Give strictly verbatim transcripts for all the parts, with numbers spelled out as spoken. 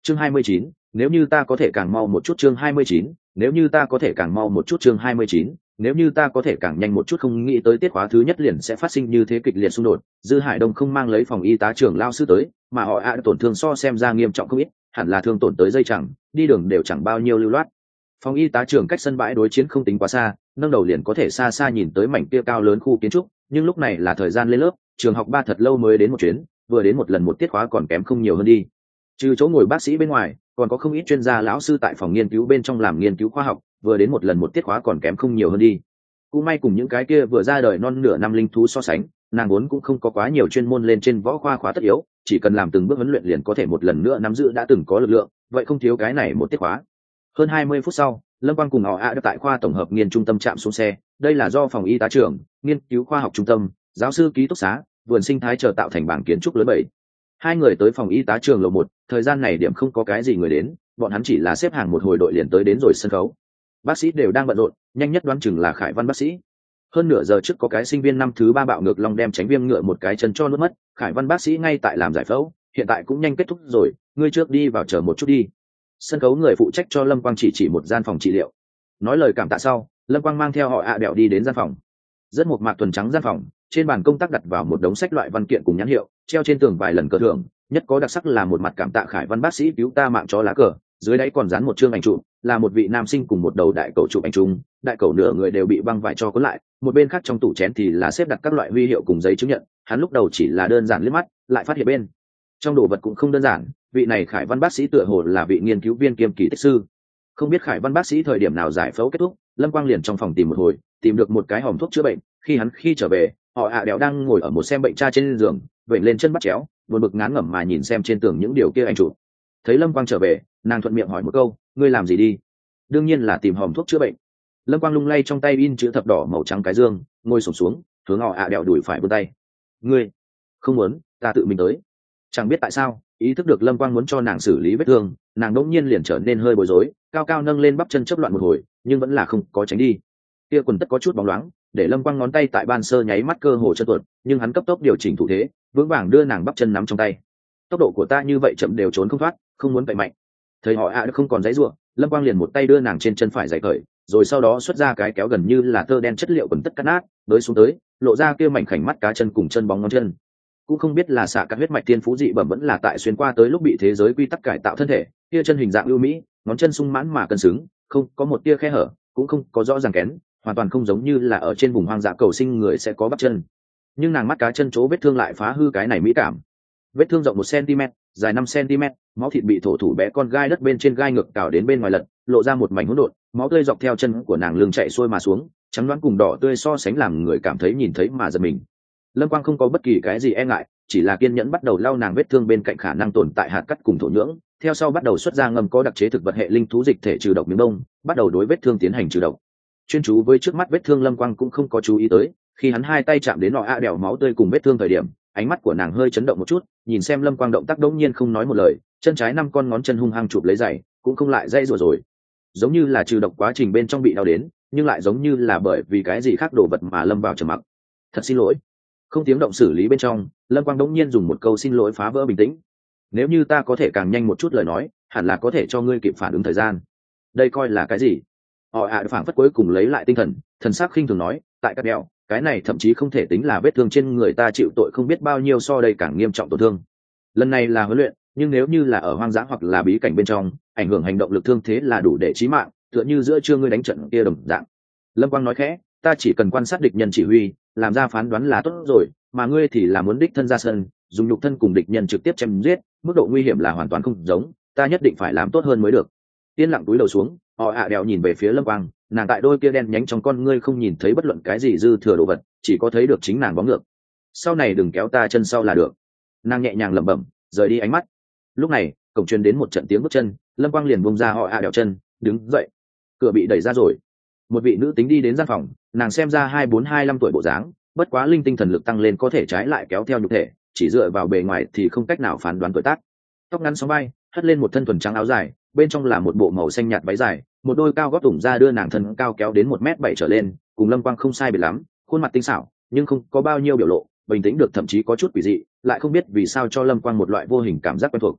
chương hai mươi chín, nếu như ta có thể càng mau một chút. Chương hai mươi chín, nếu như ta có thể càng mau một chút. Chương hai mươi chín, nếu như ta có thể càng nhanh một chút. Không nghĩ tới tiết khóa thứ nhất liền sẽ phát sinh như thế kịch liệt xung đột. Dư Hải Đông không mang lấy phòng y tá trưởng lao sư tới, mà họ ạ tổn thương so xem ra nghiêm trọng không ít, hẳn là thương tổn tới dây chẳng, đi đường đều chẳng bao nhiêu lưu loát. Phòng y tá trưởng cách sân bãi đối chiến không tính quá xa, nâng đầu liền có thể xa xa nhìn tới mảnh kia cao lớn khu kiến trúc, nhưng lúc này là thời gian lên lớp, trường học ba thật lâu mới đến một chuyến, vừa đến một lần một tiết khóa còn kém không nhiều hơn đi. Trừ chỗ ngồi bác sĩ bên ngoài, còn có không ít chuyên gia lão sư tại phòng nghiên cứu bên trong làm nghiên cứu khoa học, vừa đến một lần một tiết khóa còn kém không nhiều hơn đi. Cũng may cùng những cái kia vừa ra đời non nửa năm linh thú so sánh, nàng vốn cũng không có quá nhiều chuyên môn lên trên võ khoa khóa tất yếu, chỉ cần làm từng bước huấn luyện liền có thể một lần nữa nắm giữ đã từng có lực lượng, vậy không thiếu cái này một tiết khóa. Hơn hai mươi phút sau, Lâm Quang cùng họ ạ đã tại khoa tổng hợp nghiên trung tâm trạm xuống xe, đây là do phòng y tá trưởng, nghiên cứu khoa học trung tâm, giáo sư ký túc xá, vườn sinh thái chờ tạo thành bảng kiến trúc lớn bảy. Hai người tới phòng y tá trường lầu một, thời gian này điểm không có cái gì người đến, bọn hắn chỉ là xếp hàng một hồi đội liền tới đến rồi sân khấu. Bác sĩ đều đang bận rộn, nhanh nhất đoán chừng là Khải Văn bác sĩ. Hơn nửa giờ trước có cái sinh viên năm thứ ba bạo ngược long đem tránh viêm ngựa một cái chân cho nuốt mất, Khải Văn bác sĩ ngay tại làm giải phẫu, hiện tại cũng nhanh kết thúc rồi, ngươi trước đi vào chờ một chút đi. Sân khấu người phụ trách cho Lâm Quang chỉ chỉ một gian phòng trị liệu. Nói lời cảm tạ sau, Lâm Quang mang theo họ ạ đẹo đi đến gian phòng. Rất một mạc thuần trắng gian phòng, trên bàn công tác đặt vào một đống sách loại văn kiện cùng nhãn hiệu, treo trên tường vài lần cờ thưởng, nhất có đặc sắc là một mặt cảm tạ Khải Văn bác sĩ cứu ta mạng chó lá cờ, dưới đáy còn dán một chương ảnh chụp, là một vị nam sinh cùng một đầu đại cẩu chụp ảnh chung, đại cẩu nửa người đều bị băng vải cho cuốn lại, một bên khác trong tủ chén thì là xếp đặt các loại huy hiệu cùng giấy chứng nhận, hắn lúc đầu chỉ là đơn giản liếc mắt, lại phát hiện bên trong đồ vật cũng không đơn giản, vị này Khải Văn bác sĩ tựa hồ là vị nghiên cứu viên kiêm kỳ tích sư. Không biết Khải Văn bác sĩ thời điểm nào giải phẫu kết thúc, Lâm Quang liền trong phòng tìm một hồi, tìm được một cái hòm thuốc chữa bệnh, khi hắn khi trở về, họ ạ đéo đang ngồi ở một xem bệnh tra trên giường, vẩy lên chân bắt chéo, buồn bực ngán ngẩm mà nhìn xem trên tường những điều kia anh chụp. Thấy Lâm Quang trở về, nàng thuận miệng hỏi một câu, ngươi làm gì đi? Đương nhiên là tìm hòm thuốc chữa bệnh. Lâm Quang lung lay trong tay in chữ thập đỏ màu trắng cái dương, ngồi xổm xuống, hướng họ ạ đéo đuổi phải vươn tay. Ngươi không muốn, ta tự mình tới. Chẳng biết tại sao, ý thức được Lâm Quang muốn cho nàng xử lý vết thương, nàng đột nhiên liền trở nên hơi bối rối, cao cao nâng lên bắp chân chớp loạn một hồi, nhưng vẫn là không có tránh đi. Kia quần tất có chút bóng loáng, để Lâm Quang ngón tay tại ban sơ nháy mắt cơ hồ chân tuột, nhưng hắn cấp tốc điều chỉnh thủ thế, vững vàng đưa nàng bắp chân nắm trong tay. Tốc độ của ta như vậy chậm đều trốn không thoát, không muốn vậy mạnh. Thấy họ ạ không còn giãy giụa, Lâm Quang liền một tay đưa nàng trên chân phải giày cởi, rồi sau đó xuất ra cái kéo gần như là tơ đen chất liệu quần tất cắt nát, đới xuống tới, lộ ra kia mảnh khảnh mắt cá chân cùng chân bóng ngón chân. Cũng không biết là xạ các huyết mạch tiên phú dị bẩm vẫn là tại xuyên qua tới lúc bị thế giới quy tắc cải tạo thân thể, kia chân hình dạng ưu mỹ, ngón chân sung mãn mà cân xứng, không có một tia khe hở, cũng không có rõ ràng kén, hoàn toàn không giống như là ở trên vùng hoang dã cầu sinh người sẽ có bắp chân. Nhưng nàng mắt cá chân chỗ vết thương lại phá hư cái này mỹ cảm. Vết thương rộng một cm, dài năm cm, máu thịt bị thổ thủ bé con gai đất bên trên gai ngược cào đến bên ngoài lật, lộ ra một mảnh hỗn độn, máu tươi dọc theo chân của nàng lưng chạy xuôi mà xuống, trắng đoán cùng đỏ tươi so sánh làm người cảm thấy nhìn thấy mà giật mình. Lâm Quang không có bất kỳ cái gì e ngại, chỉ là kiên nhẫn bắt đầu lau nàng vết thương bên cạnh khả năng tồn tại hạt cắt cùng thổ nhưỡng, theo sau bắt đầu xuất ra ngâm có đặc chế thực vật hệ linh thú dịch thể trừ độc miếng bông, bắt đầu đối vết thương tiến hành trừ độc. Chuyên chú với trước mắt vết thương, Lâm Quang cũng không có chú ý tới, khi hắn hai tay chạm đến nọ a đèo máu tươi cùng vết thương thời điểm, ánh mắt của nàng hơi chấn động một chút, nhìn xem Lâm Quang động tác đống nhiên không nói một lời, chân trái năm con ngón chân hung hăng chụp lấy giày, cũng không lại dây rùa rồi, giống như là trừ độc quá trình bên trong bị đau đến, nhưng lại giống như là bởi vì cái gì khác đồ vật mà lâm vào trầm mặc. Thật xin lỗi. Không tiếng động xử lý bên trong, Lâm Quang đống nhiên dùng một câu xin lỗi phá vỡ bình tĩnh. Nếu như ta có thể càng nhanh một chút lời nói, hẳn là có thể cho ngươi kịp phản ứng thời gian. Đây coi là cái gì? Họ ạ phảng phất cuối cùng lấy lại tinh thần, thần sắc khinh thường nói, tại các đèo, cái này thậm chí không thể tính là vết thương trên người ta chịu tội không biết bao nhiêu so đây càng nghiêm trọng tổn thương. Lần này là huấn luyện, nhưng nếu như là ở hoang dã hoặc là bí cảnh bên trong, ảnh hưởng hành động lực thương thế là đủ để chí mạng, tựa như giữa trưa ngươi đánh trận kia đồng dạng. Lâm Quang nói khẽ, ta chỉ cần quan sát địch nhân chỉ huy, làm ra phán đoán là tốt rồi, mà ngươi thì là muốn đích thân ra sân, dùng nhục thân cùng địch nhân trực tiếp chém giết, mức độ nguy hiểm là hoàn toàn không giống, ta nhất định phải làm tốt hơn mới được. Tiên lặng túi đầu xuống, họ ạ đèo nhìn về phía Lâm Quang, nàng tại đôi kia đen nhánh trong con ngươi không nhìn thấy bất luận cái gì dư thừa đồ vật, chỉ có thấy được chính nàng bóng ngược. Sau này đừng kéo ta chân sau là được. Nàng nhẹ nhàng lẩm bẩm, rời đi ánh mắt. Lúc này, cổng truyền đến một trận tiếng bước chân, Lâm Quang liền buông ra họ ạ đèo chân, đứng dậy. Cửa bị đẩy ra rồi. Một vị nữ tính đi đến gian phòng, nàng xem ra hai bốn hai lăm tuổi bộ dáng, bất quá linh tinh thần lực tăng lên có thể trái lại kéo theo nhục thể, chỉ dựa vào bề ngoài thì không cách nào phán đoán tuổi tác. Tóc ngắn sóng vai, hất lên một thân thuần trắng áo dài, bên trong là một bộ màu xanh nhạt váy dài, một đôi cao gót tủng ra đưa nàng thân cao kéo đến một mét bảy trở lên, cùng Lâm Quang không sai biệt lắm, khuôn mặt tinh xảo, nhưng không có bao nhiêu biểu lộ, bình tĩnh được thậm chí có chút quỷ dị, lại không biết vì sao cho Lâm Quang một loại vô hình cảm giác quen thuộc.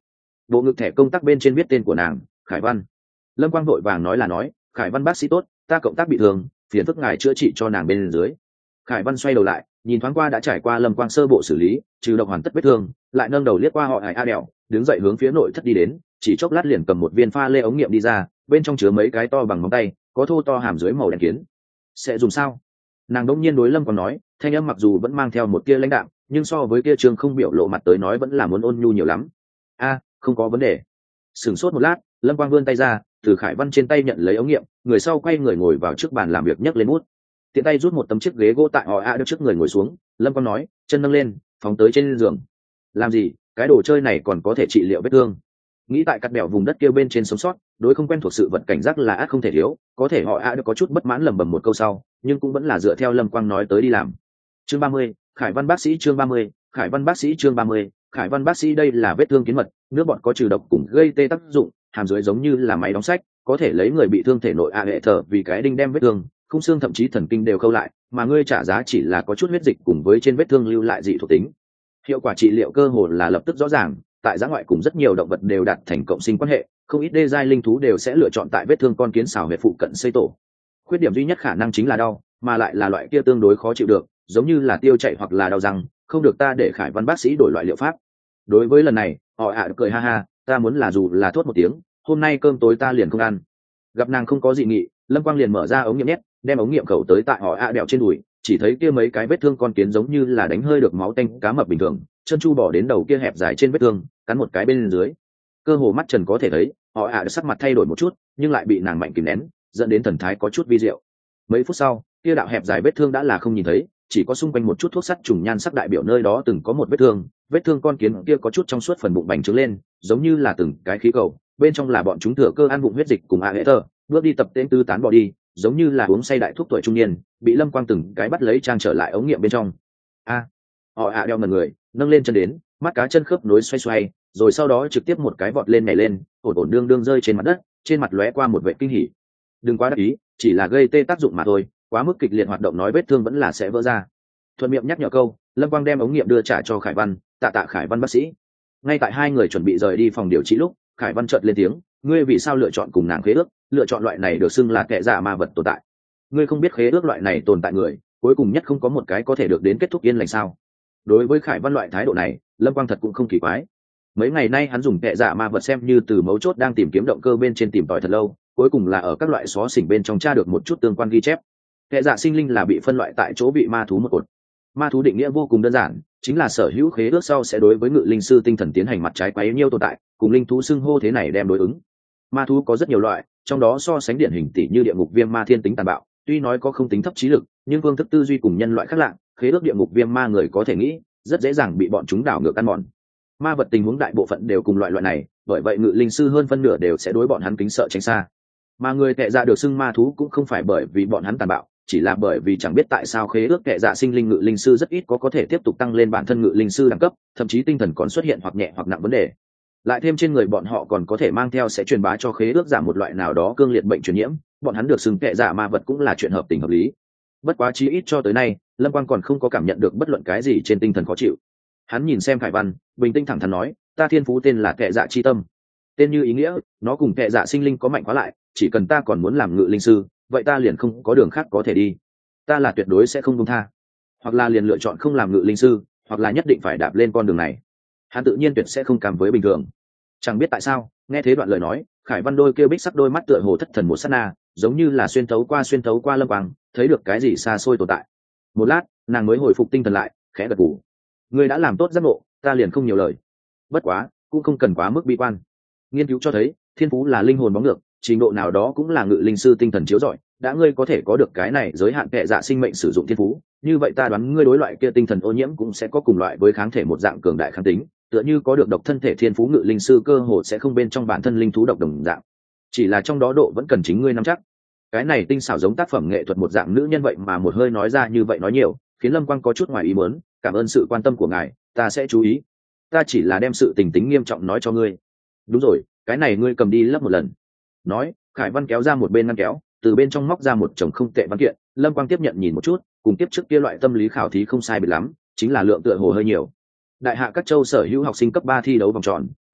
bộ ngực thẻ công tác bên trên viết tên của nàng Khải Văn. Lâm Quang vội vàng nói là nói Khải Văn bác sĩ tốt, ta cộng tác bị thương, phiền phức ngài chữa trị cho nàng bên dưới. Khải Văn xoay đầu lại nhìn thoáng qua đã trải qua Lâm Quang sơ bộ xử lý trừ độc hoàn tất vết thương, lại nâng đầu liếc qua họ Hải A Đèo, đứng dậy hướng phía nội thất đi đến, chỉ chốc lát liền cầm một viên pha lê ống nghiệm đi ra, bên trong chứa mấy cái to bằng ngón tay, có thô to hàm dưới màu đen kiến. Sẽ dùng sao? Nàng đỗng nhiên đối Lâm Quang nói, thanh âm mặc dù vẫn mang theo một tia lãnh đạm, nhưng so với kia Trương không biểu lộ mặt tới nói vẫn là muốn ôn nhu nhiều lắm. A, không có vấn đề. Sửng sốt một lát, Lâm Quang vươn tay ra, từ Khải Văn trên tay nhận lấy ống nghiệm, người sau quay người ngồi vào trước bàn làm việc nhấc lên bút, tiện tay rút một tấm chiếc ghế gỗ tại họ A đưa trước người ngồi xuống. Lâm Quang nói, chân nâng lên, phóng tới trên giường. Làm gì? Cái đồ chơi này còn có thể trị liệu vết thương. Nghĩ tại cắt bèo vùng đất kia bên trên sống sót, đối không quen thuộc sự vật cảnh giác là ác không thể thiếu, có thể họ A được có chút bất mãn lầm bầm một câu sau, nhưng cũng vẫn là dựa theo Lâm Quang nói tới đi làm. Chương ba mươi, Khải Văn bác sĩ. Chương ba mươi, Khải Văn bác sĩ. Chương ba mươi, Khải Văn bác sĩ. Đây là vết thương kiến mật, nước bọt có trừ độc cùng gây tê tác dụng, hàm dưới giống như là máy đóng sách, có thể lấy người bị thương thể nội a hệ thở vì cái đinh đem vết thương, khung xương thậm chí thần kinh đều khâu lại, mà ngươi trả giá chỉ là có chút huyết dịch cùng với trên vết thương lưu lại dị thuộc tính. Hiệu quả trị liệu cơ hồ là lập tức rõ ràng, tại giã ngoại cùng rất nhiều động vật đều đạt thành cộng sinh quan hệ, không ít đê giai linh thú đều sẽ lựa chọn tại vết thương con kiến xào huyệt phụ cận xây tổ. Khuyết điểm duy nhất khả năng chính là đau, mà lại là loại kia tương đối khó chịu được, giống như là tiêu chảy hoặc là đau răng, không được ta để Khải Văn bác sĩ đổi loại liệu pháp. Đối với lần này, họ ạ cười ha ha, ta muốn là dù là thốt một tiếng, hôm nay cơm tối ta liền không ăn. Gặp nàng không có dị nghị, Lâm Quang liền mở ra ống nghiệm nhét, đem ống nghiệm khẩu tới tại họ ạ đèo trên đùi, chỉ thấy kia mấy cái vết thương con kiến giống như là đánh hơi được máu tanh cá mập bình thường, chân chu bỏ đến đầu kia hẹp dài trên vết thương, cắn một cái bên dưới. Cơ hồ mắt trần có thể thấy, họ ạ sắc mặt thay đổi một chút, nhưng lại bị nàng mạnh kìm nén, dẫn đến thần thái có chút vi diệu. Mấy phút sau, kia đạo hẹp dài vết thương đã là không nhìn thấy, chỉ có xung quanh một chút thuốc sắt trùng nhan sắc đại biểu nơi đó từng có một vết thương. Vết thương con kiến kia có chút trong suốt phần bụng bành trướng lên, giống như là từng cái khí cầu, bên trong là bọn chúng thừa cơ ăn bụng huyết dịch cùng a hệ tơ, bước đi tập tên tư tán bỏ đi, giống như là uống say đại thuốc tuổi trung niên, bị Lâm Quang từng cái bắt lấy trang trở lại ống nghiệm bên trong. A, họ ạ đeo ngần người, nâng lên chân đến, mắt cá chân khớp nối xoay xoay, rồi sau đó trực tiếp một cái vọt lên nhảy lên, ổn ổn đương đương rơi trên mặt đất, trên mặt lóe qua một vẻ kinh hỉ. Đừng quá đắc ý, chỉ là gây tê tác dụng mà thôi, quá mức kịch liệt hoạt động nói vết thương vẫn là sẽ vỡ ra. Thuận miệng nhắc nhở câu, Lâm Quang đem ống nghiệm đưa trả cho Khải Văn, tạ tạ Khải Văn bác sĩ. Ngay tại hai người chuẩn bị rời đi phòng điều trị lúc, Khải Văn chợt lên tiếng, ngươi vì sao lựa chọn cùng nàng khế ước, lựa chọn loại này được xưng là kẻ giả ma vật tồn tại. Ngươi không biết khế ước loại này tồn tại người, cuối cùng nhất không có một cái có thể được đến kết thúc yên lành sao? Đối với Khải Văn loại thái độ này, Lâm Quang thật cũng không kỳ quái. Mấy ngày nay hắn dùng kẻ giả ma vật xem như từ mấu chốt đang tìm kiếm động cơ bên trên tìm tòi thật lâu, cuối cùng là ở các loại xó xỉnh bên trong tra được một chút tương quan ghi chép. Kẻ giả sinh linh là bị phân loại tại chỗ bị ma thú một cột. Ma thú định nghĩa vô cùng đơn giản, chính là sở hữu khế ước sau sẽ đối với ngự linh sư tinh thần tiến hành mặt trái quấy nhiêu tồn tại, cùng linh thú xưng hô thế này đem đối ứng. Ma thú có rất nhiều loại, trong đó so sánh điển hình tỷ như địa ngục viêm ma thiên tính tàn bạo, tuy nói có không tính thấp trí lực, nhưng phương thức tư duy cùng nhân loại khác lạ, khế ước địa ngục viêm ma người có thể nghĩ, rất dễ dàng bị bọn chúng đảo ngược ăn mòn. Ma vật tình huống đại bộ phận đều cùng loại loại này, bởi vậy ngự linh sư hơn phân nửa đều sẽ đối bọn hắn kính sợ tránh xa. Mà người tệ dạ được xưng ma thú cũng không phải bởi vì bọn hắn tàn bạo, chỉ là bởi vì chẳng biết tại sao khế ước kệ dạ sinh linh ngự linh sư rất ít có có thể tiếp tục tăng lên bản thân ngự linh sư đẳng cấp, thậm chí tinh thần còn xuất hiện hoặc nhẹ hoặc nặng vấn đề. Lại thêm trên người bọn họ còn có thể mang theo sẽ truyền bá cho khế ước giảm một loại nào đó cương liệt bệnh truyền nhiễm, bọn hắn được xưng kệ dạ ma vật cũng là chuyện hợp tình hợp lý. Bất quá chí ít cho tới nay, Lâm Quang còn không có cảm nhận được bất luận cái gì trên tinh thần khó chịu. Hắn nhìn xem Khải Văn, bình tĩnh thẳng thắn nói, ta thiên phú tên là kệ dạ chi tâm. Tên như ý nghĩa, nó cùng kệ dạ sinh linh có mạnh quá lại, chỉ cần ta còn muốn làm ngự linh sư, vậy ta liền không có đường khác có thể đi. Ta là tuyệt đối sẽ không buông tha, hoặc là liền lựa chọn không làm ngự linh sư, hoặc là nhất định phải đạp lên con đường này. Hắn tự nhiên tuyệt sẽ không cảm với bình thường. Chẳng biết tại sao, nghe thế đoạn lời nói, Khải Văn đôi kêu bích sắc đôi mắt tựa hồ thất thần một sát na, giống như là xuyên thấu qua xuyên thấu qua Lâm Quang, thấy được cái gì xa xôi tồn tại. Một lát, nàng mới hồi phục tinh thần lại, khẽ gật gù. Ngươi đã làm tốt giác ngộ, ta liền không nhiều lời. Bất quá, cũng không cần quá mức bi quan. Nghiên cứu cho thấy, thiên phú là linh hồn bóng ngược, trình độ nào đó cũng là ngự linh sư tinh thần chiếu rọi. Đã ngươi có thể có được cái này giới hạn kệ dạ sinh mệnh sử dụng thiên phú, như vậy ta đoán ngươi đối loại kia tinh thần ô nhiễm cũng sẽ có cùng loại với kháng thể một dạng cường đại kháng tính, tựa như có được độc thân thể thiên phú ngự linh sư cơ hồ sẽ không bên trong bản thân linh thú độc đồng dạng. Chỉ là trong đó độ vẫn cần chính ngươi nắm chắc. Cái này tinh xảo giống tác phẩm nghệ thuật một dạng nữ nhân vậy mà một hơi nói ra như vậy nói nhiều, khiến Lâm Quang có chút ngoài ý muốn. Cảm ơn sự quan tâm của ngài, ta sẽ chú ý. Ta chỉ là đem sự tình tính nghiêm trọng nói cho ngươi. Đúng rồi, cái này ngươi cầm đi lấp một lần. Nói, Khải Văn kéo ra một bên ngăn kéo, từ bên trong móc ra một chồng không tệ văn kiện. Lâm Quang tiếp nhận nhìn một chút, cùng tiếp trước kia loại tâm lý khảo thí không sai biệt lắm, chính là lượng tựa hồ hơi nhiều. Đại hạ các châu sở hữu học sinh cấp ba thi đấu vòng tròn,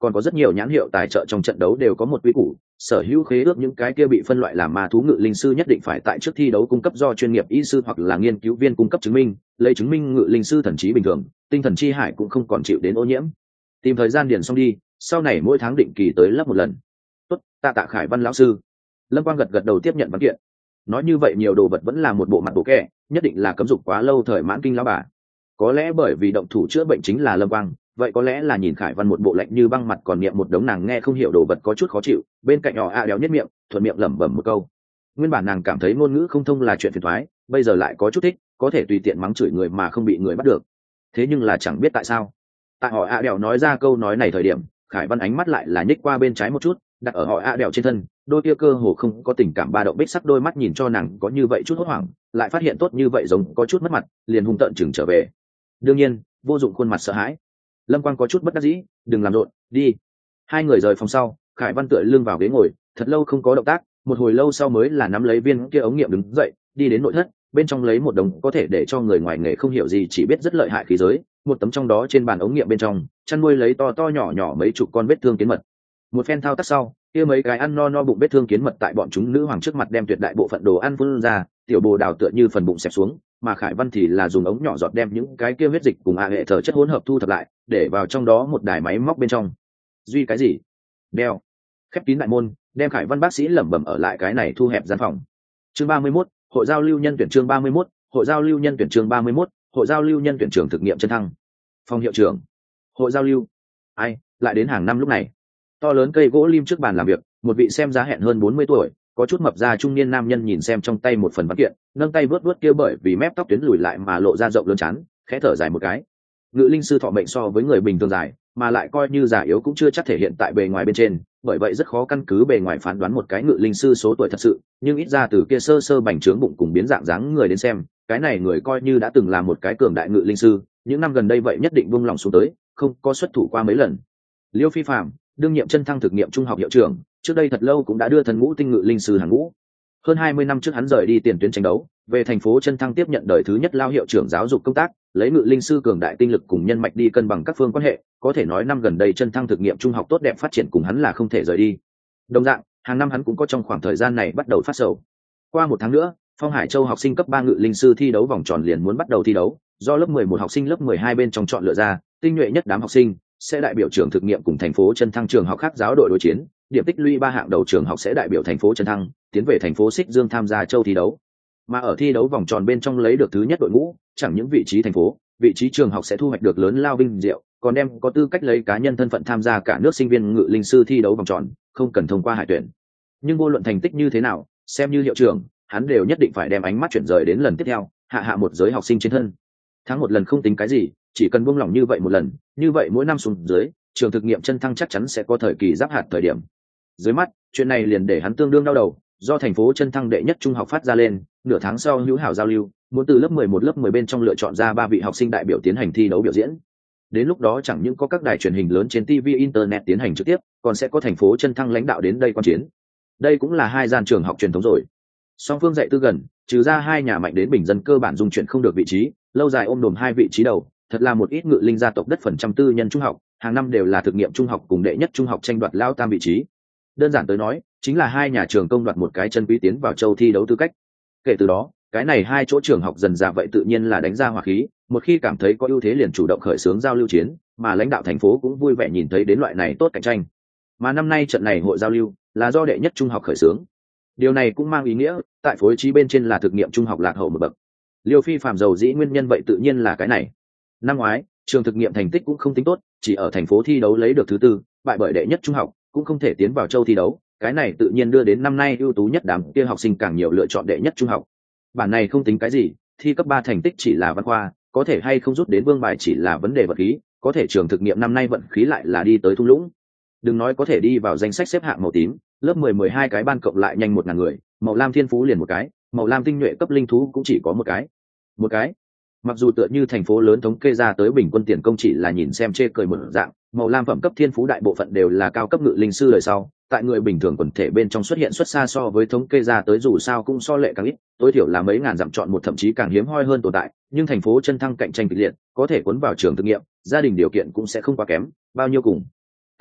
còn có rất nhiều nhãn hiệu tài trợ trong trận đấu đều có một quy củ, sở hữu khế ước những cái kia bị phân loại làm ma thú ngự linh sư nhất định phải tại trước thi đấu cung cấp do chuyên nghiệp y sư hoặc là nghiên cứu viên cung cấp chứng minh, lấy chứng minh ngự linh sư thần trí bình thường, tinh thần chi hải cũng không còn chịu đến ô nhiễm. Tìm thời gian điền xong đi, sau này mỗi tháng định kỳ tới lấp một lần. Tốt, tạ tạ Khải Văn lão sư. Lâm Quang gật gật đầu tiếp nhận văn kiện. Nói như vậy nhiều đồ vật vẫn là một bộ mặt bộ kẻ, nhất định là cấm dục quá lâu thời mãn kinh lão bà. Có lẽ bởi vì động thủ chữa bệnh chính là Lâm Quang, vậy có lẽ là nhìn Khải Văn một bộ lạnh như băng mặt còn niệm một đống nàng nghe không hiểu đồ vật có chút khó chịu, bên cạnh nhỏ a đéo nhất miệng, thuận miệng lẩm bẩm một câu. Nguyên bản nàng cảm thấy ngôn ngữ không thông là chuyện phiền toái, bây giờ lại có chút thích, có thể tùy tiện mắng chửi người mà không bị người bắt được. Thế nhưng là chẳng biết tại sao, tại họ a đéo nói ra câu nói này thời điểm, Khải Văn ánh mắt lại là nhích qua bên trái một chút, đặt ở họ a đéo trên thân, đôi kia cơ hồ không có tình cảm ba động bích sắc đôi mắt nhìn cho nàng có như vậy chút hốt hoảng, lại phát hiện tốt như vậy giống có chút mất mặt, liền hung tợn chừng trở về. Đương nhiên, vô dụng khuôn mặt sợ hãi. Lâm Quang có chút bất đắc dĩ, đừng làm rộn, đi. Hai người rời phòng sau, Khải Văn tựa lưng vào ghế ngồi, thật lâu không có động tác, một hồi lâu sau mới là nắm lấy viên kia ống nghiệm đứng dậy, đi đến nội thất, bên trong lấy một đống có thể để cho người ngoài nghề không hiểu gì chỉ biết rất lợi hại khí giới, một tấm trong đó trên bàn ống nghiệm bên trong, chăn nuôi lấy to to nhỏ nhỏ mấy chục con vết thương kiến mật. Một phen thao tác sau, kia mấy cái ăn no no bụng vết thương kiến mật tại bọn chúng nữ hoàng trước mặt đem tuyệt đại bộ phận đồ ăn phun ra, tiểu bồ đào tựa như phần bụng xẹp xuống, mà Khải Văn thì là dùng ống nhỏ giọt đem những cái kia huyết dịch cùng a hệ thở chất hỗn hợp thu thập lại, để vào trong đó một đài máy móc bên trong. Duy cái gì? Đeo. Khép kín đại môn, đem Khải Văn bác sĩ lẩm bẩm ở lại cái này thu hẹp gian phòng. Chương ba mươi mốt, hội giao lưu nhân tuyển chương ba mươi mốt, hội giao lưu nhân tuyển chương ba mươi mốt, hội giao lưu nhân tuyển trường thực nghiệm chân thăng. Phòng hiệu trưởng. Hội giao lưu. Ai, lại đến hàng năm lúc này. To lớn cây gỗ lim trước bàn làm việc, một vị xem giá hẹn hơn bốn mươi tuổi, có chút mập ra trung niên nam nhân nhìn xem trong tay một phần văn kiện, nâng tay vớt vớt kia bởi vì mép tóc tuyến lùi lại mà lộ ra rộng lớn chán, khẽ thở dài một cái. Ngự linh sư thọ mệnh so với người bình thường dài, mà lại coi như già yếu cũng chưa chắc thể hiện tại bề ngoài bên trên, bởi vậy rất khó căn cứ bề ngoài phán đoán một cái ngự linh sư số tuổi thật sự, nhưng ít ra từ kia sơ sơ bành trướng bụng cùng biến dạng dáng người đến xem, cái này người coi như đã từng là một cái cường đại ngự linh sư, những năm gần đây vậy nhất định buông lòng xuống tới, không có xuất thủ qua mấy lần. Liêu Phi Phạm, đương nhiệm chân thăng thực nghiệm trung học hiệu trưởng, trước đây thật lâu cũng đã đưa thần ngũ tinh ngự linh sư hàng ngũ. Hơn hai mươi năm trước hắn rời đi tiền tuyến tranh đấu, về thành phố chân thăng tiếp nhận đời thứ nhất lao hiệu trưởng giáo dục công tác, lấy ngự linh sư cường đại tinh lực cùng nhân mạch đi cân bằng các phương quan hệ, có thể nói năm gần đây chân thăng thực nghiệm trung học tốt đẹp phát triển cùng hắn là không thể rời đi. Đồng dạng, hàng năm hắn cũng có trong khoảng thời gian này bắt đầu phát sầu. Qua một tháng nữa, Phong Hải Châu học sinh cấp ba ngự linh sư thi đấu vòng tròn liền muốn bắt đầu thi đấu, do lớp mười một học sinh lớp mười hai bên trong chọn lựa ra, tinh nhuệ nhất đám học sinh sẽ đại biểu trường thực nghiệm cùng thành phố chân thăng trường học khác giáo đội đối chiến, điểm tích lũy ba hạng đầu trường học sẽ đại biểu thành phố chân thăng tiến về thành phố Xích Dương tham gia châu thi đấu. Mà ở thi đấu vòng tròn bên trong lấy được thứ nhất đội ngũ, chẳng những vị trí thành phố, vị trí trường học sẽ thu hoạch được lớn lao vinh diệu, còn đem có tư cách lấy cá nhân thân phận tham gia cả nước sinh viên ngự linh sư thi đấu vòng tròn, không cần thông qua hải tuyển. Nhưng vô luận thành tích như thế nào, xem như hiệu trưởng, hắn đều nhất định phải đem ánh mắt chuyển rời đến lần tiếp theo, hạ hạ một giới học sinh trên thân. Thắng một lần không tính cái gì, chỉ cần buông lỏng như vậy một lần, như vậy mỗi năm xuống dưới, trường thực nghiệm chân thăng chắc chắn sẽ có thời kỳ giáp hạt thời điểm. Dưới mắt, chuyện này liền để hắn tương đương đau đầu, do thành phố chân thăng đệ nhất trung học phát ra lên, nửa tháng sau hữu hảo giao lưu, muốn từ lớp mười một lớp mười bên trong lựa chọn ra ba vị học sinh đại biểu tiến hành thi đấu biểu diễn. Đến lúc đó chẳng những có các đài truyền hình lớn trên ti vi internet tiến hành trực tiếp, còn sẽ có thành phố chân thăng lãnh đạo đến đây quan chiến. Đây cũng là hai gian trường học truyền thống rồi. Song phương dạy tư gần, trừ ra hai nhà mạnh đến bình dân cơ bản dung chuyển không được vị trí, lâu dài ôm đồm hai vị trí đầu, thật là một ít ngự linh gia tộc đất phần trăm tư nhân trung học, hàng năm đều là thực nghiệm trung học cùng đệ nhất trung học tranh đoạt lao tam vị trí. Đơn giản tới nói, chính là hai nhà trường công đoạt một cái chân quý tiến vào châu thi đấu tư cách. Kể từ đó, cái này hai chỗ trường học dần dà vậy tự nhiên là đánh ra hỏa khí, một khi cảm thấy có ưu thế liền chủ động khởi xướng giao lưu chiến, mà lãnh đạo thành phố cũng vui vẻ nhìn thấy đến loại này tốt cạnh tranh. Mà năm nay trận này hội giao lưu là do đệ nhất trung học khởi xướng. Điều này cũng mang ý nghĩa, tại phối trí bên trên là thực nghiệm trung học lạc hậu một bậc. Liêu Phi Phạm giàu dĩ nguyên nhân vậy tự nhiên là cái này. Năm ngoái, trường thực nghiệm thành tích cũng không tính tốt, chỉ ở thành phố thi đấu lấy được thứ tư, bại bởi đệ nhất trung học, cũng không thể tiến vào châu thi đấu, cái này tự nhiên đưa đến năm nay ưu tú nhất đám kia học sinh càng nhiều lựa chọn đệ nhất trung học. Bản này không tính cái gì, thi cấp ba thành tích chỉ là văn khoa, có thể hay không rút đến vương bài chỉ là vấn đề vật khí, có thể trường thực nghiệm năm nay vận khí lại là đi tới thung lũng. Đừng nói có thể đi vào danh sách xếp hạng màu tím, lớp mười mười hai cái ban cộng lại nhanh một ngàn người, màu lam thiên phú liền một cái, màu lam tinh nhuệ cấp linh thú cũng chỉ có một cái. Một cái. Mặc dù tựa như thành phố lớn thống kê ra tới bình quân tiền công chỉ là nhìn xem chê cười một dạng, màu lam phẩm cấp thiên phú đại bộ phận đều là cao cấp ngự linh sư đời sau, tại người bình thường quần thể bên trong xuất hiện xuất xa so với thống kê ra tới dù sao cũng so lệ càng ít, tối thiểu là mấy ngàn dặm chọn một thậm chí càng hiếm hoi hơn tồn tại, nhưng thành phố chân thăng cạnh tranh kịch liệt, có thể cuốn vào trường thực nghiệm, gia đình điều kiện cũng sẽ không quá kém, bao nhiêu cùng.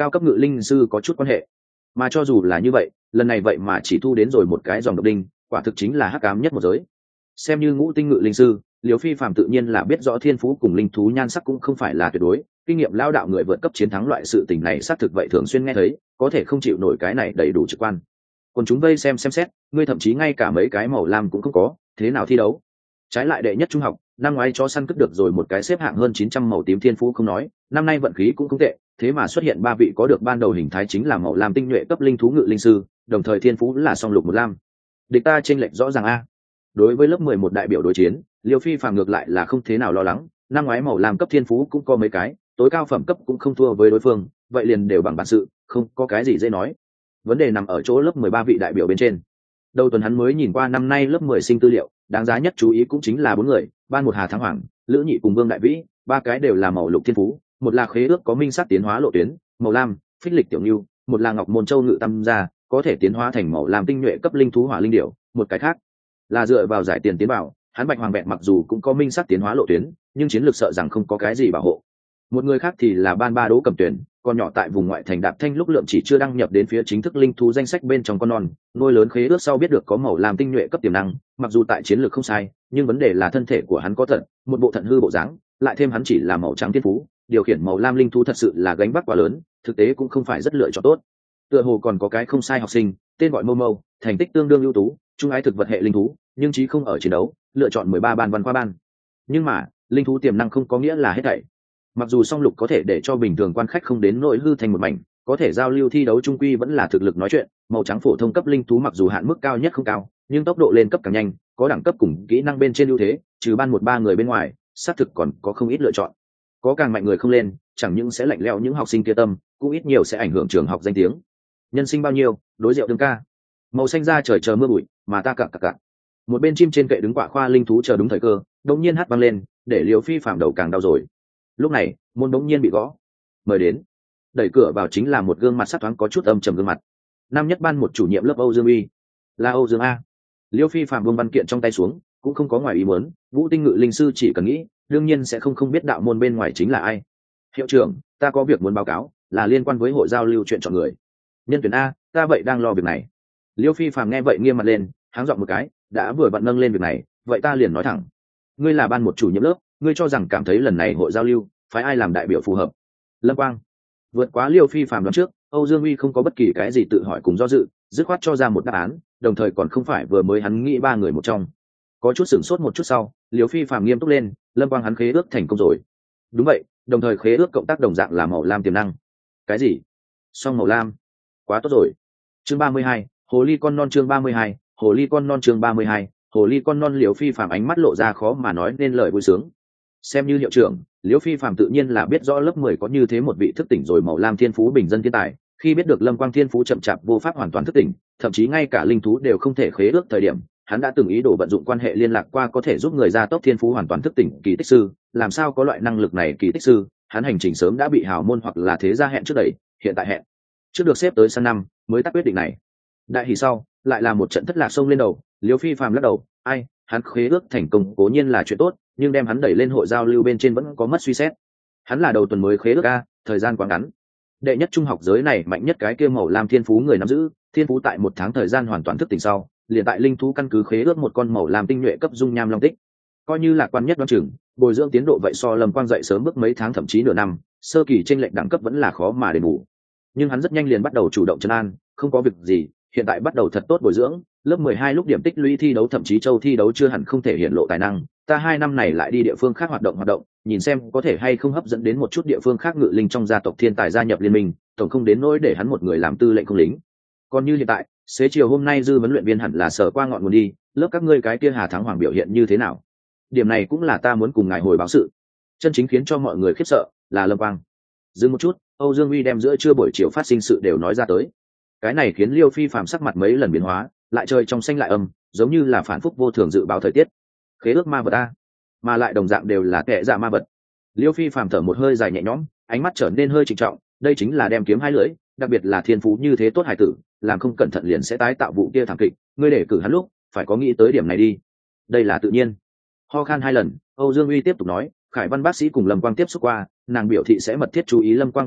cao cấp ngự linh sư có chút quan hệ. Mà cho dù là như vậy, lần này vậy mà chỉ thu đến rồi một cái dòng độc đinh, quả thực chính là hắc ám nhất một giới. Xem như ngũ tinh ngự linh sư, Liễu Phi Phàm tự nhiên là biết rõ thiên phú cùng linh thú nhan sắc cũng không phải là tuyệt đối, kinh nghiệm lao đạo người vượt cấp chiến thắng loại sự tình này xác thực vậy thường xuyên nghe thấy, có thể không chịu nổi cái này đầy đủ trực quan. Còn chúng vây xem xem xét, ngươi thậm chí ngay cả mấy cái màu lam cũng không có, thế nào thi đấu? Trái lại đệ nhất trung học, năm ngoái cho săn cướp được rồi một cái xếp hạng hơn chín trăm màu tím thiên phú không nói, năm nay vận khí cũng không tệ, thế mà xuất hiện ba vị có được ban đầu hình thái chính là màu lam tinh nhuệ cấp linh thú ngự linh sư, đồng thời thiên phú là song lục một lam. Địch ta chênh lệch rõ ràng a. Đối với lớp mười một đại biểu đối chiến, Liêu Phi Phàm ngược lại là không thế nào lo lắng, năm ngoái màu lam cấp thiên phú cũng có mấy cái, tối cao phẩm cấp cũng không thua với đối phương, vậy liền đều bằng bản sự, không có cái gì dễ nói. Vấn đề nằm ở chỗ lớp mười ba vị đại biểu bên trên. Đầu tuần hắn mới nhìn qua năm nay lớp mười sinh tư liệu, đáng giá nhất chú ý cũng chính là bốn người, ban một Hà Thắng Hoàng, Lữ Nhị cùng Vương Đại Vĩ, ba cái đều là màu lục thiên phú, một là khế ước có minh sắc tiến hóa lộ tuyến, màu lam, phích lịch tiểu nưu, một là Ngọc Môn Châu Ngự Tam gia, có thể tiến hóa thành màu lam tinh nhuệ cấp linh thú hỏa linh điểu, một cái khác là dựa vào giải tiền tiến bảo, hắn Bạch Hoàng Bẹt mặc dù cũng có minh sắc tiến hóa lộ tuyến, nhưng chiến lược sợ rằng không có cái gì bảo hộ. Một người khác thì là ban ba Đỗ Cẩm Tuyển, con nhỏ tại vùng ngoại thành Đạp Thanh lúc lượng chỉ chưa đăng nhập đến phía chính thức linh thú danh sách bên trong con non, nuôi lớn khế ước sau biết được có màu lam tinh nhuệ cấp tiềm năng, mặc dù tại chiến lược không sai, nhưng vấn đề là thân thể của hắn có thận, một bộ thận hư bộ dáng, lại thêm hắn chỉ là màu trắng thiên phú, điều khiển màu lam linh thú thật sự là gánh vác quá lớn, thực tế cũng không phải rất lựa chọn tốt. Tựa hồ còn có cái không sai học sinh, tên gọi Mâu Mâu, thành tích tương đương ưu tú, trung ái thực vật hệ linh thú, nhưng chí không ở chiến đấu, lựa chọn mười ba ban văn khoa ban. Nhưng mà, linh thú tiềm năng không có nghĩa là hết thảy. Mặc dù song lục có thể để cho bình thường quan khách không đến nỗi hư thành một mảnh, có thể giao lưu thi đấu trung quy vẫn là thực lực nói chuyện. Màu trắng phổ thông cấp linh thú mặc dù hạn mức cao nhất không cao, nhưng tốc độ lên cấp càng nhanh, có đẳng cấp cùng kỹ năng bên trên ưu thế, trừ ban một ba người bên ngoài, xác thực còn có không ít lựa chọn. Có càng mạnh người không lên, chẳng những sẽ lạnh lẽo những học sinh kia tâm, cũng ít nhiều sẽ ảnh hưởng trường học danh tiếng. Nhân sinh bao nhiêu, đối rượu đương ca. Màu xanh ra trời chờ mưa bụi, mà ta cặc cặc cặc. Một bên chim trên kệ đứng quạ khoa linh thú chờ đúng thời cơ, đột nhiên hát vang lên, để Liễu Phi Phàm đầu càng đau rồi. Lúc này, môn đống nhiên bị gõ. Mời đến. Đẩy cửa vào chính là một gương mặt sắc thoáng có chút âm trầm gương mặt. Năm nhất ban một chủ nhiệm lớp Âu Dương Uy. Là Âu Dương a. Liễu Phi Phàm buông văn kiện trong tay xuống, cũng không có ngoài ý muốn, Vũ Tinh Ngự linh sư chỉ cần nghĩ, đương nhiên sẽ không không biết đạo môn bên ngoài chính là ai. Hiệu trưởng, ta có việc muốn báo cáo, là liên quan với hội giao lưu chuyện chọn người. Nhân tuyển a, ta vậy đang lo việc này. Liễu Phi Phàm nghe vậy nghiêm mặt lên, háng giọng một cái, đã vừa vặn nâng lên việc này, vậy ta liền nói thẳng. Ngươi là ban một chủ nhiệm lớp, ngươi cho rằng cảm thấy lần này hội giao lưu, phải ai làm đại biểu phù hợp? Lâm Quang. Vượt quá Liêu Phi Phàm đoán trước, Âu Dương Uy không có bất kỳ cái gì tự hỏi cùng do dự, dứt khoát cho ra một đáp án, đồng thời còn không phải vừa mới hắn nghĩ ba người một trong. Có chút sửng sốt một chút sau, Liêu Phi Phàm nghiêm túc lên, Lâm Quang hắn khế ước thành công rồi. Đúng vậy, đồng thời khế ước cộng tác đồng dạng là màu lam tiềm năng. Cái gì? Song màu lam. Quá tốt rồi. Chương ba mươi hai, hồ ly con non chương ba mươi hai, hồ ly con non chương ba mươi hai, hồ ly con non. Liêu Phi Phàm ánh mắt lộ ra khó mà nói nên lời vui sướng. Xem như hiệu trưởng, Liễu Phi Phàm tự nhiên là biết rõ lớp mười có như thế một vị thức tỉnh rồi màu lam thiên phú bình dân thiên tài, khi biết được Lâm Quang thiên phú chậm chạp vô pháp hoàn toàn thức tỉnh, thậm chí ngay cả linh thú đều không thể khế ước thời điểm, hắn đã từng ý đồ vận dụng quan hệ liên lạc qua có thể giúp người gia tốc thiên phú hoàn toàn thức tỉnh kỳ tích sư, làm sao có loại năng lực này kỳ tích sư, hắn hành trình sớm đã bị hào môn hoặc là thế gia hẹn trước đẩy, hiện tại hẹn trước được xếp tới sang năm mới tác quyết định này. Đại hỉ sau, lại là một trận thất lạc sông lên đầu, Liễu Phi Phàm lắc đầu, ai, hắn khế ước thành công cố nhiên là chuyện tốt, nhưng đem hắn đẩy lên hội giao lưu bên trên vẫn có mất suy xét. Hắn là đầu tuần mới khế ước a, thời gian quá ngắn. Đệ nhất trung học giới này mạnh nhất cái kia màu lam thiên phú người nắm giữ, thiên phú tại một tháng thời gian hoàn toàn thức tỉnh sau, liền tại linh thú căn cứ khế ước một con màu lam tinh nhuệ cấp dung nham long tích. Coi như là quan nhất đoán chừng, bồi dưỡng tiến độ vậy so Lâm Quang dậy sớm bước mấy tháng thậm chí nửa năm, sơ kỳ trên lệnh đẳng cấp vẫn là khó mà đền bù. Nhưng hắn rất nhanh liền bắt đầu chủ động trấn an, không có việc gì, hiện tại bắt đầu thật tốt bồi dưỡng, lớp mười hai lúc điểm tích lũy thi đấu thậm chí châu thi đấu chưa hẳn không thể hiện lộ tài năng, ta hai năm này lại đi địa phương khác hoạt động hoạt động, nhìn xem có thể hay không hấp dẫn đến một chút địa phương khác ngự linh trong gia tộc thiên tài gia nhập liên minh, tổng không đến nỗi để hắn một người làm tư lệnh không lính. Còn như hiện tại, xế chiều hôm nay dư vấn luyện viên hẳn là sở qua ngọn nguồn đi, lớp các ngươi cái kia Hà Thắng Hoàng biểu hiện như thế nào? Điểm này cũng là ta muốn cùng ngài hồi báo sự. Chân chính khiến cho mọi người khiếp sợ là Lâm Quang. Dừng một chút, Âu Dương Uy đem giữa trưa buổi chiều phát sinh sự đều nói ra tới. Cái này khiến Liêu Phi Phàm sắc mặt mấy lần biến hóa, lại trời trong xanh lại âm, giống như là phản phúc vô thường dự báo thời tiết. Khế ước ma vật a, mà lại đồng dạng đều là kẻ dạ ma vật. Liêu Phi Phàm thở một hơi dài nhẹ nhõm, ánh mắt trở nên hơi trịnh trọng, đây chính là đem kiếm hai lưỡi, đặc biệt là thiên phú như thế tốt hải tử, làm không cẩn thận liền sẽ tái tạo vụ kia thảm kịch, ngươi để cử hắn lúc, phải có nghĩ tới điểm này đi. Đây là tự nhiên. Ho khan hai lần, Âu Dương Uy tiếp tục nói, Khải Văn bác sĩ cùng Lâm Quang tiếp xúc qua, nàng biểu thị sẽ mật thiết chú ý Lâm Quang biểu hiện,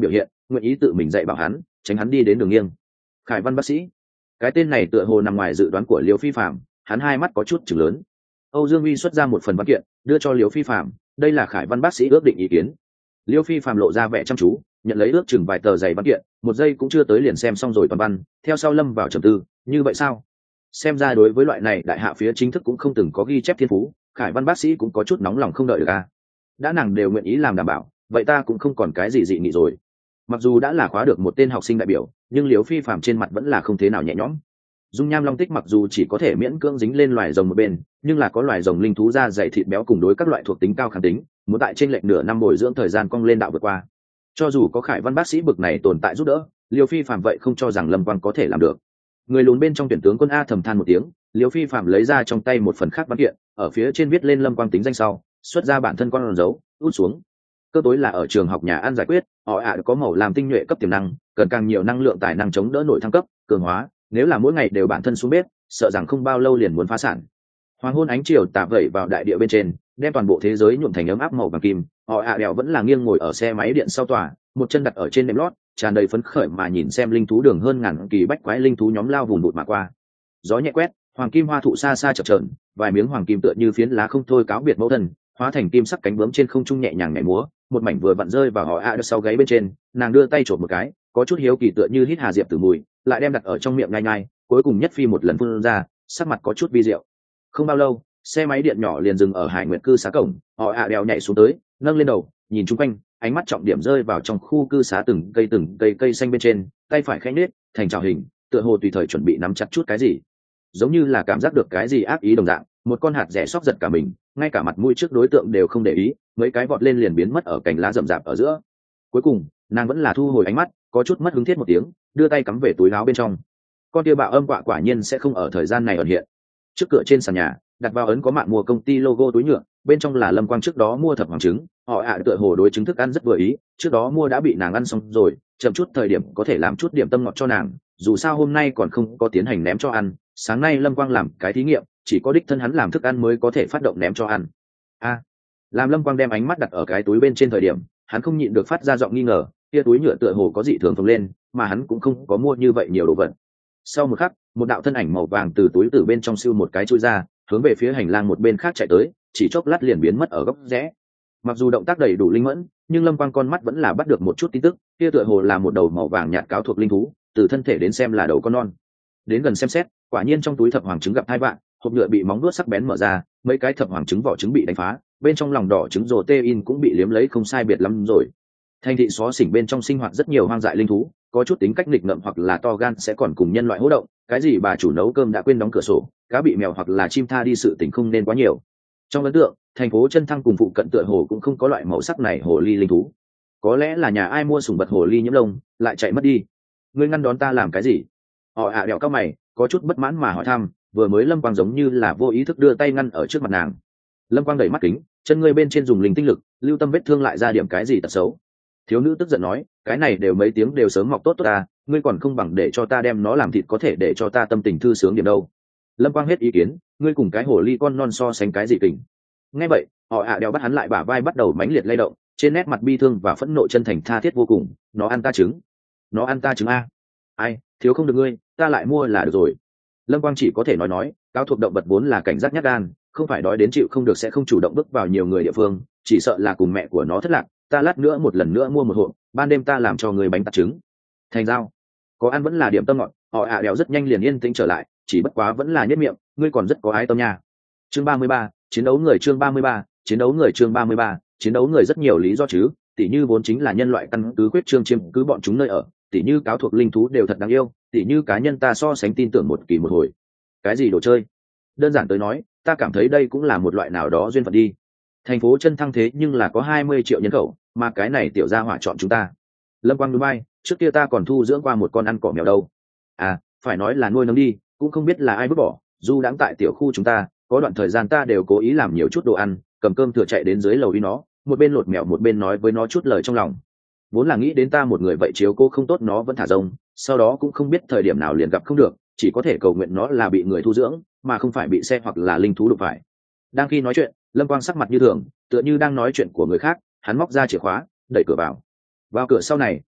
nguyện ý tự mình dạy bảo hắn, tránh hắn đi đến đường nghiêng. Khải Văn bác sĩ, cái tên này tựa hồ nằm ngoài dự đoán của Liễu Phi Phạm, hắn hai mắt có chút chừng lớn. Âu Dương Uy xuất ra một phần văn kiện đưa cho Liễu Phi Phạm, đây là Khải Văn bác sĩ ước định ý kiến. Liễu Phi Phạm lộ ra vẻ chăm chú, nhận lấy ước chừng vài tờ giấy văn kiện, một giây cũng chưa tới liền xem xong rồi toàn văn, theo sau lâm vào trầm tư. Như vậy sao? Xem ra đối với loại này đại hạ phía chính thức cũng không từng có ghi chép thiên phú, Khải Văn bác sĩ cũng có chút nóng lòng không đợi được a. Đã nàng đều nguyện ý làm đảm bảo, vậy ta cũng không còn cái gì dị nghị rồi. Mặc dù đã là khóa được một tên học sinh đại biểu, nhưng Liễu Phi Phạm trên mặt vẫn là không thế nào nhẹ nhõm. Dung nham long tích mặc dù chỉ có thể miễn cưỡng dính lên loài rồng một bên, nhưng là có loài rồng linh thú da dày thịt béo cùng đối các loại thuộc tính cao kháng tính, muốn tại trên lệch nửa năm bồi dưỡng thời gian cong lên đạo vượt qua. Cho dù có Khải Văn bác sĩ bực này tồn tại giúp đỡ, Liễu Phi Phạm vậy không cho rằng Lâm Quang có thể làm được. Người lùn bên trong tuyển tướng quân A thầm than một tiếng, Liễu Phi Phạm lấy ra trong tay một phần khác văn kiện, ở phía trên viết lên Lâm Quang tính danh sau, xuất ra bản thân con dấu, út xuống. Cơ tối là ở trường học nhà ăn giải quyết, họ ạ có màu làm tinh nhuệ cấp tiềm năng, cần càng nhiều năng lượng tài năng chống đỡ nổi thăng cấp, cường hóa, nếu là mỗi ngày đều bản thân xuống bếp, sợ rằng không bao lâu liền muốn phá sản. Hoàng hôn ánh chiều tà vẩy vào đại địa bên trên, đem toàn bộ thế giới nhuộm thành ấm áp màu vàng kim. Họ ạ đèo vẫn là nghiêng ngồi ở xe máy điện sau tòa, một chân đặt ở trên nệm lót, tràn đầy phấn khởi mà nhìn xem linh thú đường hơn ngàn kỳ bách quái linh thú nhóm lao vùng bụt mà qua. Gió nhẹ quét, hoàng kim hoa thụ xa xa chập chờn, vài miếng hoàng kim tựa như phiến lá không thôi cáo biệt mẫu thân, hóa thành kim sắc cánh bướm trên không trung nhẹ nhàng nhảy múa, một mảnh vừa vặn rơi vào họ ạ sau gáy bên trên, nàng đưa tay chộp một cái, có chút hiếu kỳ tựa như hít hà diệp tử mùi, lại đem đặt ở trong miệng nhai nhai, cuối cùng nhất phi một lần phun ra, sắc mặt có chút vi diệu. Không bao lâu, xe máy điện nhỏ liền dừng ở Hải Nguyệt cư xá cổng, họ ạ đèo nhảy xuống tới, nâng lên đầu, nhìn chung quanh, ánh mắt trọng điểm rơi vào trong khu cư xá từng cây từng cây cây xanh bên trên, tay phải khẽ nết, thành trào hình, tựa hồ tùy thời chuẩn bị nắm chặt chút cái gì, giống như là cảm giác được cái gì ác ý đồng dạng. Một con hạt rẻ xóc giật cả mình, ngay cả mặt mũi trước đối tượng đều không để ý, mấy cái vọt lên liền biến mất ở cành lá rậm rạp ở giữa. Cuối cùng, nàng vẫn là thu hồi ánh mắt, có chút mất hứng thiết một tiếng, đưa tay cắm về túi áo bên trong. Con tia bạo âm quạ quả nhiên sẽ không ở thời gian này ẩn hiện. Trước cửa trên sàn nhà, đặt vào ấn có mạng mua công ty logo túi nhựa, bên trong là Lâm Quang trước đó mua thập hoàng trứng, họ ạ tựa hồ đối chứng thức ăn rất vừa ý, trước đó mua đã bị nàng ăn xong rồi, chậm chút thời điểm có thể làm chút điểm tâm ngọt cho nàng, dù sao hôm nay còn không có tiến hành ném cho ăn, sáng nay Lâm Quang làm cái thí nghiệm, chỉ có đích thân hắn làm thức ăn mới có thể phát động ném cho ăn. A, à, làm Lâm Quang đem ánh mắt đặt ở cái túi bên trên thời điểm, hắn không nhịn được phát ra giọng nghi ngờ, kia túi nhựa tựa hồ có dị thường phồng lên, mà hắn cũng không có mua như vậy nhiều đồ vật. Sau một khắc, một đạo thân ảnh màu vàng từ túi từ bên trong siêu một cái chui ra, hướng về phía hành lang một bên khác chạy tới, chỉ chốc lát liền biến mất ở góc rẽ. Mặc dù động tác đầy đủ linh mẫn, nhưng Lâm Quang con mắt vẫn là bắt được một chút tin tức, kia tựa hồ là một đầu màu vàng nhạt cáo thuộc linh thú, từ thân thể đến xem là đầu con non. Đến gần xem xét, quả nhiên trong túi thập hoàng trứng gặp hai vạn, hộp nhựa bị móng vuốt sắc bén mở ra, mấy cái thập hoàng trứng vỏ trứng bị đánh phá, bên trong lòng đỏ trứng protein cũng bị liếm lấy không sai biệt lắm rồi. Thành thị xó xỉnh bên trong sinh hoạt rất nhiều hoang dại linh thú, có chút tính cách nghịch ngợm hoặc là to gan sẽ còn cùng nhân loại hỗ động, cái gì bà chủ nấu cơm đã quên đóng cửa sổ, cá bị mèo hoặc là chim tha đi sự tình không nên quá nhiều. Trong ấn tượng, thành phố Chân Thăng cùng phụ cận tựa hồ cũng không có loại màu sắc này hồ ly linh thú. Có lẽ là nhà ai mua sủng vật hồ ly nhiễm lông, lại chạy mất đi. Ngươi ngăn đón ta làm cái gì? Họ ạ đẹo cao mày, có chút bất mãn mà hỏi thăm, vừa mới Lâm Quang giống như là vô ý thức đưa tay ngăn ở trước mặt nàng. Lâm Quang đẩy mắt kính, chân ngươi bên trên dùng linh tinh lực, lưu tâm vết thương lại ra điểm cái gì tật xấu. Thiếu nữ tức giận nói, cái này đều mấy tiếng đều sớm mọc tốt tốt ta, ngươi còn không bằng để cho ta đem nó làm thịt có thể để cho ta tâm tình thư sướng điểm đâu. Lâm Quang hết ý kiến, ngươi cùng cái hồ ly con non so sánh cái gì kình. Nghe vậy, họ ạ đeo bắt hắn lại bả vai bắt đầu mãnh liệt lay động, trên nét mặt bi thương và phẫn nộ chân thành tha thiết vô cùng. Nó ăn ta trứng, nó ăn ta trứng a. Ai, thiếu không được ngươi, ta lại mua là được rồi. Lâm Quang chỉ có thể nói nói, cáo thuộc động vật vốn là cảnh giác nhát gan, không phải đói đến chịu không được sẽ không chủ động bước vào nhiều người địa phương, chỉ sợ là cùng mẹ của nó thất lạc. Ta lát nữa một lần nữa mua một hộp, ban đêm ta làm cho người bánh tạt trứng. Thành giao, có ăn vẫn là điểm tâm ngọt. Họ ạ đèo rất nhanh liền yên tĩnh trở lại, chỉ bất quá vẫn là nhất miệng, ngươi còn rất có ái tâm nha. Chương ba mươi ba, chiến đấu người chương ba mươi ba, chiến đấu người chương ba mươi ba, chiến đấu người rất nhiều lý do chứ, tỉ như vốn chính là nhân loại căn cứ quyết trương chiêm cứ bọn chúng nơi ở, tỉ như cáo thuộc linh thú đều thật đáng yêu, tỉ như cá nhân ta so sánh tin tưởng một kỳ một hồi. Cái gì đồ chơi? Đơn giản tới nói, ta cảm thấy đây cũng là một loại nào đó duyên phận đi. Thành phố Chân Thăng thế nhưng là có hai mươi triệu nhân khẩu, mà cái này tiểu gia hỏa chọn chúng ta. Lâm Quang núi bay, trước kia ta còn thu dưỡng qua một con ăn cỏ mèo đâu. À, phải nói là nuôi nấng đi, cũng không biết là ai vứt bỏ, dù đáng tại tiểu khu chúng ta, có đoạn thời gian ta đều cố ý làm nhiều chút đồ ăn, cầm cơm thừa chạy đến dưới lầu đi nó, một bên lột mèo một bên nói với nó chút lời trong lòng. Vốn là nghĩ đến ta một người vậy chiếu cô không tốt nó vẫn thả rông, sau đó cũng không biết thời điểm nào liền gặp không được, chỉ có thể cầu nguyện nó là bị người thu dưỡng, mà không phải bị xe hoặc là linh thú đụng phải. Đang khi nói chuyện, Lâm Quang sắc mặt như thường, tựa như đang nói chuyện của người khác, hắn móc ra chìa khóa, đẩy cửa vào. Vào cửa sau này,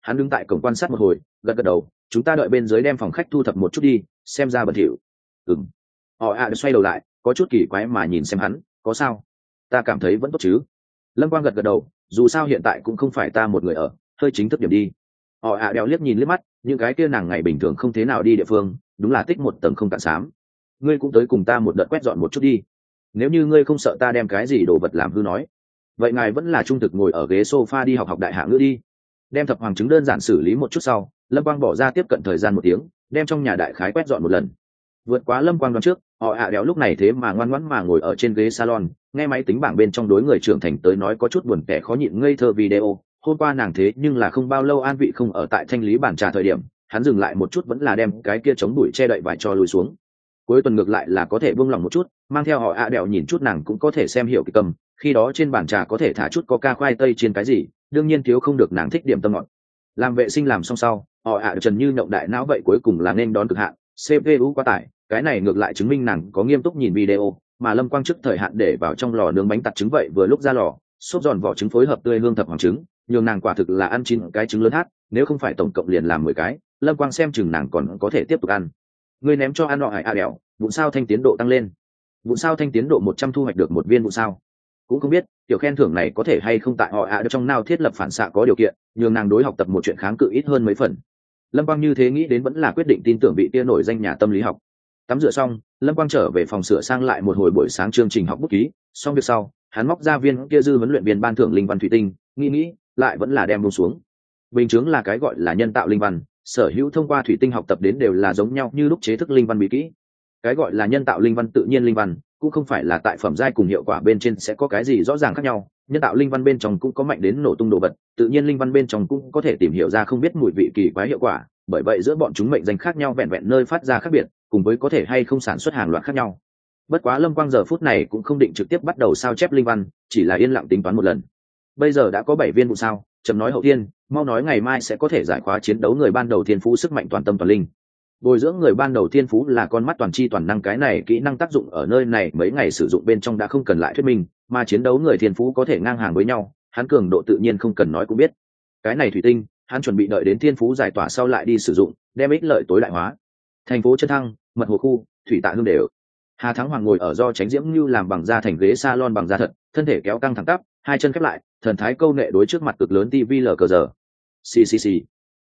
Hắn đứng tại cổng quan sát một hồi, gật gật đầu, chúng ta đợi bên dưới đem phòng khách thu thập một chút đi, xem ra bẩn thỉu. Ừm. Họ ạ xoay đầu lại, có chút kỳ quái mà nhìn xem hắn, có sao? Ta cảm thấy vẫn tốt chứ. Lâm Quang gật gật đầu, dù sao hiện tại cũng không phải ta một người ở, hơi chính thức điểm đi. Họ ạ đeo liếc nhìn liếc mắt, những cái kia nàng ngày bình thường không thế nào đi địa phương, đúng là tích một tầng không cạn xám. Ngươi cũng tới cùng ta một đợt quét dọn một chút đi. Nếu như ngươi không sợ ta đem cái gì đồ vật làm hư nói, vậy ngài vẫn là trung thực ngồi ở ghế sofa đi học học đại hạ ngữ đi. Đem thập hoàng chứng đơn giản xử lý một chút sau, Lâm Quang bỏ ra tiếp cận thời gian một tiếng, đem trong nhà đại khái quét dọn một lần. Vượt quá Lâm Quang đoán trước, họ ạ đéo lúc này thế mà ngoan ngoãn mà ngồi ở trên ghế salon, nghe máy tính bảng bên trong đối người trưởng thành tới nói có chút buồn tẻ khó nhịn ngây thơ video. Hôm qua nàng thế nhưng là không bao lâu an vị không ở tại thanh lý bàn trà thời điểm, hắn dừng lại một chút vẫn là đem cái kia chống đuổi che đậy vải cho lùi xuống. Cuối tuần ngược lại là có thể buông lòng một chút, mang theo họ ạ đéo nhìn chút nàng cũng có thể xem hiểu cái cầm, khi đó trên bàn trà có thể thả chút coca khoai tây trên cái gì, đương nhiên thiếu không được nàng thích điểm tâm ngọt. Làm vệ sinh làm xong sau, họ ạ trần như nhộng đại não vậy cuối cùng là nên đón cực hạn, xê pê u quá tải, cái này ngược lại chứng minh nàng có nghiêm túc nhìn video, mà Lâm Quang trước thời hạn để vào trong lò nướng bánh tạt trứng vậy vừa lúc ra lò, xốp giòn vỏ trứng phối hợp tươi hương thập hoàng trứng, nhường nàng quả thực là ăn chín cái trứng lớn hát, nếu không phải tổng cộng liền làm mười cái, Lâm Quang xem chừng nàng còn có thể tiếp tục ăn. Ngươi ném cho ăn họ ạ đéo, vụn sao thanh tiến độ tăng lên. Vụn sao thanh tiến độ một trăm thu hoạch được một viên vụn sao. Cũng không biết tiểu khen thưởng này có thể hay không tại họ ạ được trong nào thiết lập phản xạ có điều kiện, nhường nàng đối học tập một chuyện kháng cự ít hơn mấy phần. Lâm Quang như thế nghĩ đến vẫn là quyết định tin tưởng vị kia nổi danh nhà tâm lý học. Tắm rửa xong, Lâm Quang trở về phòng sửa sang lại một hồi buổi sáng chương trình học bút ký, xong việc sau, hắn móc ra viên kia dư huấn luyện viên ban thưởng linh văn thủy tinh, nghĩ nghĩ, lại vẫn là đem buông xuống. Bình chứng là cái gọi là nhân tạo linh văn, sở hữu thông qua thủy tinh học tập đến đều là giống nhau như lúc chế thức linh văn bí kỹ. Cái gọi là nhân tạo linh văn tự nhiên linh văn, cũng không phải là tại phẩm giai cùng hiệu quả bên trên sẽ có cái gì rõ ràng khác nhau, nhân tạo linh văn bên trong cũng có mạnh đến nổ tung đồ vật, tự nhiên linh văn bên trong cũng có thể tìm hiểu ra không biết mùi vị kỳ quái hiệu quả, bởi vậy giữa bọn chúng mệnh danh khác nhau vẹn vẹn nơi phát ra khác biệt, cùng với có thể hay không sản xuất hàng loạt khác nhau. Bất quá Lâm Quang giờ phút này cũng không định trực tiếp bắt đầu sao chép linh văn, chỉ là yên lặng tính toán một lần. Bây giờ đã có bảy viên vụ sao, chậm nói hậu thiên, mau nói ngày mai sẽ có thể giải khóa chiến đấu người ban đầu thiên phú sức mạnh toàn tâm toàn linh. Bồi dưỡng người ban đầu thiên phú là con mắt toàn chi toàn năng, cái này kỹ năng tác dụng ở nơi này mấy ngày sử dụng bên trong đã không cần lại thuyết minh, mà chiến đấu người thiên phú có thể ngang hàng với nhau, hắn cường độ tự nhiên không cần nói cũng biết. Cái này thủy tinh, hắn chuẩn bị đợi đến thiên phú giải tỏa sau lại đi sử dụng, đem ích lợi tối đại hóa. Thành phố Chân Thăng, mật hồ khu, thủy tạ hương đều. Hà Thắng Hoàng ngồi ở do Tránh Diễm Như làm bằng da thành ghế salon bằng da thật, thân thể kéo căng thẳng tắp, hai chân khép lại, thần thái câu nệ đối trước mặt cực lớn tivi lờ cờ giờ. Xì xì xì.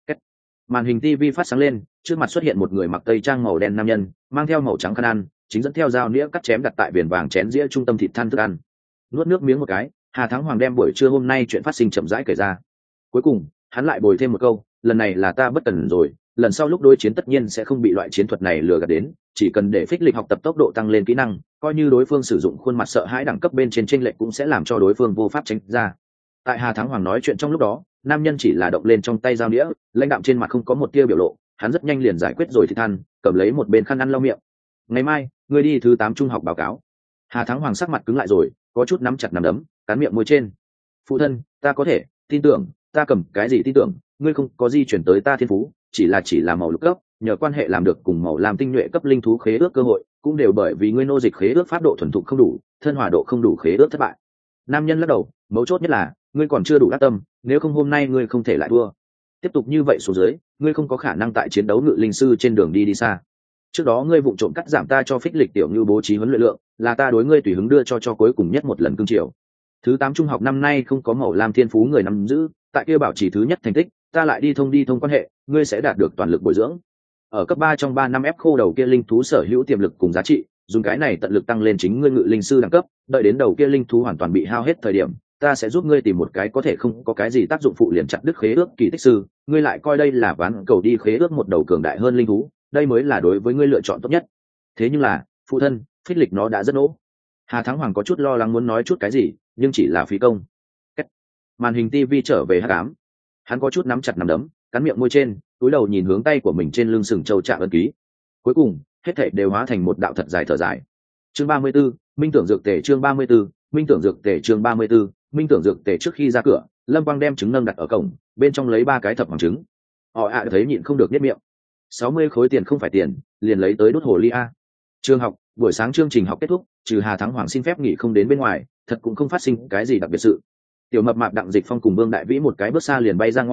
Màn hình tivi phát sáng lên, trước mặt xuất hiện một người mặc tây trang màu đen nam nhân, mang theo màu trắng khăn ăn, chính dẫn theo dao nĩa cắt chém đặt tại viền vàng chén dĩa trung tâm thịt than thức ăn. Nuốt nước miếng một cái, Hà Thắng Hoàng đem buổi trưa hôm nay chuyện phát sinh chậm rãi kể ra. Cuối cùng, hắn lại bồi thêm một câu, lần này là ta bất cẩn rồi, lần sau lúc đối chiến tất nhiên sẽ không bị loại chiến thuật này lừa gạt đến, chỉ cần để phích lịch học tập tốc độ tăng lên kỹ năng, coi như đối phương sử dụng khuôn mặt sợ hãi đẳng cấp bên trên chênh lệch cũng sẽ làm cho đối phương vô pháp tránh ra. Tại Hà Thắng Hoàng nói chuyện trong lúc đó, nam nhân chỉ là động lên trong tay dao đĩa, lãnh đạm trên mặt không có một tia biểu lộ, hắn rất nhanh liền giải quyết rồi thì than, cầm lấy một bên khăn ăn lau miệng. Ngày mai, ngươi đi thứ tám trung học báo cáo. Hà Thắng Hoàng sắc mặt cứng lại rồi, có chút nắm chặt nắm đấm, cắn miệng môi trên. Phụ thân, ta có thể tin tưởng, ta cầm cái gì tin tưởng, ngươi không có di chuyển tới ta thiên phú, chỉ là chỉ là màu lục cấp, nhờ quan hệ làm được cùng màu làm tinh nhuệ cấp linh thú khế ước cơ hội, cũng đều bởi vì ngươi nô dịch khế ước pháp độ thuần thục không đủ, thân hòa độ không đủ khế ước thất bại. Nam nhân lắc đầu, mấu chốt nhất là ngươi còn chưa đủ đắc tâm, nếu không hôm nay ngươi không thể lại thua. Tiếp tục như vậy xuống dưới, ngươi không có khả năng tại chiến đấu ngự linh sư trên đường đi đi xa. Trước đó ngươi vụng trộm cắt giảm ta cho phích lịch tiểu như bố trí huấn luyện lượng, là ta đối ngươi tùy hứng đưa cho cho cuối cùng nhất một lần cương triều. Thứ tám trung học năm nay không có màu lam thiên phú người nắm giữ, tại kia bảo trì thứ nhất thành tích, ta lại đi thông đi thông quan hệ, ngươi sẽ đạt được toàn lực bồi dưỡng. Ở cấp ba trong ba năm ép khô đầu kia linh thú sở hữu tiềm lực cùng giá trị, dùng cái này tận lực tăng lên chính ngươi ngự linh sư đẳng cấp, đợi đến đầu kia linh thú hoàn toàn bị hao hết thời điểm, ta sẽ giúp ngươi tìm một cái có thể không có cái gì tác dụng phụ liền chặt đứt khế ước kỳ tích sư, ngươi lại coi đây là ván cầu đi khế ước một đầu cường đại hơn linh thú, đây mới là đối với ngươi lựa chọn tốt nhất. Thế nhưng là, phụ thân, phích lịch nó đã rất nỗ. Hà Thắng Hoàng có chút lo lắng muốn nói chút cái gì, nhưng chỉ là phí công. Cách. Màn hình tivi trở về hắc ám. Hắn có chút nắm chặt nắm đấm, cắn miệng môi trên, cúi đầu nhìn hướng tay của mình trên lưng sừng châu chạm ấn ký. Cuối cùng, hết thảy đều hóa thành một đạo thật dài thở dài. Chương ba mươi 34, Minh tưởng dược tề chương ba mươi 34, Minh tưởng dược tề chương ba mươi 34, Minh tưởng dược tề trước khi ra cửa, Lâm Quang đem trứng nâng đặt ở cổng, bên trong lấy ba cái thập hoàng trứng. Họ ạ thấy nhịn không được nhếch miệng. sáu mươi khối tiền không phải tiền, liền lấy tới đốt hồ ly a. Trường học, buổi sáng chương trình học kết thúc, trừ Hà Thắng Hoàng xin phép nghỉ không đến bên ngoài, thật cũng không phát sinh cái gì đặc biệt sự. Tiểu mập mạp Đặng Dịch Phong cùng Vương Đại Vĩ một cái bước xa liền bay ra ngoài,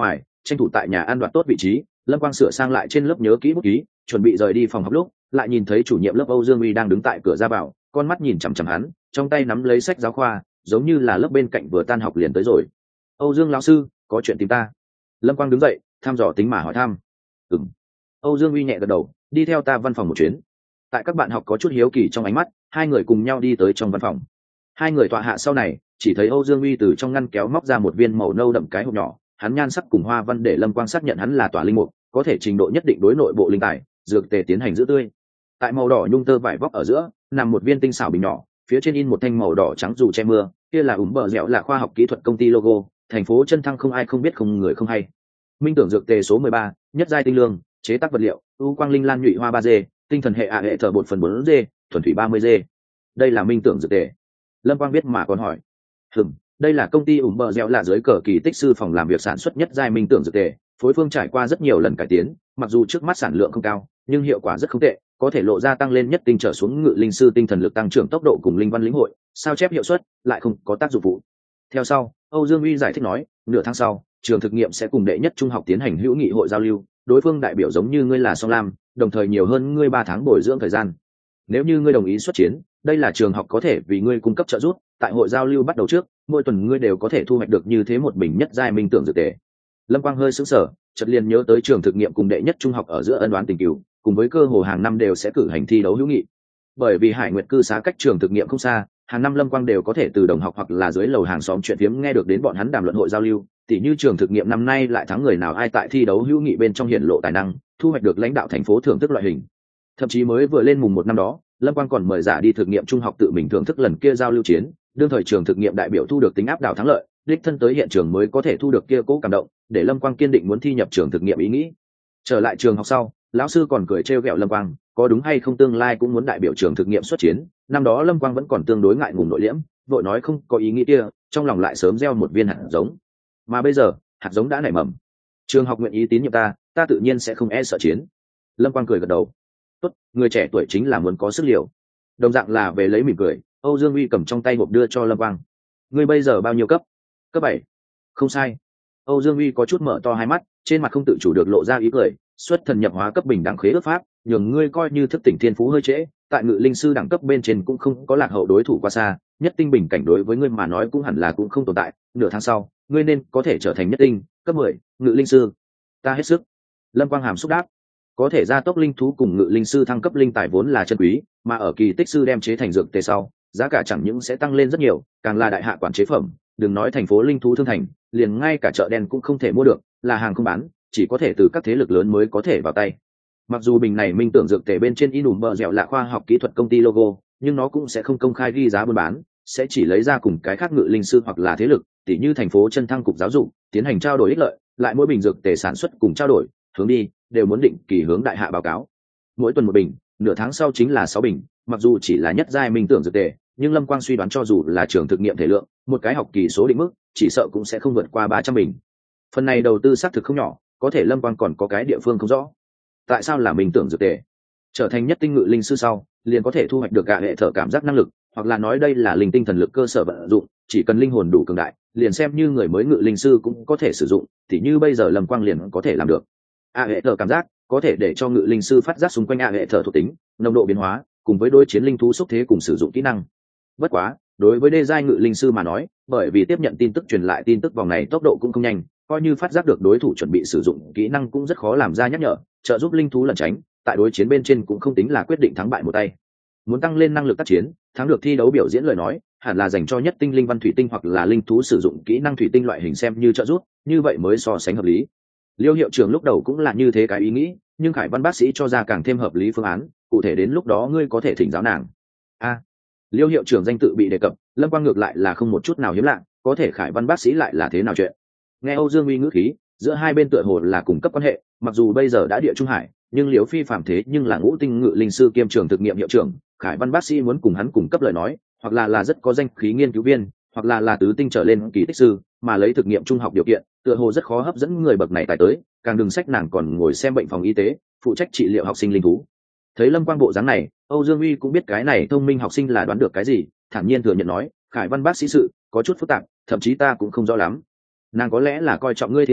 tranh thủ tại nhà ăn đoạt tốt vị trí. Lâm Quang sửa sang lại trên lớp nhớ kỹ bút ký, chuẩn bị rời đi phòng học lúc lại nhìn thấy chủ nhiệm lớp Âu Dương Uy đang đứng tại cửa ra vào, con mắt nhìn chằm chằm hắn, trong tay nắm lấy sách giáo khoa, giống như là lớp bên cạnh vừa tan học liền tới rồi. Âu Dương lão sư, có chuyện tìm ta. Lâm Quang đứng dậy, thăm dò tính mà hỏi thăm. Ừm. Âu Dương Uy nhẹ gật đầu, đi theo ta văn phòng một chuyến. Tại các bạn học có chút hiếu kỳ trong ánh mắt, hai người cùng nhau đi tới trong văn phòng. Hai người tọa hạ sau này, chỉ thấy Âu Dương Uy từ trong ngăn kéo móc ra một viên màu nâu đậm cái hộp nhỏ, hắn nhan sắc cùng hoa văn để Lâm Quang xác nhận hắn là tỏa linh mục, có thể trình độ nhất định đối nội bộ linh tài, dược tề tiến hành giữ tươi. Tại màu đỏ nhung tơ vải vóc ở giữa, nằm một viên tinh xảo bình nhỏ, phía trên in một thanh màu đỏ trắng dù che mưa, kia là ủm bờ dẻo là khoa học kỹ thuật công ty logo, thành phố chân thăng không ai không biết không người không hay. Minh tưởng dược tề số mười ba, nhất giai tinh lương, chế tác vật liệu, ưu quang linh lan nhụy hoa ba g, tinh thần hệ ạ hệ thở bột phần bốn g, thuần thủy ba mươi g. Đây là minh tưởng dược tề. Lâm Quang biết mà còn hỏi. Hừm, đây là công ty ủm bờ dẻo là dưới cờ kỳ tích sư phòng làm việc sản xuất nhất giai minh tưởng dược tề, phối phương trải qua rất nhiều lần cải tiến, mặc dù trước mắt sản lượng không cao, nhưng hiệu quả rất không tệ, có thể lộ ra tăng lên nhất tinh trở xuống ngự linh sư tinh thần lực tăng trưởng tốc độ cùng linh văn lĩnh hội, sao chép hiệu suất, lại không có tác dụng phụ. Theo sau, Âu Dương Uy giải thích nói, nửa tháng sau, trường thực nghiệm sẽ cùng đệ nhất trung học tiến hành hữu nghị hội giao lưu, đối phương đại biểu giống như ngươi là Song Lam, đồng thời nhiều hơn ngươi ba tháng bồi dưỡng thời gian. Nếu như ngươi đồng ý xuất chiến, đây là trường học có thể vì ngươi cung cấp trợ giúp, tại hội giao lưu bắt đầu trước, mỗi tuần ngươi đều có thể thu hoạch được như thế một bình nhất giai minh tưởng dược tề. Lâm Quang hơi sững sờ, chợt liền nhớ tới trường thực nghiệm cùng đệ nhất trung học ở giữa ân oán tình cừu, cùng với cơ hồ hàng năm đều sẽ cử hành thi đấu hữu nghị. Bởi vì Hải Nguyệt cư xá cách trường thực nghiệm không xa, hàng năm Lâm Quang đều có thể từ đồng học hoặc là dưới lầu hàng xóm chuyện phiếm nghe được đến bọn hắn đàm luận hội giao lưu, tỉ như trường thực nghiệm năm nay lại thắng người nào ai tại thi đấu hữu nghị bên trong hiện lộ tài năng, thu hoạch được lãnh đạo thành phố thưởng thức loại hình. Thậm chí mới vừa lên mùng một năm đó, Lâm Quang còn mời giả đi thực nghiệm trung học tự mình thưởng thức lần kia giao lưu chiến, đương thời trường thực nghiệm đại biểu thu được tính áp đảo thắng lợi, đích thân tới hiện trường mới có thể thu được kia cố cảm động, để Lâm Quang kiên định muốn thi nhập trường thực nghiệm ý nghĩ. Trở lại trường học sau, lão sư còn cười trêu ghẹo Lâm Quang, có đúng hay không tương lai cũng muốn đại biểu trường thực nghiệm xuất chiến. Năm đó Lâm Quang vẫn còn tương đối ngại ngùng nội liễm, vội nói không có ý nghĩ kia, trong lòng lại sớm gieo một viên hạt giống. Mà bây giờ, hạt giống đã nảy mầm. Trường học nguyện ý tín nhiệm ta, ta tự nhiên sẽ không e sợ chiến. Lâm Quang cười gật đầu. Tốt, người trẻ tuổi chính là muốn có sức liều. Đồng dạng là về lấy mỉm cười, Âu Dương Uy cầm trong tay hộp đưa cho Lâm Quang. Ngươi bây giờ bao nhiêu cấp? Cấp bảy. Không sai. Âu Dương Uy có chút mở to hai mắt, trên mặt không tự chủ được lộ ra ý cười, xuất thần nhập hóa cấp bình đẳng khế ước pháp, nhường ngươi coi như thức tỉnh thiên phú hơi trễ, tại ngự linh sư đẳng cấp bên trên cũng không có lạc hậu đối thủ quá xa, nhất tinh bình cảnh đối với ngươi mà nói cũng hẳn là cũng không tồn tại, nửa tháng sau, ngươi nên có thể trở thành nhất tinh, cấp mười, ngự linh sư. Ta hết sức. Lâm Quang hàm xúc đáp. Có thể gia tốc linh thú cùng ngự linh sư thăng cấp linh tài vốn là chân quý, mà ở kỳ tích sư đem chế thành dược tề sau, giá cả chẳng những sẽ tăng lên rất nhiều, càng là đại hạ quản chế phẩm, đừng nói thành phố linh thú thương thành, liền ngay cả chợ đen cũng không thể mua được, là hàng không bán, chỉ có thể từ các thế lực lớn mới có thể vào tay. Mặc dù bình này minh tưởng dược tề bên trên in ủm bờ dẻo là khoa học kỹ thuật công ty logo, nhưng nó cũng sẽ không công khai ghi giá buôn bán, sẽ chỉ lấy ra cùng cái khác ngự linh sư hoặc là thế lực, tỉ như thành phố chân thăng cục giáo dục, tiến hành trao đổi ích lợi, lại mỗi bình dược tề sản xuất cùng trao đổi, hướng đi đều muốn định kỳ hướng đại hạ báo cáo. Mỗi tuần một bình, nửa tháng sau chính là sáu bình, mặc dù chỉ là nhất giai minh tưởng dược tề, nhưng Lâm Quang suy đoán cho dù là trường thực nghiệm thể lượng, một cái học kỳ số định mức, chỉ sợ cũng sẽ không vượt qua ba trăm bình. Phần này đầu tư xác thực không nhỏ, có thể Lâm Quang còn có cái địa phương không rõ. Tại sao là minh tưởng dược tề? Trở thành nhất tinh ngự linh sư sau, liền có thể thu hoạch được cả hệ thở cảm giác năng lực, hoặc là nói đây là linh tinh thần lực cơ sở vận dụng, chỉ cần linh hồn đủ cường đại, liền xem như người mới ngự linh sư cũng có thể sử dụng, tỉ như bây giờ Lâm Quang liền có thể làm được. A hệ thở cảm giác có thể để cho ngự linh sư phát giác xung quanh a hệ thở thuộc tính, nồng độ biến hóa, cùng với đối chiến linh thú xúc thế cùng sử dụng kỹ năng. Bất quá, đối với đê giai ngự linh sư mà nói, bởi vì tiếp nhận tin tức truyền lại tin tức vòng này tốc độ cũng không nhanh, coi như phát giác được đối thủ chuẩn bị sử dụng kỹ năng cũng rất khó làm ra nhắc nhở, trợ giúp linh thú lẩn tránh, tại đối chiến bên trên cũng không tính là quyết định thắng bại một tay. Muốn tăng lên năng lực tác chiến, thắng được thi đấu biểu diễn lời nói, hẳn là dành cho nhất tinh linh văn thủy tinh hoặc là linh thú sử dụng kỹ năng thủy tinh loại hình xem như trợ giúp, như vậy mới so sánh hợp lý. Liêu hiệu trưởng lúc đầu cũng là như thế cái ý nghĩ, nhưng Khải Văn bác sĩ cho ra càng thêm hợp lý phương án, cụ thể đến lúc đó ngươi có thể thỉnh giáo nàng. A, Liêu hiệu trưởng danh tự bị đề cập, Lâm Quang ngược lại là không một chút nào hiếm lạ, có thể Khải Văn bác sĩ lại là thế nào chuyện? Nghe Âu Dương Uy ngữ khí, giữa hai bên tựa hồ là cùng cấp quan hệ, mặc dù bây giờ đã địa trung hải, nhưng Liễu Phi phạm thế nhưng là ngũ tinh ngự linh sư kiêm trường thực nghiệm hiệu trưởng, Khải Văn bác sĩ muốn cùng hắn cùng cấp lời nói, hoặc là là rất có danh khí nghiên cứu viên, hoặc là là tứ tinh trở lên kỳ tích sư, mà lấy thực nghiệm trung học điều kiện, tựa hồ rất khó hấp dẫn người bậc này tài tới, càng đừng sách nàng còn ngồi xem bệnh phòng y tế, phụ trách trị liệu học sinh linh thú. Thấy Lâm Quang bộ dáng này, Âu Dương Uy cũng biết cái này thông minh học sinh là đoán được cái gì, thản nhiên thừa nhận nói, Khải Văn bác sĩ sự có chút phức tạp, thậm chí ta cũng không rõ lắm. Nàng có lẽ là coi trọng ngươi thiên phú,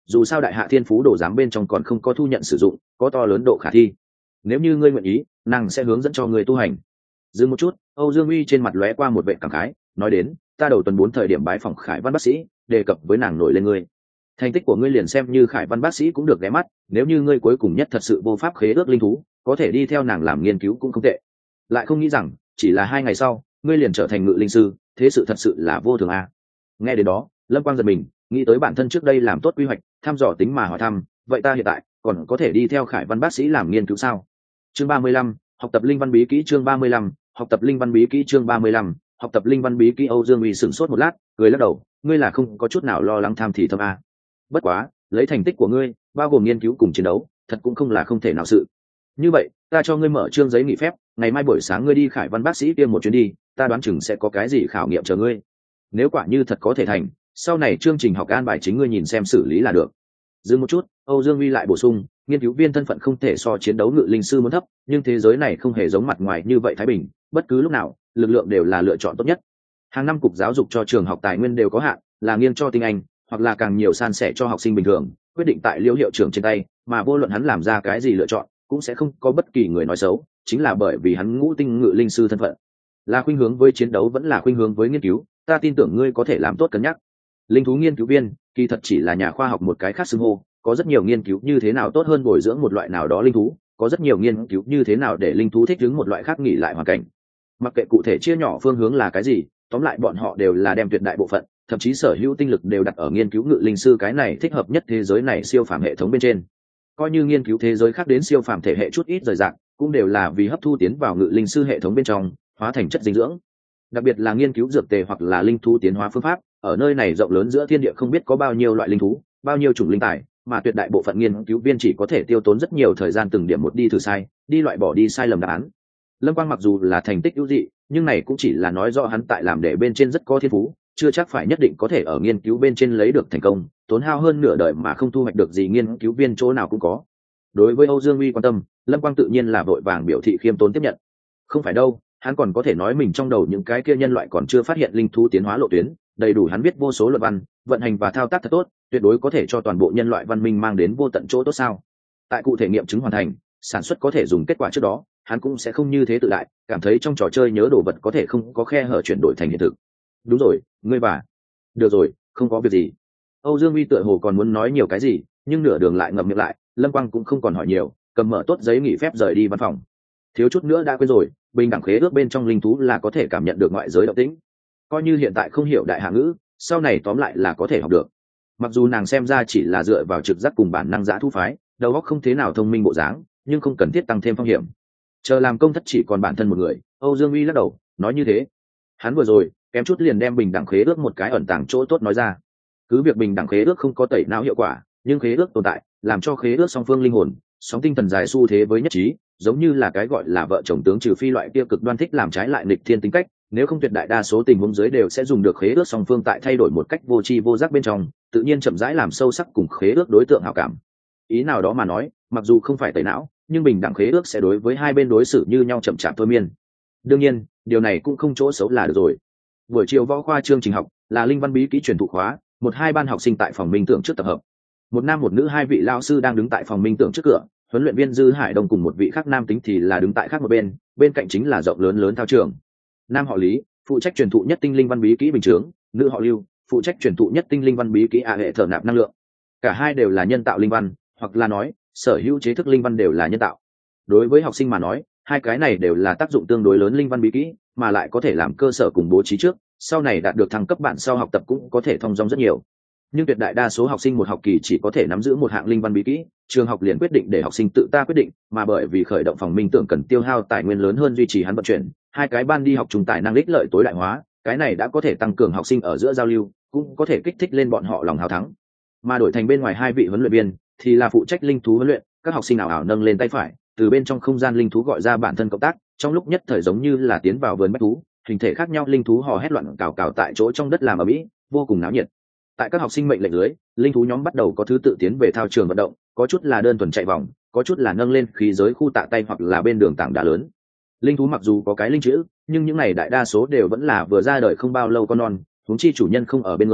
dù sao đại hạ thiên phú đồ giám bên trong còn không có thu nhận sử dụng, có to lớn độ khả thi. Nếu như ngươi nguyện ý, nàng sẽ hướng dẫn cho ngươi tu hành. Dừng một chút, Âu Dương Uy trên mặt lóe qua một vẻ cảm khái, nói đến, ta đầu tuần bốn thời điểm bái phòng Khải Văn bác sĩ, đề cập với nàng nổi lên ngươi. Thành tích của ngươi liền xem như Khải Văn bác sĩ cũng được ghé mắt, nếu như ngươi cuối cùng nhất thật sự vô pháp khế ước linh thú, có thể đi theo nàng làm nghiên cứu cũng không tệ. Lại không nghĩ rằng, chỉ là hai ngày sau, ngươi liền trở thành ngự linh sư, thế sự thật sự là vô thường a. Nghe đến đó, Lâm Quang giật mình, nghĩ tới bản thân trước đây làm tốt quy hoạch, thăm dò tính mà hỏi thăm, vậy ta hiện tại còn có thể đi theo Khải Văn bác sĩ làm nghiên cứu sao? Chương ba mươi lăm, học tập linh văn bí kỹ chương ba mươi lăm, học tập linh văn bí kỹ chương ba mươi lăm, học tập linh văn bí kỹ. Âu Dương Uy sửng sốt một lát, cười lắc đầu, ngươi là không có chút nào lo lắng tham thì thâm a. Bất quá, lấy thành tích của ngươi, bao gồm nghiên cứu cùng chiến đấu, thật cũng không là không thể nào sự. Như vậy, ta cho ngươi mở chương giấy nghỉ phép, ngày mai buổi sáng ngươi đi Khải Văn bác sĩ kia một chuyến đi, ta đoán chừng sẽ có cái gì khảo nghiệm chờ ngươi. Nếu quả như thật có thể thành, sau này chương trình học an bài chính ngươi nhìn xem xử lý là được. Dừng một chút, Âu Dương Uy lại bổ sung, nghiên cứu viên thân phận không thể so chiến đấu ngự linh sư muốn thấp, nhưng thế giới này không hề giống mặt ngoài như vậy thái bình, bất cứ lúc nào, lực lượng đều là lựa chọn tốt nhất. Hàng năm cục giáo dục cho trường học tài nguyên đều có hạn, là nghiêng cho tinh anh, hoặc là càng nhiều san sẻ cho học sinh bình thường, quyết định tại Liêu hiệu trưởng trên tay, mà vô luận hắn làm ra cái gì lựa chọn, cũng sẽ không có bất kỳ người nói xấu, chính là bởi vì hắn ngũ tinh ngự linh sư thân phận. Là khuynh hướng với chiến đấu vẫn là khuynh hướng với nghiên cứu, ta tin tưởng ngươi có thể làm tốt cân nhắc. Linh thú nghiên cứu viên, kỳ thật chỉ là nhà khoa học một cái khác xưng hô, có rất nhiều nghiên cứu như thế nào tốt hơn bồi dưỡng một loại nào đó linh thú, có rất nhiều nghiên cứu như thế nào để linh thú thích ứng một loại khác nghỉ lại hoàn cảnh. Mặc kệ cụ thể chia nhỏ phương hướng là cái gì, tóm lại bọn họ đều là đem tuyệt đại bộ phận, thậm chí sở hữu tinh lực đều đặt ở nghiên cứu ngự linh sư cái này thích hợp nhất thế giới này siêu phàm hệ thống bên trên. Coi như nghiên cứu thế giới khác đến siêu phàm thể hệ chút ít rời rạc, cũng đều là vì hấp thu tiến vào ngự linh sư hệ thống bên trong, hóa thành chất dinh dưỡng. Đặc biệt là nghiên cứu dược tề hoặc là linh thú tiến hóa phương pháp, ở nơi này rộng lớn giữa thiên địa không biết có bao nhiêu loại linh thú, bao nhiêu chủng linh tài, mà tuyệt đại bộ phận nghiên cứu viên chỉ có thể tiêu tốn rất nhiều thời gian từng điểm một đi thử sai, đi loại bỏ đi sai lầm đáp án. Lâm Quang mặc dù là thành tích ưu dị, nhưng này cũng chỉ là nói rõ hắn tại làm để bên trên rất có thiên phú, chưa chắc phải nhất định có thể ở nghiên cứu bên trên lấy được thành công, tốn hao hơn nửa đời mà không thu hoạch được gì nghiên cứu viên chỗ nào cũng có. Đối với Âu Dương Uy quan tâm, Lâm Quang tự nhiên là vội vàng biểu thị khiêm tốn tiếp nhận. Không phải đâu, hắn còn có thể nói mình trong đầu những cái kia nhân loại còn chưa phát hiện linh thú tiến hóa lộ tuyến, đầy đủ hắn biết vô số luận văn, vận hành và thao tác thật tốt, tuyệt đối có thể cho toàn bộ nhân loại văn minh mang đến vô tận chỗ tốt sao? Tại cụ thể nghiệm chứng hoàn thành, sản xuất có thể dùng kết quả trước đó, hắn cũng sẽ không như thế tự đại, cảm thấy trong trò chơi nhớ đồ vật có thể không có khe hở chuyển đổi thành hiện thực. Đúng rồi, ngươi bà. Được rồi, không có việc gì. Âu Dương Uy tựa hồ còn muốn nói nhiều cái gì, nhưng nửa đường lại ngậm miệng lại, Lâm Quang cũng không còn hỏi nhiều, cầm mở tốt giấy nghỉ phép rời đi văn phòng. Thiếu chút nữa đã quên rồi, bình đẳng khế ước bên trong linh thú là có thể cảm nhận được ngoại giới động tĩnh. Coi như hiện tại không hiểu đại hạ ngữ, sau này tóm lại là có thể học được. Mặc dù nàng xem ra chỉ là dựa vào trực giác cùng bản năng dã thu phái, đầu óc không thế nào thông minh bộ dáng, nhưng không cần thiết tăng thêm phong hiểm. Chờ làm công thất chỉ còn bản thân một người, Âu Dương Uy lắc đầu, nói như thế. Hắn vừa rồi, kém chút liền đem bình đẳng khế ước một cái ẩn tàng chỗ tốt nói ra. Cứ việc bình đẳng khế ước không có tẩy não hiệu quả, nhưng khế ước tồn tại, làm cho khế ước song phương linh hồn, sóng tinh thần dài xu thế với nhất trí, giống như là cái gọi là vợ chồng tướng trừ phi loại kia cực đoan thích làm trái lại nghịch thiên tính cách, nếu không tuyệt đại đa số tình huống dưới đều sẽ dùng được khế ước song phương tại thay đổi một cách vô tri vô giác bên trong, tự nhiên chậm rãi làm sâu sắc cùng khế ước đối tượng hảo cảm. Ý nào đó mà nói, mặc dù không phải tẩy não, nhưng bình đẳng khế ước sẽ đối với hai bên đối xử như nhau chậm chạp thôi miên. Đương nhiên, điều này cũng không chỗ xấu là được rồi. Buổi chiều võ khoa chương trình học là linh văn bí kỹ truyền thụ khóa, một hai ban học sinh tại phòng minh tưởng trước tập hợp. Một nam một nữ hai vị lao sư đang đứng tại phòng minh tưởng trước cửa, huấn luyện viên Dư Hải Đông cùng một vị khác nam tính thì là đứng tại khác một bên, bên cạnh chính là rộng lớn lớn thao trường. Nam họ Lý, phụ trách truyền thụ nhất tinh linh văn bí kỹ bình chướng, nữ họ Lưu, phụ trách truyền thụ nhất tinh linh văn bí kỹ a hệ thở nạp năng lượng. Cả hai đều là nhân tạo linh văn, hoặc là nói, sở hữu chế thức linh văn đều là nhân tạo. Đối với học sinh mà nói, hai cái này đều là tác dụng tương đối lớn linh văn bí kỹ, mà lại có thể làm cơ sở cùng bố trí trước, sau này đạt được thăng cấp bản sau học tập cũng có thể thông dong rất nhiều. Nhưng tuyệt đại đa số học sinh một học kỳ chỉ có thể nắm giữ một hạng linh văn bí kỹ, trường học liền quyết định để học sinh tự ta quyết định, mà bởi vì khởi động phòng minh tưởng cần tiêu hao tài nguyên lớn hơn duy trì hắn vận chuyển, hai cái ban đi học trùng tài năng ích lợi tối đại hóa, cái này đã có thể tăng cường học sinh ở giữa giao lưu, cũng có thể kích thích lên bọn họ lòng hào thắng. Mà đổi thành bên ngoài hai vị huấn luyện viên thì là phụ trách linh thú huấn luyện, các học sinh ảo ảo nâng lên tay phải, từ bên trong không gian linh thú gọi ra bản thân cộng tác, trong lúc nhất thời giống như là tiến vào vườn bách thú, hình thể khác nhau linh thú hò hét loạn cào cào tại chỗ trong đất làm ở mỹ, vô cùng náo nhiệt. Tại các học sinh mệnh lệnh dưới, linh thú nhóm bắt đầu có thứ tự tiến về thao trường vận động, có chút là đơn thuần chạy vòng, có chút là nâng lên khí giới khu tạ tay hoặc là bên đường tảng đá lớn. Linh thú mặc dù có cái linh chữ, nhưng những này đại đa số đều vẫn là vừa ra đời không bao lâu con non, huống chi chủ nhân không ở bên người,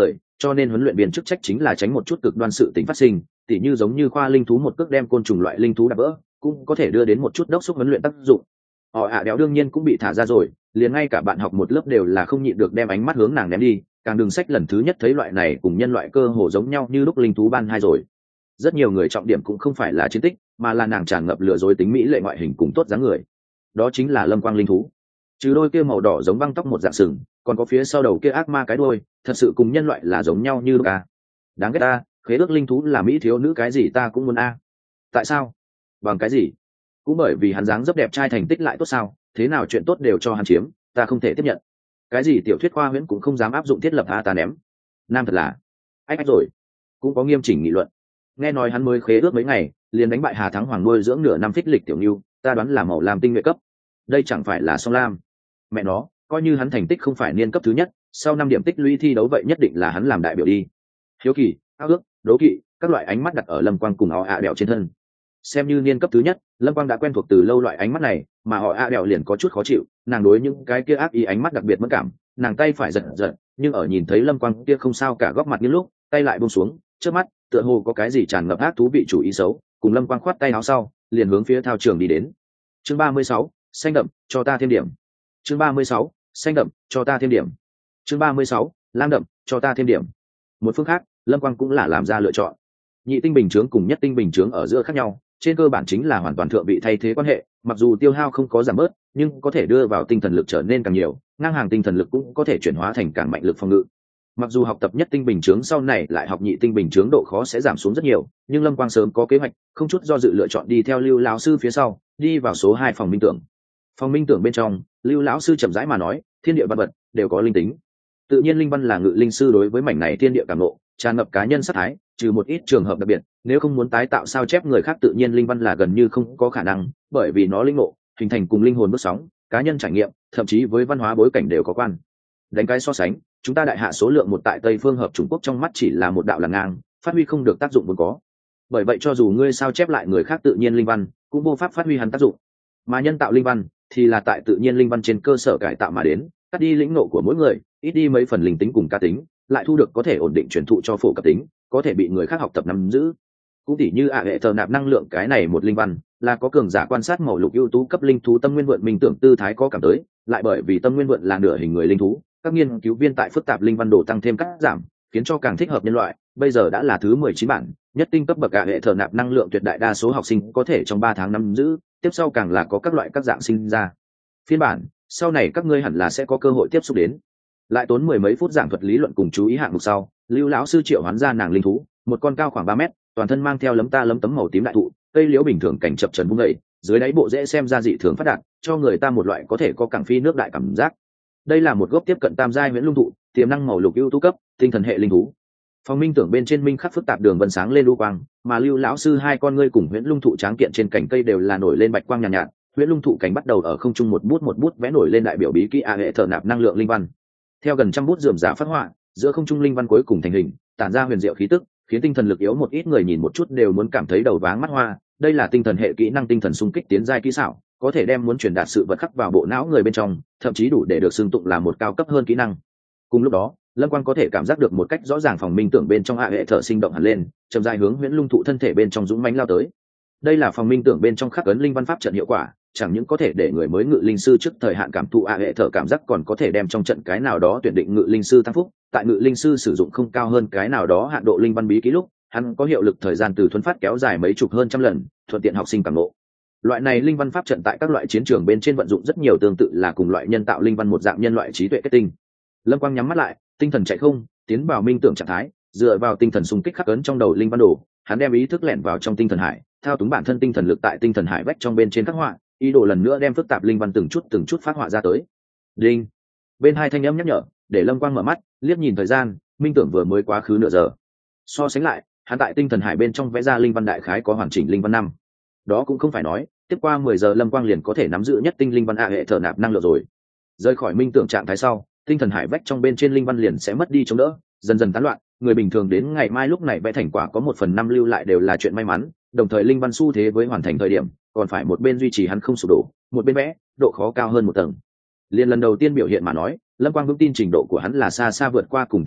cho nên huấn luyện viên chức trách chính là tránh một chút cực đoan sự tính phát sinh, tỉ như giống như khoa linh thú một cước đem côn trùng loại linh thú đập vỡ, cũng có thể đưa đến một chút đốc xúc huấn luyện tác dụng. Họ ạ đéo đương nhiên cũng bị thả ra rồi, liền ngay cả bạn học một lớp đều là không nhịn được đem ánh mắt hướng nàng ném đi, càng đừng sách lần thứ nhất thấy loại này cùng nhân loại cơ hồ giống nhau như lúc linh thú ban hai rồi. Rất nhiều người trọng điểm cũng không phải là chiến tích, mà là nàng tràn ngập lừa dối tính mỹ lệ ngoại hình cùng tốt dáng người. Đó chính là lâm quang linh thú. Trừ đôi kia màu đỏ giống băng tóc một dạng sừng, còn có phía sau đầu kia ác ma cái đuôi, thật sự cùng nhân loại là giống nhau như lúc à. Đáng ghét ta, khế ước linh thú là mỹ thiếu nữ cái gì ta cũng muốn a. Tại sao? Bằng cái gì? Cũng bởi vì hắn dáng dấp đẹp trai thành tích lại tốt sao, thế nào chuyện tốt đều cho hắn chiếm, ta không thể tiếp nhận. Cái gì tiểu thuyết khoa huyễn cũng không dám áp dụng thiết lập a ta ném. Nam thật là ách ách rồi. Cũng có nghiêm chỉnh nghị luận. Nghe nói hắn mới khế ước mấy ngày, liền đánh bại Hà Thắng Hoàng nuôi dưỡng nửa năm phích lịch tiểu nưu, ta đoán là màu lam tinh nhuệ cấp. Đây chẳng phải là song lam. Mẹ nó, coi như hắn thành tích không phải niên cấp thứ nhất, sau năm điểm tích lũy thi đấu vậy nhất định là hắn làm đại biểu đi. Hiếu kỳ, ao ước, đố kỵ, các loại ánh mắt đặt ở Lâm Quang cùng họ ạ đèo trên thân. Xem như niên cấp thứ nhất, Lâm Quang đã quen thuộc từ lâu loại ánh mắt này, mà họ ạ đèo liền có chút khó chịu, nàng đối những cái kia ác ý ánh mắt đặc biệt mất cảm, nàng tay phải giật giật, nhưng ở nhìn thấy Lâm Quang kia không sao cả góc mặt như lúc, tay lại buông xuống, trước mắt tựa hồ có cái gì tràn ngập ác thú vị chủ ý xấu, cùng Lâm Quang khoát tay áo sau, liền hướng phía thao trường đi đến. Chương ba mươi sáu, xanh đậm, cho ta thêm điểm. Chương ba mươi sáu, xanh đậm, cho ta thêm điểm. Chương ba mươi sáu, lam đậm, cho ta thêm điểm. Một phương khác, Lâm Quang cũng là làm ra lựa chọn. Nhị tinh bình chướng cùng nhất tinh bình chướng ở giữa khác nhau, trên cơ bản chính là hoàn toàn thượng vị thay thế quan hệ, mặc dù tiêu hao không có giảm bớt, nhưng có thể đưa vào tinh thần lực trở nên càng nhiều, ngang hàng tinh thần lực cũng có thể chuyển hóa thành càng mạnh lực phòng ngự. Mặc dù học tập nhất tinh bình chướng sau này lại học nhị tinh bình chướng độ khó sẽ giảm xuống rất nhiều, nhưng Lâm Quang sớm có kế hoạch, không chút do dự lựa chọn đi theo Lưu lão sư phía sau, đi vào số hai phòng minh tưởng. Phòng minh tưởng bên trong, Lưu lão sư chậm rãi mà nói, thiên địa vật vật đều có linh tính. Tự nhiên linh văn là ngự linh sư đối với mảnh này thiên địa cảm ngộ, tràn ngập cá nhân sát thái, trừ một ít trường hợp đặc biệt, nếu không muốn tái tạo sao chép người khác tự nhiên linh văn là gần như không có khả năng, bởi vì nó linh ngộ, hình thành cùng linh hồn bước sóng, cá nhân trải nghiệm, thậm chí với văn hóa bối cảnh đều có quan. Đánh cái so sánh, chúng ta đại hạ số lượng một tại Tây phương hợp Trung Quốc trong mắt chỉ là một đạo là ngang, phát huy không được tác dụng vốn có. Bởi vậy cho dù ngươi sao chép lại người khác tự nhiên linh văn, cũng vô pháp phát huy hắn tác dụng. Mà nhân tạo linh văn thì là tại tự nhiên linh văn trên cơ sở cải tạo mà đến, cắt đi lĩnh ngộ của mỗi người, ít đi mấy phần linh tính cùng cá tính, lại thu được có thể ổn định truyền thụ cho phổ cập tính, có thể bị người khác học tập nắm giữ. Cũng tỉ như ạ hệ thờ nạp năng lượng cái này một linh văn, là có cường giả quan sát màu lục ưu tú cấp linh thú tâm nguyên vượn minh tưởng tư thái có cảm tới, lại bởi vì tâm nguyên vượn là nửa hình người linh thú, các nghiên cứu viên tại phức tạp linh văn đồ tăng thêm cắt giảm, khiến cho càng thích hợp nhân loại. Bây giờ đã là thứ mười chín bản, nhất tinh cấp bậc ạ hệ thờ nạp năng lượng tuyệt đại đa số học sinh có thể trong ba tháng nắm giữ, tiếp sau càng là có các loại các dạng sinh ra. Phiên bản, sau này các ngươi hẳn là sẽ có cơ hội tiếp xúc đến. Lại tốn mười mấy phút giảng thuật lý luận cùng chú ý hạng mục sau, Lưu lão sư triệu hoán ra nàng linh thú, một con cao khoảng ba mét, toàn thân mang theo lấm ta lấm tấm màu tím đại thụ, cây liễu bình thường cảnh chập trần vung dậy, dưới đáy bộ rễ xem ra dị thường phát đạt, cho người ta một loại có thể có cảng phi nước đại cảm giác. Đây là một gốc tiếp cận tam giai huyễn lung thụ, tiềm năng màu lục ưu tú cấp, tinh thần hệ linh thú. Phòng minh tưởng bên trên minh khắc phức tạp đường vân sáng lên lưu quang, mà Lưu lão sư hai con ngươi cùng huyễn lung thụ tráng kiện trên cành cây đều là nổi lên bạch quang nhàn nhạt, nhạt. Huyễn lung thụ cành bắt đầu ở không trung một bút một bút vẽ nổi lên đại biểu bí kỹ a hệ thờ nạp năng lượng linh văn. Theo gần trăm bút rườm rà phát họa, giữa không trung linh văn cuối cùng thành hình, tản ra huyền diệu khí tức, khiến tinh thần lực yếu một ít người nhìn một chút đều muốn cảm thấy đầu váng mắt hoa. Đây là tinh thần hệ kỹ năng tinh thần xung kích tiến giai kỹ xảo, có thể đem muốn truyền đạt sự vật khắc vào bộ não người bên trong, thậm chí đủ để được xưng tụng là một cao cấp hơn kỹ năng. Cùng lúc đó, Lâm Quang có thể cảm giác được một cách rõ ràng phòng minh tưởng bên trong a hệ thở sinh động hẳn lên, chậm rãi hướng huyễn lung thụ thân thể bên trong dũng mãnh lao tới. Đây là phòng minh tưởng bên trong khắc ấn linh văn pháp trận hiệu quả, chẳng những có thể để người mới ngự linh sư trước thời hạn cảm thụ a hệ thở cảm giác, còn có thể đem trong trận cái nào đó tuyển định ngự linh sư tăng phúc. Tại ngự linh sư sử dụng không cao hơn cái nào đó hạn độ linh văn bí kỹ lúc, hắn có hiệu lực thời gian từ thuấn phát kéo dài mấy chục hơn trăm lần, thuận tiện học sinh cảm ngộ. Loại này linh văn pháp trận tại các loại chiến trường bên trên vận dụng rất nhiều, tương tự là cùng loại nhân tạo linh văn một dạng nhân loại trí tuệ kết tinh. Lâm Quang nhắm mắt lại, tinh thần chạy không, tiến vào minh tưởng trạng thái, dựa vào tinh thần xung kích khắc ấn trong đầu linh văn đồ, hắn đem ý thức lẻn vào trong tinh thần hải, thao túng bản thân tinh thần lực tại tinh thần hải vách trong bên trên khắc họa, ý đồ lần nữa đem phức tạp linh văn từng chút từng chút phát họa ra tới. Đinh. Bên hai thanh âm nhắc nhở, để Lâm Quang mở mắt, liếc nhìn thời gian, minh tưởng vừa mới quá khứ nửa giờ. So sánh lại, hắn tại tinh thần hải bên trong vẽ ra linh văn đại khái có hoàn chỉnh linh văn năm. Đó cũng không phải nói, tiếp qua mười giờ Lâm Quang liền có thể nắm giữ nhất tinh linh văn a hệ thở nạp năng lượng rồi. Rời khỏi minh tưởng trạng thái sau, tinh thần hải vách trong bên trên linh văn liền sẽ mất đi chống đỡ, dần dần tán loạn. Người bình thường đến ngày mai lúc này vẽ thành quả có một phần năm lưu lại đều là chuyện may mắn, đồng thời linh văn xu thế với hoàn thành thời điểm, còn phải một bên duy trì hắn không sụp đổ, một bên vẽ, độ khó cao hơn một tầng. Liên lần đầu tiên biểu hiện mà nói, Lâm Quang vững tin trình độ của hắn là xa xa vượt qua cùng thế hệ,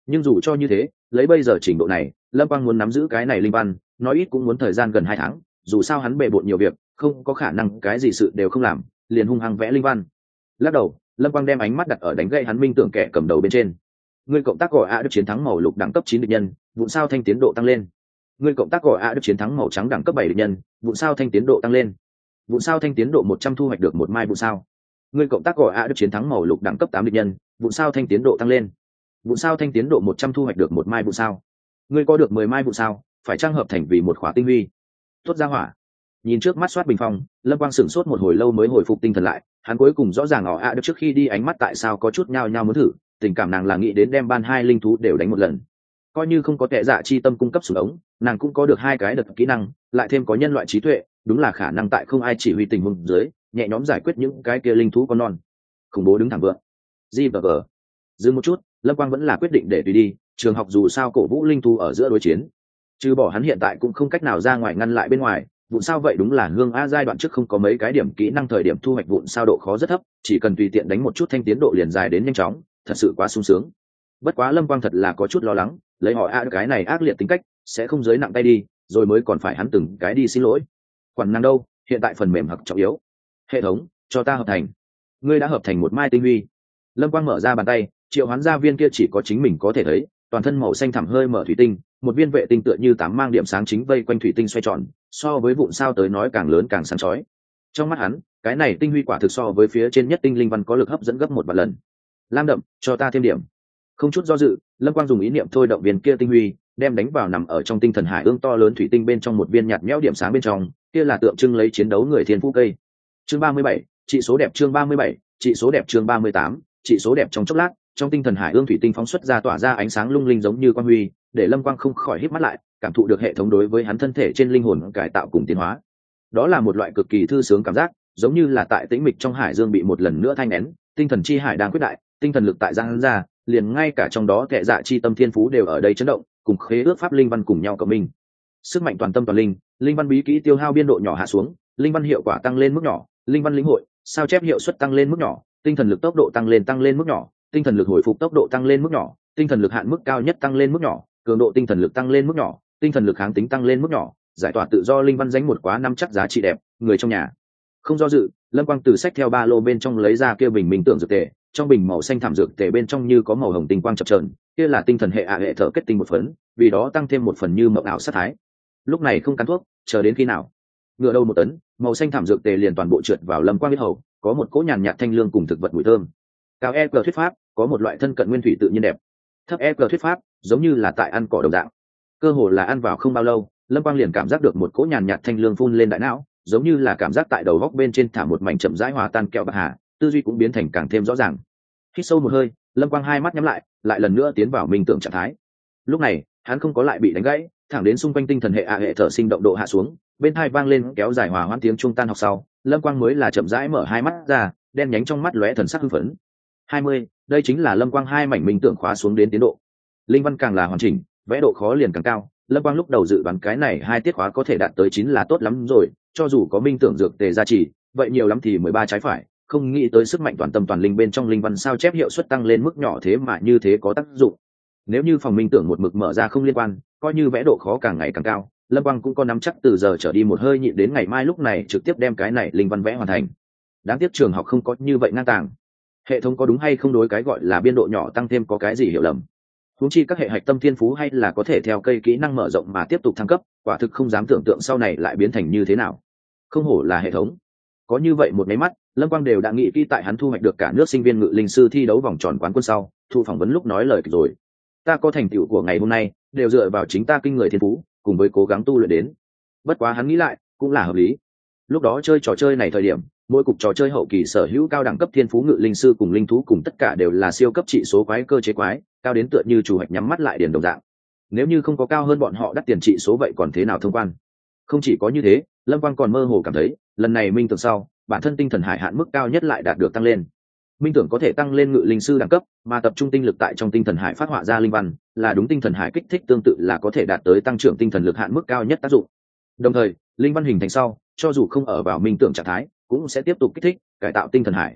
Nhưng dù cho như thế, lấy bây giờ trình độ này, lâm quang muốn nắm giữ cái này linh văn, nói ít cũng muốn thời gian gần hai tháng. Dù sao hắn bề bộn nhiều việc, không có khả năng cái gì sự đều không làm, liền hung hăng vẽ linh văn. Lắc đầu, lâm quang đem ánh mắt đặt ở đánh gậy hắn minh tưởng kẻ cầm đầu bên trên. Ngươi cộng tác gọi a được chiến thắng màu lục đẳng cấp chín địch nhân, vụn sao thanh tiến độ tăng lên. Ngươi cộng tác gọi a được chiến thắng màu trắng đẳng cấp bảy địch nhân, vụn sao thanh tiến độ tăng lên. Vụn sao thanh tiến độ một trăm thu hoạch được một mai vụn sao. Ngươi cộng tác gọi a được chiến thắng màu lục đẳng cấp tám địch nhân, vụn sao thanh tiến độ tăng lên. Vụn sao thanh tiến độ một trăm thu hoạch được một mai vụn sao. Ngươi có được mười mai vụn sao, phải trang hợp thành vì một khóa tinh huy. Tốt ra hỏa. Nhìn trước mắt soát bình phong, lâm quang sửng sốt một hồi lâu mới hồi phục tinh thần lại. Hắn cuối cùng rõ ràng họ a được trước khi đi ánh mắt tại sao có chút nhao nhao muốn thử, tình cảm nàng là nghĩ đến đem ban hai linh thú đều đánh một lần. Coi như không có tệ dạ chi tâm cung cấp súng ống, nàng cũng có được hai cái đợt kỹ năng, lại thêm có nhân loại trí tuệ, đúng là khả năng tại không ai chỉ huy tình huống dưới nhẹ nhõm giải quyết những cái kia linh thú con non. Khủng bố đứng thẳng vượng. G và G. Dừng một chút, lâm quang vẫn là quyết định để tùy đi. Trường học dù sao cổ vũ linh thú ở giữa đối chiến, trừ bỏ hắn hiện tại cũng không cách nào ra ngoài ngăn lại bên ngoài. Vụn sao vậy đúng là hương a giai đoạn trước không có mấy cái điểm kỹ năng, thời điểm thu hoạch vụn sao độ khó rất thấp, chỉ cần tùy tiện đánh một chút thanh tiến độ liền dài đến nhanh chóng, thật sự quá sung sướng. Bất quá lâm quang thật là có chút lo lắng, lấy họ a cái này ác liệt tính cách sẽ không giới nặng tay đi, rồi mới còn phải hắn từng cái đi xin lỗi. Quản năng đâu, hiện tại phần mềm hặc trọng yếu. Hệ thống, cho ta hợp thành. Ngươi đã hợp thành một mai tinh huy. Lâm quang mở ra bàn tay, triệu hoán gia viên kia chỉ có chính mình có thể thấy, toàn thân màu xanh thẳm hơi mở thủy tinh, một viên vệ tinh tựa như tám mang điểm sáng chính vây quanh thủy tinh xoay tròn, so với vụn sao tới nói càng lớn càng sáng chói. Trong mắt hắn, cái này tinh huy quả thực so với phía trên nhất tinh linh văn có lực hấp dẫn gấp một vạn lần. Lam đậm, cho ta thêm điểm. Không chút do dự, lâm quang dùng ý niệm thôi động viên kia tinh huy, đem đánh vào nằm ở trong tinh thần hải ương to lớn thủy tinh bên trong một viên nhạt nhẽo điểm sáng bên trong, kia là tượng trưng lấy chiến đấu người thiên phú cây. Chương ba mươi bảy, trị số đẹp. Chương ba mươi bảy, trị số đẹp. Chương ba mươi tám, trị số đẹp. Trong chốc lát, trong tinh thần hải ương thủy tinh phóng xuất ra tỏa ra ánh sáng lung linh giống như quang huy, để lâm quang không khỏi hít mắt lại, cảm thụ được hệ thống đối với hắn thân thể trên linh hồn cải tạo cùng tiến hóa. Đó là một loại cực kỳ thư sướng cảm giác, giống như là tại tĩnh mịch trong hải dương bị một lần nữa thanh nén, tinh thần chi hải đang quyết đại, tinh thần lực tại giang ra, liền ngay cả trong đó kệ dạ chi tâm thiên phú đều ở đây chấn động, cùng khế ước pháp linh văn cùng nhau cộng minh. Sức mạnh toàn tâm toàn linh, linh văn bí kỹ tiêu hao biên độ nhỏ hạ xuống, linh văn hiệu quả tăng lên mức nhỏ, linh văn lĩnh hội, sao chép hiệu suất tăng lên mức nhỏ, tinh thần lực tốc độ tăng lên tăng lên mức nhỏ, tinh thần lực hồi phục tốc độ tăng lên mức nhỏ, tinh thần lực hạn mức cao nhất tăng lên mức nhỏ, cường độ tinh thần lực tăng lên mức nhỏ, tinh thần lực kháng tính tăng lên mức nhỏ, giải tỏa tự do linh văn danh một quá năm chắc giá trị đẹp. Người trong nhà không do dự, lâm quang từ sách theo ba lô bên trong lấy ra kia bình minh tưởng dược tề, trong bình màu xanh thảm dược tề bên trong như có màu hồng tinh quang chập chờn, kia là tinh thần hệ ạ hệ thở kết tinh một phấn, vì đó tăng thêm một phần như mộng ảo sát thái. Lúc này không cắn thuốc, chờ đến khi nào? Ngựa đầu một tấn, màu xanh thảm dược tề liền toàn bộ trượt vào lâm quang huyết hầu, có một cỗ nhàn nhạt thanh lương cùng thực vật mùi thơm. Cao e cờ thuyết pháp, có một loại thân cận nguyên thủy tự nhiên đẹp. Thấp e cờ thuyết pháp, giống như là tại ăn cỏ đồng dạng. Cơ hồ là ăn vào không bao lâu, lâm quang liền cảm giác được một cỗ nhàn nhạt thanh lương phun lên đại não, giống như là cảm giác tại đầu góc bên trên thả một mảnh chậm rãi hòa tan kẹo bạc hà, tư duy cũng biến thành càng thêm rõ ràng. Hít sâu một hơi, lâm quang hai mắt nhắm lại, lại lần nữa tiến vào minh tưởng trạng thái. Lúc này hắn không có lại bị đánh gãy, thẳng đến xung quanh tinh thần hệ ạ hệ thở sinh động độ hạ xuống, bên tai vang lên kéo dài hòa hoãn tiếng trung tan học sau, lâm quang mới là chậm rãi mở hai mắt ra, đen nhánh trong mắt lóe thần sắc hưng phấn. hai mươi, đây chính là lâm quang hai mảnh minh tưởng khóa xuống đến tiến độ. Linh văn càng là hoàn chỉnh, vẽ độ khó liền càng cao. Lâm quang lúc đầu dự đoán cái này hai tiết khóa có thể đạt tới chín là tốt lắm rồi, cho dù có minh tưởng dược tề gia trì, vậy nhiều lắm thì mười ba trái phải, không nghĩ tới sức mạnh toàn tâm toàn linh bên trong linh văn sao chép hiệu suất tăng lên mức nhỏ thế mà như thế có tác dụng. Nếu như phòng minh tưởng một mực mở ra không liên quan, coi như vẽ độ khó càng ngày càng cao, lâm quang cũng có nắm chắc từ giờ trở đi một hơi nhịn đến ngày mai lúc này trực tiếp đem cái này linh văn vẽ hoàn thành. Đáng tiếc trường học không có như vậy ngang tàng. Hệ thống có đúng hay không đối cái gọi là biên độ nhỏ tăng thêm có cái gì hiểu lầm. Huống chi các hệ hạch tâm thiên phú hay là có thể theo cây kỹ năng mở rộng mà tiếp tục thăng cấp, quả thực không dám tưởng tượng sau này lại biến thành như thế nào. Không hổ là hệ thống. Có như vậy một máy mắt, lâm quang đều đã nghĩ kỹ tại hắn thu hoạch được cả nước sinh viên ngự linh sư thi đấu vòng tròn quán quân sau thu phỏng vấn lúc nói lời rồi. Ta có thành tựu của ngày hôm nay đều dựa vào chính ta kinh người thiên phú cùng với cố gắng tu luyện đến. Bất quá hắn nghĩ lại cũng là hợp lý. Lúc đó chơi trò chơi này thời điểm, mỗi cục trò chơi hậu kỳ sở hữu cao đẳng cấp thiên phú ngự linh sư cùng linh thú cùng tất cả đều là siêu cấp trị số quái cơ chế quái, cao đến tựa như chủ hạch nhắm mắt lại điền đồng dạng. Nếu như không có cao hơn bọn họ đắt tiền trị số vậy còn thế nào thông quan. Không chỉ có như thế, lâm quang còn mơ hồ cảm thấy lần này minh tưởng sau bản thân tinh thần hải hạn mức cao nhất lại đạt được tăng lên. Minh tưởng có thể tăng lên ngự linh sư đẳng cấp, mà tập trung tinh lực tại trong tinh thần hải phát họa ra linh văn là đúng tinh thần hải kích thích tương tự là có thể đạt tới tăng trưởng tinh thần lực hạn mức cao nhất tác dụng. Đồng thời linh văn hình thành sau cho dù không ở vào minh tưởng trạng thái cũng sẽ tiếp tục kích thích cải tạo tinh thần hải.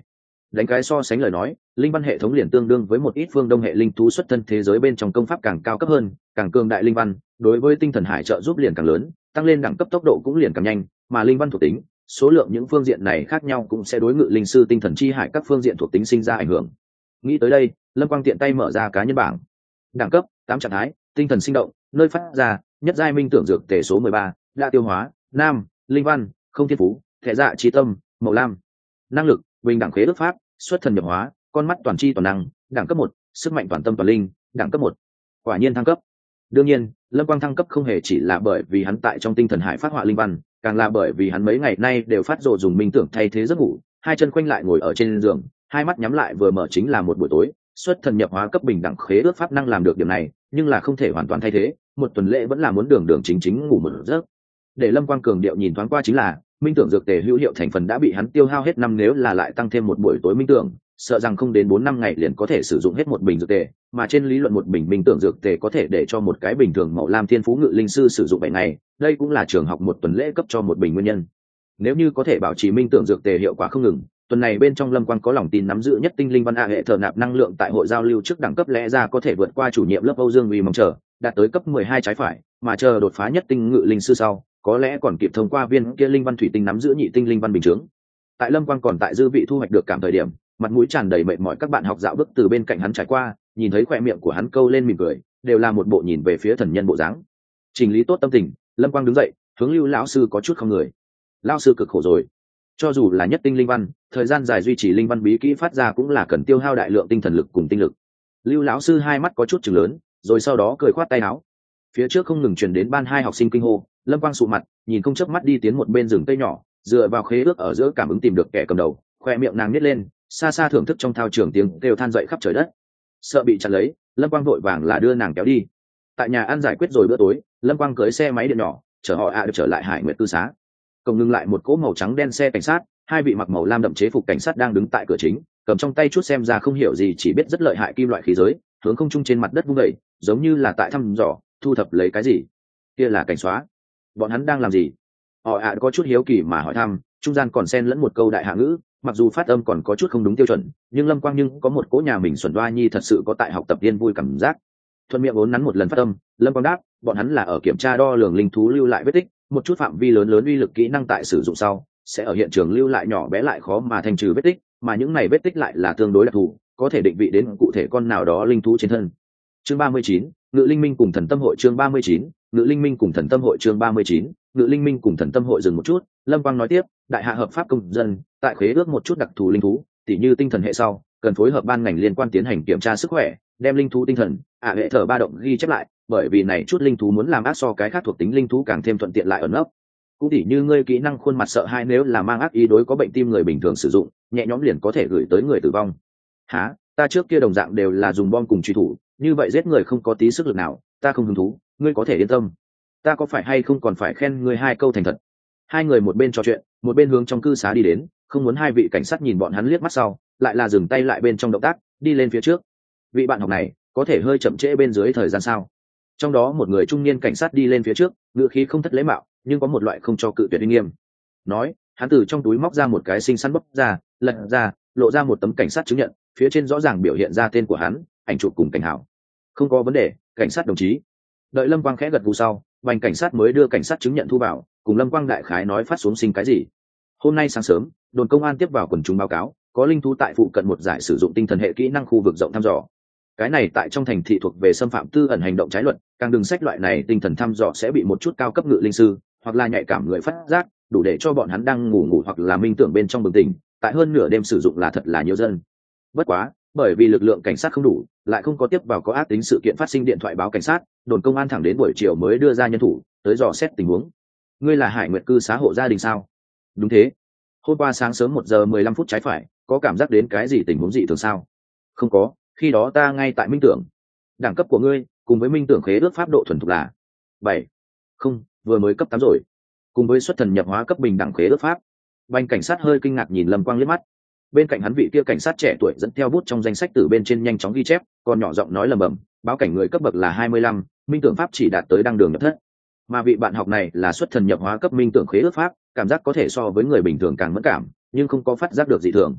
Đánh cái so sánh lời nói, linh văn hệ thống liền tương đương với một ít phương đông hệ linh thú xuất thân thế giới bên trong công pháp càng cao cấp hơn, càng cường đại linh văn, đối với tinh thần hải trợ giúp liền càng lớn, tăng lên đẳng cấp tốc độ cũng liền càng nhanh, mà linh văn thuộc tính, số lượng những phương diện này khác nhau cũng sẽ đối ngự linh sư tinh thần chi hải các phương diện thuộc tính sinh ra ảnh hưởng. Nghĩ tới đây, Lâm Quang tiện tay mở ra cá nhân bảng. Đẳng cấp tám trạng thái, tinh thần sinh động, nơi phát ra, nhất giai minh tưởng dược tề số mười ba, đã tiêu hóa, nam, linh văn, không thiên phú, thể dạ trí tâm, màu lam. Năng lực, bình đẳng khế ước pháp, xuất thần nhập hóa, con mắt toàn tri toàn năng, đẳng cấp một, sức mạnh toàn tâm toàn linh, đẳng cấp một. Quả nhiên thăng cấp. Đương nhiên, Lâm Quang thăng cấp không hề chỉ là bởi vì hắn tại trong tinh thần hải phát họa linh văn, càng là bởi vì hắn mấy ngày nay đều phát rồ dùng minh tưởng thay thế giấc ngủ, hai chân khoanh lại ngồi ở trên giường, hai mắt nhắm lại vừa mở chính là một buổi tối. Xuất thần nhập hóa cấp bình đẳng khế ước pháp năng làm được điểm này, nhưng là không thể hoàn toàn thay thế, một tuần lễ vẫn là muốn đường đường chính chính ngủ một giấc. Để Lâm Quang cường điệu nhìn thoáng qua chính là, minh tưởng dược tề hữu hiệu thành phần đã bị hắn tiêu hao hết năm, nếu là lại tăng thêm một buổi tối minh tưởng, sợ rằng không đến bốn năm ngày liền có thể sử dụng hết một bình dược tề, mà trên lý luận một bình minh tưởng dược tề có thể để cho một cái bình thường màu lam thiên phú ngự linh sư sử dụng bảy ngày, đây cũng là trường học một tuần lễ cấp cho một bình nguyên nhân. Nếu như có thể bảo trì minh tưởng dược tề hiệu quả không ngừng, tuần này bên trong Lâm Quang có lòng tin nắm giữ nhất tinh linh văn a hệ thờ nạp năng lượng tại hội giao lưu trước đẳng cấp lẽ ra có thể vượt qua chủ nhiệm lớp Âu Dương Uy mong chờ, đạt tới cấp mười hai trái phải, mà chờ đột phá nhất tinh ngự linh sư sau, có lẽ còn kịp thông qua viên kia linh văn thủy tinh nắm giữ nhị tinh linh văn bình chứng. Tại Lâm Quang còn tại dư vị thu hoạch được cảm thời điểm, mặt mũi tràn đầy mệt mỏi các bạn học dạo bước từ bên cạnh hắn trải qua, nhìn thấy khóe miệng của hắn câu lên mỉm cười, đều là một bộ nhìn về phía thần nhân bộ dáng. Chỉnh lý tốt tâm tình, Lâm Quang đứng dậy, hướng Lưu lão sư có chút không người. Lão sư cực khổ rồi. Cho dù là nhất tinh linh văn, thời gian dài duy trì linh văn bí kỹ phát ra cũng là cần tiêu hao đại lượng tinh thần lực cùng tinh lực. Lưu lão sư hai mắt có chút chừng lớn, rồi sau đó cười khoát tay áo. Phía trước không ngừng truyền đến ban hai học sinh kinh hô, Lâm Quang sụ mặt, nhìn không chớp mắt đi tiến một bên rừng cây nhỏ, dựa vào khế ước ở giữa cảm ứng tìm được kẻ cầm đầu, khoe miệng nàng nhếch lên, xa xa thưởng thức trong thao trường tiếng kêu than dậy khắp trời đất. Sợ bị chặn lấy, Lâm Quang vội vàng là đưa nàng kéo đi. Tại nhà ăn giải quyết rồi bữa tối, Lâm Quang cưỡi xe máy điện nhỏ, chở họ ạ à trở lại Hải Nguyệt cư xá. Cổng ngừng lại một cỗ màu trắng đen xe cảnh sát, hai vị mặc màu lam đậm chế phục cảnh sát đang đứng tại cửa chính, cầm trong tay chút xem ra không hiểu gì chỉ biết rất lợi hại kim loại khí giới, hướng không trung trên mặt đất vung đẩy, giống như là tại thăm dò, thu thập lấy cái gì. Kia là cảnh xóa. Bọn hắn đang làm gì? Họ ạ có chút hiếu kỳ mà hỏi thăm, trung gian còn xen lẫn một câu đại hạ ngữ, mặc dù phát âm còn có chút không đúng tiêu chuẩn, nhưng Lâm Quang nhưng có một cỗ nhà mình xuẩn đoa nhi thật sự có tại học tập viên vui cảm giác. Thuận miệng vốn nắn một lần phát âm, Lâm Quang đáp, bọn hắn là ở kiểm tra đo lường linh thú lưu lại vết tích, một chút phạm vi lớn lớn uy lực kỹ năng tại sử dụng sau, sẽ ở hiện trường lưu lại nhỏ bé lại khó mà thanh trừ vết tích, mà những này vết tích lại là tương đối đặc thù, có thể định vị đến cụ thể con nào đó linh thú trên thân. Chương ba mươi chín, Ngự Linh Minh cùng Thần Tâm Hội chương ba mươi chín, Ngự Linh Minh cùng Thần Tâm Hội chương ba mươi chín, Ngự Linh Minh cùng Thần Tâm Hội dừng một chút, Lâm Quang nói tiếp, đại hạ hợp pháp công dân, tại khế ước một chút đặc thù linh thú, tỉ như tinh thần hệ sau, cần phối hợp ban ngành liên quan tiến hành kiểm tra sức khỏe, đem linh thú tinh thần, ạ hệ thở ba động ghi chép lại, bởi vì này chút linh thú muốn làm ác so cái khác thuộc tính linh thú càng thêm thuận tiện lại ẩn nấp. Cũng tỉ như ngươi kỹ năng khuôn mặt sợ hãi nếu là mang ác ý đối có bệnh tim người bình thường sử dụng, nhẹ nhõm liền có thể gửi tới người tử vong. Hả? Ta trước kia đồng dạng đều là dùng bom cùng truy thủ, như vậy giết người không có tí sức lực nào, ta không hứng thú, ngươi có thể yên tâm. Ta có phải hay không còn phải khen ngươi hai câu thành thật. Hai người một bên trò chuyện, một bên hướng trong cư xá đi đến, không muốn hai vị cảnh sát nhìn bọn hắn liếc mắt sau, lại là dừng tay lại bên trong động tác, đi lên phía trước. Vị bạn học này, có thể hơi chậm trễ bên dưới thời gian sao? Trong đó một người trung niên cảnh sát đi lên phía trước, ngữ khí không thất lễ mạo, nhưng có một loại không cho cự tuyệt uy nghiêm. Nói, hắn từ trong túi móc ra một cái xinh xắn bóc ra, lật ra, lộ ra một tấm cảnh sát chứng nhận, phía trên rõ ràng biểu hiện ra tên của hắn, ảnh chụp cùng cảnh hảo. Không có vấn đề, cảnh sát đồng chí. Đợi Lâm Quang khẽ gật gù sau, vành cảnh sát mới đưa cảnh sát chứng nhận thu vào, cùng Lâm Quang đại khái nói phát xuống sinh cái gì. Hôm nay sáng sớm, đồn công an tiếp vào quần chúng báo cáo, có linh thú tại phụ cận một giải sử dụng tinh thần hệ kỹ năng khu vực rộng thăm dò. Cái này tại trong thành thị thuộc về xâm phạm tư ẩn hành động trái luật, càng đừng sách loại này tinh thần thăm dò sẽ bị một chút cao cấp ngự linh sư hoặc là nhạy cảm người phát giác, đủ để cho bọn hắn đang ngủ ngủ hoặc là minh tưởng bên trong bừng tỉnh, tại hơn nửa đêm sử dụng là thật là nhiều dân. Bất quá, bởi vì lực lượng cảnh sát không đủ, lại không có tiếp vào có ác tính sự kiện phát sinh điện thoại báo cảnh sát, đồn công an thẳng đến buổi chiều mới đưa ra nhân thủ tới dò xét tình huống. Ngươi là Hải Nguyệt cư xá hộ gia đình sao? Đúng thế. Hôm qua sáng sớm một giờ mười lăm phút trái phải, có cảm giác đến cái gì tình huống dị thường sao? Không có, khi đó ta ngay tại minh tưởng. Đẳng cấp của ngươi cùng với minh tưởng khế ước pháp độ thuần thục là bảy. Không, vừa mới cấp tám rồi. Cùng với xuất thần nhập hóa cấp bình đẳng khế ước pháp. Bành cảnh sát hơi kinh ngạc nhìn Lâm Quang liếc mắt. Bên cạnh hắn vị kia cảnh sát trẻ tuổi dẫn theo bút trong danh sách từ bên trên nhanh chóng ghi chép, còn nhỏ giọng nói lầm bầm, báo cảnh người cấp bậc là hai mươi lăm, minh tưởng pháp chỉ đạt tới đăng đường nhập thất. Mà vị bạn học này là xuất thần nhập hóa cấp minh tưởng khế ước pháp, cảm giác có thể so với người bình thường càng mẫn cảm, nhưng không có phát giác được dị thường.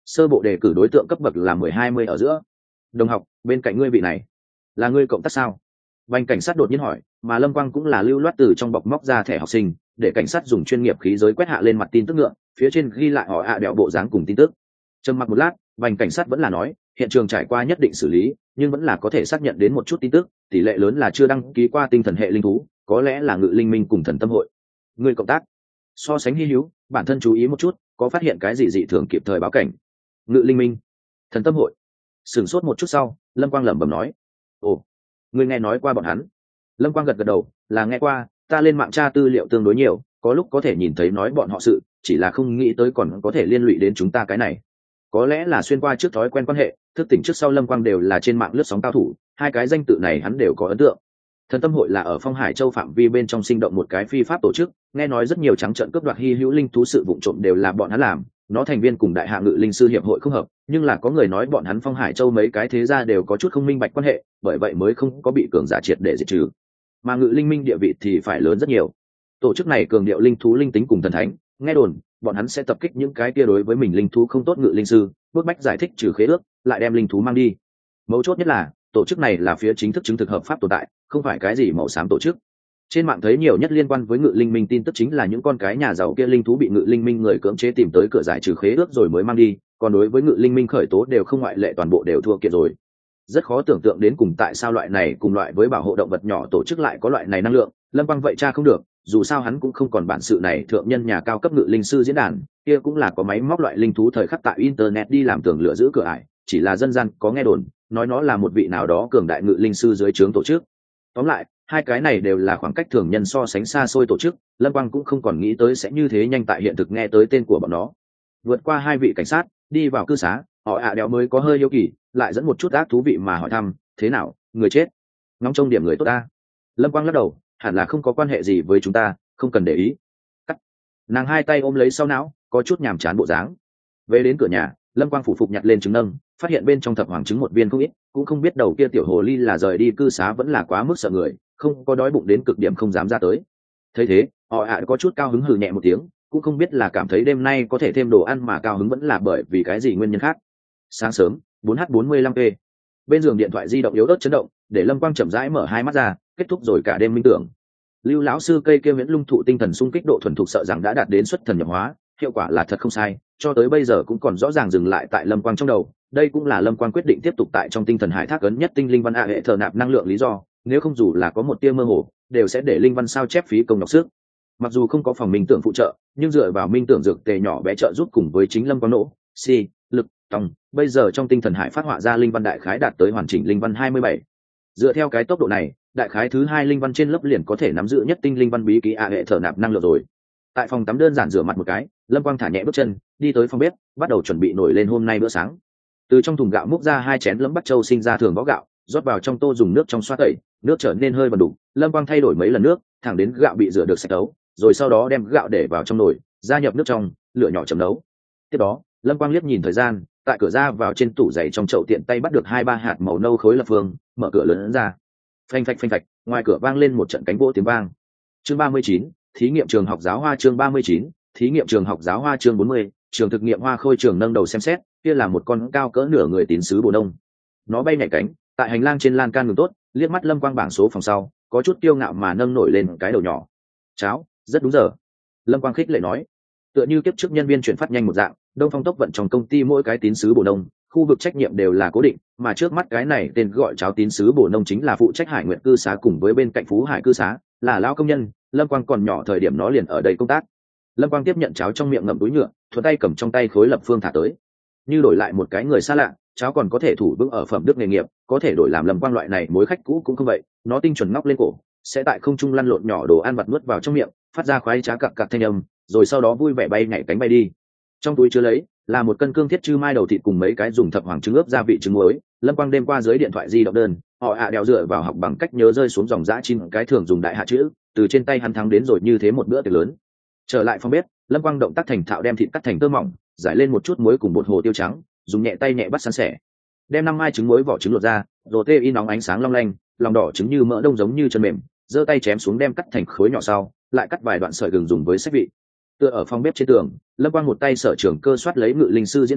sơ bộ đề cử đối tượng cấp bậc là mười hai mươi ở giữa. Đồng học, bên cạnh ngươi vị này là ngươi cộng tác sao? Vành cảnh sát đột nhiên hỏi, mà Lâm Quang cũng là lưu loát từ trong bọc móc ra thẻ học sinh, để cảnh sát dùng chuyên nghiệp khí giới quét hạ lên mặt tin tức ngựa, phía trên ghi lại họ ạ đẹo bộ dáng cùng tin tức. Trầm mặc một lát, vành cảnh sát vẫn là nói, hiện trường trải qua nhất định xử lý, nhưng vẫn là có thể xác nhận đến một chút tin tức, tỷ lệ lớn là chưa đăng ký qua tinh thần hệ linh thú, có lẽ là ngự linh minh cùng thần tâm hội. Người cộng tác so sánh hy hữu, bản thân chú ý một chút, có phát hiện cái gì dị thường kịp thời báo cảnh. Ngự linh minh, thần tâm hội. Sửng sốt một chút sau, Lâm Quang lẩm bẩm nói, ồ, ngươi nghe nói qua bọn hắn? Lâm Quang gật gật đầu, là nghe qua, ta lên mạng tra tư liệu tương đối nhiều, có lúc có thể nhìn thấy nói bọn họ sự, chỉ là không nghĩ tới còn có thể liên lụy đến chúng ta cái này. Có lẽ là xuyên qua trước thói quen quan hệ, thức tỉnh trước sau Lâm Quang đều là trên mạng lướt sóng cao thủ, hai cái danh tự này hắn đều có ấn tượng. Thần tâm hội là ở Phong Hải Châu phạm vi bên trong sinh động một cái phi pháp tổ chức, nghe nói rất nhiều trắng trợn cướp đoạt hy hữu linh thú sự vụ trộm đều là bọn hắn làm, nó thành viên cùng đại hạ ngự linh sư hiệp hội không hợp, nhưng là có người nói bọn hắn Phong Hải Châu mấy cái thế gia đều có chút không minh bạch quan hệ, bởi vậy mới không có bị cường giả triệt để diệt trừ. Mà ngự linh minh địa vị thì phải lớn rất nhiều. Tổ chức này cường điệu linh thú linh tính cùng thần thánh, nghe đồn bọn hắn sẽ tập kích những cái kia đối với mình linh thú không tốt ngự linh sư, bước bách giải thích trừ khế ước, lại đem linh thú mang đi. Mấu chốt nhất là tổ chức này là phía chính thức chứng thực hợp pháp tồn tại, không phải cái gì màu xám tổ chức. Trên mạng thấy nhiều nhất liên quan với ngự linh minh tin tức chính là những con cái nhà giàu kia linh thú bị ngự linh minh người cưỡng chế tìm tới cửa giải trừ khế ước rồi mới mang đi, còn đối với ngự linh minh khởi tố đều không ngoại lệ, toàn bộ đều thua kiện rồi. Rất khó tưởng tượng đến cùng tại sao loại này cùng loại với bảo hộ động vật nhỏ tổ chức lại có loại này năng lượng. Lâm Quang vậy cha không được, dù sao hắn cũng không còn bản sự này thượng nhân nhà cao cấp ngự linh sư diễn đàn, kia cũng là có máy móc loại linh thú thời khắc tại internet đi làm tường lửa giữ cửa ải, chỉ là dân gian có nghe đồn nói nó là một vị nào đó cường đại ngự linh sư dưới trướng tổ chức. Tóm lại, hai cái này đều là khoảng cách thường nhân so sánh xa xôi tổ chức, Lâm Quang cũng không còn nghĩ tới sẽ như thế nhanh tại hiện thực nghe tới tên của bọn nó. Vượt qua hai vị cảnh sát, đi vào cư xá, họ ạ đéo mới có hơi hiếu kỳ, lại dẫn một chút ác thú vị mà hỏi thăm, thế nào, người chết ngóng trông điểm người tốt ta? Lâm Quang lắc đầu, hẳn là không có quan hệ gì với chúng ta, không cần để ý. Cắt. Nàng hai tay ôm lấy sau não, có chút nhàm chán bộ dáng. Về đến cửa nhà, Lâm Quang phủ phục nhặt lên trứng nâng, phát hiện bên trong thập hoàng trứng một viên không ít, cũng không biết đầu kia tiểu hồ ly là rời đi cư xá vẫn là quá mức sợ người, không có đói bụng đến cực điểm không dám ra tới. Thấy thế, họ ạ có chút cao hứng hừ nhẹ một tiếng, cũng không biết là cảm thấy đêm nay có thể thêm đồ ăn mà cao hứng vẫn là bởi vì cái gì nguyên nhân khác. Sáng sớm, bốn h bốn mươi lăm p, bên giường điện thoại di động yếu ớt chấn động, để Lâm Quang chậm rãi mở hai mắt ra, kết thúc rồi cả đêm minh tưởng. Lưu lão sư cây kia viễn lung thụ tinh thần sung kích độ thuần thục sợ rằng đã đạt đến xuất thần nhập hóa, hiệu quả là thật không sai, cho tới bây giờ cũng còn rõ ràng dừng lại tại Lâm Quang trong đầu. Đây cũng là Lâm Quang quyết định tiếp tục tại trong tinh thần hải thác ấn nhất tinh linh văn a hệ thờ nạp năng lượng lý do, nếu không dù là có một tia mơ hồ, đều sẽ để linh văn sao chép phí công nhọc sức. Mặc dù không có phòng minh tưởng phụ trợ, nhưng dựa vào minh tưởng dược tề nhỏ bé trợ giúp cùng với chính Lâm Quang nỗ, si, lực, tòng, bây giờ trong tinh thần hải phát họa ra linh văn đại khái đạt tới hoàn chỉnh linh văn hai mươi bảy. Dựa theo cái tốc độ này, đại khái thứ hai linh văn trên lớp liền có thể nắm giữ nhất tinh linh văn bí kỹ a hệ thờ nạp năng lượng rồi. Tại phòng tắm đơn giản rửa mặt một cái, Lâm Quang thả nhẹ bước chân, đi tới phòng bếp, bắt đầu chuẩn bị nổi lên hôm nay bữa sáng. Từ trong thùng gạo múc ra hai chén lấm bắt châu sinh ra thường bó gạo, rót vào trong tô dùng nước trong xoa tẩy, nước trở nên hơi bẩn đủ. Lâm Quang thay đổi mấy lần nước, thẳng đến gạo bị rửa được sạch đấu, rồi sau đó đem gạo để vào trong nồi, gia nhập nước trong, lửa nhỏ chấm nấu. Tiếp đó, Lâm Quang liếc nhìn thời gian, tại cửa ra vào trên tủ giày trong chậu tiện tay bắt được hai ba hạt màu nâu khối lập phương, mở cửa lớn ra. Phanh phanh phanh phạch, ngoài cửa vang lên một trận cánh vỗ tiếng vang. Chương ba mươi chín, thí nghiệm trường học giáo hoa. Chương ba mươi chín, thí nghiệm trường học giáo hoa. Chương bốn mươi, trường thực nghiệm hoa khôi. Trường nâng đầu xem xét, kia là một con cao cỡ nửa người tín sứ bồ nông. Nó bay nhảy cánh, tại hành lang trên lan can ngừng tốt, liếc mắt Lâm Quang bảng số phòng sau, có chút kiêu ngạo mà nâng nổi lên cái đầu nhỏ. Cháo, rất đúng giờ. Lâm Quang khích lệ nói, tựa như kiếp trước nhân viên chuyển phát nhanh một dạng, Đông Phong tốc vận trong công ty mỗi cái tín sứ bồ nông, khu vực trách nhiệm đều là cố định, mà trước mắt cái này tên gọi cháo tín sứ bồ nông chính là phụ trách Hải Nguyện cư xá cùng với bên cạnh Phú Hải cư xá, là lao công nhân. Lâm Quang còn nhỏ thời điểm nó liền ở đây công tác. Lâm Quang tiếp nhận cháo trong miệng ngậm túi nhựa, thuận tay cầm trong tay khối lập phương thả tới. Như đổi lại một cái người xa lạ, cháo còn có thể thủ vững ở phẩm đức nghề nghiệp, có thể đổi làm Lâm Quang loại này mối khách cũ cũng không vậy, nó tinh chuẩn ngóc lên cổ, sẽ tại không trung lăn lộn nhỏ đồ ăn vặt nuốt vào trong miệng, phát ra khoái trá cặc cặc thanh âm, rồi sau đó vui vẻ bay nhảy cánh bay đi. Trong túi chứa lấy là một cân cương thiết chư mai đầu thịt cùng mấy cái dùng thập hoàng trứng ướp gia vị trứng muối. Lâm Quang đêm qua dưới điện thoại di động đơn, họ ạ đèo dựa vào học bằng cách nhớ rơi xuống dòng dã chín cái thường dùng đại hạ chữ, từ trên tay hắn thắng đến rồi như thế một bữa tiệc lớn. Trở lại phòng bếp, Lâm Quang động tác thành thạo đem thịt cắt thành tơ mỏng, giải lên một chút muối cùng bột hồ tiêu trắng, dùng nhẹ tay nhẹ bắt san sẻ. Đem năm mai trứng muối vỏ trứng lột ra, rồi tê in nóng ánh sáng long lanh, lòng đỏ trứng như mỡ đông giống như chân mềm, giơ tay chém xuống đem cắt thành khối nhỏ sau, lại cắt vài đoạn sợi gừng dùng với sách vị. Tựa ở phòng bếp trên tường, Lâm Quang một tay sở trường cơ soát lấy ngự linh sư diễn đàn,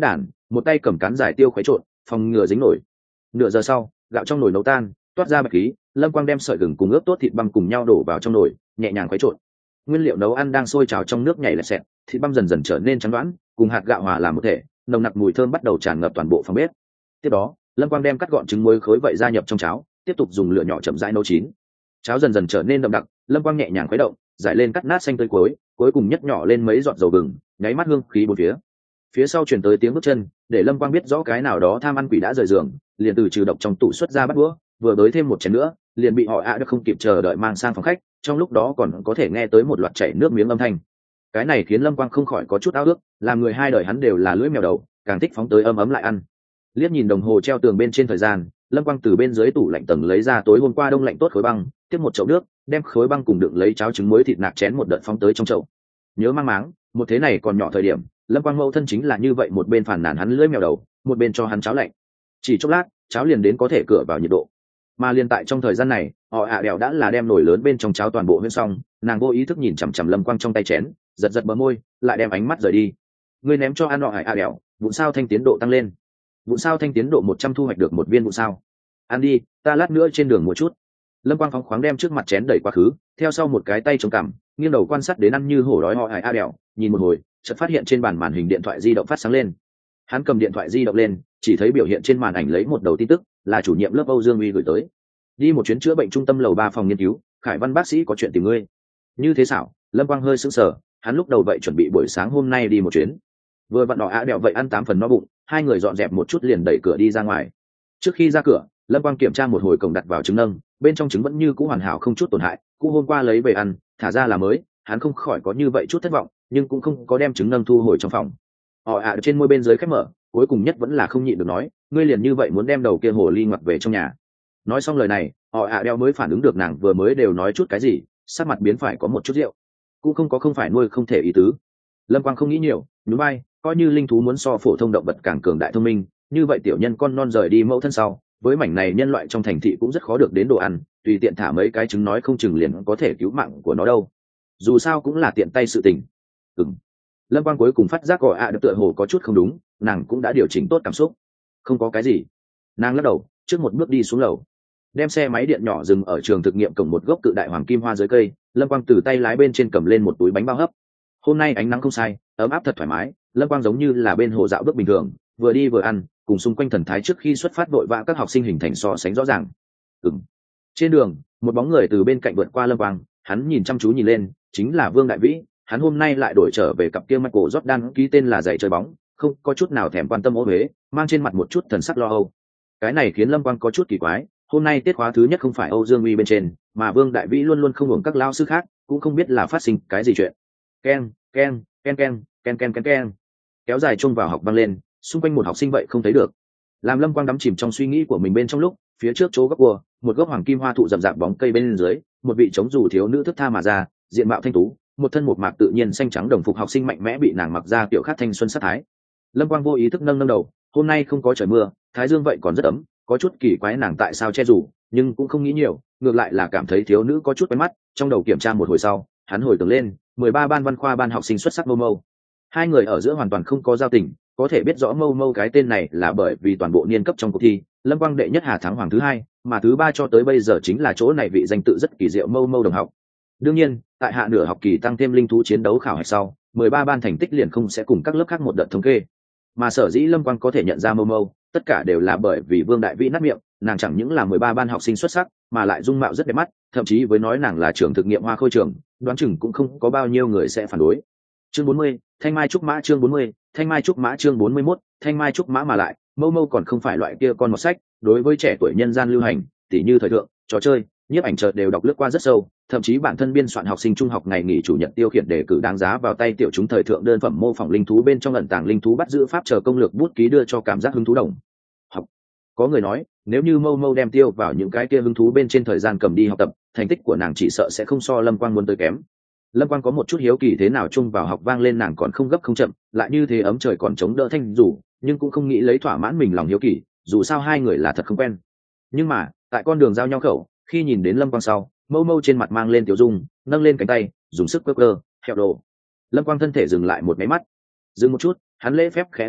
một tay cầm cán giải tiêu khuấy trộn phòng ngừa dính nổi. Nửa giờ sau, gạo trong nồi nấu tan, toát ra bạch khí, Lâm Quang đem sợi gừng cùng ướp tốt thịt băm cùng nhau đổ vào trong nồi, nhẹ nhàng khuấy trộn. Nguyên liệu nấu ăn đang sôi trào trong nước nhảy lẹt xẹt, thịt băm dần dần trở nên trắng đoán, cùng hạt gạo hòa làm một thể, nồng nặc mùi thơm bắt đầu tràn ngập toàn bộ phòng bếp. Tiếp đó, Lâm Quang đem cắt gọn trứng muối khối vậy gia nhập trong cháo, tiếp tục dùng lửa nhỏ chậm rãi nấu chín. Cháo dần dần trở nên đậm đặc, Lâm Quang nhẹ nhàng khuấy động, giải lên cắt nát xanh tươi cuối, cuối cùng nhấc nhỏ lên mấy giọt dầu gừng, nháy mắt hương khí bốn phía. Phía sau truyền tới tiếng bước chân, để Lâm Quang biết rõ cái nào đó tham ăn quỷ đã rời giường, liền từ trừ độc trong tủ xuất ra bắt đũa, vừa tới thêm một chén nữa, liền bị họ ạ được không kịp chờ đợi mang sang phòng khách, trong lúc đó còn có thể nghe tới một loạt chảy nước miếng âm thanh. Cái này khiến Lâm Quang không khỏi có chút ao ước, làm người hai đời hắn đều là lưỡi mèo đầu, càng thích phóng tới ấm ấm lại ăn. Liếc nhìn đồng hồ treo tường bên trên thời gian, Lâm Quang từ bên dưới tủ lạnh tầng lấy ra tối hôm qua đông lạnh tốt khối băng, tiếp một chậu nước, đem khối băng cùng đựng lấy cháo trứng muối thịt nạc chén một đợt phóng tới trong chậu. Nhớ mang máng, một thế này còn nhỏ thời điểm, Lâm Quang mẫu thân chính là như vậy, một bên phản nàn hắn lưỡi mèo đầu, một bên cho hắn cháo lạnh. Chỉ chốc lát, cháo liền đến có thể cửa vào nhiệt độ. Mà liền tại trong thời gian này, họ ạ đèo đã là đem nồi lớn bên trong cháo toàn bộ huyên xong, nàng vô ý thức nhìn chằm chằm Lâm Quang trong tay chén, giật giật bờ môi, lại đem ánh mắt rời đi. Ngươi ném cho ăn họ ạ đèo, vụn sao thanh tiến độ tăng lên. Vụn sao thanh tiến độ một trăm thu hoạch được một viên vụn sao. Ăn đi, ta lát nữa trên đường mua chút. Lâm Quang phóng khoáng đem trước mặt chén đẩy quá khứ, theo sau một cái tay chống cằm, nghiêng đầu quan sát đến ăn như hổ đói họ ạ đèo, nhìn một hồi, chợt phát hiện trên bàn màn hình điện thoại di động phát sáng lên. Hắn cầm điện thoại di động lên, chỉ thấy biểu hiện trên màn ảnh lấy một đầu tin tức, là chủ nhiệm lớp Âu Dương Uy gửi tới. Đi một chuyến chữa bệnh trung tâm lầu ba phòng nghiên cứu, Khải Văn bác sĩ có chuyện tìm ngươi. Như thế xảo, Lâm Quang hơi sững sờ, hắn lúc đầu vậy chuẩn bị buổi sáng hôm nay đi một chuyến. Vừa vặn đỏ ạ đẹo vậy ăn tám phần no bụng, hai người dọn dẹp một chút liền đẩy cửa đi ra ngoài. Trước khi ra cửa, Lâm Quang kiểm tra một hồi cổng đặt vào trứng nâng, bên trong trứng vẫn như cũ hoàn hảo không chút tổn hại, cũ hôm qua lấy về ăn, thả ra là mới, hắn không khỏi có như vậy chút thất vọng, nhưng cũng không có đem trứng nâng thu hồi trong phòng. Họ ạ trên môi bên dưới khép mở, cuối cùng nhất vẫn là không nhịn được nói, ngươi liền như vậy muốn đem đầu kia hồ ly ngoặt về trong nhà. Nói xong lời này, họ ạ đeo mới phản ứng được nàng vừa mới đều nói chút cái gì, sắc mặt biến phải có một chút rượu, cũng không có không phải nuôi không thể ý tứ. Lâm Quang không nghĩ nhiều, nhún vai, coi như linh thú muốn so phổ thông động vật càng cường đại thông minh, như vậy tiểu nhân con non rời đi mẫu thân sau, với mảnh này nhân loại trong thành thị cũng rất khó được đến đồ ăn, tùy tiện thả mấy cái trứng nói không chừng liền có thể cứu mạng của nó đâu. Dù sao cũng là tiện tay sự tình. Ừm. Lâm Quang cuối cùng phát giác gọi ạ được tựa hồ có chút không đúng, nàng cũng đã điều chỉnh tốt cảm xúc. Không có cái gì. Nàng lắc đầu, trước một bước đi xuống lầu, đem xe máy điện nhỏ dừng ở trường thực nghiệm cổng một gốc cự đại hoàng kim hoa dưới cây. Lâm Quang từ tay lái bên trên cầm lên một túi bánh bao hấp. Hôm nay ánh nắng không sai, ấm áp thật thoải mái, Lâm Quang giống như là bên hồ dạo bước bình thường, vừa đi vừa ăn, cùng xung quanh thần thái trước khi xuất phát vội vã các học sinh hình thành so sánh rõ ràng. Ừm. Trên đường, một bóng người từ bên cạnh vượt qua Lâm Quang, hắn nhìn chăm chú nhìn lên, chính là Vương Đại Vĩ. Hắn hôm nay lại đổi trở về cặp kia Michael Jordan ký tên là giày chơi bóng, không có chút nào thèm quan tâm ô huế, mang trên mặt một chút thần sắc lo âu. Cái này khiến Lâm Quang có chút kỳ quái, hôm nay tiết khóa thứ nhất không phải Âu Dương Uy bên trên, mà Vương Đại Vĩ luôn luôn không hưởng các lao sư khác, cũng không biết là phát sinh cái gì chuyện. Ken, ken, ken ken, ken ken ken ken. Kéo dài chung vào học vang lên, xung quanh một học sinh vậy không thấy được. Làm Lâm Quang đắm chìm trong suy nghĩ của mình bên trong lúc, phía trước chỗ góc cua, một gốc hoàng kim hoa thụ rậm rạp bóng cây bên dưới, một vị chống dù thiếu nữ thức tha mà ra, diện mạo thanh tú, một thân một mạc tự nhiên xanh trắng đồng phục học sinh mạnh mẽ bị nàng mặc ra tiểu khát thanh xuân sát thái. Lâm Quang vô ý thức nâng nâng đầu, hôm nay không có trời mưa, thái dương vậy còn rất ấm, có chút kỳ quái nàng tại sao che dù, nhưng cũng không nghĩ nhiều, ngược lại là cảm thấy thiếu nữ có chút quen mắt. Trong đầu kiểm tra một hồi sau, hắn hồi tưởng lên mười ba ban văn khoa ban học sinh xuất sắc Mâu Mâu. Hai người ở giữa hoàn toàn không có giao tình, có thể biết rõ Mâu Mâu cái tên này là bởi vì toàn bộ niên cấp trong cuộc thi, Lâm Quang đệ nhất Hà thắng hoàng thứ hai, mà thứ ba cho tới bây giờ chính là chỗ này vị danh tự rất kỳ diệu Mâu Mâu đồng học. Đương nhiên, tại hạ nửa học kỳ tăng thêm linh thú chiến đấu khảo hạch sau, mười ba ban thành tích liền không sẽ cùng các lớp khác một đợt thống kê. Mà sở dĩ Lâm Quang có thể nhận ra Mâu Mâu, tất cả đều là bởi vì Vương Đại Vĩ nát miệng, nàng chẳng những là mười ba ban học sinh xuất sắc, mà lại dung mạo rất đẹp mắt, thậm chí với nói nàng là trưởng thực nghiệm hoa khôi trưởng, đoán chừng cũng không có bao nhiêu người sẽ phản đối. Chương bốn mươi, Thanh Mai trúc mã chương bốn mươi, Thanh Mai trúc mã chương bốn mươi mốt, Thanh Mai trúc mã mà lại, Mâu Mâu còn không phải loại kia con một sách, đối với trẻ tuổi nhân gian lưu hành, tỉ như thời thượng, trò chơi, nhiếp ảnh chợt đều đọc lướt qua rất sâu, thậm chí bản thân biên soạn học sinh trung học ngày nghỉ chủ nhật tiêu khiển đề cử đáng giá vào tay tiểu chúng thời thượng đơn phẩm mô phỏng linh thú bên trong ẩn tàng linh thú bắt giữ pháp chờ công lược bút ký đưa cho cảm giác hứng thú đồng học. Có người nói, nếu như Mâu Mâu đem tiêu vào những cái kia hứng thú bên trên thời gian cầm đi học tập, thành tích của nàng chỉ sợ sẽ không so Lâm Quang muốn tới kém. Lâm Quang có một chút hiếu kỳ thế nào chung vào học vang lên nàng còn không gấp không chậm, lại như thế ấm trời còn chống đỡ thanh dù, nhưng cũng không nghĩ lấy thỏa mãn mình lòng hiếu kỳ, dù sao hai người là thật không quen. Nhưng mà, tại con đường giao nhau khẩu, khi nhìn đến Lâm Quang sau, Mâu Mâu trên mặt mang lên tiểu dung, nâng lên cánh tay, dùng sức quơ quơ, hẹo đồ. Lâm Quang thân thể dừng lại một máy mắt, dừng một chút, hắn lễ phép khẽ gật đầu,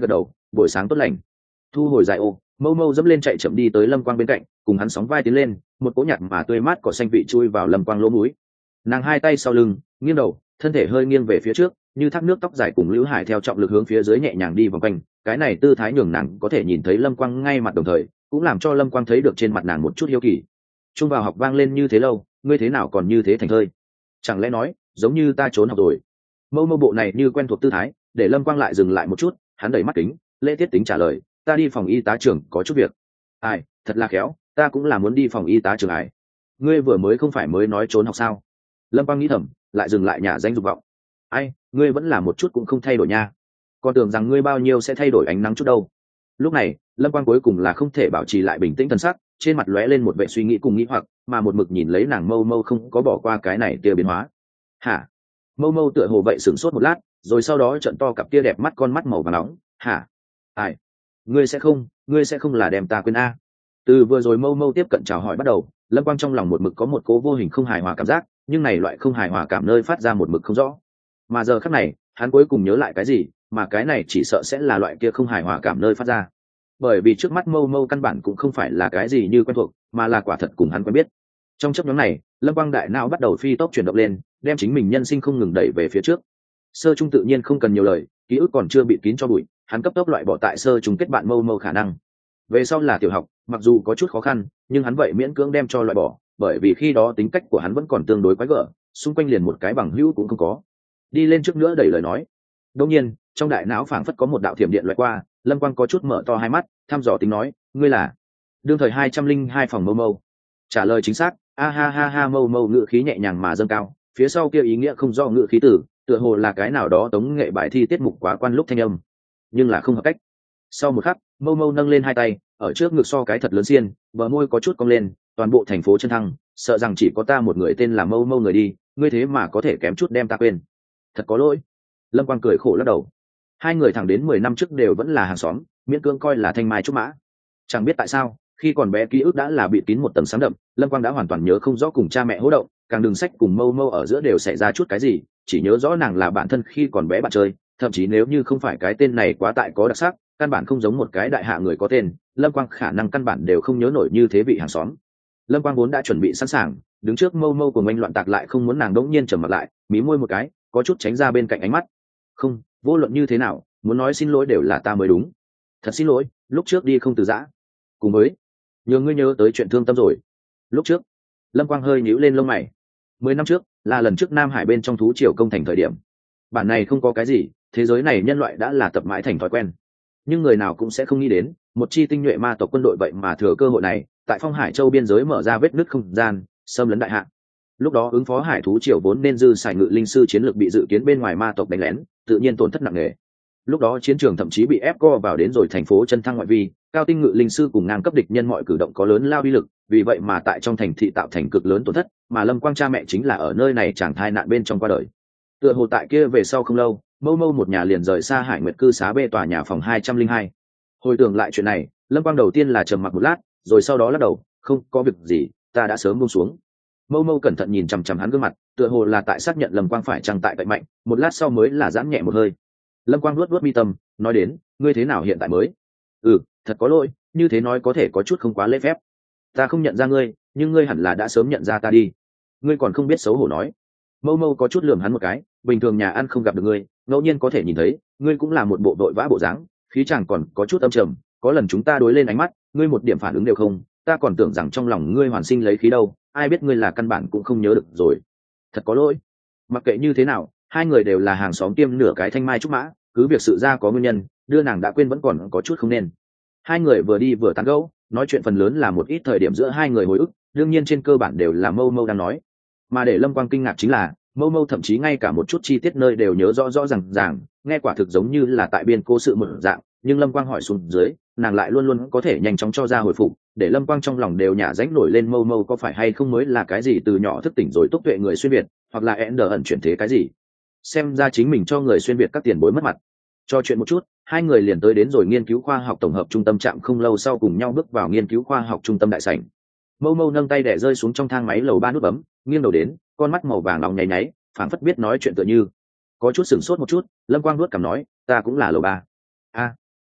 buổi sáng tốt lành. Thu hồi dài ô, mâu mâu dẫm lên chạy chậm đi tới lâm quang bên cạnh, cùng hắn sóng vai tiến lên, một cỗ nhạt mà tươi mát cỏ xanh vị chui vào lâm quang lỗ mũi. Nàng hai tay sau lưng, nghiêng đầu, thân thể hơi nghiêng về phía trước, như thác nước tóc dài cùng Lưu Hải theo trọng lực hướng phía dưới nhẹ nhàng đi vòng quanh, cái này tư thái nhường nàng có thể nhìn thấy lâm quang ngay mặt đồng thời, cũng làm cho lâm quang thấy được trên mặt nàng một chút hiếu kỳ. Trung vào học vang lên như thế lâu, ngươi thế nào còn như thế thành thơi? Chẳng lẽ nói, giống như ta trốn học rồi? Mâu mâu bộ này như quen thuộc tư thái, để lâm quang lại dừng lại một chút, hắn đẩy mắt kính, lễ tiết tính trả lời, ta đi phòng y tá trưởng có chút việc. Ai, thật là khéo, ta cũng là muốn đi phòng y tá trưởng ải. Ngươi vừa mới không phải mới nói trốn học sao? Lâm quang nghĩ thầm, lại dừng lại nhà danh dục vọng. Ai, ngươi vẫn là một chút cũng không thay đổi nha. Còn tưởng rằng ngươi bao nhiêu sẽ thay đổi ánh nắng chút đâu. Lúc này lâm quang cuối cùng là không thể bảo trì lại bình tĩnh thần sắc, trên mặt lóe lên một vẻ suy nghĩ cùng nghĩ hoặc, mà một mực nhìn lấy nàng mâu mâu không có bỏ qua cái này tia biến hóa. Hả? Mâu mâu tựa hồ vậy sửng sốt một lát, rồi sau đó trợn to cặp tia đẹp mắt con mắt màu vàng nóng. Hả? Ai? Ngươi sẽ không, ngươi sẽ không là đem ta quên a? Từ vừa rồi mâu mâu tiếp cận chào hỏi bắt đầu, lâm quang trong lòng một mực có một cố vô hình không hài hòa cảm giác, nhưng này loại không hài hòa cảm nơi phát ra một mực không rõ. Mà giờ khắc này hắn cuối cùng nhớ lại cái gì, mà cái này chỉ sợ sẽ là loại kia không hài hòa cảm nơi phát ra, bởi vì trước mắt mâu mâu căn bản cũng không phải là cái gì như quen thuộc, mà là quả thật cùng hắn quen biết. Trong chấp nhóm này lâm quang đại não bắt đầu phi tốc chuyển động lên, đem chính mình nhân sinh không ngừng đẩy về phía trước. Sơ trung tự nhiên không cần nhiều lời, ký ức còn chưa bị kín cho bụi, hắn cấp tốc loại bỏ tại sơ trung kết bạn mâu mâu khả năng. Về sau là tiểu học, mặc dù có chút khó khăn nhưng hắn vậy miễn cưỡng đem cho loại bỏ, bởi vì khi đó tính cách của hắn vẫn còn tương đối quái gở, xung quanh liền một cái bằng hữu cũng không có. Đi lên trước nữa đẩy lời nói. Đương nhiên trong đại não phảng phất có một đạo thiểm điện loại qua, lâm quang có chút mở to hai mắt, thăm dò tính nói, ngươi là đương thời hai trăm linh hai phòng mâu mâu. Trả lời chính xác. A ha ha ha. Mâu mâu ngữ khí nhẹ nhàng mà dâng cao, phía sau kia ý nghĩa không do ngữ khí tử, tựa hồ là cái nào đó tống nghệ bài thi tiết mục quá quan lúc thanh âm, nhưng là không hợp cách. Sau một khắc mâu mâu nâng lên hai tay, ở trước ngực so cái thật lớn xiên, bờ môi có chút cong lên, toàn bộ thành phố chân thăng, sợ rằng chỉ có ta một người tên là mâu mâu người đi, ngươi thế mà có thể kém chút đem ta quên, thật có lỗi. Lâm quang cười khổ lắc đầu. Hai người thẳng đến mười năm trước đều vẫn là hàng xóm, miễn cưỡng coi là thanh mai trúc mã. Chẳng biết tại sao khi còn bé ký ức đã là bị kín một tầng sáng đậm, lâm quang đã hoàn toàn nhớ không rõ cùng cha mẹ hỗ động, càng đừng sách cùng mâu mâu ở giữa đều xảy ra chút cái gì, chỉ nhớ rõ nàng là bạn thân khi còn bé bạn chơi, thậm chí nếu như không phải cái tên này quá tại có đặc sắc, căn bản không giống một cái đại hạ người có tên, lâm quang khả năng căn bản đều không nhớ nổi như thế vị hàng xóm. Lâm quang vốn đã chuẩn bị sẵn sàng đứng trước mâu mâu của ngoanh loạn tạc, lại không muốn nàng đống nhiên trầm mặt lại, mí môi một cái, có chút tránh ra bên cạnh ánh mắt. Không, vô luận như thế nào muốn nói xin lỗi đều là ta mới đúng, thật xin lỗi, lúc trước đi không từ giã, cùng với nhờ ngươi nhớ tới chuyện thương tâm rồi. Lúc trước lâm quang hơi nhíu lên lông mày. Mười năm trước là lần trước Nam Hải bên trong thú triều công thành thời điểm, bản này không có cái gì, thế giới này nhân loại đã là tập mãi thành thói quen, nhưng người nào cũng sẽ không nghĩ đến một chi tinh nhuệ ma tộc quân đội vậy mà thừa cơ hội này tại Phong Hải Châu biên giới mở ra vết nứt không gian, xâm lấn đại hạ. Lúc đó ứng phó hải thú triều vốn nên dư xài ngự linh sư chiến lược bị dự kiến bên ngoài ma tộc đánh lén, tự nhiên tổn thất nặng nề. Lúc đó chiến trường thậm chí bị ép co vào đến rồi thành phố chân thăng ngoại vi, cao tinh ngự linh sư cùng ngang cấp địch nhân mọi cử động có lớn lao uy lực, vì vậy mà tại trong thành thị tạo thành cực lớn tổn thất, mà Lâm Quang cha mẹ chính là ở nơi này chẳng thai nạn bên trong qua đời. Tựa hồ tại kia về sau không lâu, mâu mâu một nhà liền rời xa Hải Nguyệt cư xá bê tòa nhà phòng hai trăm linh hai. Hồi tưởng lại chuyện này, Lâm Quang đầu tiên là trầm mặc một lát, rồi sau đó lắc đầu, không có việc gì, ta đã sớm buông xuống. Mâu mâu cẩn thận nhìn chằm chằm hắn gương mặt, tựa hồ là tại xác nhận Lâm Quang phải chăng tại vậy mạnh, một lát sau mới là giãn nhẹ một hơi. Lâm Quang luốt luốt mi tâm, nói đến, ngươi thế nào hiện tại mới? Ừ, thật có lỗi, như thế nói có thể có chút không quá lễ phép. Ta không nhận ra ngươi, nhưng ngươi hẳn là đã sớm nhận ra ta đi. Ngươi còn không biết xấu hổ nói. Mâu mâu có chút lườm hắn một cái, bình thường nhà ăn không gặp được ngươi, ngẫu nhiên có thể nhìn thấy, ngươi cũng là một bộ đội vã bộ dáng, khí chàng còn có chút âm trầm, có lần chúng ta đối lên ánh mắt, ngươi một điểm phản ứng đều không, ta còn tưởng rằng trong lòng ngươi hoàn sinh lấy khí đâu, ai biết ngươi là căn bản cũng không nhớ được rồi. Thật có lỗi. Mặc kệ như thế nào, hai người đều là hàng xóm kiêm nửa cái thanh mai trúc mã, cứ việc sự ra có nguyên nhân, đưa nàng đã quên vẫn còn có chút không nên. Hai người vừa đi vừa tán gẫu, nói chuyện phần lớn là một ít thời điểm giữa hai người hồi ức, đương nhiên trên cơ bản đều là mâu mâu đang nói. Mà để Lâm Quang kinh ngạc chính là, mâu mâu thậm chí ngay cả một chút chi tiết nơi đều nhớ rõ rõ ràng ràng, nghe quả thực giống như là tại biên cố sự một dạng, nhưng Lâm Quang hỏi xuống dưới, nàng lại luôn luôn có thể nhanh chóng cho ra hồi phục, để Lâm Quang trong lòng đều nhả rãnh nổi lên, mâu mâu có phải hay không mới là cái gì từ nhỏ thức tỉnh rồi túc tuệ người xuyên việt, hoặc là ẻn đờ ẩn chuyển thế cái gì. Xem ra chính mình cho người xuyên việt các tiền bối mất mặt. Cho chuyện một chút, hai người liền tới đến rồi nghiên cứu khoa học tổng hợp trung tâm trạm, không lâu sau cùng nhau bước vào nghiên cứu khoa học trung tâm đại sảnh. Mâu mâu nâng tay đẻ rơi xuống trong thang máy lầu ba nút bấm, nghiêng đầu đến, con mắt màu vàng nóng nháy nháy, phảng phất biết nói chuyện tựa như. Có chút sửng sốt một chút, Lâm Quang nuốt cằm nói, ta cũng là lầu ba. A,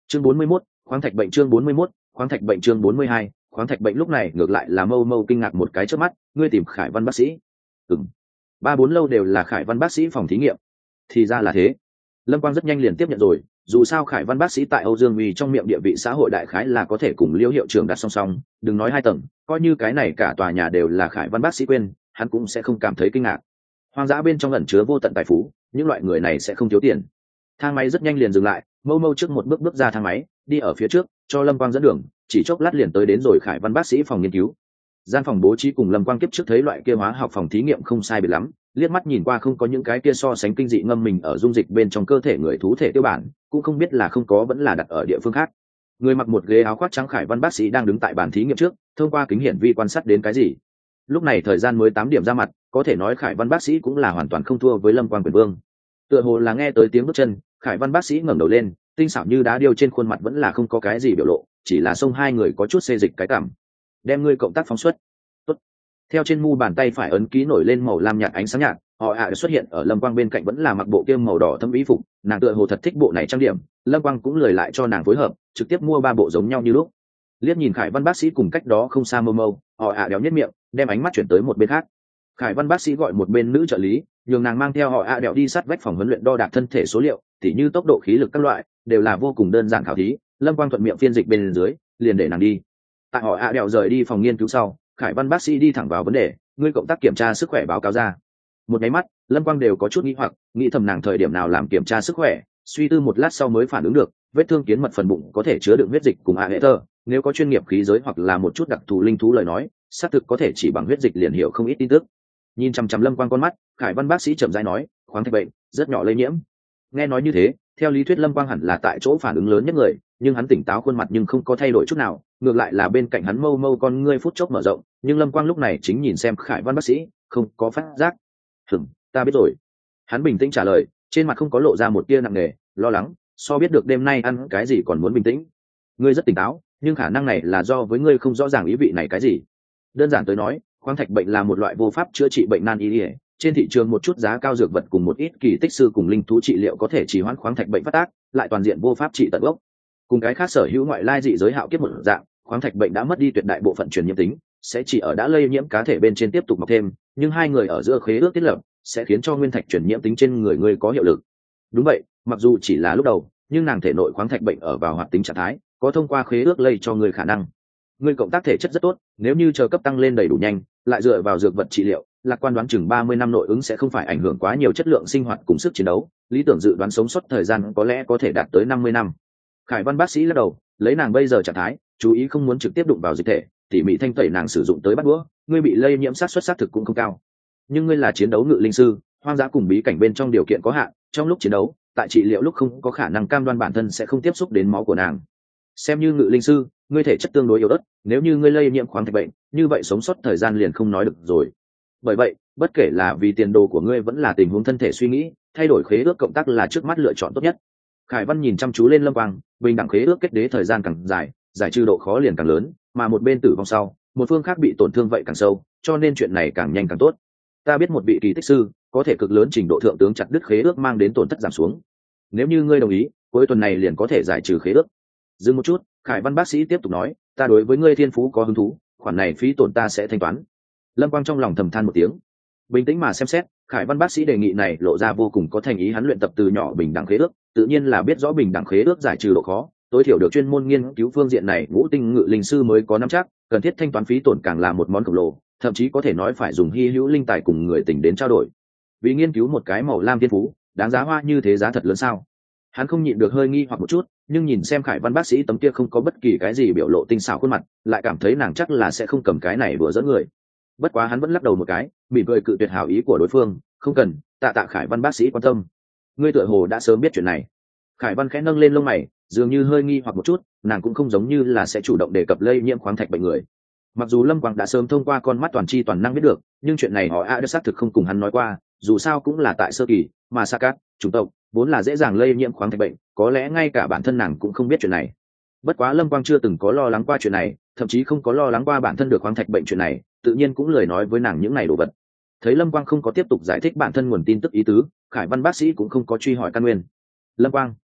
chương bốn mươi mốt, khoáng thạch bệnh chương bốn mươi mốt, khoáng thạch bệnh chương bốn mươi hai, khoáng thạch bệnh lúc này ngược lại là mâu mâu kinh ngạc một cái trước mắt. Ngươi tìm Khải Văn bác sĩ? Ừm. Ba bốn lâu đều là Khải Văn bác sĩ phòng thí nghiệm. Thì ra là thế. Lâm Quang rất nhanh liền tiếp nhận rồi, dù sao Khải Văn bác sĩ tại Âu Dương Uy trong miệng địa vị xã hội đại khái là có thể cùng Liêu hiệu trưởng đặt song song, đừng nói hai tầng, coi như cái này cả tòa nhà đều là Khải Văn bác sĩ quên, hắn cũng sẽ không cảm thấy kinh ngạc. Hoang dã bên trong ẩn chứa vô tận tài phú, những loại người này sẽ không thiếu tiền. Thang máy rất nhanh liền dừng lại, mâu mâu trước một bước bước ra thang máy, đi ở phía trước, cho Lâm Quang dẫn đường, chỉ chốc lát liền tới đến rồi Khải Văn bác sĩ phòng nghiên cứu. Gian phòng bố trí cùng Lâm Quang kiếp trước thấy loại kia hóa học phòng thí nghiệm không sai biệt lắm, liếc mắt nhìn qua không có những cái kia so sánh kinh dị ngâm mình ở dung dịch bên trong cơ thể người thú thể tiêu bản, cũng không biết là không có vẫn là đặt ở địa phương khác. Người mặc một ghế áo khoác trắng Khải Văn bác sĩ đang đứng tại bàn thí nghiệm trước, thông qua kính hiển vi quan sát đến cái gì. Lúc này thời gian mới tám điểm ra mặt, có thể nói Khải Văn bác sĩ cũng là hoàn toàn không thua với Lâm Quang Quyền Vương. Tựa hồ là nghe tới tiếng bước chân, Khải Văn bác sĩ ngẩng đầu lên, tinh xảo như đá điêu trên khuôn mặt vẫn là không có cái gì biểu lộ, chỉ là xông hai người có chút xê dịch cái cảm. Đem ngươi cộng tác phóng xuất. Tốt. Theo trên mu bàn tay phải ấn ký nổi lên màu lam nhạt ánh sáng nhạt, họ ạ xuất hiện ở Lâm Quang bên cạnh vẫn là mặc bộ kia màu đỏ thâm ý phục, nàng tựa hồ thật thích bộ này trang điểm, Lâm Quang cũng lười lại cho nàng phối hợp, trực tiếp mua ba bộ giống nhau như lúc. Liếc nhìn Khải Văn bác sĩ cùng cách đó không xa mâu mâu, họ ạ đéo nhất miệng, đem ánh mắt chuyển tới một bên khác. Khải Văn bác sĩ gọi một bên nữ trợ lý, nhường nàng mang theo họ ạ đéo đi sát vách phòng huấn luyện đo đạc thân thể số liệu, tỉ như tốc độ khí lực các loại, đều là vô cùng đơn giản khảo thí. Lâm Quang thuận miệng phiên dịch bên dưới, liền để nàng đi. Tại họ ạ đéo rời đi phòng nghiên cứu sau, Khải Văn bác sĩ đi thẳng vào vấn đề, ngươi cộng tác kiểm tra sức khỏe báo cáo ra. Một máy mắt, Lâm Quang đều có chút nghĩ hoặc, nghĩ thầm nàng thời điểm nào làm kiểm tra sức khỏe, suy tư một lát sau mới phản ứng được, vết thương kiến mật phần bụng có thể chứa đựng huyết dịch cùng a hệ tơ, nếu có chuyên nghiệp khí giới hoặc là một chút đặc thù linh thú lời nói, xác thực có thể chỉ bằng huyết dịch liền hiểu không ít tin tức. Nhìn chằm chằm Lâm Quang con mắt, Khải Văn bác sĩ chậm rãi nói, khoáng thạch bệnh rất nhỏ lây nhiễm. Nghe nói như thế, theo lý thuyết Lâm Quang hẳn là tại chỗ phản ứng lớn nhất người, nhưng hắn tỉnh táo khuôn mặt nhưng không có thay đổi chút nào, ngược lại là bên cạnh hắn mâu mâu con ngươi phút chốc mở rộng, nhưng Lâm Quang lúc này chính nhìn xem Khải Văn bác sĩ, không có phát giác. "Hừm, ta biết rồi." Hắn bình tĩnh trả lời, trên mặt không có lộ ra một tia nặng nề, lo lắng, so biết được đêm nay ăn cái gì còn muốn bình tĩnh. "Ngươi rất tỉnh táo, nhưng khả năng này là do với ngươi không rõ ràng ý vị này cái gì. Đơn giản tới nói, khoáng thạch bệnh là một loại vô pháp chữa trị bệnh nan y, trên thị trường một chút giá cao dược vật cùng một ít kỳ tích sư cùng linh thú trị liệu có thể trì hoãn khoáng thạch bệnh phát tác, lại toàn diện vô pháp trị tận gốc. Cùng cái khác sở hữu ngoại lai dị giới hạo kiếp một dạng, khoáng thạch bệnh đã mất đi tuyệt đại bộ phận truyền nhiễm tính, sẽ chỉ ở đã lây nhiễm cá thể bên trên tiếp tục mọc thêm, nhưng hai người ở giữa khế ước thiết lập sẽ khiến cho nguyên thạch truyền nhiễm tính trên người ngươi có hiệu lực. Đúng vậy, mặc dù chỉ là lúc đầu, nhưng nàng thể nội khoáng thạch bệnh ở vào hoạt tính trạng thái, có thông qua khế ước lây cho người khả năng. Ngươi cộng tác thể chất rất tốt, nếu như chờ cấp tăng lên đầy đủ nhanh, lại dựa vào dược vật trị liệu, lạc quan đoán chừng ba mươi năm nội ứng sẽ không phải ảnh hưởng quá nhiều chất lượng sinh hoạt cùng sức chiến đấu, lý tưởng dự đoán sống sót thời gian có lẽ có thể đạt tới năm mươi năm. Khải Văn bác sĩ lắc đầu, lấy nàng bây giờ trạng thái, chú ý không muốn trực tiếp đụng vào dịch thể, tỉ mỉ thanh tẩy nàng sử dụng tới bắt đũa, ngươi bị lây nhiễm sát xuất xác thực cũng không cao. Nhưng ngươi là chiến đấu ngự linh sư, hoang dã cùng bí cảnh bên trong điều kiện có hạn, trong lúc chiến đấu, tại trị liệu lúc không có khả năng cam đoan bản thân sẽ không tiếp xúc đến máu của nàng. Xem như ngự linh sư, ngươi thể chất tương đối yếu ớt, nếu như ngươi lây nhiễm khoáng thạch bệnh, như vậy sống sót thời gian liền không nói được rồi. Bởi vậy, bất kể là vì tiền đồ của ngươi vẫn là tình huống thân thể suy nghĩ, thay đổi khế ước cộng tác là trước mắt lựa chọn tốt nhất. Khải Văn nhìn chăm chú lên Lâm Quang, bình đẳng khế ước kết đế thời gian càng dài, giải trừ độ khó liền càng lớn, mà một bên tử vong sau, một phương khác bị tổn thương vậy càng sâu, cho nên chuyện này càng nhanh càng tốt. Ta biết một vị kỳ tích sư có thể cực lớn trình độ thượng tướng chặt đứt khế ước mang đến tổn thất giảm xuống. Nếu như ngươi đồng ý, cuối tuần này liền có thể giải trừ khế ước. Dừng một chút, Khải Văn bác sĩ tiếp tục nói, ta đối với ngươi thiên phú có hứng thú, khoản này phí tổn ta sẽ thanh toán. Lâm Quang trong lòng thầm than một tiếng, bình tĩnh mà xem xét, Khải Văn bác sĩ đề nghị này lộ ra vô cùng có thành ý, hắn luyện tập từ nhỏ bình đẳng khế ước, tự nhiên là biết rõ bình đẳng khế ước giải trừ độ khó, tối thiểu được chuyên môn nghiên cứu phương diện này ngũ tinh ngự linh sư mới có nắm chắc, cần thiết thanh toán phí tổn càng là một món khổng lồ, thậm chí có thể nói phải dùng hy hữu linh tài cùng người tình đến trao đổi. Vì nghiên cứu một cái màu lam thiên phú, đáng giá hoa như thế giá thật lớn sao? Hắn không nhịn được hơi nghi hoặc một chút, nhưng nhìn xem Khải Văn bác sĩ tấm kia không có bất kỳ cái gì biểu lộ tinh xảo khuôn mặt, lại cảm thấy nàng chắc là sẽ không cầm cái này đùa dẫn người. Bất quá hắn vẫn lắc đầu một cái, mỉm cười cự tuyệt hảo ý của đối phương, không cần, tạ tạ Khải Văn bác sĩ quan tâm. Ngươi tựa hồ đã sớm biết chuyện này. Khải Văn khẽ nâng lên lông mày, dường như hơi nghi hoặc một chút, nàng cũng không giống như là sẽ chủ động đề cập lây nhiễm khoáng thạch bệnh người. Mặc dù Lâm Quang đã sớm thông qua con mắt toàn tri toàn năng biết được, nhưng chuyện này họ a đã xác thực không cùng hắn nói qua, dù sao cũng là tại sơ kỳ, mà Sakat, chủng tộc vốn là dễ dàng lây nhiễm khoáng thạch bệnh, có lẽ ngay cả bản thân nàng cũng không biết chuyện này. Bất quá Lâm Quang chưa từng có lo lắng qua chuyện này, thậm chí không có lo lắng qua bản thân được khoáng thạch bệnh chuyện này, tự nhiên cũng lời nói với nàng những này đồ vật. Thấy Lâm Quang không có tiếp tục giải thích bản thân nguồn tin tức ý tứ, Khải Văn bác sĩ cũng không có truy hỏi căn nguyên. Lâm Quang,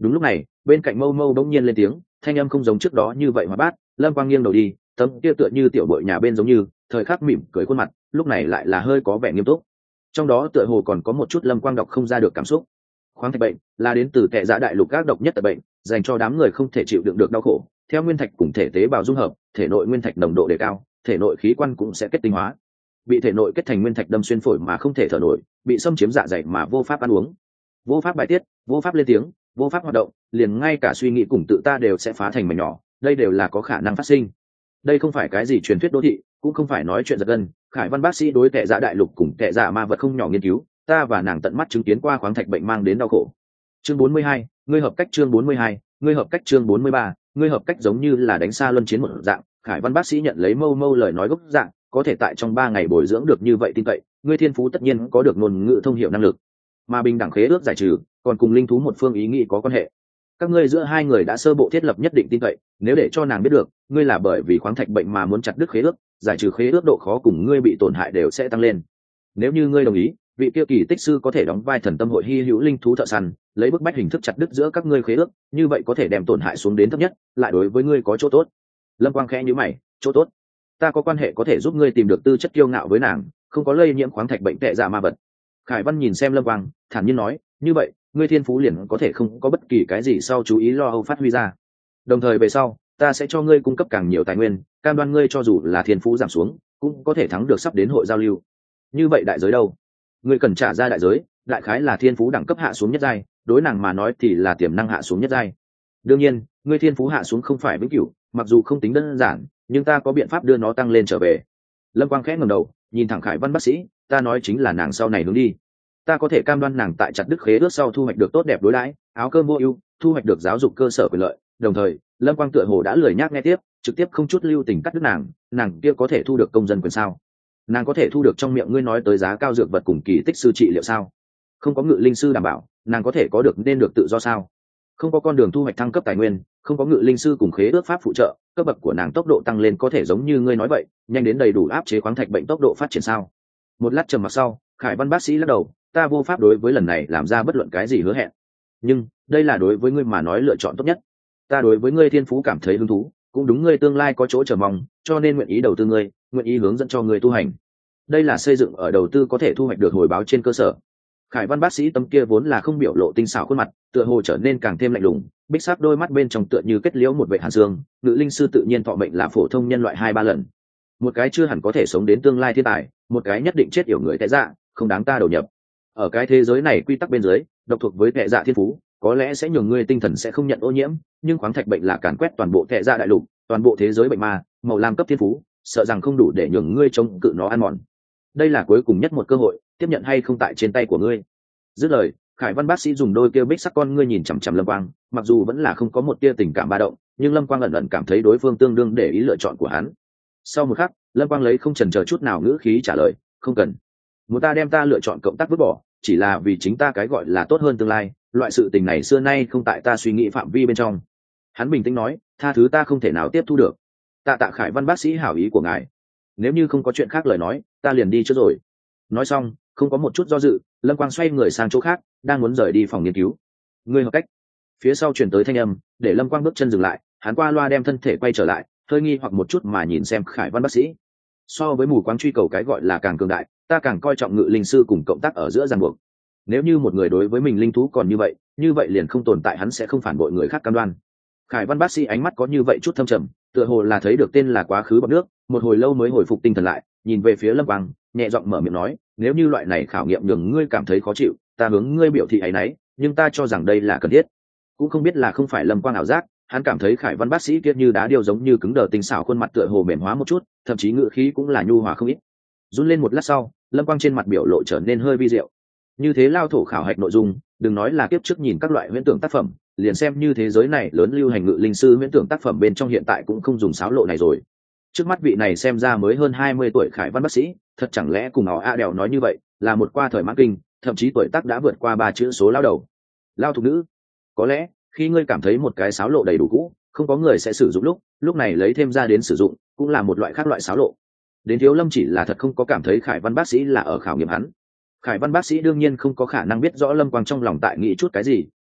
Đúng lúc này bên cạnh mâu mâu bỗng nhiên lên tiếng, thanh âm không giống trước đó như vậy mà bát. Lâm quang nghiêng đầu đi, tấm kia tựa như tiểu bội nhà bên giống như thời khắc mỉm cười khuôn mặt lúc này lại là hơi có vẻ nghiêm túc, trong đó tựa hồ còn có một chút Lâm quang đọc không ra được cảm xúc. Khoáng thạch bệnh là đến từ tệ dạ đại lục các độc nhất tật bệnh, dành cho đám người không thể chịu đựng được đau khổ. Theo nguyên thạch cùng thể tế bào dung hợp, thể nội nguyên thạch nồng độ đề cao, thể nội khí quan cũng sẽ kết tinh hóa. Bị thể nội kết thành nguyên thạch đâm xuyên phổi mà không thể thở nổi, bị xâm chiếm dạ dày mà vô pháp ăn uống, vô pháp bài tiết, vô pháp lên tiếng, vô pháp hoạt động, liền ngay cả suy nghĩ cùng tự ta đều sẽ phá thành mảnh nhỏ. Đây đều là có khả năng phát sinh. Đây không phải cái gì truyền thuyết đô thị, cũng không phải nói chuyện giật gân. Khải Văn bác sĩ đối tệ dạ đại lục cùng tệ dạ ma vật không nhỏ nghiên cứu, ta và nàng tận mắt chứng kiến qua khoáng thạch bệnh mang đến đau khổ. Chương bốn mươi hai, ngươi hợp cách. Chương bốn mươi hai, ngươi hợp cách. Chương bốn mươi ba, ngươi hợp cách. Giống như là đánh xa luân chiến một dạng, Khải Văn bác sĩ nhận lấy mâu mâu lời nói gốc dạng, có thể tại trong ba ngày bồi dưỡng được như vậy tin cậy, ngươi thiên phú tất nhiên có được ngôn ngữ thông hiểu năng lực, mà bình đẳng khế ước giải trừ còn cùng linh thú một phương ý nghĩ có quan hệ. Các ngươi giữa hai người đã sơ bộ thiết lập nhất định tin cậy, nếu để cho nàng biết được ngươi là bởi vì khoáng thạch bệnh mà muốn chặt đứt khế ước, giải trừ khế ước độ khó cùng ngươi bị tổn hại đều sẽ tăng lên. Nếu như ngươi đồng ý, vị kia kỳ tích sư có thể đóng vai thần tâm hội hy hữu linh thú thợ săn, lấy bức bách hình thức chặt đứt giữa các ngươi khế ước, như vậy có thể đem tổn hại xuống đến thấp nhất, lại đối với ngươi có chỗ tốt. Lâm Quang khẽ nhíu mày, chỗ tốt? Ta có quan hệ có thể giúp ngươi tìm được tư chất kiêu ngạo với nàng, không có lây nhiễm khoáng thạch bệnh tệ dạ ma vật. Khải Văn nhìn xem Lâm Quang, thản nhiên nói, như vậy ngươi thiên phú liền có thể không có bất kỳ cái gì sau chú ý lo âu phát huy ra. Đồng thời về sau ta sẽ cho ngươi cung cấp càng nhiều tài nguyên, cam đoan ngươi cho dù là thiên phú giảm xuống cũng có thể thắng được sắp đến hội giao lưu. Như vậy đại giới đâu? Ngươi cần trả ra đại giới, đại khái là thiên phú đẳng cấp hạ xuống nhất giai, đối nàng mà nói thì là tiềm năng hạ xuống nhất giai. Đương nhiên ngươi thiên phú hạ xuống không phải vĩnh cửu, mặc dù không tính đơn giản, nhưng ta có biện pháp đưa nó tăng lên trở về. Lâm Quang khẽ ngẩng đầu nhìn thẳng Khải Văn bác sĩ, ta nói chính là nàng sau này hướng đi. Ta có thể cam đoan nàng tại chặt đứt khế ước sau thu hoạch được tốt đẹp đối đãi, áo cơm vô ưu, thu hoạch được giáo dục cơ sở quyền lợi. Đồng thời Lâm Quang tựa hồ đã lười nhác nghe tiếp, trực tiếp không chút lưu tình cắt đứt nàng. Nàng kia có thể thu được công dân quyền sao? Nàng có thể thu được trong miệng ngươi nói tới giá cao dược vật cùng kỳ tích sư trị liệu sao? Không có ngự linh sư đảm bảo, nàng có thể có được nên được tự do sao? Không có con đường thu hoạch thăng cấp tài nguyên, không có ngự linh sư cùng khế ước pháp phụ trợ, cấp bậc của nàng tốc độ tăng lên có thể giống như ngươi nói vậy, nhanh đến đầy đủ áp chế khoáng thạch bệnh tốc độ phát triển sao? Một lát trầm mặc sau, Khải Văn bác sĩ lắc đầu, ta vô pháp đối với lần này làm ra bất luận cái gì hứa hẹn, nhưng đây là đối với ngươi mà nói lựa chọn tốt nhất. Ta đối với ngươi thiên phú cảm thấy hứng thú, cũng đúng ngươi tương lai có chỗ chờ mong, cho nên nguyện ý đầu tư ngươi, nguyện ý hướng dẫn cho ngươi tu hành. Đây là xây dựng ở đầu tư có thể thu hoạch được hồi báo trên cơ sở. Khải Văn bác sĩ tâm kia vốn là không biểu lộ tinh xảo khuôn mặt, tựa hồ trở nên càng thêm lạnh lùng, bích sắc đôi mắt bên trong tựa như kết liễu một vệ hàn xương. Ngự linh sư tự nhiên thọ mệnh là phổ thông nhân loại hai ba lần, một cái chưa hẳn có thể sống đến tương lai thiên tài, một cái nhất định chết yểu người tệ dạ, không đáng ta đầu nhập. Ở cái thế giới này quy tắc bên dưới, độc thuộc với tệ dạ thiên phú có lẽ sẽ nhường ngươi tinh thần sẽ không nhận ô nhiễm, nhưng khoáng thạch bệnh là càn quét toàn bộ tệ dạ đại lục, toàn bộ thế giới bệnh ma, màu lam cấp thiên phú, sợ rằng không đủ để nhường ngươi chống cự nó ăn mòn. Đây là cuối cùng nhất một cơ hội, tiếp nhận hay không tại trên tay của ngươi. Dứt lời, Khải Văn bác sĩ dùng đôi kia bích sắc con ngươi nhìn chằm chằm Lâm Quang, mặc dù vẫn là không có một tia tình cảm ba động, nhưng Lâm Quang ẩn ẩn cảm thấy đối phương tương đương để ý lựa chọn của hắn. Sau một khắc, Lâm Quang lấy không chần chờ chút nào ngữ khí trả lời, không cần. Muốn ta đem ta lựa chọn cộng tác vứt bỏ, chỉ là vì chính ta cái gọi là tốt hơn tương lai, loại sự tình này xưa nay không tại ta suy nghĩ phạm vi bên trong. Hắn bình tĩnh nói, tha thứ ta không thể nào tiếp thu được. Tạ tạ Khải Văn bác sĩ hảo ý của ngài, nếu như không có chuyện khác lời nói, ta liền đi trước rồi. Nói xong, không có một chút do dự, Lâm Quang xoay người sang chỗ khác, đang muốn rời đi phòng nghiên cứu. Ngươi hợp cách. Phía sau truyền tới thanh âm, để Lâm Quang bước chân dừng lại, hắn qua loa đem thân thể quay trở lại, hơi nghi hoặc một chút mà nhìn xem Khải Văn bác sĩ. So với mù quáng truy cầu cái gọi là càng cường đại, ta càng coi trọng ngự linh sư cùng cộng tác ở giữa ràng buộc. Nếu như một người đối với mình linh thú còn như vậy, như vậy liền không tồn tại hắn sẽ không phản bội người khác cam đoan. Khải Văn bác sĩ ánh mắt có như vậy chút thâm trầm, tựa hồ là thấy được tên là quá khứ bọt nước, một hồi lâu mới hồi phục tinh thần lại, nhìn về phía Lâm Quang, nhẹ giọng mở miệng nói, nếu như loại này khảo nghiệm nhường ngươi cảm thấy khó chịu, ta hướng ngươi biểu thị ấy nấy, nhưng ta cho rằng đây là cần thiết. Cũng không biết là không phải Lâm Quang ảo giác, hắn cảm thấy Khải Văn bác sĩ kia như đá điêu giống như cứng đờ tinh xảo, khuôn mặt tựa hồ mềm hóa một chút, thậm chí ngữ khí cũng là nhu hòa không ít. Run lên một lát sau, Lâm Quang trên mặt biểu lộ trở nên hơi vi diệu. Như thế lao thổ khảo hạch nội dung, đừng nói là kiếp trước nhìn các loại huyễn tưởng tác phẩm, liền xem như thế giới này lớn lưu hành ngự linh sư huyễn tưởng tác phẩm bên trong hiện tại cũng không dùng sáo lộ này rồi. Trước mắt vị này xem ra mới hơn hai mươi tuổi Khải Văn bác sĩ, thật chẳng lẽ cùng họ a đèo nói như vậy, là một qua thời mãn kinh, thậm chí tuổi tác đã vượt qua ba chữ số lao đầu. Lao thục nữ, có lẽ khi ngươi cảm thấy một cái sáo lộ đầy đủ cũ, không có người sẽ sử dụng lúc, lúc này lấy thêm ra đến sử dụng, cũng là một loại khác loại sáo lộ. Đến Thiếu Lâm chỉ là thật không có cảm thấy Khải Văn bác sĩ là ở khảo nghiệm hắn. Khải Văn bác sĩ đương nhiên không có khả năng biết rõ Lâm Quang trong lòng tại nghĩ chút cái gì,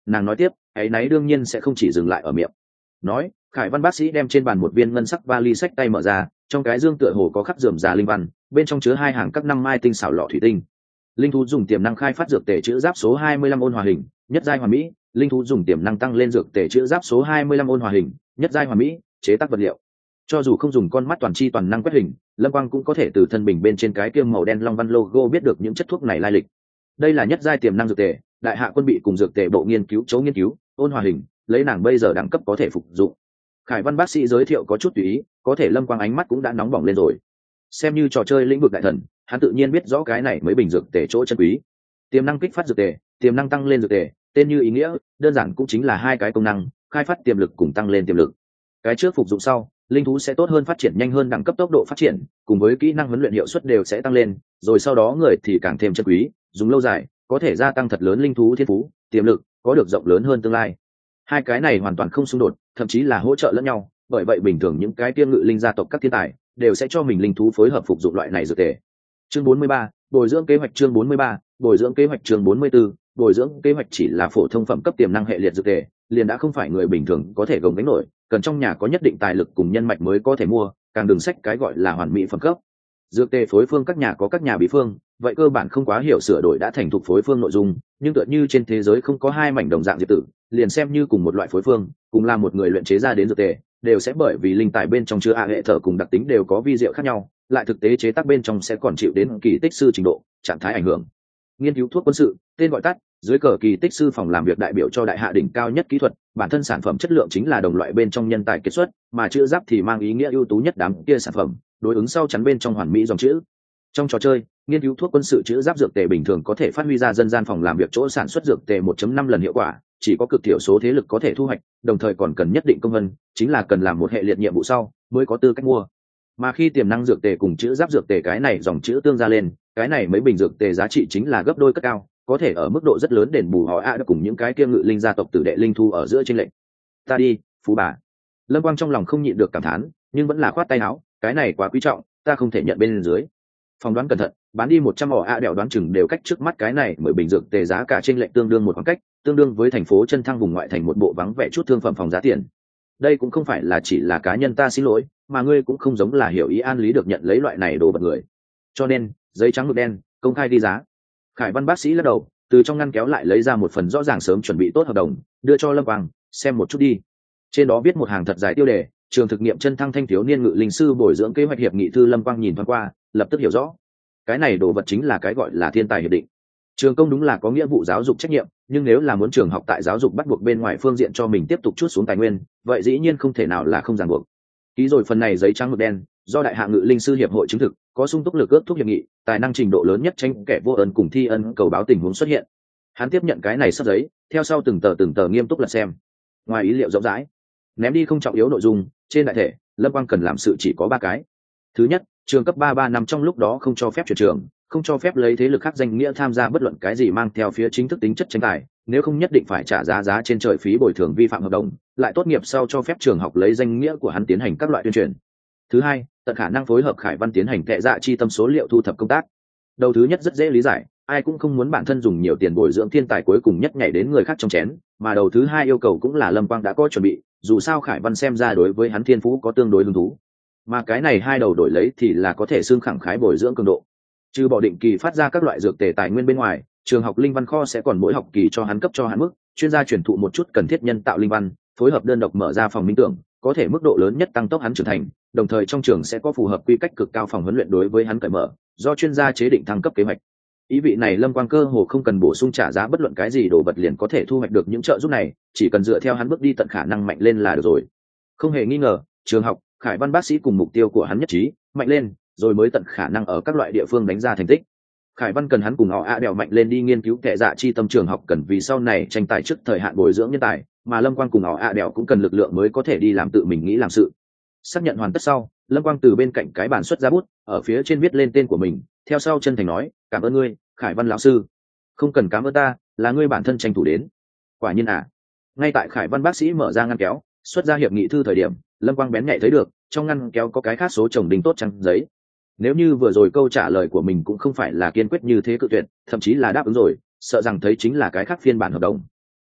nàng nói tiếp, ấy nấy đương nhiên sẽ không chỉ dừng lại ở miệng. Nói, Khải Văn bác sĩ đem trên bàn một viên ngân sắc vali sách tay mở ra, trong cái dương tựa hồ có khắc rườm rà linh văn, bên trong chứa hai hàng các năm mai tinh xảo lọ thủy tinh. Linh thú dùng tiềm năng khai phát dược tề chữ giáp số hai mươi lăm ôn hòa hình, nhất giai hoàn mỹ. Linh thú dùng tiềm năng tăng lên dược tề chữ giáp số hai mươi lăm ôn hòa hình, nhất giai hoàn mỹ, chế tác vật liệu. Cho dù không dùng con mắt toàn chi toàn năng quét hình, Lâm Quang cũng có thể từ thân bình bên trên cái kiêm màu đen long văn logo biết được những chất thuốc này lai lịch. Đây là nhất giai tiềm năng dược tề, đại hạ quân bị cùng dược tề bộ nghiên cứu chấu nghiên cứu, ôn hòa hình, lấy nàng bây giờ đẳng cấp có thể phục dụng. Khải Văn bác sĩ giới thiệu có chút tùy ý, có thể Lâm Quang ánh mắt cũng đã nóng bỏng lên rồi. Xem như trò chơi lĩnh vực đại thần, hắn tự nhiên biết rõ cái này mới bình dược tề chỗ chân quý. Tiềm năng kích phát dược tề, tiềm năng tăng lên dược tề, tên như ý nghĩa, đơn giản cũng chính là hai cái công năng, khai phát tiềm lực cùng tăng lên tiềm lực. Cái trước phục dụng sau, linh thú sẽ tốt hơn, phát triển nhanh hơn, đẳng cấp tốc độ phát triển, cùng với kỹ năng huấn luyện hiệu suất đều sẽ tăng lên, rồi sau đó người thì càng thêm chân quý, dùng lâu dài, có thể gia tăng thật lớn linh thú thiên phú, tiềm lực, có được rộng lớn hơn tương lai. Hai cái này hoàn toàn không xung đột, thậm chí là hỗ trợ lẫn nhau, bởi vậy bình thường những cái tiêm ngự linh gia tộc các thiên tài đều sẽ cho mình linh thú phối hợp phục dụng loại này dược tề. Chương bốn mươi ba, bồi dưỡng kế hoạch. Chương bốn mươi ba, bồi dưỡng kế hoạch. Chương bốn mươi tư, bồi dưỡng kế hoạch chỉ là phổ thông phẩm cấp tiềm năng hệ liệt dược tề, liền đã không phải người bình thường có thể gồng gánh nổi, cần trong nhà có nhất định tài lực cùng nhân mạch mới có thể mua, càng đừng sách cái gọi là hoàn mỹ phẩm cấp. Dược tề phối phương các nhà có các nhà bí phương, vậy cơ bản không quá hiểu sửa đổi đã thành thục phối phương nội dung, nhưng tựa như trên thế giới không có hai mảnh đồng dạng diệp tử, liền xem như cùng một loại phối phương, cùng là một người luyện chế ra đến dược tề, đều sẽ bởi vì linh tài bên trong chứa a hệ thở cùng đặc tính đều có vi diệu khác nhau, lại thực tế chế tác bên trong sẽ còn chịu đến kỳ tích sư trình độ, trạng thái ảnh hưởng. Nghiên cứu thuốc quân sự, tên gọi tắt, dưới cờ kỳ tích sư phòng làm việc đại biểu cho đại hạ đỉnh cao nhất kỹ thuật, bản thân sản phẩm chất lượng chính là đồng loại bên trong nhân tài kết xuất, mà chữ giáp thì mang ý nghĩa ưu tú nhất đám kia sản phẩm, đối ứng sau chắn bên trong hoàn mỹ dòng chữ. Trong trò chơi, nghiên cứu thuốc quân sự chữ giáp dược tề bình thường có thể phát huy ra dân gian phòng làm việc chỗ sản xuất dược tề một chấm năm lần hiệu quả, chỉ có cực thiểu số thế lực có thể thu hoạch, đồng thời còn cần nhất định công vân, chính là cần làm một hệ liệt nhiệm vụ sau mới có tư cách mua. Mà khi tiềm năng dược tề cùng chữ giáp dược tề cái này dòng chữ tương ra lên, cái này mấy bình dược tề giá trị chính là gấp đôi cất cao, có thể ở mức độ rất lớn đền bù họ a được cùng những cái kia ngự linh gia tộc tử đệ linh thu ở giữa trên lệnh. Ta đi, phú bà. Lâm Quang trong lòng không nhịn được cảm thán, nhưng vẫn là khoát tay áo, cái này quá quý trọng, ta không thể nhận bên dưới. Phỏng đoán cẩn thận, bán đi một trăm họ a đèo đoán chừng đều cách trước mắt cái này mới bình dược tề giá cả trên lệnh tương đương một khoảng cách, tương đương với thành phố chân thăng vùng ngoại thành một bộ vắng vẻ chút thương phẩm phòng giá tiền. Đây cũng không phải là chỉ là cá nhân ta xin lỗi, mà ngươi cũng không giống là hiểu ý an lý được nhận lấy loại này đồ vật người. Cho nên, giấy trắng mực đen, công khai đi giá. Khải Văn bác sĩ lắc đầu, từ trong ngăn kéo lại lấy ra một phần rõ ràng sớm chuẩn bị tốt hợp đồng, đưa cho Lâm Quang, xem một chút đi. Trên đó viết một hàng thật dài tiêu đề, trường thực nghiệm chân thăng thanh thiếu niên ngự linh sư bồi dưỡng kế hoạch hiệp nghị thư. Lâm Quang nhìn thoáng qua, lập tức hiểu rõ. Cái này đồ vật chính là cái gọi là thiên tài hiệp định. Trường công đúng là có nghĩa vụ giáo dục trách nhiệm, nhưng nếu là muốn trường học tại giáo dục bắt buộc bên ngoài phương diện cho mình tiếp tục chút xuống tài nguyên, vậy dĩ nhiên không thể nào là không ràng buộc. Ký rồi phần này giấy trắng mực đen, do đại hạ ngự linh sư hiệp hội chứng thực, có sung túc lực ước thúc hiệp nghị, tài năng trình độ lớn nhất tranh kẻ vô ơn cùng thi ân cầu báo tình huống xuất hiện. Hắn tiếp nhận cái này sắp giấy, theo sau từng tờ từng tờ nghiêm túc lật xem. Ngoài ý liệu rộng rãi, ném đi không trọng yếu nội dung, trên đại thể, Lâm Quang cần làm sự chỉ có ba cái. Thứ nhất, trường cấp ba ba năm trong lúc đó không cho phép chuyển trường, không cho phép lấy thế lực khác danh nghĩa tham gia bất luận cái gì mang theo phía chính thức tính chất tranh tài, nếu không nhất định phải trả giá giá trên trời phí bồi thường vi phạm hợp đồng, lại tốt nghiệp sau cho phép trường học lấy danh nghĩa của hắn tiến hành các loại tuyên truyền. Thứ hai, tận khả năng phối hợp Khải Văn tiến hành tệ dạ chi tâm số liệu thu thập công tác. Đầu thứ nhất rất dễ lý giải, ai cũng không muốn bản thân dùng nhiều tiền bồi dưỡng thiên tài cuối cùng nhất nhảy đến người khác trong chén, mà đầu thứ hai yêu cầu cũng là Lâm Quang đã có chuẩn bị, dù sao Khải Văn xem ra đối với hắn thiên phú có tương đối hứng thú. Mà cái này hai đầu đổi lấy thì là có thể xương khẳng khái bồi dưỡng cường độ. Trừ bỏ định kỳ phát ra các loại dược tề tài nguyên bên ngoài, trường học linh văn kho sẽ còn mỗi học kỳ cho hắn cấp cho hắn mức chuyên gia truyền thụ một chút cần thiết nhân tạo linh văn, phối hợp đơn độc mở ra phòng minh tưởng, có thể mức độ lớn nhất tăng tốc hắn trưởng thành, đồng thời trong trường sẽ có phù hợp quy cách cực cao phòng huấn luyện đối với hắn cởi mở, do chuyên gia chế định thăng cấp kế hoạch. Ý vị này Lâm Quang cơ hồ không cần bổ sung trả giá bất luận cái gì đồ vật liền có thể thu hoạch được những trợ giúp này, chỉ cần dựa theo hắn bước đi tận khả năng mạnh lên là được rồi. Không hề nghi ngờ, trường học, Khải Văn bác sĩ cùng mục tiêu của hắn nhất trí, mạnh lên, rồi mới tận khả năng ở các loại địa phương đánh ra thành tích. Khải Văn cần hắn cùng họ a đèo mạnh lên đi nghiên cứu kệ dạ chi tâm, trường học cần vì sau này tranh tài trước thời hạn bồi dưỡng nhân tài, mà Lâm Quang cùng họ a đèo cũng cần lực lượng mới có thể đi làm tự mình nghĩ làm sự. Xác nhận hoàn tất sau, Lâm Quang từ bên cạnh cái bàn xuất ra bút, ở phía trên viết lên tên của mình, theo sau chân thành nói, cảm ơn ngươi, Khải Văn lão sư. Không cần cảm ơn ta, là ngươi bản thân tranh thủ đến. Quả nhiên à. Ngay tại Khải Văn bác sĩ mở ra ngăn kéo, xuất ra hiệp nghị thư thời điểm, Lâm Quang bén nhạy thấy được trong ngăn kéo có cái khác số chồng đính tốt trắng giấy. Nếu như vừa rồi câu trả lời của mình cũng không phải là kiên quyết như thế cự tuyệt, thậm chí là đáp ứng rồi, sợ rằng thấy chính là cái khác phiên bản hợp đồng. Hừm,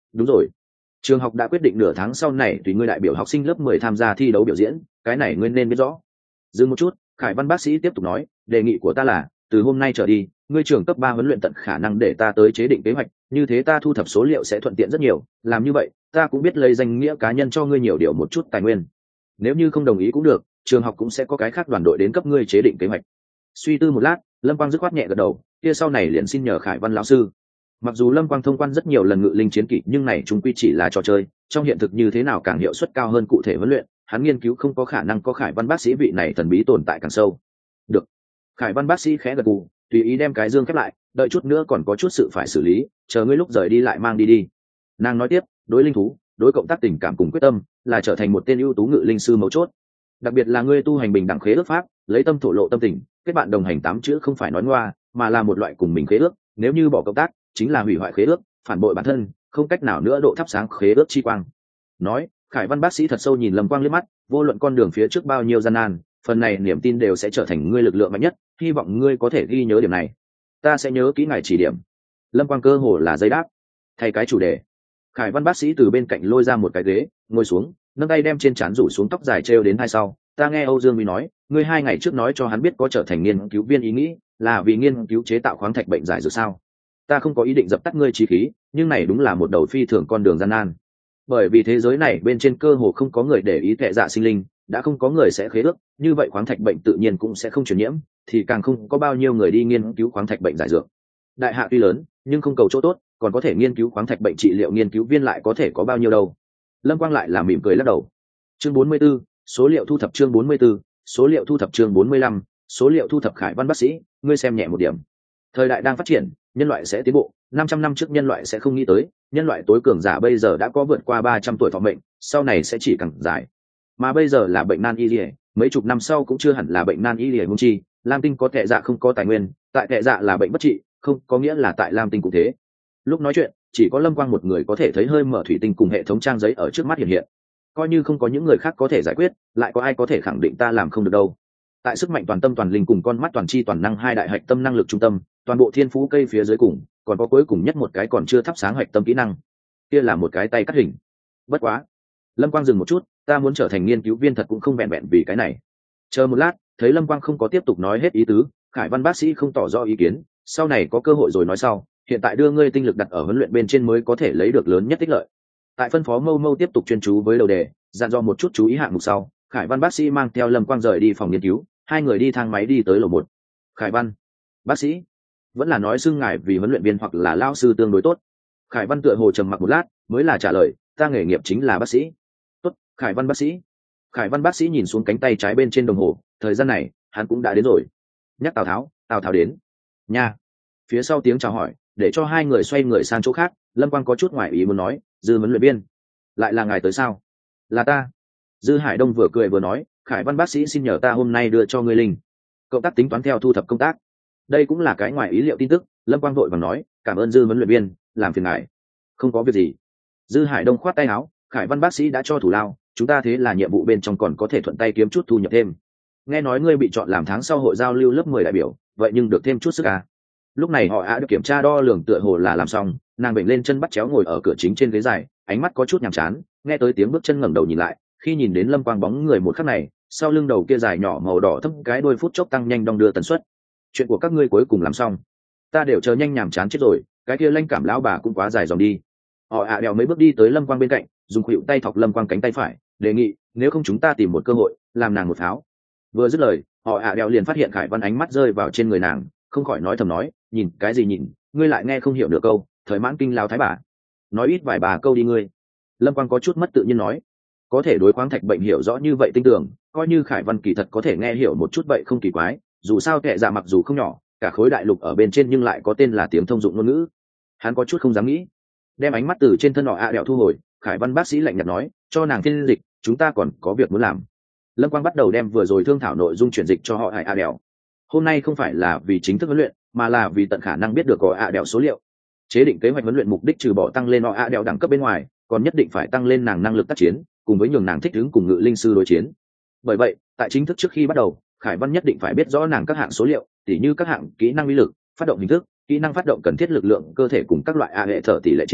Đúng rồi, trường học đã quyết định nửa tháng sau này tùy ngươi đại biểu học sinh lớp mười tham gia thi đấu biểu diễn, cái này ngươi nên biết rõ. Dừng một chút, Khải Văn bác sĩ tiếp tục nói, đề nghị của ta là từ hôm nay trở đi, ngươi trường cấp ba huấn luyện tận khả năng để ta tới chế định kế hoạch, như thế ta thu thập số liệu sẽ thuận tiện rất nhiều, làm như vậy ta cũng biết lấy danh nghĩa cá nhân cho ngươi nhiều điều một chút tài nguyên. Nếu như không đồng ý cũng được, trường học cũng sẽ có cái khác đoàn đội đến cấp ngươi chế định kế hoạch. Suy tư một lát, Lâm Quang dứt khoát nhẹ gật đầu, kia sau này liền xin nhờ Khải Văn lão sư. Mặc dù Lâm Quang thông quan rất nhiều lần ngự linh chiến kỵ, nhưng này chúng quy chỉ là trò chơi, trong hiện thực như thế nào càng hiệu suất cao hơn cụ thể huấn luyện, hắn nghiên cứu không có khả năng có Khải Văn bác sĩ vị này thần bí tồn tại càng sâu. Được. Khải Văn bác sĩ khẽ gật gù, tùy ý đem cái dương khép lại, đợi chút nữa còn có chút sự phải xử lý, chờ ngươi lúc rời đi lại mang đi đi. Nàng nói tiếp, đối linh thú, đối cộng tác tình cảm cùng quyết tâm, là trở thành một tên ưu tú ngự linh sư mấu chốt. Đặc biệt là ngươi tu hành bình đẳng khế ước pháp, lấy tâm thổ lộ tâm tình, kết bạn đồng hành tám chữ không phải nói ngoa, mà là một loại cùng mình khế ước, nếu như bỏ cộng tác, chính là hủy hoại khế ước, phản bội bản thân, không cách nào nữa độ thắp sáng khế ước chi quang. Nói, Khải Văn bác sĩ thật sâu nhìn Lâm Quang liếc mắt, vô luận con đường phía trước bao nhiêu gian nan, phần này niềm tin đều sẽ trở thành ngươi lực lượng mạnh nhất, hy vọng ngươi có thể ghi nhớ điểm này. Ta sẽ nhớ kỹ ngài chỉ điểm. Lâm Quang cơ hồ là giấy đáp. Thay cái chủ đề, Khải Văn bác sĩ từ bên cạnh lôi ra một cái ghế, ngồi xuống, nâng tay đem trên trán rủ xuống tóc dài treo đến hai sau. Ta nghe Âu Dương Huy nói, ngươi hai ngày trước nói cho hắn biết có trở thành nghiên cứu viên ý nghĩ, là vì nghiên cứu chế tạo khoáng thạch bệnh giải dược sao? Ta không có ý định dập tắt ngươi trí khí, nhưng này đúng là một đầu phi thường con đường gian nan. Bởi vì thế giới này bên trên cơ hồ không có người để ý tệ dạ sinh linh, đã không có người sẽ khế ước, như vậy khoáng thạch bệnh tự nhiên cũng sẽ không truyền nhiễm, thì càng không có bao nhiêu người đi nghiên cứu khoáng thạch bệnh giải dược. Đại hạ tuy lớn, nhưng không cầu chỗ tốt, còn có thể nghiên cứu khoáng thạch bệnh trị liệu nghiên cứu viên lại có thể có bao nhiêu đâu. Lâm Quang lại là mỉm cười lắc đầu. Chương bốn mươi 44, số liệu thu thập chương bốn mươi 44, số liệu thu thập chương bốn mươi lăm, số liệu thu thập. Khải Văn bác sĩ, ngươi xem nhẹ một điểm. Thời đại đang phát triển, nhân loại sẽ tiến bộ, năm trăm năm trước nhân loại sẽ không nghĩ tới, nhân loại tối cường giả bây giờ đã có vượt qua ba trăm tuổi thọ mệnh, sau này sẽ chỉ càng dài. Mà bây giờ là bệnh nan y liễu, mấy chục năm sau cũng chưa hẳn là bệnh nan y liễu huống chi, Lam Tinh có tệ dạ không có tài nguyên, tại tệ dạ là bệnh bất trị, không có nghĩa là tại Lam Tinh cũng thế. Lúc nói chuyện, chỉ có Lâm Quang một người có thể thấy hơi mở thủy tinh cùng hệ thống trang giấy ở trước mắt hiện hiện. Coi như không có những người khác có thể giải quyết, lại có ai có thể khẳng định ta làm không được đâu. Tại sức mạnh toàn tâm toàn linh cùng con mắt toàn chi toàn năng hai đại hạch tâm năng lực trung tâm, toàn bộ thiên phú cây phía dưới cùng, còn có cuối cùng nhất một cái còn chưa thắp sáng hạch tâm kỹ năng. Kia là một cái tay cắt hình. Bất quá, Lâm Quang dừng một chút, ta muốn trở thành nghiên cứu viên thật cũng không vẹn vẹn vì cái này. Chờ một lát, thấy Lâm Quang không có tiếp tục nói hết ý tứ, Khải Văn bác sĩ không tỏ rõ ý kiến, sau này có cơ hội rồi nói sau, hiện tại đưa ngươi tinh lực đặt ở huấn luyện bên trên mới có thể lấy được lớn nhất ích lợi. Tại phân phó Mâu Mâu tiếp tục chuyên chú với đầu đề, dặn dò một chút chú ý hạng mục sau, Khải Văn bác sĩ mang theo Lâm Quang rời đi phòng nghiên cứu, hai người đi thang máy đi tới lầu một. Khải Văn bác sĩ, vẫn là nói xưng ngài vì huấn luyện viên hoặc là lao sư tương đối tốt. Khải Văn tựa hồ trầm mặc một lát, mới là trả lời, ta nghề nghiệp chính là bác sĩ. Tốt, Khải Văn bác sĩ. Khải Văn bác sĩ nhìn xuống cánh tay trái bên trên đồng hồ, thời gian này hắn cũng đã đến rồi. Nhắc Tào Tháo, Tào Tháo đến. Nha. Phía sau tiếng chào hỏi, để cho hai người xoay người sang chỗ khác. Lâm Quang có chút ngoại ý muốn nói, Dư huấn luyện viên, lại là ngài tới sao? Là ta. Dư Hải Đông vừa cười vừa nói, Khải Văn bác sĩ xin nhờ ta hôm nay đưa cho ngươi linh cộng tác tính toán theo thu thập công tác. Đây cũng là cái ngoài ý liệu tin tức. Lâm Quang vội vàng nói, cảm ơn Dư huấn luyện viên, làm phiền ngài. Không có việc gì. Dư Hải Đông khoát tay áo, Khải Văn bác sĩ đã cho thủ lao, chúng ta thế là nhiệm vụ bên trong còn có thể thuận tay kiếm chút thu nhập thêm. Nghe nói ngươi bị chọn làm tháng sau hội giao lưu lớp mười đại biểu, vậy nhưng được thêm chút sức à. Lúc này họ đã được kiểm tra đo lường tựa hồ là làm xong, nàng bệnh lên chân bắt chéo ngồi ở cửa chính trên ghế dài, ánh mắt có chút nhàm chán, nghe tới tiếng bước chân ngẩng đầu nhìn lại, khi nhìn đến Lâm Quang bóng người một khắc này, sau lưng đầu kia dài nhỏ màu đỏ thấp cái đuôi phút chốc tăng nhanh đong đưa tần suất. Chuyện của các ngươi cuối cùng làm xong, ta đều chờ nhanh nhàm chán chết rồi, cái kia lanh cảm lão bà cũng quá dài dòng đi. Họ ạ đèo mấy bước đi tới Lâm Quang bên cạnh, dùng khuỷu tay thọc Lâm Quang cánh tay phải, đề nghị, nếu không chúng ta tìm một cơ hội làm nàng một pháo. Vừa dứt lời, họ ạ đèo liền phát hiện Khải Văn ánh mắt rơi vào trên người nàng, không khỏi nói thầm nói, nhìn cái gì nhìn, ngươi lại nghe không hiểu được câu thời mãn kinh lao thái bà, nói ít vài bà câu đi ngươi. Lâm Quang có chút mất tự nhiên nói, có thể đối khoáng thạch bệnh hiểu rõ như vậy tinh tường, coi như Khải Văn kỳ thật có thể nghe hiểu một chút vậy không kỳ quái, dù sao kệ dạ mặc dù không nhỏ, cả khối đại lục ở bên trên nhưng lại có tên là tiếng thông dụng ngôn ngữ. Hắn có chút không dám nghĩ, đem ánh mắt từ trên thân họ ạ đèo thu hồi. Khải Văn bác sĩ lạnh nhạt nói, cho nàng phiên dịch, chúng ta còn có việc muốn làm. Lâm Quang bắt đầu đem vừa rồi thương thảo nội dung chuyển dịch cho họ ạ đèo. Hôm nay không phải là vì chính thức huấn luyện, mà là vì tận khả năng biết được họ ạ đèo số liệu. Chế định kế hoạch huấn luyện mục đích trừ bỏ tăng lên họ ạ đèo đẳng cấp bên ngoài, còn nhất định phải tăng lên nàng năng lực tác chiến, cùng với nhường nàng thích ứng cùng ngự linh sư đối chiến. Bởi vậy, tại chính thức trước khi bắt đầu, Khải Văn nhất định phải biết rõ nàng các hạng số liệu, tỉ như các hạng kỹ năng uy lực, phát động hình thức, kỹ năng phát động cần thiết lực lượng cơ thể cùng các loại a hệ thở tỷ lệ chiếm,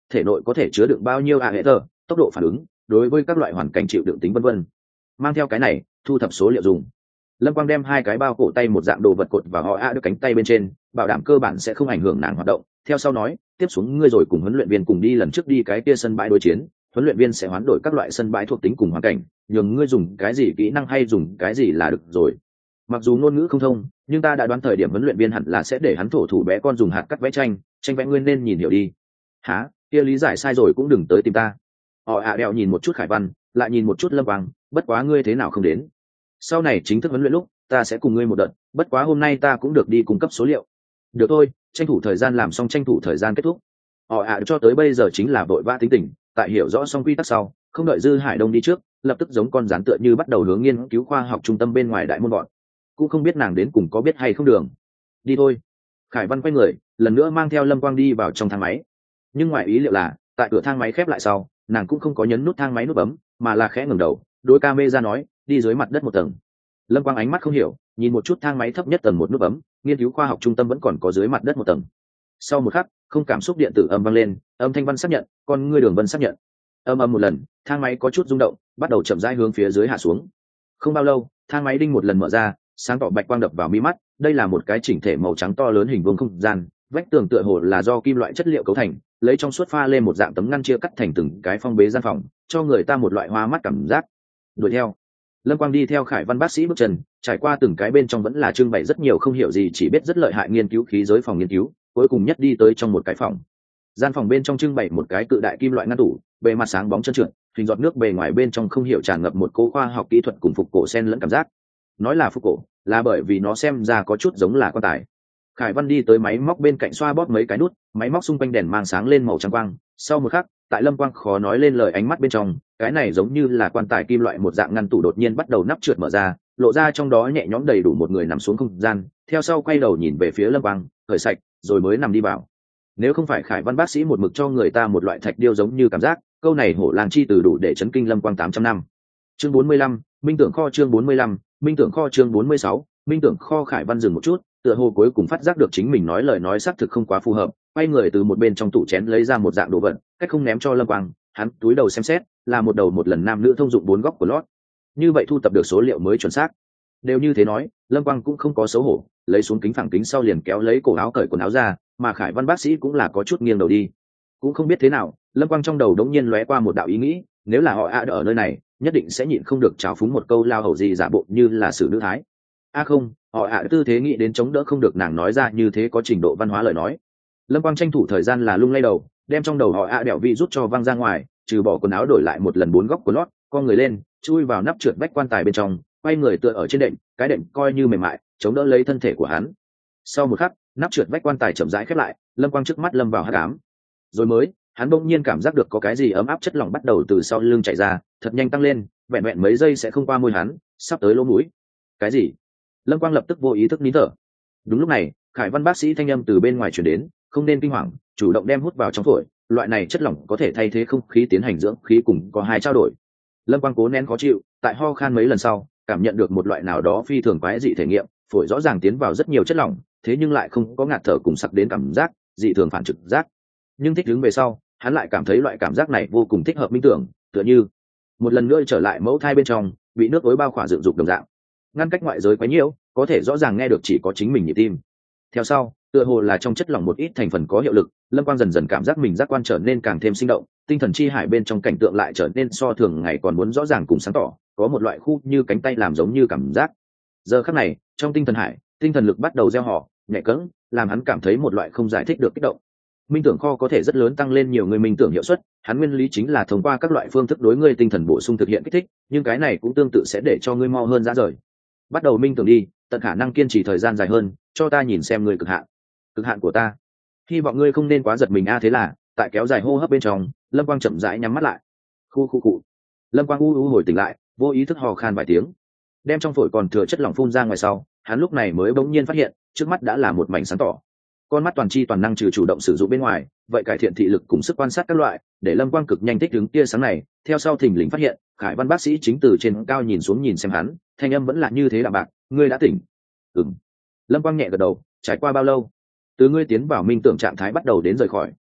thể nội có thể chứa đựng bao nhiêu a hệ tờ, tốc độ phản ứng, đối với các loại hoàn cảnh chịu đựng tính vân vân. Mang theo cái này thu thập số liệu dùng. Lâm Quang đem hai cái bao cổ tay một dạng đồ vật cột vào họ a được cánh tay bên trên, bảo đảm cơ bản sẽ không ảnh hưởng nàng hoạt động. Theo sau nói, tiếp xuống ngươi rồi cùng huấn luyện viên cùng đi lần trước đi cái kia sân bãi đối chiến, huấn luyện viên sẽ hoán đổi các loại sân bãi thuộc tính cùng hoàn cảnh, nhường ngươi dùng cái gì kỹ năng hay dùng cái gì là được rồi. Mặc dù ngôn ngữ không thông, nhưng ta đã đoán thời điểm huấn luyện viên hẳn là sẽ để hắn thổ thủ bé con dùng hạt cắt vẽ tranh, tranh vẽ ngươi nên nhìn hiểu đi. Hả? Kia lý giải sai rồi cũng đừng tới tìm ta. Họ ạ đeo nhìn một chút Khải Văn, lại nhìn một chút Lâm Quang, bất quá ngươi thế nào không đến? Sau này chính thức huấn luyện lúc, ta sẽ cùng ngươi một đợt, bất quá hôm nay ta cũng được đi cung cấp số liệu. Được thôi, tranh thủ thời gian làm xong tranh thủ thời gian kết thúc. Họ ạ cho tới bây giờ chính là vội vã tính tình, tại hiểu rõ xong quy tắc sau, không đợi Dư Hải Đông đi trước, lập tức giống con rắn tựa như bắt đầu hướng nghiên cứu khoa học trung tâm bên ngoài đại môn bọn. Cũng không biết nàng đến cùng có biết hay không đường. Đi thôi. Khải Văn quay người, lần nữa mang theo Lâm Quang đi vào trong thang máy. Nhưng ngoài ý liệu là, tại cửa thang máy khép lại sau, nàng cũng không có nhấn nút thang máy nút bấm, mà là khẽ ngẩng đầu, đối camera nói, đi dưới mặt đất một tầng. Lâm Quang ánh mắt không hiểu, nhìn một chút thang máy thấp nhất tầng một nút bấm, nghiên cứu khoa học trung tâm vẫn còn có dưới mặt đất một tầng. Sau một khắc, không cảm xúc điện tử âm vang lên, âm thanh Văn xác nhận, con ngươi Đường Vân xác nhận. Âm âm một lần, thang máy có chút rung động, bắt đầu chậm rãi hướng phía dưới hạ xuống. Không bao lâu, thang máy đinh một lần mở ra, sáng tỏ bạch quang đập vào mi mắt. Đây là một cái chỉnh thể màu trắng to lớn hình vuông không gian, vách tường tựa hồ là do kim loại chất liệu cấu thành, lấy trong suốt pha lên một dạng tấm ngăn chia cắt thành từng cái phong bế gian phòng, cho người ta một loại hoa mắt cảm giác. Đuổi theo, Lâm Quang đi theo Khải Văn bác sĩ bước chân, trải qua từng cái bên trong vẫn là trưng bày rất nhiều không hiểu gì chỉ biết rất lợi hại nghiên cứu khí giới phòng nghiên cứu, cuối cùng nhất đi tới trong một cái phòng. Gian phòng bên trong trưng bày một cái cự đại kim loại ngăn tủ, bề mặt sáng bóng trơn trượt, hình giọt nước bề ngoài bên trong không hiểu tràn ngập một cố khoa học kỹ thuật cùng phục cổ sen lẫn cảm giác. Nói là phục cổ, là bởi vì nó xem ra có chút giống là quan tài. Khải Văn đi tới máy móc bên cạnh xoa bóp mấy cái nút, máy móc xung quanh đèn mang sáng lên màu trắng quang. Sau một khắc, tại Lâm Quang khó nói lên lời ánh mắt bên trong, cái này giống như là quan tài kim loại một dạng ngăn tủ đột nhiên bắt đầu nắp trượt mở ra, lộ ra trong đó nhẹ nhõm đầy đủ một người nằm xuống không gian. Theo sau quay đầu nhìn về phía Lâm Quang, cởi sạch, rồi mới nằm đi vào. Nếu không phải Khải Văn bác sĩ một mực cho người ta một loại thạch điêu giống như cảm giác, câu này hổ làng chi từ đủ để chấn kinh Lâm Quang tám trăm năm. Chương bốn mươi lăm, Minh tưởng kho chương bốn mươi lăm, Minh tưởng kho chương bốn mươi sáu, Minh tưởng kho. Khải Văn dừng một chút, tựa hồ cuối cùng phát giác được chính mình nói lời nói xác thực không quá phù hợp, quay người từ một bên trong tủ chén lấy ra một dạng đồ vật, cách không ném cho Lâm Quang. Hắn túi đầu xem xét, là một đầu một lần nam nữ thông dụng bốn góc của lót. Như vậy thu tập được số liệu mới chuẩn xác. Đều như thế nói, Lâm Quang cũng không có xấu hổ, lấy xuống kính phẳng kính sau liền kéo lấy cổ áo cởi quần áo ra, mà Khải Văn bác sĩ cũng là có chút nghiêng đầu đi. Cũng không biết thế nào, Lâm Quang trong đầu đống nhiên lóe qua một đạo ý nghĩ, nếu là họ A ở nơi này, nhất định sẽ nhịn không được trào phúng một câu lao hầu gì giả bộ như là xử nữ thái. A à không, họ A tư thế nghĩ đến chống đỡ không được nàng nói ra như thế có trình độ văn hóa lời nói. Lâm Quang tranh thủ thời gian là lung lay đầu, đem trong đầu họ A đẹo vị rút cho văng ra ngoài, trừ bỏ quần áo đổi lại một lần bốn góc của lót, con người lên, chui vào nắp trượt bách quan tài bên trong, quay người tựa ở trên đệm, cái đệm coi như mềm mại, chống đỡ lấy thân thể của hắn. Sau một khắc, nắp trượt vách quan tài chậm rãi khép lại, Lâm Quang trước mắt lâm vào hắc ám. Rồi mới, hắn bỗng nhiên cảm giác được có cái gì ấm áp chất lỏng bắt đầu từ sau lưng chảy ra, thật nhanh tăng lên, vẹn vẹn mấy giây sẽ không qua môi hắn, sắp tới lỗ mũi. Cái gì? Lâm Quang lập tức vô ý thức nín thở. Đúng lúc này, Khải Văn bác sĩ thanh âm từ bên ngoài truyền đến, không nên kinh hoàng, chủ động đem hút vào trong phổi, loại này chất lỏng có thể thay thế không khí tiến hành dưỡng khí cùng có hai trao đổi. Lâm Quang cố nén khó chịu, tại ho khan mấy lần sau, cảm nhận được một loại nào đó phi thường quái dị thể nghiệm, phổi rõ ràng tiến vào rất nhiều chất lỏng, thế nhưng lại không có ngạt thở cùng sặc đến cảm giác, dị thường phản trực giác. Nhưng thích ứng về sau, hắn lại cảm thấy loại cảm giác này vô cùng thích hợp minh tưởng, tựa như một lần nữa trở lại mẫu thai bên trong, bị nước ối bao khỏa dựng dục đồng dạng, ngăn cách ngoại giới quấy nhiễu, có thể rõ ràng nghe được chỉ có chính mình nhịp tim. Theo sau, tựa hồ là trong chất lỏng một ít thành phần có hiệu lực, Lâm Quang dần dần cảm giác mình giác quan trở nên càng thêm sinh động, tinh thần chi hải bên trong cảnh tượng lại trở nên so thường ngày còn muốn rõ ràng cùng sáng tỏ, có một loại khu như cánh tay làm giống như cảm giác. Giờ khắc này, trong tinh thần hải, tinh thần lực bắt đầu gieo họ, nhẹ cẫng, làm hắn cảm thấy một loại không giải thích được kích động. Minh tưởng kho có thể rất lớn tăng lên nhiều người minh tưởng hiệu suất, hắn nguyên lý chính là thông qua các loại phương thức đối ngươi tinh thần bổ sung thực hiện kích thích, nhưng cái này cũng tương tự sẽ để cho ngươi mau hơn ra rời. Bắt đầu minh tưởng đi, tận khả năng kiên trì thời gian dài hơn, cho ta nhìn xem ngươi cực hạn. Cực hạn của ta. Hy vọng ngươi không nên quá giật mình a. Thế là, tại kéo dài hô hấp bên trong, Lâm Quang chậm rãi nhắm mắt lại. Khu khu cụ. Lâm Quang u u hồi tỉnh lại, vô ý thức hò khan vài tiếng, đem trong phổi còn thừa chất lỏng phun ra ngoài sau, hắn lúc này mới bỗng nhiên phát hiện, trước mắt đã là một mảnh sáng tỏ. Con mắt toàn chi toàn năng trừ chủ động sử dụng bên ngoài, vậy cải thiện thị lực cùng sức quan sát các loại, để Lâm Quang cực nhanh thích ứng tia sáng này. Theo sau thình lình phát hiện, Khải Văn bác sĩ chính từ trên cao nhìn xuống nhìn xem hắn, thanh âm vẫn là như thế đạm bạc, ngươi đã tỉnh. Ừm. Lâm Quang nhẹ gật đầu, trải qua bao lâu? Từ ngươi tiến vào minh tưởng trạng thái bắt đầu đến rời khỏi,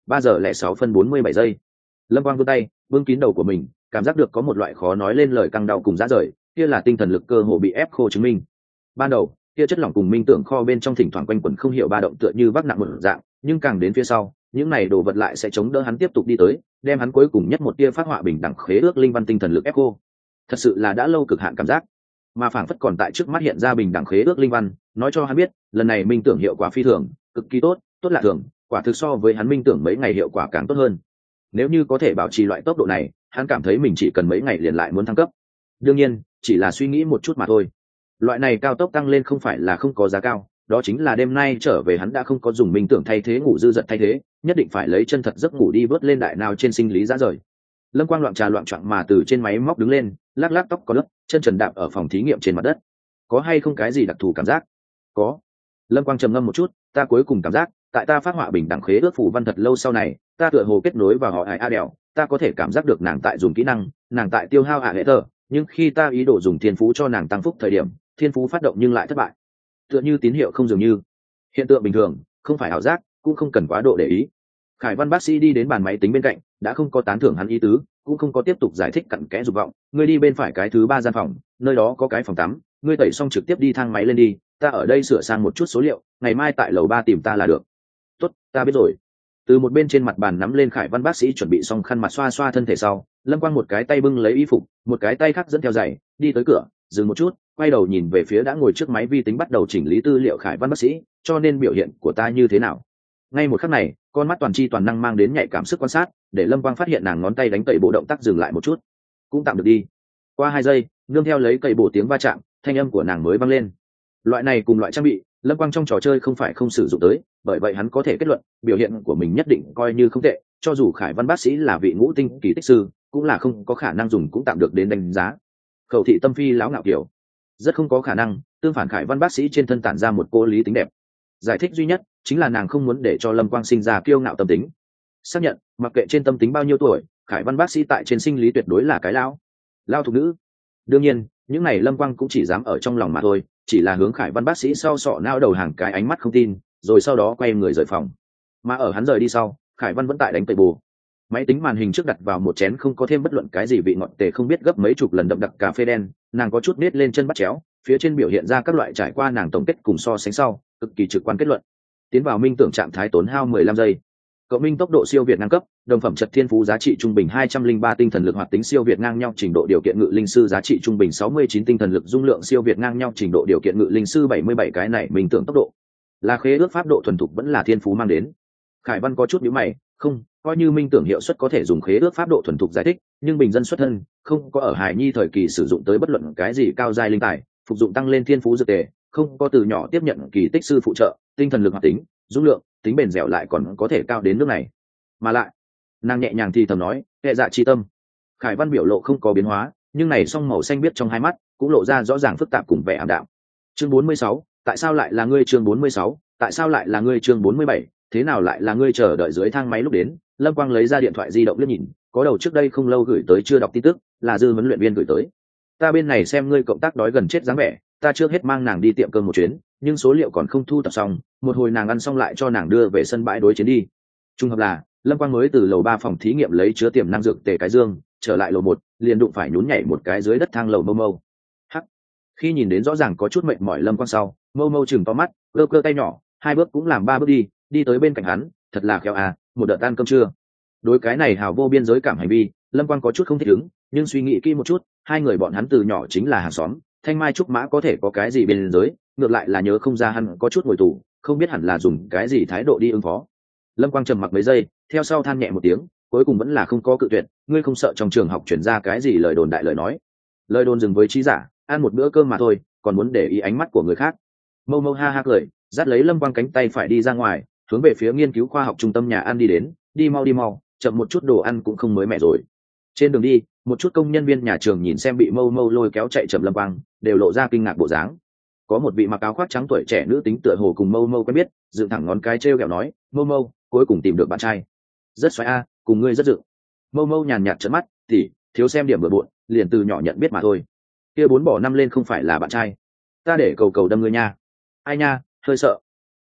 ba giờ lẻ sáu phân bốn mươi bảy giây. Lâm Quang vươn tay vương kín đầu của mình, cảm giác được có một loại khó nói lên lời căng đau cùng rã rời, kia là tinh thần lực cơ hồ bị ép khô chứng minh. Ban đầu kia chất lỏng cùng minh tưởng kho bên trong thỉnh thoảng quanh quẩn không hiểu ba động tựa như vác nặng một dạng, nhưng càng đến phía sau những này đồ vật lại sẽ chống đỡ hắn tiếp tục đi tới, đem hắn cuối cùng nhất một tia phát họa bình đẳng khế ước linh văn tinh thần lực ép khô. Thật sự là đã lâu cực hạn cảm giác, mà phảng phất còn tại trước mắt hiện ra bình đẳng khế ước linh văn, nói cho hắn biết lần này minh tưởng hiệu quả phi thường, cực kỳ tốt, tốt lạ thường, quả thực so với hắn minh tưởng mấy ngày hiệu quả càng tốt hơn. Nếu như có thể bảo trì loại tốc độ này, hắn cảm thấy mình chỉ cần mấy ngày liền lại muốn thăng cấp. Đương nhiên chỉ là suy nghĩ một chút mà thôi. Loại này cao tốc tăng lên không phải là không có giá cao, đó chính là đêm nay trở về hắn đã không có dùng minh tưởng thay thế ngủ dư giật thay thế, nhất định phải lấy chân thật giấc ngủ đi vớt lên đại nào trên sinh lý giá rời. Lâm Quang loạn trà loạn choạng mà từ trên máy móc đứng lên, lắc lắc tóc có lớp, chân trần đạp ở phòng thí nghiệm trên mặt đất. Có hay không cái gì đặc thù cảm giác? Có. Lâm Quang trầm ngâm một chút, ta cuối cùng cảm giác tại ta phát họa bình đẳng khế ước phù văn thật lâu sau này, ta tựa hồ kết nối vào họ Hải A Đèo, ta có thể cảm giác được nàng tại dùng kỹ năng, nàng tại tiêu hao hạ hệ tờ, nhưng khi ta ý đồ dùng thiên phú cho nàng tăng phúc thời điểm, thiên phú phát động nhưng lại thất bại, tựa như tín hiệu không dường như. Hiện tượng bình thường, không phải ảo giác, cũng không cần quá độ để ý. Khải Văn bác sĩ đi đến bàn máy tính bên cạnh, đã không có tán thưởng hắn ý tứ, cũng không có tiếp tục giải thích cặn kẽ dục vọng. Ngươi đi bên phải cái thứ ba gian phòng, nơi đó có cái phòng tắm, ngươi tẩy xong trực tiếp đi thang máy lên đi, ta ở đây sửa sang một chút số liệu, ngày mai tại lầu ba tìm ta là được. Tốt, ta biết rồi. Từ một bên trên mặt bàn nắm lên Khải Văn bác sĩ chuẩn bị xong khăn mặt xoa xoa thân thể sau, Lâm Quang một cái tay bưng lấy y phục, một cái tay khác dẫn theo giày, đi tới cửa, dừng một chút, quay đầu nhìn về phía đã ngồi trước máy vi tính bắt đầu chỉnh lý tư liệu Khải Văn bác sĩ, cho nên biểu hiện của ta như thế nào? Ngay một khắc này, con mắt toàn chi toàn năng mang đến nhạy cảm sức quan sát, để Lâm Quang phát hiện nàng ngón tay đánh cậy bộ động tác dừng lại một chút, cũng tạm được đi. Qua hai giây, nương theo lấy cậy bộ tiếng va chạm, thanh âm của nàng mới vang lên. Loại này cùng loại trang bị, Lâm Quang trong trò chơi không phải không sử dụng tới, bởi vậy hắn có thể kết luận biểu hiện của mình nhất định coi như không tệ, cho dù Khải Văn bác sĩ là vị ngũ tinh kỳ tích sư, cũng là không có khả năng dùng cũng tạm được đến đánh giá. Khẩu thị tâm phi lão ngạo kiểu, rất không có khả năng, tương phản Khải Văn bác sĩ trên thân tản ra một cô lý tính đẹp. Giải thích duy nhất chính là nàng không muốn để cho Lâm Quang sinh ra kiêu ngạo tâm tính. Xác nhận, mặc kệ trên tâm tính bao nhiêu tuổi, Khải Văn bác sĩ tại trên sinh lý tuyệt đối là cái lão lao thuộc nữ. Đương nhiên, những này Lâm Quang cũng chỉ dám ở trong lòng mà thôi, chỉ là hướng Khải Văn bác sĩ sau sọ nao đầu hàng cái ánh mắt không tin, rồi sau đó quay người rời phòng. Mà ở hắn rời đi sau, Khải Văn vẫn tại đánh tẩy bù. Máy tính màn hình trước đặt vào một chén không có thêm bất luận cái gì vị ngọt tề không biết gấp mấy chục lần đậm đặc cà phê đen, nàng có chút nết lên chân bắt chéo, phía trên biểu hiện ra các loại trải qua nàng tổng kết cùng so sánh sau, cực kỳ trực quan kết luận. Tiến vào minh tưởng trạng thái tốn hao mười lăm giây. Cậu minh tốc độ siêu việt ngang cấp, đồng phẩm chất thiên phú giá trị trung bình hai trăm linh ba tinh thần lực hoạt tính siêu việt ngang nhau trình độ điều kiện ngự linh sư giá trị trung bình sáu mươi chín tinh thần lực dung lượng siêu việt ngang nhau trình độ điều kiện ngự linh sư bảy mươi bảy cái này minh tưởng tốc độ. Là khế ước pháp độ thuần thục vẫn là thiên phú mang đến. Khải Văn có chút nhíu mày, không, coi như minh tưởng hiệu suất có thể dùng khế ước pháp độ thuần thục giải thích, nhưng bình dân xuất thân, không có ở hài nhi thời kỳ sử dụng tới bất luận cái gì cao giai linh tài, phục dụng tăng lên thiên phú dược tề, không có từ nhỏ tiếp nhận kỳ tích sư phụ trợ, tinh thần lực hoạt tính, dung lượng, tính bền dẻo lại còn có thể cao đến nước này. Mà lại, nàng nhẹ nhàng thì thầm nói, hệ dạ chi tâm. Khải Văn biểu lộ không có biến hóa, nhưng này song màu xanh biết trong hai mắt cũng lộ ra rõ ràng phức tạp cùng vẻ ảm đạm. Chương bốn mươi sáu, tại sao lại là ngươi? Chương bốn mươi sáu, tại sao lại là ngươi? Chương bốn mươi bảy, thế nào lại là ngươi? Chờ đợi dưới thang máy lúc đến, Lâm Quang lấy ra điện thoại di động liếc nhìn, có đầu trước đây không lâu gửi tới chưa đọc tin tức, là dư huấn luyện viên gửi tới. Ta bên này xem ngươi cộng tác đói gần chết dáng vẻ, ta trước hết mang nàng đi tiệm cơm một chuyến, nhưng số liệu còn không thu tập xong, một hồi nàng ăn xong lại cho nàng đưa về sân bãi đối chiến đi. Trung hợp là Lâm Quang mới từ lầu ba phòng thí nghiệm lấy chứa tiềm năng dược tề cái dương, trở lại lầu một, liền đụng phải nhún nhảy một cái dưới đất thang lầu Mâu Mâu. Hắc. Khi nhìn đến rõ ràng có chút mệt mỏi Lâm Quang sau, Mâu Mâu chừng to mắt, cơ cơ tay nhỏ, hai bước cũng làm ba bước đi, đi tới bên cạnh hắn, thật là khéo à, một đợt ăn cơm trưa. Đối cái này hào vô biên giới cảm hành vi, Lâm Quang có chút không thích ứng, nhưng suy nghĩ kỹ một chút, hai người bọn hắn từ nhỏ chính là hàng xóm, thanh mai trúc mã có thể có cái gì bên giới, ngược lại là nhớ không ra hắn có chút ngồi tù, không biết hẳn là dùng cái gì thái độ đi ứng phó. Lâm Quang trầm mặc mấy giây, theo sau than nhẹ một tiếng, cuối cùng vẫn là không có cự tuyệt, ngươi không sợ trong trường học chuyển ra cái gì lời đồn đại lời nói? Lời đồn dừng với trí giả, ăn một bữa cơm mà thôi, còn muốn để ý ánh mắt của người khác. Mâu Mâu ha ha cười, dắt lấy Lâm Quang cánh tay phải đi ra ngoài, hướng về phía nghiên cứu khoa học trung tâm nhà ăn đi đến, đi mau đi mau, chậm một chút đồ ăn cũng không mới mẻ rồi. Trên đường đi, một chút công nhân viên nhà trường nhìn xem bị Mâu Mâu lôi kéo chạy chậm Lâm Quang, đều lộ ra kinh ngạc bộ dáng. Có một vị mặc áo khoác trắng tuổi trẻ nữ tính tựa hồ cùng Mâu Mâu quen biết, dựng thẳng ngón cái trêu ghẹo nói, Mâu Mâu, cuối cùng tìm được bạn trai. Rất xoáy a, cùng ngươi rất dựng. Mâu Mâu nhàn nhạt trợn mắt, tỉ, thiếu xem điểm bừa bộn, liền từ nhỏ nhận biết mà thôi. Kia bốn bỏ năm lên không phải là bạn trai, ta để cầu cầu đâm ngươi nha. Ai nha, hơi sợ.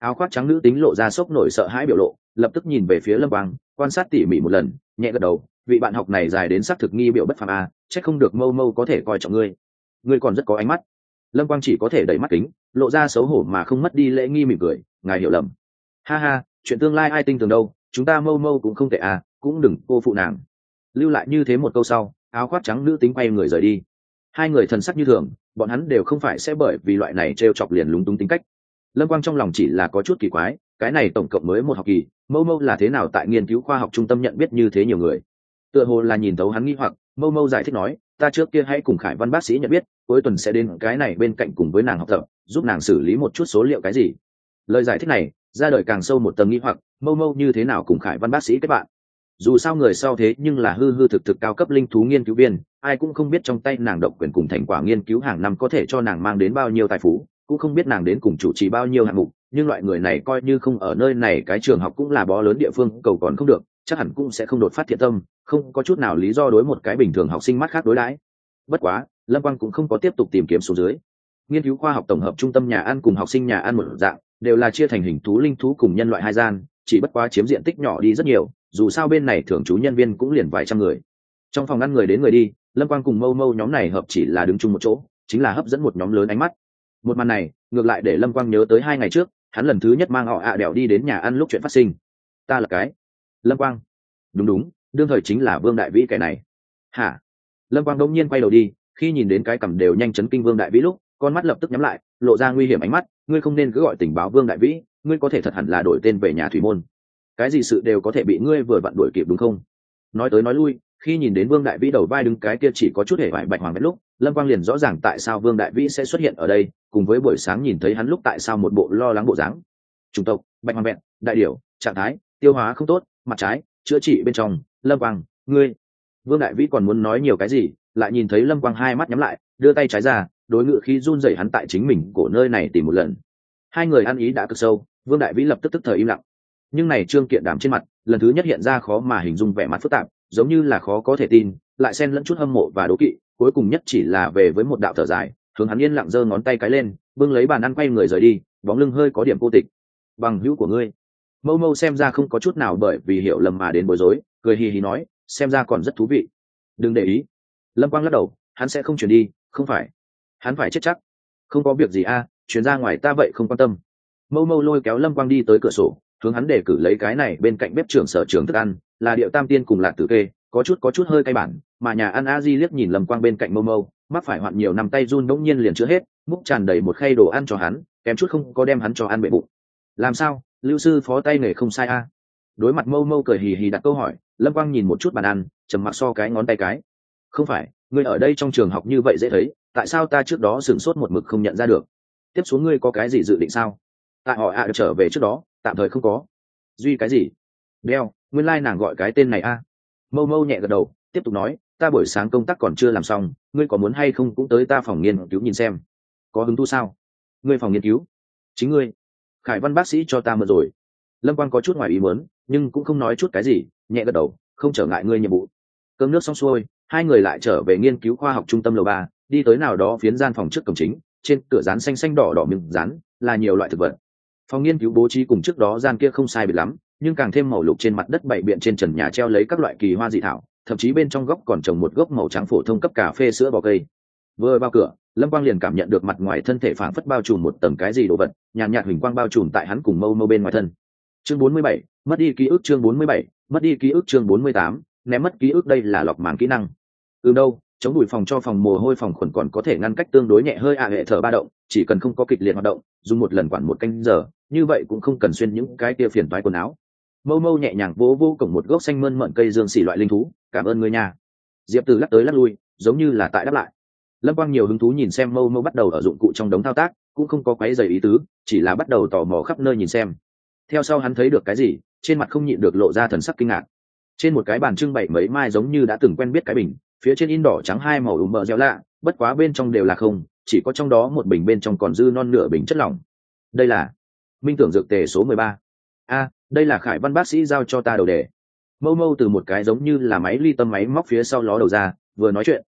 Áo khoác trắng nữ tính lộ ra sốc nổi sợ hãi biểu lộ, lập tức nhìn về phía lâm quang, quan sát tỉ mỉ một lần, nhẹ gật đầu. Vị bạn học này dài đến sắc thực nghi biểu bất phàm a, chắc không được mâu mâu có thể coi trọng ngươi. Ngươi còn rất có ánh mắt. Lâm quang chỉ có thể đẩy mắt kính, lộ ra xấu hổ mà không mất đi lễ nghi mỉm cười. Ngài hiểu lầm. Ha ha, chuyện tương lai ai tin tưởng đâu, chúng ta mâu mâu cũng không tệ à, cũng đừng cô phụ nàng. Lưu lại như thế một câu sau, áo khoác trắng nữ tính quay người rời đi. Hai người thần sắc như thường, bọn hắn đều không phải sẽ bởi vì loại này trêu chọc liền lúng túng tính cách. Lâm quang trong lòng chỉ là có chút kỳ quái, cái này tổng cộng mới một học kỳ, mâu mâu là thế nào tại nghiên cứu khoa học trung tâm nhận biết như thế nhiều người. Tựa hồ là nhìn thấu hắn nghi hoặc, mâu mâu giải thích nói, ta trước kia hãy cùng Khải Văn bác sĩ nhận biết, cuối tuần sẽ đến cái này bên cạnh cùng với nàng học tập, giúp nàng xử lý một chút số liệu cái gì. Lời giải thích này ra đời càng sâu một tầng nghi hoặc, mâu mâu như thế nào cùng Khải Văn bác sĩ kết bạn. Dù sao người sau thế nhưng là hư hư thực thực cao cấp linh thú nghiên cứu viên, ai cũng không biết trong tay nàng độc quyền cùng thành quả nghiên cứu hàng năm có thể cho nàng mang đến bao nhiêu tài phú, cũng không biết nàng đến cùng chủ trì bao nhiêu hạng mục, nhưng loại người này coi như không ở nơi này cái trường học cũng là bó lớn địa phương cầu còn không được, chắc hẳn cũng sẽ không đột phát thiện tâm, không có chút nào lý do đối một cái bình thường học sinh mắt khác đối đãi. Bất quá, Lâm Quang cũng không có tiếp tục tìm kiếm số dưới. Nghiên cứu khoa học tổng hợp trung tâm nhà ăn cùng học sinh nhà ăn một dạng, đều là chia thành hình thú linh thú cùng nhân loại hai gian, chỉ bất quá chiếm diện tích nhỏ đi rất nhiều, dù sao bên này thường trú nhân viên cũng liền vài trăm người. Trong phòng ăn người đến người đi, Lâm Quang cùng Mâu Mâu nhóm này hợp chỉ là đứng chung một chỗ, chính là hấp dẫn một nhóm lớn ánh mắt. Một màn này ngược lại để Lâm Quang nhớ tới hai ngày trước hắn lần thứ nhất mang họ ạ à đèo đi đến nhà ăn lúc chuyện phát sinh. Ta là cái Lâm Quang. Đúng đúng, đương thời chính là Vương Đại Vĩ kẻ này. Hả? Lâm Quang đông nhiên quay đầu đi, khi nhìn đến cái cằm đều nhanh chấn kinh Vương Đại Vĩ lúc, con mắt lập tức nhắm lại, lộ ra nguy hiểm ánh mắt. Ngươi không nên cứ gọi tình báo Vương Đại Vĩ, ngươi có thể thật hẳn là đổi tên về nhà thủy môn. Cái gì sự đều có thể bị ngươi vừa vặn đuổi kịp đúng không? Nói tới nói lui, khi nhìn đến Vương Đại Vĩ đầu vai đứng cái kia chỉ có chút hề vải bạch hoàng lúc, Lâm Quang liền rõ ràng tại sao Vương Đại Vĩ sẽ xuất hiện ở đây, cùng với buổi sáng nhìn thấy hắn lúc tại sao một bộ lo lắng bộ dáng. Chủng tộc, bạch hoàng vẹn, đại điểu, trạng thái, tiêu hóa không tốt, mặt trái, chữa trị bên trong. Lâm Quang, ngươi. Vương Đại Vĩ còn muốn nói nhiều cái gì, lại nhìn thấy Lâm Quang hai mắt nhắm lại, đưa tay trái ra, đối ngự khí run rẩy hắn tại chính mình cổ nơi này tìm một lần. Hai người ăn ý đã cực sâu, Vương Đại Vĩ lập tức tức thời im lặng. Nhưng này Trương Kiện Đàm trên mặt, lần thứ nhất hiện ra khó mà hình dung vẻ mặt phức tạp, giống như là khó có thể tin, lại xen lẫn chút hâm mộ và đố kỵ, cuối cùng nhất chỉ là về với một đạo thở dài, hướng hắn yên lặng giơ ngón tay cái lên, bưng lấy bàn ăn quay người rời đi, bóng lưng hơi có điểm cô tịch. Bằng hữu của ngươi. Mâu Mâu xem ra không có chút nào bởi vì hiểu lầm mà đến bối rối, cười hì hì nói, xem ra còn rất thú vị. Đừng để ý. Lâm Quang lắc đầu, hắn sẽ không chuyển đi, không phải. Hắn phải chết chắc. Không có việc gì a, à, chuyển ra ngoài ta vậy không quan tâm. Mâu Mâu lôi kéo Lâm Quang đi tới cửa sổ, hướng hắn để cử lấy cái này bên cạnh bếp trưởng sở trường thức ăn, là điệu tam tiên cùng lạc tử kê, có chút có chút hơi cay bản, mà nhà ăn a di liếc nhìn Lâm Quang bên cạnh Mâu Mâu, mắc phải hoạn nhiều năm tay run đống nhiên liền chữa hết, múc tràn đầy một khay đồ ăn cho hắn, kém chút không có đem hắn cho ăn bệ bụng. Làm sao, Lưu sư phó tay nghề không sai a? À? Đối mặt Mâu Mâu cười hì hì đặt câu hỏi, Lâm Quang nhìn một chút bàn ăn, trầm mặc so cái ngón tay cái. Không phải, ngươi ở đây trong trường học như vậy dễ thấy, tại sao ta trước đó sửng sốt một mực không nhận ra được? Tiếp xuống ngươi có cái gì dự định sao? Tại họ ạ à trở về trước đó, tạm thời không có. Duy cái gì? Đeo, nguyên lai nàng gọi cái tên này a. À? Mâu Mâu nhẹ gật đầu, tiếp tục nói, ta buổi sáng công tác còn chưa làm xong, ngươi có muốn hay không cũng tới ta phòng nghiên cứu nhìn xem. Có hứng thú sao? Ngươi phòng nghiên cứu? Chính ngươi. Khải Văn bác sĩ cho ta mượn rồi. Lâm Quang có chút ngoài ý muốn, nhưng cũng không nói chút cái gì, nhẹ gật đầu, không trở ngại ngươi nhiệm vụ. Cơm nước xong xuôi, hai người lại trở về nghiên cứu khoa học trung tâm lầu ba, đi tới nào đó phiến gian phòng trước cổng chính, trên cửa dán xanh xanh đỏ đỏ miếng dán là nhiều loại thực vật. Phòng nghiên cứu bố trí cùng trước đó gian kia không sai biệt lắm, nhưng càng thêm màu lục, trên mặt đất bảy biện trên trần nhà treo lấy các loại kỳ hoa dị thảo, thậm chí bên trong góc còn trồng một gốc màu trắng phổ thông cấp cà phê sữa bò cây. Vừa vào cửa, Lâm Quang liền cảm nhận được mặt ngoài thân thể phảng phất bao trùm một tầng cái gì đồ vật, nhàn nhạt huỳnh quang bao trùm tại hắn cùng Mâu Mâu bên ngoài thân. Chương bốn mươi bảy, mất đi ký ức. Chương bốn mươi bảy, mất đi ký ức. Chương bốn mươi tám, ném mất ký ức. Đây là lọc màng kỹ năng. Từ đâu, chống đùi phòng cho phòng mồ hôi phòng khuẩn còn có thể ngăn cách tương đối nhẹ hơi ạ hệ thở ba động, chỉ cần không có kịch liệt hoạt động, dùng một lần quản một canh giờ, như vậy cũng không cần xuyên những cái kia phiền toái quần áo. Mâu Mâu nhẹ nhàng vỗ vỗ cổng một gốc xanh mơn mởn cây dương xỉ loại linh thú, cảm ơn người nhà. Diệp Từ lắc tới lắc lui, giống như là tại đáp lại. Lâm Quang nhiều hứng thú nhìn xem Mâu Mâu bắt đầu ở dụng cụ trong đống thao tác, cũng không có quấy rầy ý tứ, chỉ là bắt đầu tò mò khắp nơi nhìn xem. Theo sau hắn thấy được cái gì, trên mặt không nhịn được lộ ra thần sắc kinh ngạc. Trên một cái bàn trưng bày mấy mai giống như đã từng quen biết cái bình, phía trên in đỏ trắng hai màu ủ mờ dẻo lạ, bất quá bên trong đều là không, chỉ có trong đó một bình bên trong còn dư non nửa bình chất lỏng. Đây là minh tưởng dược tề số mười ba. A, đây là Khải Văn bác sĩ giao cho ta đầu đề. Mâu Mâu từ một cái giống như là máy ly tâm máy móc phía sau ló đầu ra, vừa nói chuyện,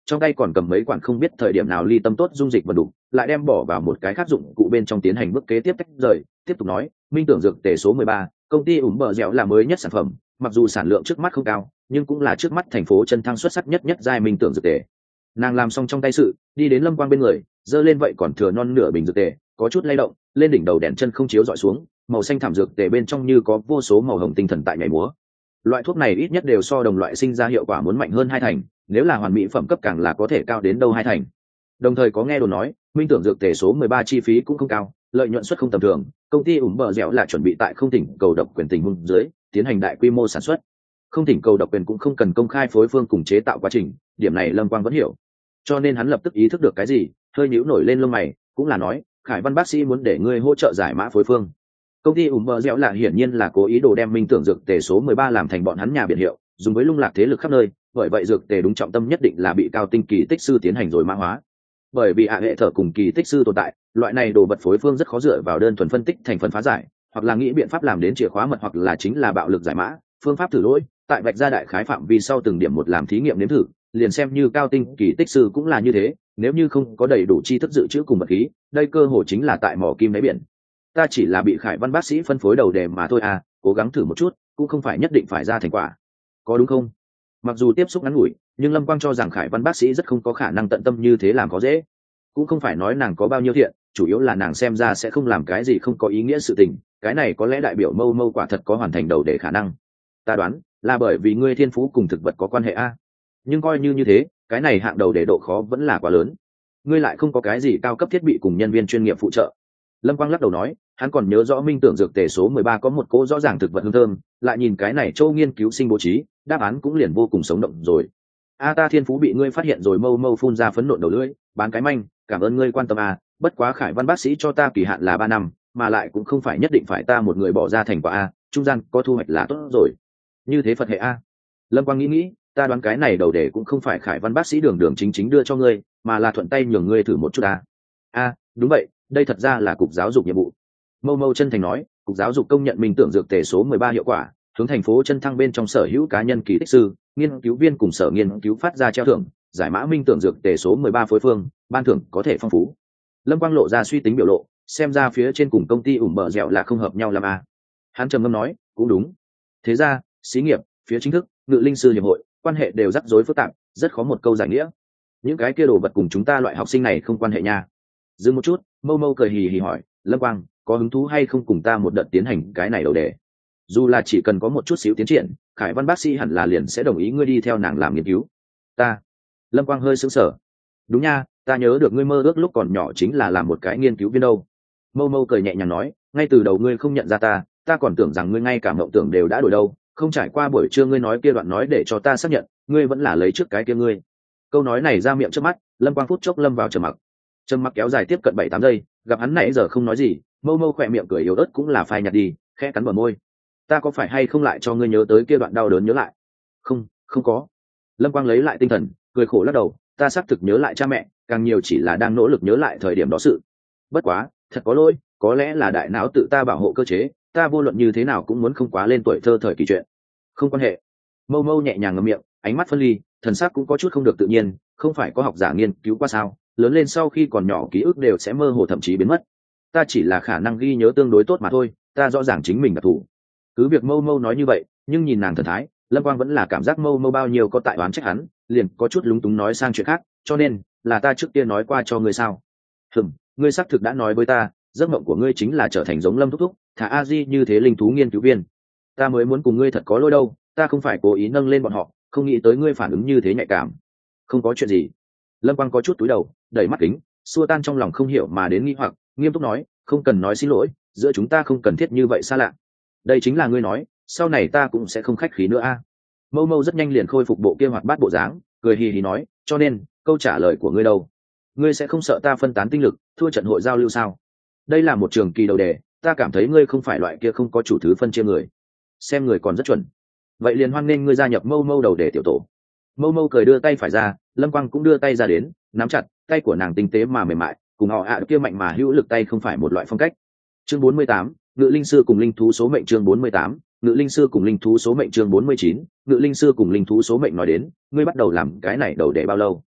trong tay còn cầm mấy quản không biết thời điểm nào ly tâm tốt dung dịch vật đục, lại đem bỏ vào một cái khác dụng cụ bên trong tiến hành bước kế tiếp tách rời, tiếp tục nói, minh tưởng dược tề số mười ba, công ty ủm bờ dẻo là mới nhất sản phẩm, mặc dù sản lượng trước mắt không cao, nhưng cũng là trước mắt thành phố chân thăng xuất sắc nhất nhất giai minh tưởng dược tề. Nàng làm xong trong tay sự, đi đến Lâm Quang bên người, giơ lên vậy còn thừa non nửa bình dược tề, có chút lay động, lên đỉnh đầu đèn chân không chiếu dọi xuống, màu xanh thảm dược tề bên trong như có vô số màu hồng tinh thần tại nhảy múa. Loại thuốc này ít nhất đều so đồng loại sinh ra hiệu quả muốn mạnh hơn hai thành, nếu là hoàn mỹ phẩm cấp càng là có thể cao đến đâu hai thành. Đồng thời có nghe đồn nói, minh tưởng dược tề số mười ba chi phí cũng không cao, lợi nhuận suất không tầm thường, công ty ủm bờ dẻo là chuẩn bị tại không tỉnh cầu độc quyền tình huống dưới tiến hành đại quy mô sản xuất. Không tỉnh cầu độc quyền cũng không cần công khai phối phương cùng chế tạo quá trình, điểm này Lâm Quang vẫn hiểu. Cho nên hắn lập tức ý thức được cái gì, hơi nhíu nổi lên lông mày, cũng là nói, Khải Văn bác sĩ muốn để ngươi hỗ trợ giải mã phối phương. Công ty ủm bờ dẻo là hiển nhiên là cố ý đồ đem minh tưởng dược tề số mười ba làm thành bọn hắn nhà biển hiệu, dùng với lung lạc thế lực khắp nơi, bởi vậy dược tề đúng trọng tâm nhất định là bị cao tinh kỳ tích sư tiến hành rồi mã hóa. Bởi vì ạ hệ thở cùng kỳ tích sư tồn tại, loại này đồ vật phối phương rất khó dựa vào đơn thuần phân tích thành phần phá giải, hoặc là nghĩ biện pháp làm đến chìa khóa mật, hoặc là chính là bạo lực giải mã, phương pháp thử lỗi, tại vạch ra đại khái phạm vi sau từng điểm một làm thí nghiệm nếm thử, liền xem như cao tinh kỳ tích sư cũng là như thế, nếu như không có đầy đủ tri thức dự trữ cùng vật khí, đây cơ hội chính là tại mỏ kim đáy biển. Ta chỉ là bị Khải Văn bác sĩ phân phối đầu đề mà thôi à, cố gắng thử một chút, cũng không phải nhất định phải ra thành quả, có đúng không? Mặc dù tiếp xúc ngắn ngủi, nhưng Lâm Quang cho rằng Khải Văn bác sĩ rất không có khả năng tận tâm như thế làm có dễ. Cũng không phải nói nàng có bao nhiêu thiện, chủ yếu là nàng xem ra sẽ không làm cái gì không có ý nghĩa sự tình, cái này có lẽ đại biểu mâu mâu quả thật có hoàn thành đầu đề khả năng. Ta đoán là bởi vì ngươi thiên phú cùng thực vật có quan hệ a. Nhưng coi như như thế, cái này hạng đầu đề độ khó vẫn là quá lớn. Ngươi lại không có cái gì cao cấp thiết bị cùng nhân viên chuyên nghiệp phụ trợ. Lâm Quang lắc đầu nói, hắn còn nhớ rõ minh tưởng dược tề số mười ba có một cỗ rõ ràng thực vật hương thơm, lại nhìn cái này châu nghiên cứu sinh bố trí, đáp án cũng liền vô cùng sống động rồi. A ta thiên phú bị ngươi phát hiện rồi, mâu mâu phun ra phấn nộ đầu lưỡi, bán cái manh, cảm ơn ngươi quan tâm a, bất quá Khải Văn bác sĩ cho ta kỳ hạn là ba năm, mà lại cũng không phải nhất định phải ta một người bỏ ra thành quả a, trung gian có thu hoạch là tốt rồi. Như thế Phật hệ a. Lâm Quang nghĩ nghĩ, ta đoán cái này đầu đề cũng không phải Khải Văn bác sĩ đường đường chính chính đưa cho ngươi, mà là thuận tay nhường ngươi thử một chút a. A, đúng vậy, đây thật ra là cục giáo dục nhiệm vụ. Mâu mâu chân thành nói, cục giáo dục công nhận minh tưởng dược tề số mười ba hiệu quả, hướng thành phố chân thăng bên trong sở hữu cá nhân kỳ tích sư, nghiên cứu viên cùng sở nghiên cứu phát ra treo thưởng, giải mã minh tưởng dược tề số mười ba phối phương, ban thưởng có thể phong phú. Lâm Quang lộ ra suy tính biểu lộ, xem ra phía trên cùng công ty ủm bờ dẻo là không hợp nhau làm a. Hắn trầm ngâm nói, cũng đúng. Thế ra, xí nghiệp, phía chính thức, ngự linh sư hiệp hội, quan hệ đều rắc rối phức tạp, rất khó một câu giải nghĩa. Những cái kia đồ vật cùng chúng ta loại học sinh này không quan hệ nha. Dừng một chút, mâu mâu cười hì hì hỏi, Lâm Quang, có hứng thú hay không cùng ta một đợt tiến hành cái này đầu đề? Dù là chỉ cần có một chút xíu tiến triển, Khải Văn bác sĩ hẳn là liền sẽ đồng ý ngươi đi theo nàng làm nghiên cứu. Ta, Lâm Quang hơi sững sờ. Đúng nha, ta nhớ được ngươi mơ ước lúc còn nhỏ chính là làm một cái nghiên cứu viên đâu. Mâu mâu cười nhẹ nhàng nói, ngay từ đầu ngươi không nhận ra ta, ta còn tưởng rằng ngươi ngay cả mộng tưởng đều đã đổi đâu, không trải qua buổi trưa ngươi nói kia đoạn nói để cho ta xác nhận, ngươi vẫn là lấy trước cái kia ngươi. Câu nói này ra miệng trước mắt, Lâm Quang phút chốc lâm vào trầm mặc. Trầm mặc kéo dài tiếp cận bảy tám giây, gặp hắn nãy giờ không nói gì, mâu mâu khỏe miệng cười yếu ớt cũng là phai nhạt đi, khẽ cắn bờ môi. Ta có phải hay không lại cho ngươi nhớ tới kia đoạn đau đớn nhớ lại? Không, không có. Lâm Quang lấy lại tinh thần, cười khổ lắc đầu, ta xác thực nhớ lại cha mẹ, càng nhiều chỉ là đang nỗ lực nhớ lại thời điểm đó sự. Bất quá, thật có lỗi, có lẽ là đại não tự ta bảo hộ cơ chế, ta vô luận như thế nào cũng muốn không quá lên tuổi thơ thời kỳ chuyện. Không quan hệ. Mâu mâu nhẹ nhàng ngậm miệng, ánh mắt phân ly, thần sắc cũng có chút không được tự nhiên, không phải có học giả nghiên cứu qua sao, lớn lên sau khi còn nhỏ ký ức đều sẽ mơ hồ thậm chí biến mất. Ta chỉ là khả năng ghi nhớ tương đối tốt mà thôi, ta rõ ràng chính mình đặc thù. Cứ việc mâu mâu nói như vậy, nhưng nhìn nàng thần thái, Lâm Quang vẫn là cảm giác mâu mâu bao nhiêu có tại oán trách hắn, liền có chút lúng túng nói sang chuyện khác, cho nên là ta trước kia nói qua cho ngươi sao? Hừm, ngươi xác thực đã nói với ta, giấc mộng của ngươi chính là trở thành giống Lâm thúc thúc, thả a di như thế linh thú nghiên cứu viên. Ta mới muốn cùng ngươi thật có lỗi đâu, ta không phải cố ý nâng lên bọn họ, không nghĩ tới ngươi phản ứng như thế nhạy cảm. Không có chuyện gì. Lâm Quang có chút túi đầu, đẩy mắt kính, xua tan trong lòng không hiểu mà đến nghi hoặc, nghiêm túc nói, không cần nói xin lỗi, giữa chúng ta không cần thiết như vậy xa lạ. Đây chính là ngươi nói, sau này ta cũng sẽ không khách khí nữa a. Mâu mâu rất nhanh liền khôi phục bộ kia hoạt bát bộ dáng, cười hì hì nói, cho nên câu trả lời của ngươi đâu? Ngươi sẽ không sợ ta phân tán tinh lực, thua trận hội giao lưu sao? Đây là một trường kỳ đầu đề, ta cảm thấy ngươi không phải loại kia không có chủ thứ phân chia người, xem người còn rất chuẩn. Vậy liền hoan nghênh ngươi gia nhập mâu mâu đầu đề tiểu tổ. Mâu mâu cười đưa tay phải ra, Lâm Quang cũng đưa tay ra đến, nắm chặt tay của nàng tinh tế mà mềm mại, cùng họ ạ kia mạnh mà hữu lực tay không phải một loại phong cách. Chương bốn mươi tám, ngự linh sư cùng linh thú số mệnh. Chương bốn mươi tám, ngự linh sư cùng linh thú số mệnh. Chương bốn mươi chín, ngự linh sư cùng linh thú số mệnh. Nói đến, ngươi bắt đầu làm cái này đầu đề bao lâu?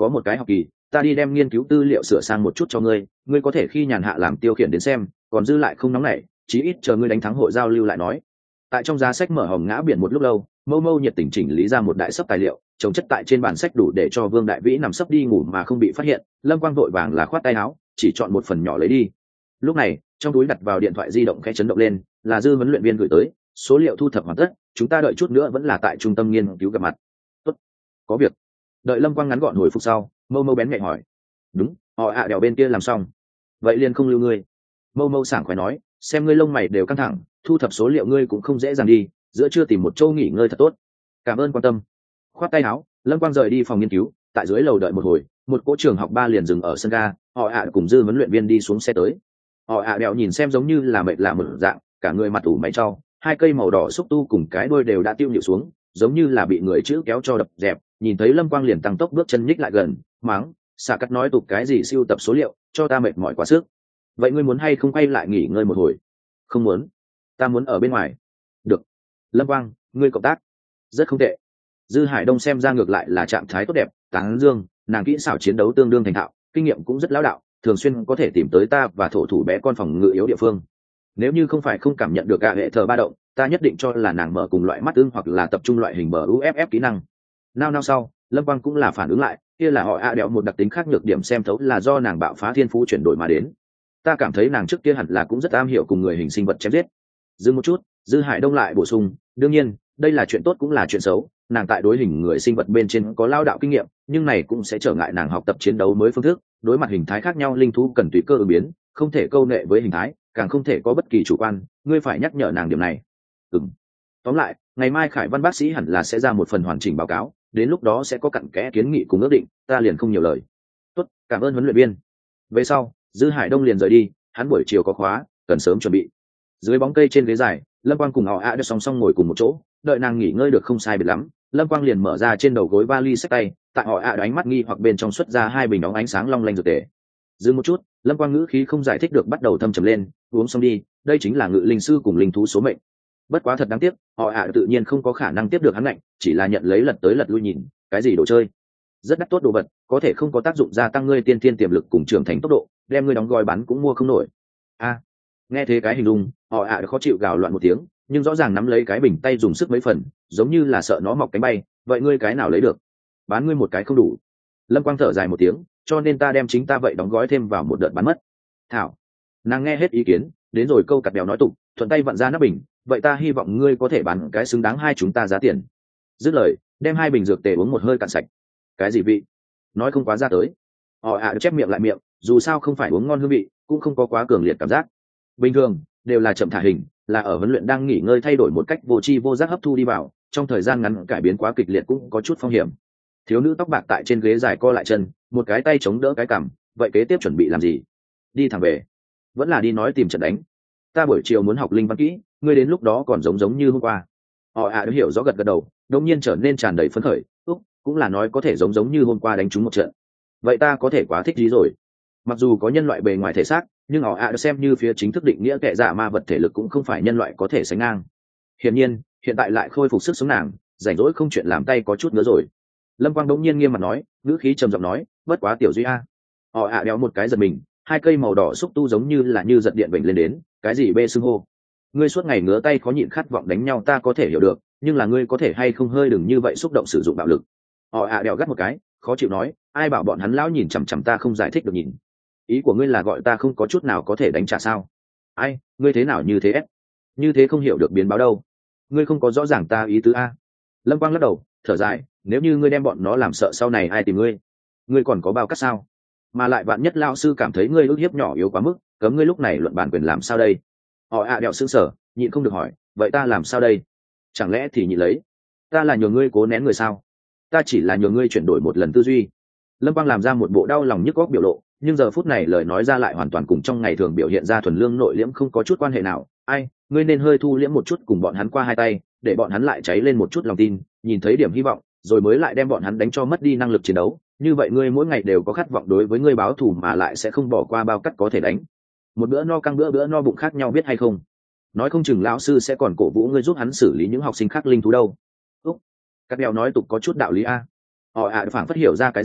có một cái học kỳ ta đi đem nghiên cứu tư liệu sửa sang một chút cho ngươi ngươi có thể khi nhàn hạ làm tiêu khiển đến xem còn dư lại không nóng nảy chí ít chờ ngươi đánh thắng hội giao lưu lại nói. Tại trong giá sách mở hòm ngã biển một lúc lâu, mâu mâu nhiệt tình chỉnh lý ra một đại sấp tài liệu chống chất tại trên bàn sách đủ để cho Vương Đại Vĩ nằm sấp đi ngủ mà không bị phát hiện. Lâm Quang vội vàng là khoát tay áo, chỉ chọn một phần nhỏ lấy đi. Lúc này trong túi đặt vào điện thoại di động khẽ chấn động lên, là dư huấn luyện viên gửi tới, số liệu thu thập hoàn tất, chúng ta đợi chút nữa vẫn là tại trung tâm nghiên cứu gặp mặt. Tốt, có việc. Đợi Lâm Quang ngắn gọn hồi phục sau, mâu mâu bén nhạy hỏi. Đúng, họ ạ đèo bên kia làm xong, vậy liền không lưu ngươi. Mâu mâu sảng khoái nói, xem ngươi lông mày đều căng thẳng, thu thập số liệu ngươi cũng không dễ dàng đi, giữa trưa tìm một chỗ nghỉ ngơi thật tốt. Cảm ơn quan tâm. Khoát tay áo, Lâm Quang rời đi phòng nghiên cứu, tại dưới lầu đợi một hồi, một cỗ trường học ba liền dừng ở sân ga, họ ạ cùng dư huấn luyện viên đi xuống xe tới. Họ ạ đèo nhìn xem giống như là mệt lạ một dạng, cả người mặt ủ mày trao, hai cây màu đỏ xúc tu cùng cái đuôi đều đã tiêu nhịu xuống, giống như là bị người chữ kéo cho đập dẹp. Nhìn thấy Lâm Quang liền tăng tốc bước chân nhích lại gần, mắng, xả cắt nói tục cái gì siêu tập số liệu, cho ta mệt mỏi quá sức. Vậy ngươi muốn hay không quay lại nghỉ ngơi một hồi? Không muốn, ta muốn ở bên ngoài. Được. Lâm Quang, ngươi cộng tác rất không tệ. Dư Hải Đông xem ra ngược lại là trạng thái tốt đẹp, tán dương, nàng kỹ xảo chiến đấu tương đương thành thạo, kinh nghiệm cũng rất lão đạo, thường xuyên có thể tìm tới ta và thổ thủ bé con phòng ngự yếu địa phương. Nếu như không phải không cảm nhận được cả hệ thờ ba động, ta nhất định cho là nàng mở cùng loại mắt ưng hoặc là tập trung loại hình bờ u ép ép kỹ năng. Nao nao sau, Lâm Quang cũng là phản ứng lại, kia là họ ạ đẹo một đặc tính khác nhược điểm xem thấu là do nàng bạo phá thiên phú chuyển đổi mà đến. Ta cảm thấy nàng trước kia hẳn là cũng rất am hiểu cùng người hình sinh vật chém giết. Dừng một chút, Dư Hải Đông lại bổ sung, đương nhiên, đây là chuyện tốt cũng là chuyện xấu, nàng tại đối hình người sinh vật bên trên có lao đạo kinh nghiệm, nhưng này cũng sẽ trở ngại nàng học tập chiến đấu mới phương thức, đối mặt hình thái khác nhau linh thú cần tùy cơ ứng biến, không thể câu nệ với hình thái, càng không thể có bất kỳ chủ quan, ngươi phải nhắc nhở nàng điểm này. Ừm. Tóm lại, ngày mai Khải Văn bác sĩ hẳn là sẽ ra một phần hoàn chỉnh báo cáo, đến lúc đó sẽ có cặn kẽ kiến nghị cùng ước định, ta liền không nhiều lời. Tốt, cảm ơn huấn luyện viên. Về sau, Dư Hải Đông liền rời đi, hắn buổi chiều có khóa, cần sớm chuẩn bị. Dưới bóng cây trên ghế dài, Lâm Quang cùng họ ạ đã song song ngồi cùng một chỗ, đợi nàng nghỉ ngơi được không sai biệt lắm, Lâm Quang liền mở ra trên đầu gối vali xách tay, tại họ ạ ánh mắt nghi hoặc bên trong xuất ra hai bình óng ánh sáng long lanh dược tề. Dừng một chút, Lâm Quang ngữ khí không giải thích được bắt đầu thâm trầm lên, uống xong đi, đây chính là ngự linh sư cùng linh thú số mệnh. Bất quá thật đáng tiếc, họ ạ tự nhiên không có khả năng tiếp được hắn lạnh, chỉ là nhận lấy lật tới lật lui nhìn, cái gì đồ chơi? Rất đắt tốt đồ vật, có thể không có tác dụng gia tăng ngươi tiên tiên tiềm lực cùng trưởng thành tốc độ, đem ngươi đóng gói bán cũng mua không nổi. A, nghe thế cái hình dung, họ ạ khó chịu gào loạn một tiếng, nhưng rõ ràng nắm lấy cái bình tay dùng sức mấy phần, giống như là sợ nó mọc cánh bay. Vậy ngươi cái nào lấy được? Bán ngươi một cái không đủ. Lâm Quang thở dài một tiếng, cho nên ta đem chính ta vậy đóng gói thêm vào một đợt bán mất. Thảo, nàng nghe hết ý kiến, đến rồi câu cặt bèo nói tục, thuận tay vặn ra nắp bình, vậy ta hy vọng ngươi có thể bán cái xứng đáng hai chúng ta giá tiền. Dứt lời, đem hai bình dược tề uống một hơi cạn sạch. Cái gì vị? Nói không quá ra tới. Họ ạ chép miệng lại miệng, dù sao không phải uống ngon hương vị, cũng không có quá cường liệt cảm giác. Bình thường đều là chậm thả hình, là ở huấn luyện đang nghỉ ngơi thay đổi một cách vô tri vô giác hấp thu đi vào, trong thời gian ngắn cải biến quá kịch liệt cũng có chút phong hiểm. Thiếu nữ tóc bạc tại trên ghế dài co lại chân, một cái tay chống đỡ cái cằm, vậy kế tiếp chuẩn bị làm gì? Đi thẳng về, vẫn là đi nói tìm trận đánh? Ta buổi chiều muốn học linh văn kỹ, ngươi đến lúc đó còn giống giống như hôm qua. Họ ạ đã hiểu rõ gật gật đầu, đột nhiên trở nên tràn đầy phấn khởi, úc, cũng là nói có thể giống giống như hôm qua đánh trúng một trận. Vậy ta có thể quá thích gì rồi. Mặc dù có nhân loại bề ngoài thể xác, nhưng họ ạ được xem như phía chính thức định nghĩa kệ giả ma vật thể lực cũng không phải nhân loại có thể sánh ngang. Hiển nhiên, hiện tại lại khôi phục sức sống nàng, rảnh rỗi không chuyện làm tay có chút nữa rồi. Lâm Quang đống nhiên nghiêm mặt nói, ngữ khí trầm giọng nói, bất quá tiểu duy a. Họ ạ đéo một cái giật mình, hai cây màu đỏ xúc tu giống như là như giật điện bệnh lên đến, cái gì bê xưng hô. Ngươi suốt ngày ngứa tay khó nhịn khát vọng đánh nhau ta có thể hiểu được, nhưng là ngươi có thể hay không hơi đừng như vậy xúc động sử dụng bạo lực. Họ ạ đéo gắt một cái, khó chịu nói, ai bảo bọn hắn lão nhìn chằm chằm ta không giải thích được nhìn. Ý của ngươi là gọi ta không có chút nào có thể đánh trả sao? Ai, ngươi thế nào như thế ép? Như thế không hiểu được biến báo đâu. Ngươi không có rõ ràng ta ý tứ a. Lâm Quang lắc đầu, thở dài, nếu như ngươi đem bọn nó làm sợ sau này ai tìm ngươi? Ngươi còn có bao cắt sao? Mà lại vạn nhất lão sư cảm thấy ngươi ức hiếp nhỏ yếu quá mức, cấm ngươi lúc này luận bản quyền làm sao đây? Họ ạ đẹo sững sờ, nhịn không được hỏi, vậy ta làm sao đây? Chẳng lẽ thì nhịn lấy? Ta là nhờ ngươi cố nén người sao? Ta chỉ là nhờ ngươi chuyển đổi một lần tư duy. Lâm Quang làm ra một bộ đau lòng nhức góc biểu lộ, nhưng giờ phút này lời nói ra lại hoàn toàn cùng trong ngày thường biểu hiện ra thuần lương nội liễm không có chút quan hệ nào. Ai, ngươi nên hơi thu liễm một chút cùng bọn hắn qua hai tay, để bọn hắn lại cháy lên một chút lòng tin, nhìn thấy điểm hy vọng, rồi mới lại đem bọn hắn đánh cho mất đi năng lực chiến đấu. Như vậy ngươi mỗi ngày đều có khát vọng đối với ngươi báo thù mà lại sẽ không bỏ qua bao cắt có thể đánh. Một bữa no căng bữa bữa no bụng khác nhau biết hay không? Nói không chừng lão sư sẽ còn cổ vũ ngươi giúp hắn xử lý những học sinh khác linh thú đâu. Úc, các đèo nói tục có chút đạo lý a. Họ ạ à phảng phất hiểu ra cái gì,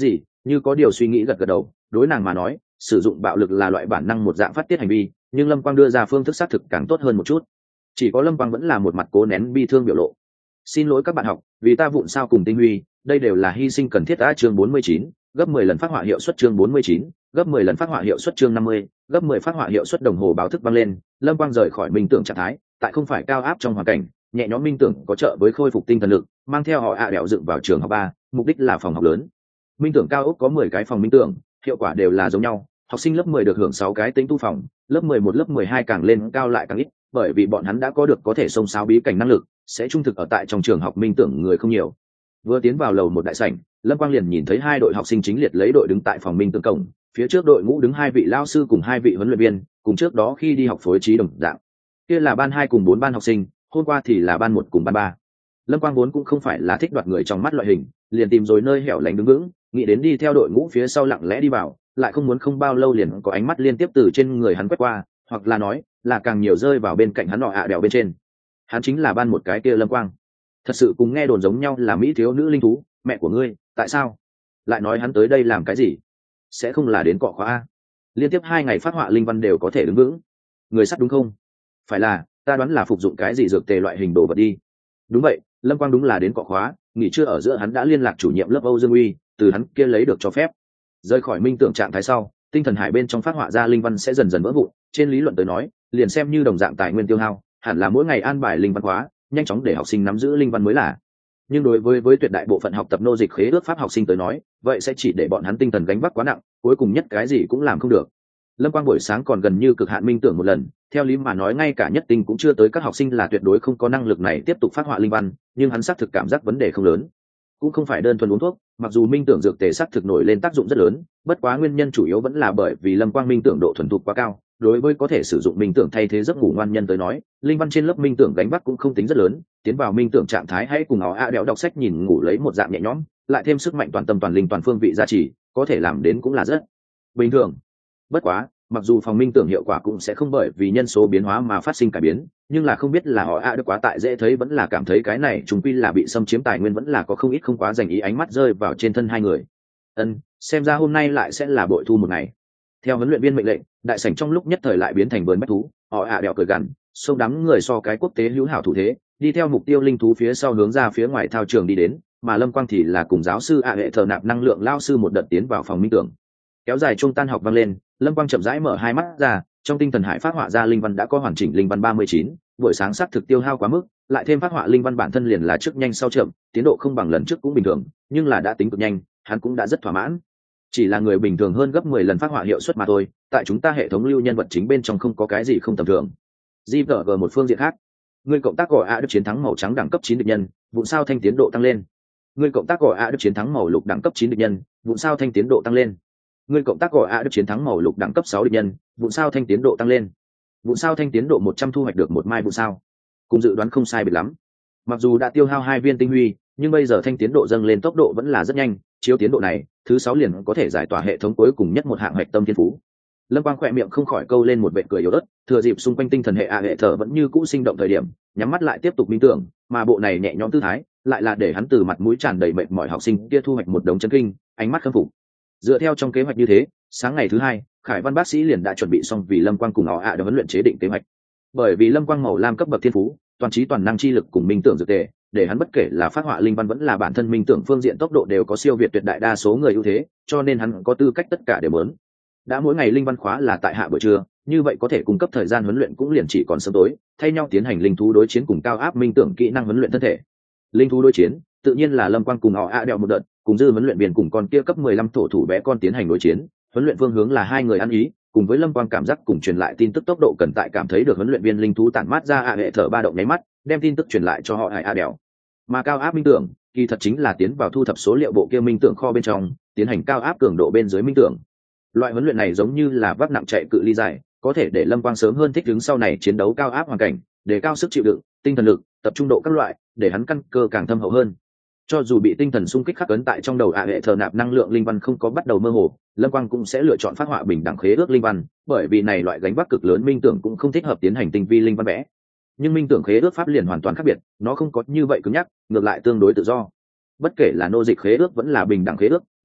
như có điều suy nghĩ gật gật đầu. Đối nàng mà nói, sử dụng bạo lực là loại bản năng một dạng phát tiết hành vi, nhưng Lâm Quang đưa ra phương thức xác thực càng tốt hơn một chút. Chỉ có Lâm Quang vẫn là một mặt cố nén bi thương biểu lộ. Xin lỗi các bạn học, vì ta vụn sao cùng tinh huy, đây đều là hy sinh cần thiết. Đã chương bốn mươi chín, gấp mười lần phát họa hiệu suất. Chương bốn mươi chín, gấp mười lần phát họa hiệu suất. Chương năm mươi, gấp mười phát họa hiệu suất. Đồng hồ báo thức vang lên, Lâm Quang rời khỏi minh tưởng trạng thái, tại không phải cao áp trong hoàn cảnh, nhẹ nhõm minh tưởng có trợ với khôi phục tinh thần lực, mang theo họ ạ đèo dựng vào trường học ba, mục đích là phòng học lớn. Minh tưởng cao ốc có mười cái phòng minh tưởng, hiệu quả đều là giống nhau. Học sinh lớp mười được hưởng sáu cái tính tu phòng, lớp mười một lớp mười hai càng lên cao lại càng ít, bởi vì bọn hắn đã có được có thể xông xáo bí cảnh năng lực, sẽ trung thực ở tại trong trường học minh tưởng người không nhiều. Vừa tiến vào lầu một đại sảnh, Lâm Quang liền nhìn thấy hai đội học sinh chính liệt lấy đội đứng tại phòng minh tưởng cổng, phía trước đội ngũ đứng hai vị lao sư cùng hai vị huấn luyện viên, cùng trước đó khi đi học phối trí đồng dạng. Kia là ban hai cùng bốn ban học sinh, hôm qua thì là ban một cùng ban ba. Lâm Quang vốn cũng không phải là thích đoạt người trong mắt loại hình, liền tìm rồi nơi hẻo lánh đứng vững, nghĩ đến đi theo đội ngũ phía sau lặng lẽ đi vào, lại không muốn không bao lâu liền có ánh mắt liên tiếp từ trên người hắn quét qua, hoặc là nói là càng nhiều rơi vào bên cạnh hắn nọ ạ đèo bên trên. Hắn chính là ban một cái kia Lâm Quang. Thật sự cùng nghe đồn giống nhau là mỹ thiếu nữ linh thú, mẹ của ngươi, tại sao lại nói hắn tới đây làm cái gì? Sẽ không là đến cọ khóa a? Liên tiếp hai ngày phát họa linh văn đều có thể đứng vững. Người sắt đúng không? Phải là, ta đoán là phục dụng cái gì dược tề loại hình đồ vật đi. Đúng vậy, Lâm Quang đúng là đến cọ khóa, nghỉ trưa ở giữa hắn đã liên lạc chủ nhiệm lớp Âu Dương Uy, từ hắn kia lấy được cho phép. Rời khỏi minh tưởng trạng thái sau, tinh thần hải bên trong phát họa ra linh văn sẽ dần dần vỡ vụn, trên lý luận tới nói, liền xem như đồng dạng tài nguyên tiêu hao, hẳn là mỗi ngày an bài linh văn hóa, nhanh chóng để học sinh nắm giữ linh văn mới là. Nhưng đối với với tuyệt đại bộ phận học tập nô dịch khế ước pháp học sinh tới nói, vậy sẽ chỉ để bọn hắn tinh thần gánh vác quá nặng, cuối cùng nhất cái gì cũng làm không được. Lâm Quang buổi sáng còn gần như cực hạn minh tưởng một lần, theo lý mà nói ngay cả nhất tinh cũng chưa tới các học sinh là tuyệt đối không có năng lực này tiếp tục phát họa linh văn, nhưng hắn xác thực cảm giác vấn đề không lớn, cũng không phải đơn thuần uống thuốc, mặc dù minh tưởng dược tề xác thực nổi lên tác dụng rất lớn, bất quá nguyên nhân chủ yếu vẫn là bởi vì Lâm Quang minh tưởng độ thuần thục quá cao. Đối với có thể sử dụng minh tưởng thay thế giấc ngủ ngoan nhân tới nói, linh văn trên lớp minh tưởng gánh vác cũng không tính rất lớn, tiến vào minh tưởng trạng thái hãy cùng áo a đẽo đọc sách nhìn ngủ lấy một dạng nhẹ nhõm, lại thêm sức mạnh toàn tâm toàn linh toàn phương vị gia trì, có thể làm đến cũng là rất bình thường. Bất quá, mặc dù phòng minh tưởng hiệu quả cũng sẽ không bởi vì nhân số biến hóa mà phát sinh cải biến, nhưng là không biết là họ a được quá tại dễ thấy vẫn là cảm thấy cái này chúng quy là bị xâm chiếm tài nguyên, vẫn là có không ít không quá dành ý ánh mắt rơi vào trên thân hai người. Ân, xem ra hôm nay lại sẽ là bội thu một ngày. Theo huấn luyện viên mệnh lệnh, đại sảnh trong lúc nhất thời lại biến thành vườn bách thú, họ ạ đèo cười gằn, xông đám người so cái quốc tế hữu hảo thủ thế, đi theo mục tiêu linh thú phía sau hướng ra phía ngoài thao trường đi đến, mà Lâm Quang thì là cùng giáo sư ạ hệ thờ nạp năng lượng lao sư một đợt tiến vào phòng minh tưởng. Kéo dài trung tan học vang lên, Lâm Quang chậm rãi mở hai mắt ra, trong tinh thần hải phát họa ra linh văn đã có hoàn chỉnh linh văn ba mươi chín, buổi sáng sát thực tiêu hao quá mức, lại thêm phát họa linh văn bản thân liền là trước nhanh sau chậm, tiến độ không bằng lần trước cũng bình thường, nhưng là đã tính cực nhanh, hắn cũng đã rất thỏa mãn. Chỉ là người bình thường hơn gấp mười lần phát họa hiệu suất mà thôi, tại chúng ta hệ thống lưu nhân vật chính bên trong không có cái gì không tầm thường. giê vê giê một phương diện khác, người cộng tác gọi a được chiến thắng màu trắng đẳng cấp chín địch nhân, vụn sao thanh tiến độ tăng lên. Người cộng tác gọi a được chiến thắng màu lục đẳng cấp chín địch nhân, vụn sao thanh tiến độ tăng lên. Người cộng tác gọi a được chiến thắng màu lục đẳng cấp sáu địch nhân, vụn sao thanh tiến độ tăng lên. Vụn sao thanh tiến độ một trăm thu hoạch được một mai vụn sao. Cùng dự đoán không sai biệt lắm. Mặc dù đã tiêu hao hai viên tinh huy, nhưng bây giờ thanh tiến độ dâng lên tốc độ vẫn là rất nhanh, chiếu tiến độ này, thứ sáu liền có thể giải tỏa hệ thống cuối cùng nhất một hạng hạch tâm thiên phú. Lâm Quang khỏe miệng không khỏi câu lên một vệt cười yếu ớt, thừa dịp xung quanh tinh thần hệ a hệ thở vẫn như cũ sinh động thời điểm, nhắm mắt lại tiếp tục minh tưởng, mà bộ này nhẹ nhõm tư thái, lại là để hắn từ mặt mũi tràn đầy mệt mỏi học sinh kia thu hoạch một đống chấn kinh, ánh mắt khâm phục. Dựa theo trong kế hoạch như thế, sáng ngày thứ hai, Khải Văn bác sĩ liền đã chuẩn bị xong vì Lâm Quang cùng họ ạ à để huấn luyện chế định kế hoạch. Bởi vì Lâm Quang màu lam cấp bậc thiên phú, toàn trí toàn năng chi lực cùng minh tưởng dược tề, để hắn bất kể là phát họa linh văn vẫn là bản thân minh tưởng phương diện tốc độ đều có siêu việt tuyệt đại đa số người ưu thế, cho nên hắn có tư cách tất cả đều muốn. Đã mỗi ngày linh văn khóa là tại hạ buổi trưa, như vậy có thể cung cấp thời gian huấn luyện cũng liền chỉ còn sớm tối, thay nhau tiến hành linh thú đối chiến cùng cao áp minh tưởng kỹ năng huấn luyện thân thể. Linh thú đối chiến, tự nhiên là Lâm Quang cùng họ ạ đèo một đợt, cùng dư huấn luyện viên cùng con kia cấp mười lăm thổ thủ bé con tiến hành đối chiến, huấn luyện phương hướng là hai người ăn ý, cùng với Lâm Quang cảm giác cùng truyền lại tin tức tốc độ cần tại cảm thấy được huấn luyện viên linh thú tản mát ra ạ hệ thở ba động nháy mắt, đem tin tức truyền lại cho họ hải a đèo. Mà cao áp minh tưởng, kỳ thật chính là tiến vào thu thập số liệu bộ kia minh tưởng kho bên trong, tiến hành cao áp cường độ bên dưới minh tưởng. Loại huấn luyện này giống như là vác nặng chạy cự ly dài, có thể để Lâm Quang sớm hơn thích ứng sau này chiến đấu cao áp hoàn cảnh, để cao sức chịu đựng, tinh thần lực, tập trung độ các loại, để hắn căn cơ càng thâm hậu hơn. Cho dù bị tinh thần xung kích khắc ấn tại trong đầu ạ hệ thờ nạp năng lượng linh văn không có bắt đầu mơ hồ, Lâm Quang cũng sẽ lựa chọn phát họa bình đẳng khế ước linh văn, bởi vì này loại gánh vác cực lớn minh tưởng cũng không thích hợp tiến hành tinh vi linh văn vẽ. Nhưng minh tưởng khế ước pháp liền hoàn toàn khác biệt, nó không có như vậy cứng nhắc, ngược lại tương đối tự do. Bất kể là nô dịch khế ước vẫn là bình đẳng khế ước,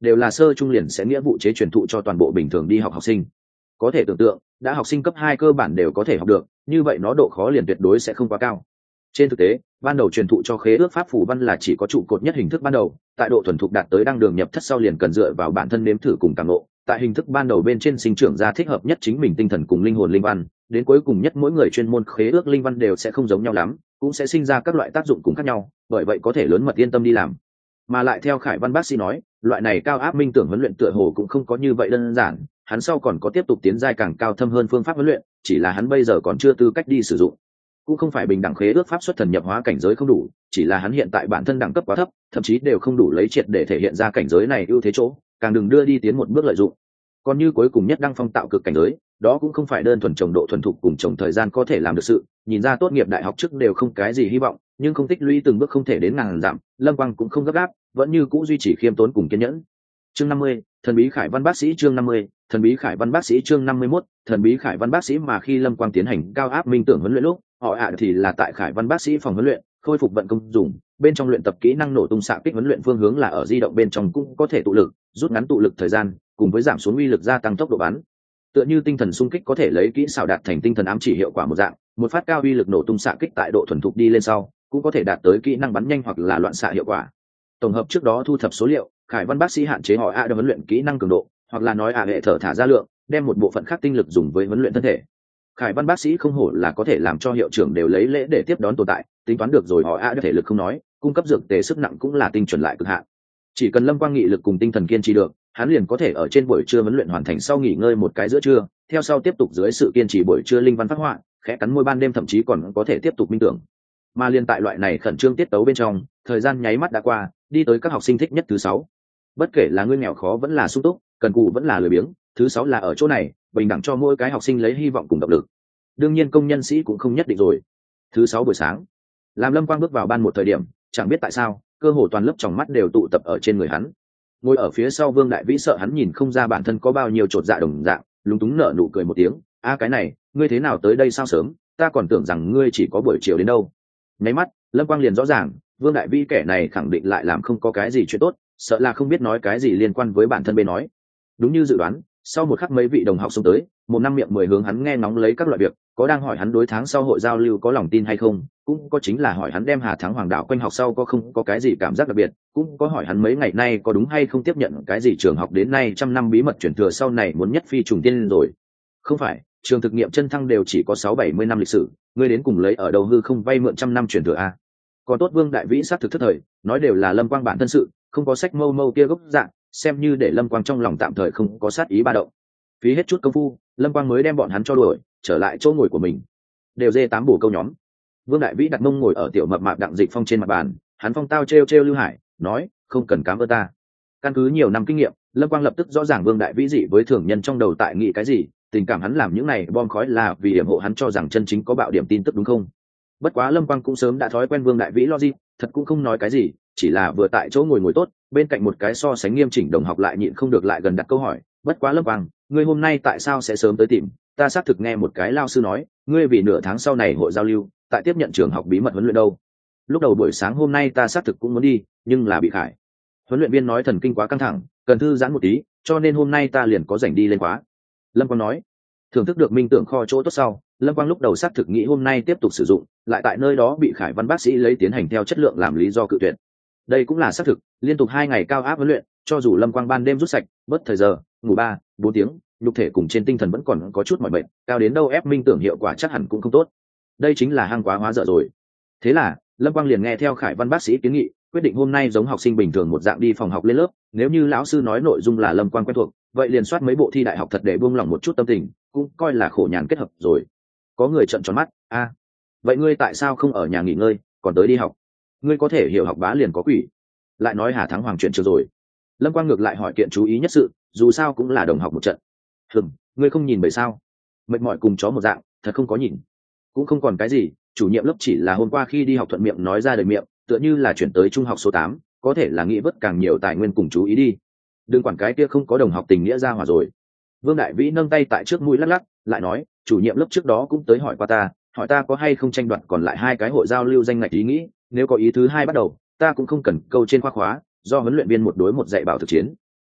đều là sơ trung liền sẽ nghĩa vụ chế truyền thụ cho toàn bộ bình thường đi học học sinh. Có thể tưởng tượng, đã học sinh cấp hai cơ bản đều có thể học được, như vậy nó độ khó liền tuyệt đối sẽ không quá cao. Trên thực tế, ban đầu truyền thụ cho khế ước pháp phù văn là chỉ có trụ cột nhất hình thức ban đầu, tại độ thuần thục đạt tới đăng đường nhập thất sau liền cần dựa vào bản thân nếm thử cùng cảm ngộ. Tại hình thức ban đầu bên trên sinh trưởng ra thích hợp nhất chính mình tinh thần cùng linh hồn linh văn, đến cuối cùng nhất mỗi người chuyên môn khế ước linh văn đều sẽ không giống nhau lắm, cũng sẽ sinh ra các loại tác dụng cùng khác nhau, bởi vậy có thể lớn mật yên tâm đi làm. Mà lại theo Khải Văn bác sĩ nói, loại này cao áp minh tưởng huấn luyện tựa hồ cũng không có như vậy đơn giản, hắn sau còn có tiếp tục tiến giai càng cao thâm hơn phương pháp huấn luyện, chỉ là hắn bây giờ còn chưa tư cách đi sử dụng. Cũng không phải bình đẳng khế ước pháp xuất thần nhập hóa cảnh giới không đủ, chỉ là hắn hiện tại bản thân đẳng cấp quá thấp, thậm chí đều không đủ lấy triệt để thể hiện ra cảnh giới này ưu thế chỗ, càng đừng đưa đi tiến một bước lợi dụng. Còn như cuối cùng nhất đăng phong tạo cực cảnh giới, đó cũng không phải đơn thuần trồng độ thuần thục cùng trồng thời gian có thể làm được sự, nhìn ra tốt nghiệp đại học trước đều không cái gì hy vọng, nhưng không tích lũy từng bước không thể đến ngàn dặm, Lâm Quang cũng không gấp gáp, vẫn như cũ duy trì khiêm tốn cùng kiên nhẫn. Chương năm mươi, thần bí Khải Văn bác sĩ chương năm mươi, thần bí Khải Văn bác sĩ chương năm mươi mốt, thần bí Khải Văn bác sĩ mà khi Lâm Quang tiến hành cao áp minh tưởng huấn luyện lúc, họ ạ thì là tại Khải Văn bác sĩ phòng huấn luyện, khôi phục vận công dùng, bên trong luyện tập kỹ năng nổ tung xạ kích huấn luyện phương hướng là ở di động bên trong cũng có thể tụ lực, rút ngắn tụ lực thời gian, cùng với giảm xuống uy lực gia tăng tốc độ bắn. Tựa như tinh thần xung kích có thể lấy kỹ xảo đạt thành tinh thần ám chỉ hiệu quả một dạng, một phát cao uy lực nổ tung xạ kích tại độ thuần thục đi lên sau, cũng có thể đạt tới kỹ năng bắn nhanh hoặc là loạn xạ hiệu quả. Tổng hợp trước đó thu thập số liệu, Khải Văn bác sĩ hạn chế họ ạ để huấn luyện kỹ năng cường độ, hoặc là nói ạ hệ thở thả ra lượng, đem một bộ phận khác tinh lực dùng với huấn luyện thân thể. Khải Văn bác sĩ không hổ là có thể làm cho hiệu trưởng đều lấy lễ để tiếp đón tồn tại, tính toán được rồi họ ạ thể lực không nói, cung cấp dược tề sức nặng cũng là tinh chuẩn lại cực hạn. Chỉ cần Lâm Quang nghị lực cùng tinh thần kiên trì được, hắn liền có thể ở trên buổi trưa huấn luyện hoàn thành sau nghỉ ngơi một cái giữa trưa, theo sau tiếp tục dưới sự kiên trì buổi trưa linh văn phát họa, khẽ cắn môi ban đêm thậm chí còn có thể tiếp tục minh tưởng. Mà liên tại loại này khẩn trương tiết tấu bên trong, thời gian nháy mắt đã qua, đi tới các học sinh thích nhất thứ sáu. Bất kể là ngươi nghèo khó vẫn là sung túc, cần cù vẫn là lười biếng, thứ sáu là ở chỗ này, bình đẳng cho mỗi cái học sinh lấy hy vọng cùng động lực. Đương nhiên công nhân sĩ cũng không nhất định rồi. Thứ sáu buổi sáng, làm Lâm Quang bước vào ban một thời điểm, chẳng biết tại sao, cơ hồ toàn lớp tròng mắt đều tụ tập ở trên người hắn. Ngồi ở phía sau Vương Đại Vĩ sợ hắn nhìn không ra bản thân có bao nhiêu chột dạ đồng dạng, lúng túng nở nụ cười một tiếng, a cái này, ngươi thế nào tới đây sao sớm, ta còn tưởng rằng ngươi chỉ có buổi chiều đến đâu. Nháy mắt, Lâm Quang liền rõ ràng, Vương Đại Vĩ kẻ này khẳng định lại làm không có cái gì chuyện tốt, sợ là không biết nói cái gì liên quan với bản thân bên nói. Đúng như dự đoán, sau một khắc mấy vị đồng học xông tới, một năm miệng mười hướng hắn nghe ngóng lấy các loại việc, có đang hỏi hắn đối tháng sau hội giao lưu có lòng tin hay không, cũng có chính là hỏi hắn đem Hà Thắng Hoàng Đạo quanh học sau có không có cái gì cảm giác đặc biệt, cũng có hỏi hắn mấy ngày nay có đúng hay không tiếp nhận cái gì trường học đến nay trăm năm bí mật chuyển thừa sau này muốn nhất phi trùng tiên rồi. Không phải, trường thực nghiệm chân thăng đều chỉ có sáu bảy mươi năm lịch sử, ngươi đến cùng lấy ở đâu hư không vay mượn trăm năm chuyển thừa a. Còn tốt Vương Đại Vĩ sát thực thất thời, nói đều là Lâm Quang bản thân sự, không có sách mâu mâu kia gốc dạng, xem như để Lâm Quang trong lòng tạm thời không có sát ý ba động. Phí hết chút công phu, Lâm Quang mới đem bọn hắn cho đuổi trở lại chỗ ngồi của mình. Đều dê tám bổ câu nhóm. Vương Đại Vĩ đặt mông ngồi ở tiểu mập mạp Đặng Dịch Phong trên mặt bàn, hắn phong tao trêu trêu Lưu Hải, nói, không cần cám ơn ta. Căn cứ nhiều năm kinh nghiệm, Lâm Quang lập tức rõ ràng Vương Đại Vĩ dị với thường nhân trong đầu tại nghĩ cái gì, tình cảm hắn làm những này bom khói là vì hiểm hộ hắn cho rằng chân chính có bạo điểm tin tức đúng không? Bất quá Lâm Quang cũng sớm đã thói quen Vương Đại Vĩ logic, thật cũng không nói cái gì, chỉ là vừa tại chỗ ngồi ngồi tốt, bên cạnh một cái so sánh nghiêm chỉnh đồng học lại nhịn không được lại gần đặt câu hỏi, bất quá Lâm Quang, ngươi hôm nay tại sao sẽ sớm tới tìm? Ta xác thực nghe một cái lao sư nói, ngươi vì nửa tháng sau này hội giao lưu, tại tiếp nhận trường học bí mật huấn luyện đâu. Lúc đầu buổi sáng hôm nay ta xác thực cũng muốn đi, nhưng là bị Khải huấn luyện viên nói thần kinh quá căng thẳng, cần thư giãn một tí, cho nên hôm nay ta liền có rảnh đi lên khóa. Lâm Quang nói, thưởng thức được minh tưởng kho chỗ tốt sau, Lâm Quang lúc đầu xác thực nghĩ hôm nay tiếp tục sử dụng, lại tại nơi đó bị Khải Văn bác sĩ lấy tiến hành theo chất lượng làm lý do cự tuyệt. Đây cũng là xác thực, liên tục hai ngày cao áp huấn luyện, cho dù Lâm Quang ban đêm rút sạch, bớt thời giờ, ngủ ba, bốn tiếng, nhục thể cùng trên tinh thần vẫn còn có chút mỏi mệt, cao đến đâu ép minh tưởng hiệu quả chắc hẳn cũng không tốt. Đây chính là hang quá hóa dở rồi. Thế là, Lâm Quang liền nghe theo Khải Văn bác sĩ kiến nghị, quyết định hôm nay giống học sinh bình thường một dạng đi phòng học lên lớp, nếu như lão sư nói nội dung là Lâm Quang quen thuộc, vậy liền soát mấy bộ thi đại học thật để buông lỏng một chút tâm tình, cũng coi là khổ nhàn kết hợp rồi. Có người trợn tròn mắt, a, vậy ngươi tại sao không ở nhà nghỉ ngơi, còn tới đi học? Ngươi có thể hiểu học bá liền có quỷ. Lại nói Hà Thắng Hoàng chuyện chưa rồi. Lâm Quang ngược lại hỏi kiện chú ý nhất sự, dù sao cũng là đồng học một trận. Hừm, ngươi không nhìn bởi sao? Mệt mỏi cùng chó một dạng, thật không có nhìn. Cũng không còn cái gì, chủ nhiệm lớp chỉ là hôm qua khi đi học thuận miệng nói ra đời miệng, tựa như là chuyển tới trung học số tám, có thể là nghĩ vất càng nhiều tài nguyên cùng chú ý đi. Đừng quản cái kia không có đồng học tình nghĩa ra hòa rồi. Vương Đại Vĩ nâng tay tại trước mũi lắc lắc, lại nói, chủ nhiệm lớp trước đó cũng tới hỏi qua ta, hỏi ta có hay không tranh đoạt còn lại hai cái hội giao lưu danh ngạch ý nghĩ, nếu có ý thứ hai bắt đầu, ta cũng không cần câu trên khoa khóa, do huấn luyện viên một đối một dạy bảo thực chiến.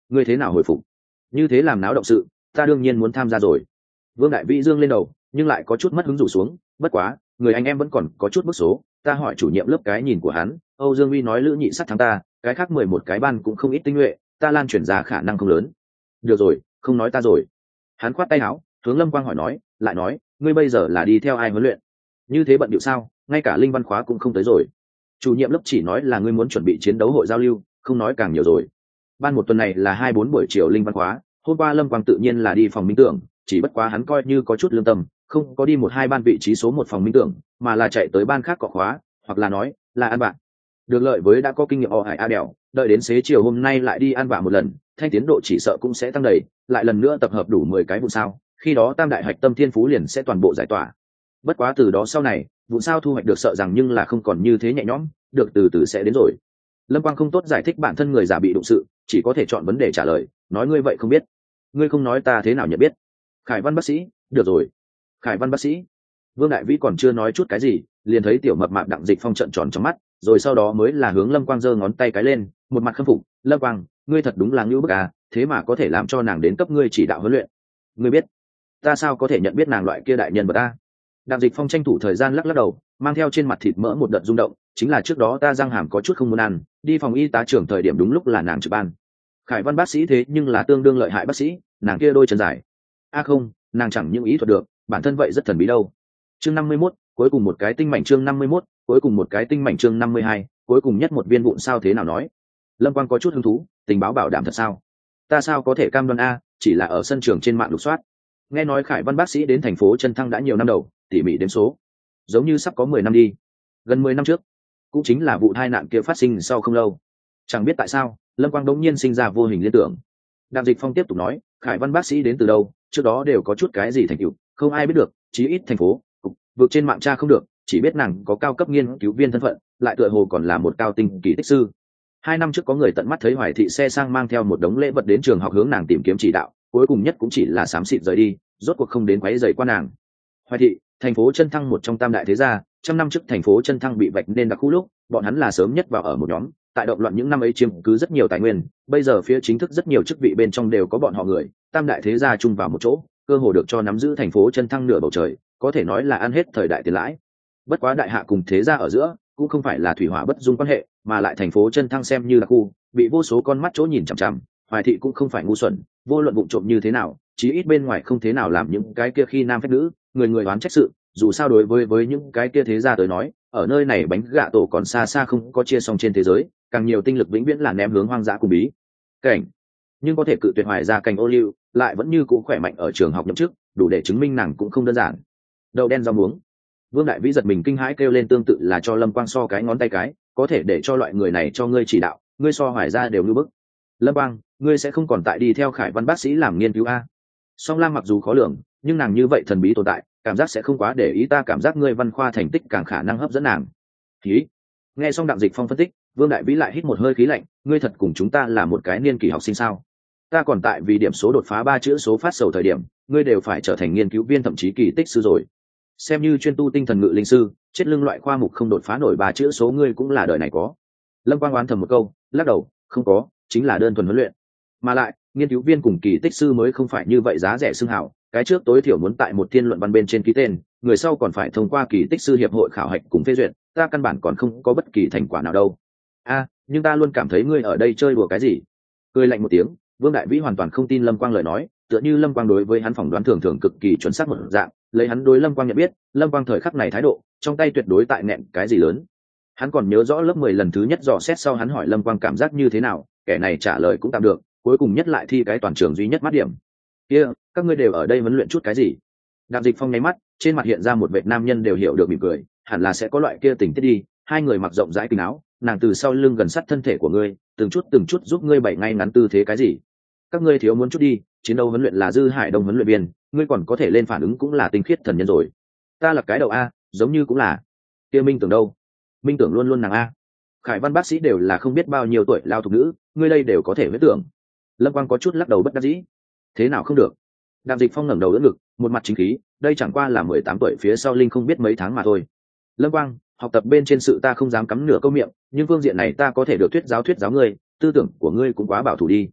ngươi thế nào hồi phục? Như thế làm náo động sự, ta đương nhiên muốn tham gia rồi. Vương Đại Vĩ dương lên đầu, nhưng lại có chút mất hứng rủ xuống. Bất quá, người anh em vẫn còn có chút bức số. Ta hỏi chủ nhiệm lớp cái nhìn của hắn, Âu Dương Uy nói Lữ Nhị sắt thắng ta, cái khác mười một cái ban cũng không ít tinh nhuệ, ta lan chuyển ra khả năng không lớn. Được rồi, không nói ta rồi. Hắn khoát tay áo, hướng Lâm Quang hỏi nói, lại nói, ngươi bây giờ là đi theo ai huấn luyện? Như thế bận điệu sao? Ngay cả linh văn khóa cũng không tới rồi. Chủ nhiệm lớp chỉ nói là ngươi muốn chuẩn bị chiến đấu hội giao lưu, không nói càng nhiều rồi. Ban một tuần này là hai bốn buổi chiều linh văn khóa, hôm qua Lâm Quang tự nhiên là đi phòng minh tưởng, chỉ bất quá hắn coi như có chút lương tâm, không có đi một hai ban vị trí số một phòng minh tưởng, mà là chạy tới ban khác cọ khóa, hoặc là nói là ăn bạn. Được lợi với đã có kinh nghiệm o hải a đèo, đợi đến xế chiều hôm nay lại đi ăn vạ một lần, thanh tiến độ chỉ sợ cũng sẽ tăng đầy, lại lần nữa tập hợp đủ mười cái vụ sao, khi đó tam đại hạch tâm thiên phú liền sẽ toàn bộ giải tỏa. Bất quá từ đó sau này, vụ sao thu hoạch được sợ rằng nhưng là không còn như thế nhẹ nhõm, được từ từ sẽ đến rồi. Lâm Quang không tốt giải thích bản thân người giả bị đụng sự, chỉ có thể chọn vấn đề trả lời, nói ngươi vậy không biết. Ngươi không nói ta thế nào nhận biết? Khải Văn bác sĩ, được rồi. Khải Văn bác sĩ. Vương Đại Vĩ còn chưa nói chút cái gì, liền thấy tiểu mập mạp Đặng Dịch Phong trợn tròn trong mắt, rồi sau đó mới là hướng Lâm Quang giơ ngón tay cái lên, một mặt khâm phục, Lâm Quang, ngươi thật đúng là ngưu bức à, thế mà có thể làm cho nàng đến cấp ngươi chỉ đạo huấn luyện. Ngươi biết, ta sao có thể nhận biết nàng loại kia đại nhân vật ta? Đặng Dịch Phong tranh thủ thời gian lắc lắc đầu, mang theo trên mặt thịt mỡ một đợt rung động, chính là trước đó ta răng hàm có chút không muốn ăn, đi phòng y tá trưởng thời điểm đúng lúc là nàng trực ban. Khải Văn bác sĩ thế nhưng là tương đương lợi hại bác sĩ, nàng kia đôi chân dài. A à không, nàng chẳng những ý thuật được, bản thân vậy rất thần bí đâu. Chương năm mươi mốt, cuối cùng một cái tinh mảnh chương năm mươi mốt, cuối cùng một cái tinh mảnh chương năm mươi hai, cuối cùng nhất một viên vụn sao thế nào nói. Lâm Quang có chút hứng thú, tình báo bảo đảm thật sao? Ta sao có thể cam đoan a, chỉ là ở sân trường trên mạng lục soát. Nghe nói Khải Văn bác sĩ đến thành phố Chân Thăng đã nhiều năm đầu, tỉ mỉ đếm số, giống như sắp có mười năm đi. Gần mười năm trước, cũng chính là vụ tai nạn kia phát sinh sau không lâu. Chẳng biết tại sao, Lâm Quang đống nhiên sinh ra vô hình liên tưởng. Đặng Dịch Phong tiếp tục nói, Khải Văn bác sĩ đến từ đâu, trước đó đều có chút cái gì thành tựu, không ai biết được, chí ít thành phố, vượt trên mạng tra không được, chỉ biết nàng có cao cấp nghiên cứu viên thân phận, lại tựa hồ còn là một cao tinh kỳ tích sư. Hai năm trước có người tận mắt thấy Hoài Thị xe sang mang theo một đống lễ vật đến trường học hướng nàng tìm kiếm chỉ đạo, cuối cùng nhất cũng chỉ là xám xịt rời đi, rốt cuộc không đến quấy rầy qua nàng. Hoài Thị, thành phố Chân Thăng một trong tam đại thế gia, trăm năm trước thành phố Chân Thăng bị vạch nên đặc khu lúc, bọn hắn là sớm nhất vào ở một nhóm, tại động loạn những năm ấy chiếm cứ rất nhiều tài nguyên, bây giờ phía chính thức rất nhiều chức vị bên trong đều có bọn họ người, tam đại thế gia chung vào một chỗ, cơ hồ được cho nắm giữ thành phố Chân Thăng nửa bầu trời, có thể nói là ăn hết thời đại tiền lãi. Bất quá đại hạ cùng thế gia ở giữa cũng không phải là thủy hỏa bất dung quan hệ, mà lại thành phố Chân Thăng xem như là khu bị vô số con mắt chỗ nhìn chằm chằm. Hoài Thị cũng không phải ngu xuẩn, vô luận vụng trộm như thế nào, chí ít bên ngoài không thế nào làm những cái kia khi nam phép nữ, người người đoán trách sự. Dù sao đối với với những cái kia thế gia tới nói, ở nơi này bánh gạ tổ còn xa xa không có chia xong trên thế giới, càng nhiều tinh lực vĩnh viễn là ném hướng hoang dã cùng bí cảnh. Nhưng có thể cự tuyệt Hoài gia cành ô liu, lại vẫn như cũ khỏe mạnh ở trường học nhậm chức, đủ để chứng minh nàng cũng không đơn giản. Đậu đen rau muống. Vương Đại Vĩ giật mình kinh hãi kêu lên, tương tự là cho Lâm Quang so cái ngón tay cái, có thể để cho loại người này cho ngươi chỉ đạo, ngươi so Hoài gia đều lưu bức. Lâm Quang, ngươi sẽ không còn tại đi theo Khải Văn bác sĩ làm nghiên cứu a? Song Lam mặc dù khó lường, nhưng nàng như vậy thần bí tồn tại, cảm giác sẽ không quá để ý, ta cảm giác ngươi văn khoa thành tích càng khả năng hấp dẫn nàng. Khí. Nghe xong Đặng Dịch Phong phân tích, Vương Đại Vĩ lại hít một hơi khí lạnh, ngươi thật cùng chúng ta là một cái niên kỳ học sinh sao? Ta còn tại vì điểm số đột phá ba chữ số phát sầu thời điểm, ngươi đều phải trở thành nghiên cứu viên thậm chí kỳ tích sư rồi. Xem như chuyên tu tinh thần ngự linh sư, chết lưng loại khoa mục không đột phá nổi ba chữ số ngươi cũng là đời này có. Lâm Quang oán thầm một câu, lắc đầu, không có, chính là đơn thuần huấn luyện. Mà lại, nghiên cứu viên cùng kỳ tích sư mới không phải như vậy giá rẻ xưng hảo, cái trước tối thiểu muốn tại một thiên luận văn bên trên ký tên, người sau còn phải thông qua kỳ tích sư hiệp hội khảo hạch cùng phê duyệt, ta căn bản còn không có bất kỳ thành quả nào đâu. A, nhưng ta luôn cảm thấy ngươi ở đây chơi đùa cái gì? Cười lạnh một tiếng, Vương Đại Vĩ hoàn toàn không tin Lâm Quang lời nói, tựa như Lâm Quang đối với hắn phỏng đoán thường thường cực kỳ chuẩn xác một dạng, lấy hắn đối Lâm Quang nhận biết, Lâm Quang thời khắc này thái độ, trong tay tuyệt đối tại nện cái gì lớn. Hắn còn nhớ rõ lớp mười lần thứ nhất dò xét sau hắn hỏi Lâm Quang cảm giác như thế nào, kẻ này trả lời cũng tạm được, cuối cùng nhất lại thi cái toàn trường duy nhất mắt điểm. Kia, các ngươi đều ở đây huấn luyện chút cái gì? Đặng Dịch Phong nháy mắt, trên mặt hiện ra một vệt nam nhân đều hiểu được mỉm cười, hẳn là sẽ có loại kia tình tiết đi, hai người mặc rộng rãi quần áo, nàng từ sau lưng gần sát thân thể của ngươi, từng chút từng chút giúp ngươi bày ngay ngắn tư thế cái gì? Các ngươi thiếu muốn chút đi, chiến đấu huấn luyện là Dư Hải Đông huấn luyện viên, ngươi còn có thể lên phản ứng cũng là tinh khiết thần nhân rồi. Ta là cái đầu a, giống như cũng là. Kia Minh Tưởng đâu? Minh Tưởng luôn luôn nàng a. Khải Văn bác sĩ đều là không biết bao nhiêu tuổi lao thục nữ, ngươi đây đều có thể huyết tưởng. Lâm Quang có chút lắc đầu bất đắc dĩ. Thế nào không được? Đặng Dịch Phong ngẩng đầu đỡ ngực, một mặt chính khí, đây chẳng qua là mười tám tuổi phía sau linh không biết mấy tháng mà thôi. Lâm Quang, học tập bên trên sự ta không dám cắm nửa câu miệng, nhưng phương diện này ta có thể được thuyết giáo thuyết giáo ngươi, tư tưởng của ngươi cũng quá bảo thủ đi.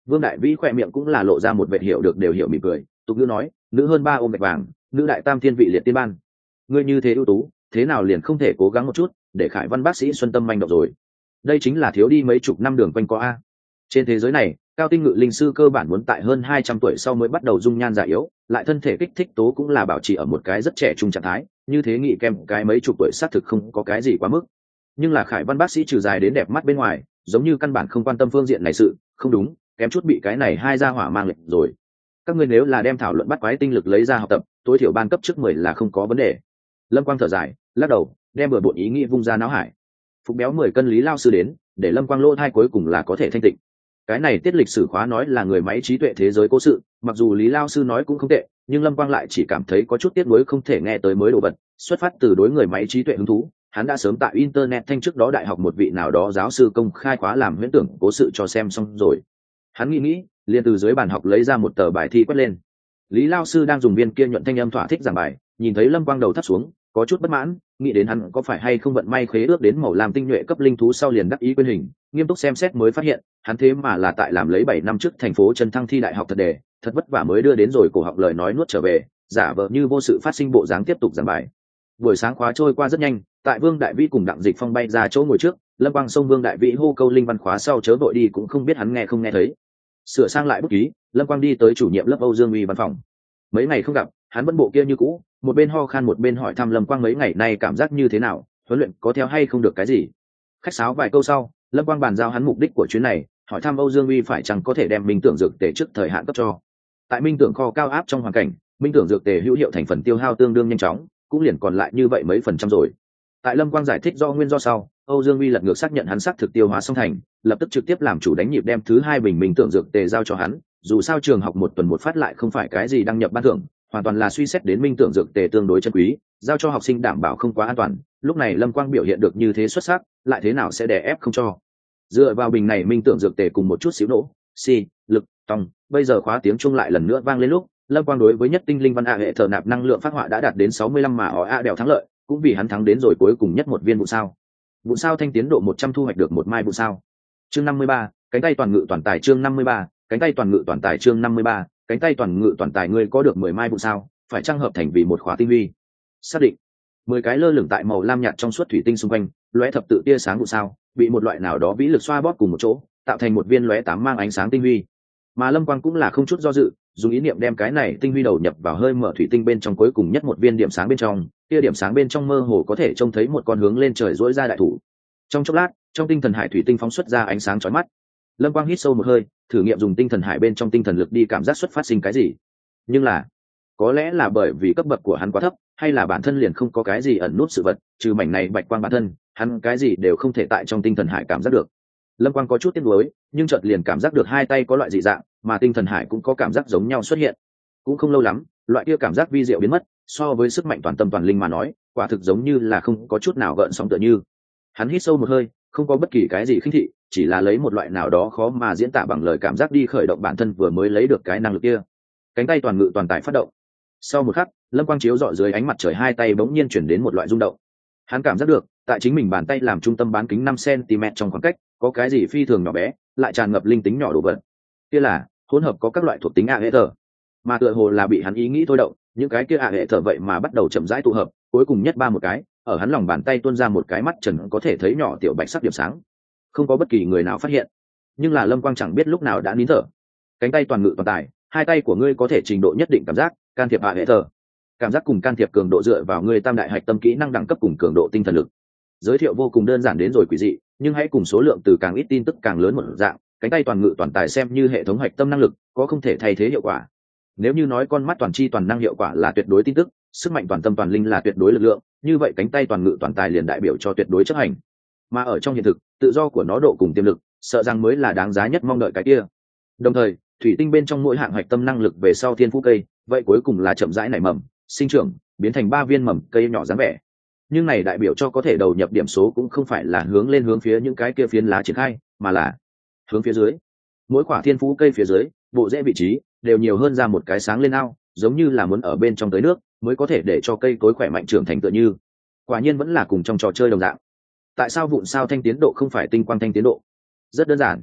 Vương Đại Vĩ khoe miệng cũng là lộ ra một vệt hiểu được đều hiểu mỉm cười, tục ngữ nói nữ hơn ba ôm bạch vàng, nữ đại tam thiên vị liệt tiên ban. Ngươi như thế ưu tú, thế nào liền không thể cố gắng một chút để Khải Văn bác sĩ xuân tâm manh động rồi. Đây chính là thiếu đi mấy chục năm đường quanh co a. Trên thế giới này, cao tinh ngự linh sư cơ bản muốn tại hơn hai trăm tuổi sau mới bắt đầu dung nhan già yếu, lại thân thể kích thích tố cũng là bảo trì ở một cái rất trẻ trung trạng thái, như thế nghị kem cái mấy chục tuổi xác thực không có cái gì quá mức. Nhưng là Khải Văn bác sĩ trừ dài đến đẹp mắt bên ngoài, giống như căn bản không quan tâm phương diện này sự, không đúng, kém chút bị cái này hai gia hỏa mang lệnh rồi. Các ngươi nếu là đem thảo luận bắt quái tinh lực lấy ra học tập, tối thiểu ban cấp trước mười là không có vấn đề. Lâm Quang thở dài, lắc đầu, đem bừa bộn ý nghĩ vung ra não hải. Phục béo mười cân Lý lao sư đến, để Lâm Quang lỗ thai cuối cùng là có thể thanh tịnh. Cái này tiết lịch sử khóa nói là người máy trí tuệ thế giới cố sự, mặc dù Lý lao sư nói cũng không tệ, nhưng Lâm Quang lại chỉ cảm thấy có chút tiếc nuối không thể nghe tới mới đồ vật, xuất phát từ đối người máy trí tuệ hứng thú, hắn đã sớm tại internet thanh trước đó đại học một vị nào đó giáo sư công khai khóa làm huyễn tưởng cố sự cho xem xong rồi. Hắn nghĩ nghĩ, liền từ dưới bàn học lấy ra một tờ bài thi quét lên. Lý lao sư đang dùng viên kia nhuận thanh âm thỏa thích giảng bài, nhìn thấy Lâm Quang đầu thấp xuống, có chút bất mãn, nghĩ đến hắn có phải hay không vận may khế ước đến màu làm tinh nhuệ cấp linh thú sau liền đắc ý quên hình, nghiêm túc xem xét mới phát hiện, hắn thế mà là tại làm lấy bảy năm trước thành phố Trần Thăng thi đại học thật đề, thật vất vả mới đưa đến rồi cổ học lời nói nuốt trở về, giả vờ như vô sự phát sinh bộ dáng tiếp tục giảng bài. Buổi sáng khóa trôi qua rất nhanh, tại Vương Đại Vĩ cùng Đặng Dịch Phong bay ra chỗ ngồi trước, Lâm Quang xông Vương Đại Vĩ hô câu linh văn khóa sau chớ vội đi cũng không biết hắn nghe không nghe thấy. Sửa sang lại bút ký, Lâm Quang đi tới chủ nhiệm lớp Âu Dương Uy văn phòng. Mấy ngày không gặp, hắn vẫn bộ kia như cũ, một bên ho khan một bên hỏi thăm Lâm Quang mấy ngày nay cảm giác như thế nào, huấn luyện có theo hay không được cái gì. Khách sáo vài câu sau, Lâm Quang bàn giao hắn mục đích của chuyến này, hỏi thăm Âu Dương Uy phải chăng có thể đem minh tưởng dược tề trước thời hạn cấp cho. Tại minh tưởng kho cao áp trong hoàn cảnh, minh tưởng dược tề hữu hiệu thành phần tiêu hao tương đương nhanh chóng, cũng liền còn lại như vậy mấy phần trăm rồi. Tại Lâm Quang giải thích do nguyên do sau, Âu Dương Uy lật ngược xác nhận hắn xác thực tiêu hóa xong thành, lập tức trực tiếp làm chủ đánh nhịp đem thứ hai bình minh tưởng dược tề giao cho hắn. Dù sao trường học một tuần một phát lại không phải cái gì đăng nhập ban thưởng, hoàn toàn là suy xét đến minh tưởng dược tề tương đối chân quý, giao cho học sinh đảm bảo không quá an toàn. Lúc này Lâm Quang biểu hiện được như thế xuất sắc, lại thế nào sẽ đè ép không cho. Dựa vào bình này minh tưởng dược tề cùng một chút xíu nổ, xi, lực, tòng, bây giờ khóa tiếng chuông lại lần nữa vang lên lúc, Lâm Quang đối với nhất tinh linh văn a hệ thờ nạp năng lượng phát họa đã đạt đến sáu mươi lăm mà họ a đèo thắng lợi, cũng vì hắn thắng đến rồi cuối cùng nhất một viên vụ sao. Vụ sao thanh tiến độ một trăm thu hoạch được một mai vụ sao. Chương năm mươi ba, cánh tay toàn ngự toàn tài chương năm mươi ba, cánh tay toàn ngự toàn tài chương năm mươi ba, cánh tay toàn ngự toàn tài ngươi có được mười mai vụ sao, phải trang hợp thành vì một khóa tinh huy. Xác định. Mười cái lơ lửng tại màu lam nhạt trong suốt thủy tinh xung quanh, lóe thập tự tia sáng vụ sao, bị một loại nào đó vĩ lực xoa bóp cùng một chỗ, tạo thành một viên lóe tám mang ánh sáng tinh huy. Mà Lâm Quang cũng là không chút do dự, dùng ý niệm đem cái này tinh huy đầu nhập vào hơi mở thủy tinh bên trong cuối cùng nhất một viên điểm sáng bên trong, kia điểm sáng bên trong mơ hồ có thể trông thấy một con hướng lên trời duỗi ra đại thủ. Trong chốc lát, trong tinh thần hải thủy tinh phóng xuất ra ánh sáng chói mắt. Lâm Quang hít sâu một hơi, thử nghiệm dùng tinh thần hải bên trong tinh thần lực đi cảm giác xuất phát sinh cái gì. Nhưng là, có lẽ là bởi vì cấp bậc của hắn quá thấp, hay là bản thân liền không có cái gì ẩn nút sự vật, trừ mảnh này bạch quang bản thân, hắn cái gì đều không thể tại trong tinh thần hải cảm giác được. Lâm Quang có chút tiếc nuối, nhưng chợt liền cảm giác được hai tay có loại dị dạng, mà tinh thần hải cũng có cảm giác giống nhau xuất hiện. Cũng không lâu lắm, loại kia cảm giác vi diệu biến mất, so với sức mạnh toàn tâm toàn linh mà nói, quả thực giống như là không có chút nào gợn sóng tựa như. Hắn hít sâu một hơi, không có bất kỳ cái gì khinh thị, chỉ là lấy một loại nào đó khó mà diễn tả bằng lời cảm giác đi khởi động bản thân vừa mới lấy được cái năng lực kia. Cánh tay toàn ngự toàn tài phát động. Sau một khắc, Lâm Quang chiếu rọi dưới ánh mặt trời hai tay bỗng nhiên chuyển đến một loại rung động. Hắn cảm giác được, tại chính mình bàn tay làm trung tâm bán kính năm xăng-ti-mét trong khoảng cách, có cái gì phi thường nhỏ bé, lại tràn ngập linh tính nhỏ đồ vật. Kia là hỗn hợp có các loại thuộc tính a hệ thờ, mà tựa hồ là bị hắn ý nghĩ thôi động, những cái kia a hệ thờ vậy mà bắt đầu chậm rãi tụ hợp, cuối cùng nhất ba một cái, ở hắn lòng bàn tay tuôn ra một cái mắt trần có thể thấy nhỏ tiểu bạch sắc điểm sáng. Không có bất kỳ người nào phát hiện, nhưng là Lâm Quang chẳng biết lúc nào đã nín thở. Cánh tay toàn ngự toàn tài, hai tay của ngươi có thể trình độ nhất định cảm giác, can thiệp a hệ thờ. Cảm giác cùng can thiệp cường độ dựa vào ngươi tam đại hạch tâm kỹ năng đẳng cấp cùng cường độ tinh thần lực. Giới thiệu vô cùng đơn giản đến rồi quỷ dị, nhưng hãy cùng số lượng từ càng ít tin tức càng lớn một dạng, cánh tay toàn ngự toàn tài xem như hệ thống hạch tâm năng lực, có không thể thay thế hiệu quả. Nếu như nói con mắt toàn chi toàn năng hiệu quả là tuyệt đối tin tức, sức mạnh toàn tâm toàn linh là tuyệt đối lực lượng, như vậy cánh tay toàn ngự toàn tài liền đại biểu cho tuyệt đối chấp hành. Mà ở trong hiện thực, tự do của nó độ cùng tiềm lực, sợ rằng mới là đáng giá nhất mong đợi cái kia. Đồng thời, thủy tinh bên trong mỗi hạng hạch tâm năng lực về sau thiên phú cây, vậy cuối cùng là chậm rãi nảy mầm, sinh trưởng, biến thành ba viên mầm cây nhỏ dáng vẻ. Nhưng này đại biểu cho có thể đầu nhập điểm số cũng không phải là hướng lên hướng phía những cái kia phiến lá triển khai, mà là hướng phía dưới. Mỗi quả thiên phú cây phía dưới, bộ rễ vị trí đều nhiều hơn ra một cái sáng lên ao, giống như là muốn ở bên trong tới nước mới có thể để cho cây cối khỏe mạnh trưởng thành tựa như. Quả nhiên vẫn là cùng trong trò chơi đồng dạng. Tại sao vụn sao thanh tiến độ không phải tinh quang thanh tiến độ? Rất đơn giản.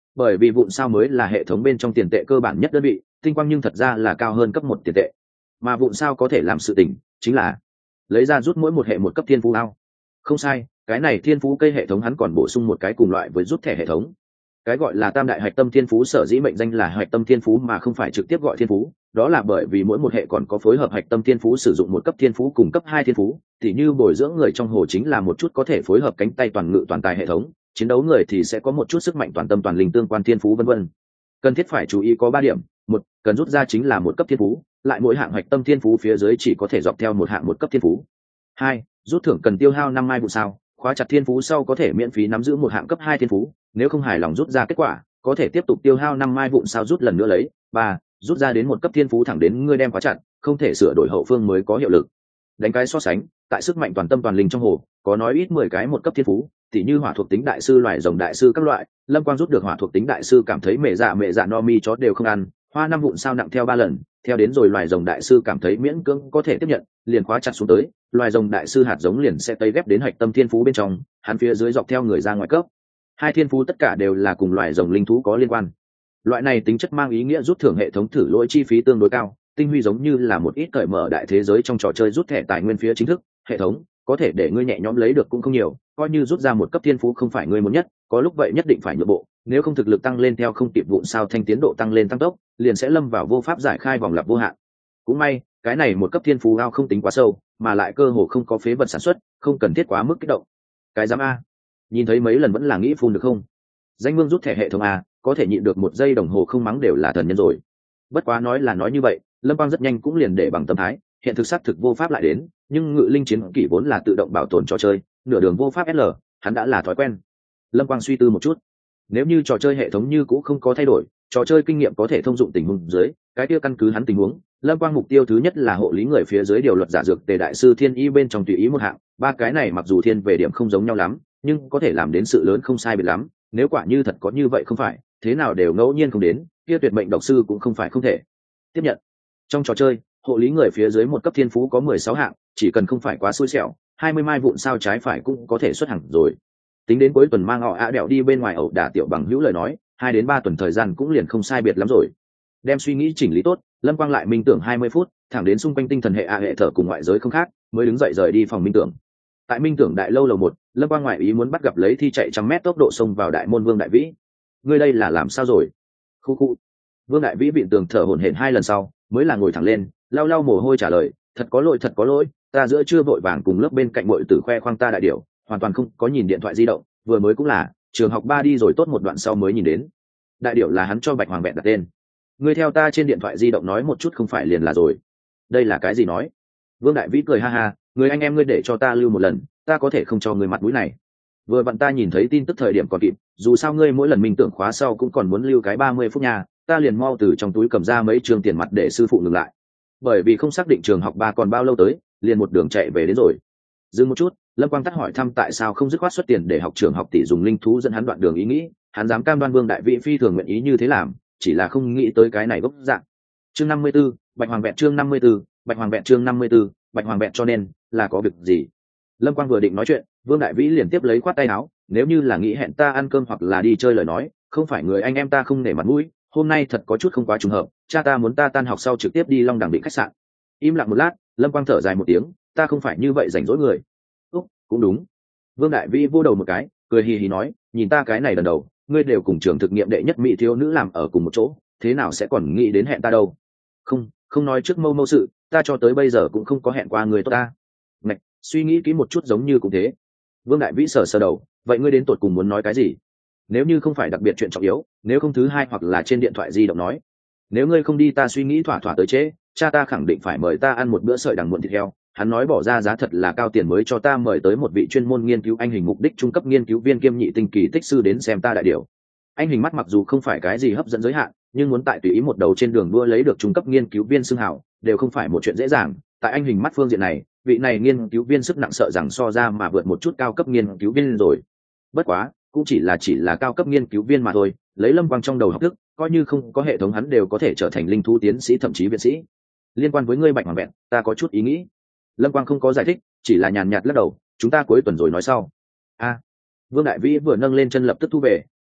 bởi vì vụn sao mới là hệ thống bên trong tiền tệ cơ bản nhất đơn vị, tinh quang nhưng thật ra là cao hơn cấp một tiền tệ. Mà vụn sao có thể làm sự tình chính là lấy ra rút mỗi một hệ một cấp thiên phú ao. Không sai, cái này thiên phú cây hệ thống hắn còn bổ sung một cái cùng loại với rút thẻ hệ thống. Cái gọi là tam đại hạch tâm thiên phú sở dĩ mệnh danh là hạch tâm thiên phú mà không phải trực tiếp gọi thiên phú, đó là bởi vì mỗi một hệ còn có phối hợp hạch tâm thiên phú sử dụng một cấp thiên phú cùng cấp hai thiên phú, thì như bồi dưỡng người trong hồ chính là một chút có thể phối hợp cánh tay toàn ngự toàn tài hệ thống, chiến đấu người thì sẽ có một chút sức mạnh toàn tâm toàn linh tương quan thiên phú vân vân. Cần thiết phải chú ý có ba điểm: một, cần rút ra chính là một cấp thiên phú, lại mỗi hạng hạch tâm thiên phú phía dưới chỉ có thể dọc theo một hạng một cấp thiên phú. Hai, rút thưởng cần tiêu hao năm mai vụ sao, khóa chặt thiên phú sau có thể miễn phí nắm giữ một hạng cấp hai thiên phú, nếu không hài lòng rút ra kết quả có thể tiếp tục tiêu hao năm mai vụn sao rút lần nữa lấy. Ba, rút ra đến một cấp thiên phú thẳng đến ngươi đem khóa chặt, không thể sửa đổi hậu phương mới có hiệu lực. Đánh cái so sánh, tại sức mạnh toàn tâm toàn linh trong hồ có nói ít mười cái một cấp thiên phú, tỉ như hỏa thuộc tính đại sư, loài rồng đại sư các loại. Lâm Quang rút được hỏa thuộc tính đại sư cảm thấy mẹ dạ mẹ dạ no mi chó đều không ăn, hoa năm vụn sao nặng theo ba lần, theo đến rồi loài rồng đại sư cảm thấy miễn cưỡng có thể tiếp nhận, liền khóa chặt xuống tới, loài rồng đại sư hạt giống liền sẽ tây ghép đến hạch tâm thiên phú bên trong, hắn phía dưới dọc theo người ra ngoài cấp. Hai thiên phú tất cả đều là cùng loài rồng linh thú có liên quan. Loại này tính chất mang ý nghĩa rút thưởng hệ thống thử lỗi chi phí tương đối cao, tinh huy giống như là một ít cởi mở đại thế giới trong trò chơi rút thẻ tài nguyên phía chính thức, hệ thống có thể để ngươi nhẹ nhõm lấy được cũng không nhiều, coi như rút ra một cấp thiên phú không phải ngươi muốn nhất, có lúc vậy nhất định phải nhượng bộ, nếu không thực lực tăng lên theo không kịp vụn sao thanh tiến độ tăng lên tăng tốc, liền sẽ lâm vào vô pháp giải khai vòng lặp vô hạn. Cũng may, cái này một cấp thiên phú ao không tính quá sâu, mà lại cơ hồ không có phế vật sản xuất, không cần thiết quá mức kích động. Cái giám a, nhìn thấy mấy lần vẫn là nghĩ phun được không? Danh Mương rút thẻ hệ thống a, có thể nhịn được một giây đồng hồ không mắng đều là thần nhân rồi. Bất quá nói là nói như vậy, Lâm Quang rất nhanh cũng liền để bằng tâm thái, hiện thực xác thực vô pháp lại đến, nhưng ngự linh chiến kỷ vốn là tự động bảo tồn trò chơi, nửa đường vô pháp ét lờ, hắn đã là thói quen. Lâm Quang suy tư một chút, nếu như trò chơi hệ thống như cũ không có thay đổi, trò chơi kinh nghiệm có thể thông dụng tình huống dưới, cái kia căn cứ hắn tình huống, Lâm Quang mục tiêu thứ nhất là hộ lý người phía dưới điều luật giả dược tề đại sư thiên y bên trong tùy ý một hạng, ba cái này mặc dù thiên về điểm không giống nhau lắm, nhưng có thể làm đến sự lớn không sai biệt lắm, nếu quả như thật có như vậy không phải, thế nào đều ngẫu nhiên không đến, kia tuyệt mệnh độc sư cũng không phải không thể tiếp nhận. Trong trò chơi, hộ lý người phía dưới một cấp thiên phú có mười sáu hạng, chỉ cần không phải quá xui xẻo, hai mươi mai vụn sao trái phải cũng có thể xuất hàng rồi. Tính đến cuối tuần mang họ ạ đẹo đi bên ngoài ẩu đả tiểu bằng hữu lời nói, hai đến ba tuần thời gian cũng liền không sai biệt lắm rồi. Đem suy nghĩ chỉnh lý tốt, Lâm Quang lại minh tưởng hai mươi phút, thẳng đến xung quanh tinh thần hệ ạ hệ thở cùng ngoại giới không khác, mới đứng dậy rời đi phòng minh tưởng. Tại minh tưởng đại lâu lầu một, Lâm Quang ngoại ý muốn bắt gặp lấy thi chạy trăm mét tốc độ xông vào đại môn Vương Đại Vĩ. Ngươi đây là làm sao rồi? Khu khu. Vương Đại Vĩ vịn tường thở hổn hển hai lần sau, mới là ngồi thẳng lên, lau lau mồ hôi trả lời, thật có lỗi thật có lỗi, ta giữa trưa vội vàng cùng lớp bên cạnh muội tử khoe khoang ta đại điều, hoàn toàn không có nhìn điện thoại di động, vừa mới cũng là trường học ba đi rồi tốt một đoạn sau mới nhìn đến. Đại điểu là hắn cho Bạch Hoàng Vẹn đặt tên. Ngươi theo ta trên điện thoại di động nói một chút không phải liền là rồi. Đây là cái gì nói? Vương Đại Vĩ cười ha ha, người anh em ngươi để cho ta lưu một lần, ta có thể không cho ngươi mặt mũi này. Vừa vặn ta nhìn thấy tin tức thời điểm còn kịp, dù sao ngươi mỗi lần minh tưởng khóa sau cũng còn muốn lưu cái ba mươi phút nha, ta liền mau từ trong túi cầm ra mấy trường tiền mặt để sư phụ ngừng lại. Bởi vì không xác định trường học ba còn bao lâu tới, liền một đường chạy về đến rồi. Dừng một chút, Lâm Quang tắt hỏi thăm tại sao không dứt khoát xuất tiền để học trường học tỷ dùng linh thú dẫn hắn đoạn đường ý nghĩ, hắn dám cam đoan Vương Đại Vĩ phi thường nguyện ý như thế làm, chỉ là không nghĩ tới cái này gốc dạng. Chương năm mươi 54, Bạch Hoàng Vẹn chương năm mươi 54, Bạch Hoàng Vẹn chương năm mươi 54, Bạch Hoàng Vẹn cho nên là có việc gì? Lâm Quang vừa định nói chuyện, Vương Đại Vĩ liền tiếp lấy khoát tay áo, nếu như là nghĩ hẹn ta ăn cơm hoặc là đi chơi lời nói, không phải người anh em ta không nể mặt mũi, hôm nay thật có chút không quá trùng hợp, cha ta muốn ta tan học sau trực tiếp đi Long Đằng Định khách sạn. Im lặng một lát, Lâm Quang thở dài một tiếng, ta không phải như vậy rảnh rỗi người. Úc, cũng đúng. Vương Đại Vĩ vô đầu một cái, cười hì hì nói, nhìn ta cái này lần đầu, ngươi đều cùng trường thực nghiệm đệ nhất mỹ thiếu nữ làm ở cùng một chỗ, thế nào sẽ còn nghĩ đến hẹn ta đâu? Không, không nói trước mâu mâu sự, ta cho tới bây giờ cũng không có hẹn qua người tốt ta. Ngạch, suy nghĩ kỹ một chút giống như cũng thế. Vương Đại Vĩ sờ sờ đầu, vậy ngươi đến tột cùng muốn nói cái gì? Nếu như không phải đặc biệt chuyện trọng yếu, nếu không thứ hai hoặc là trên điện thoại di động nói. Nếu ngươi không đi ta suy nghĩ thỏa thỏa tới chế, cha ta khẳng định phải mời ta ăn một bữa sợi đằng muộn thịt heo. Hắn nói bỏ ra giá thật là cao tiền mới cho ta mời tới một vị chuyên môn nghiên cứu anh hình mục đích trung cấp nghiên cứu viên kiêm nhị tinh kỳ tích sư đến xem ta đại điều. Anh hình mắt mặc dù không phải cái gì hấp dẫn giới hạn, nhưng muốn tại tùy ý một đầu trên đường đua lấy được trung cấp nghiên cứu viên xưng hảo, đều không phải một chuyện dễ dàng. Tại anh hình mắt phương diện này, vị này nghiên cứu viên sức nặng sợ rằng so ra mà vượt một chút cao cấp nghiên cứu viên rồi. Bất quá, cũng chỉ là chỉ là cao cấp nghiên cứu viên mà thôi, lấy Lâm Quang trong đầu học thức, coi như không có hệ thống hắn đều có thể trở thành linh thú tiến sĩ thậm chí viện sĩ. Liên quan với ngươi Bạch Hoàng Vẹn, ta có chút ý nghĩ. Lâm Quang không có giải thích, chỉ là nhàn nhạt lắc đầu, chúng ta cuối tuần rồi nói sau. A. Vương Đại Vĩ vừa nâng lên chân lập tức thu về,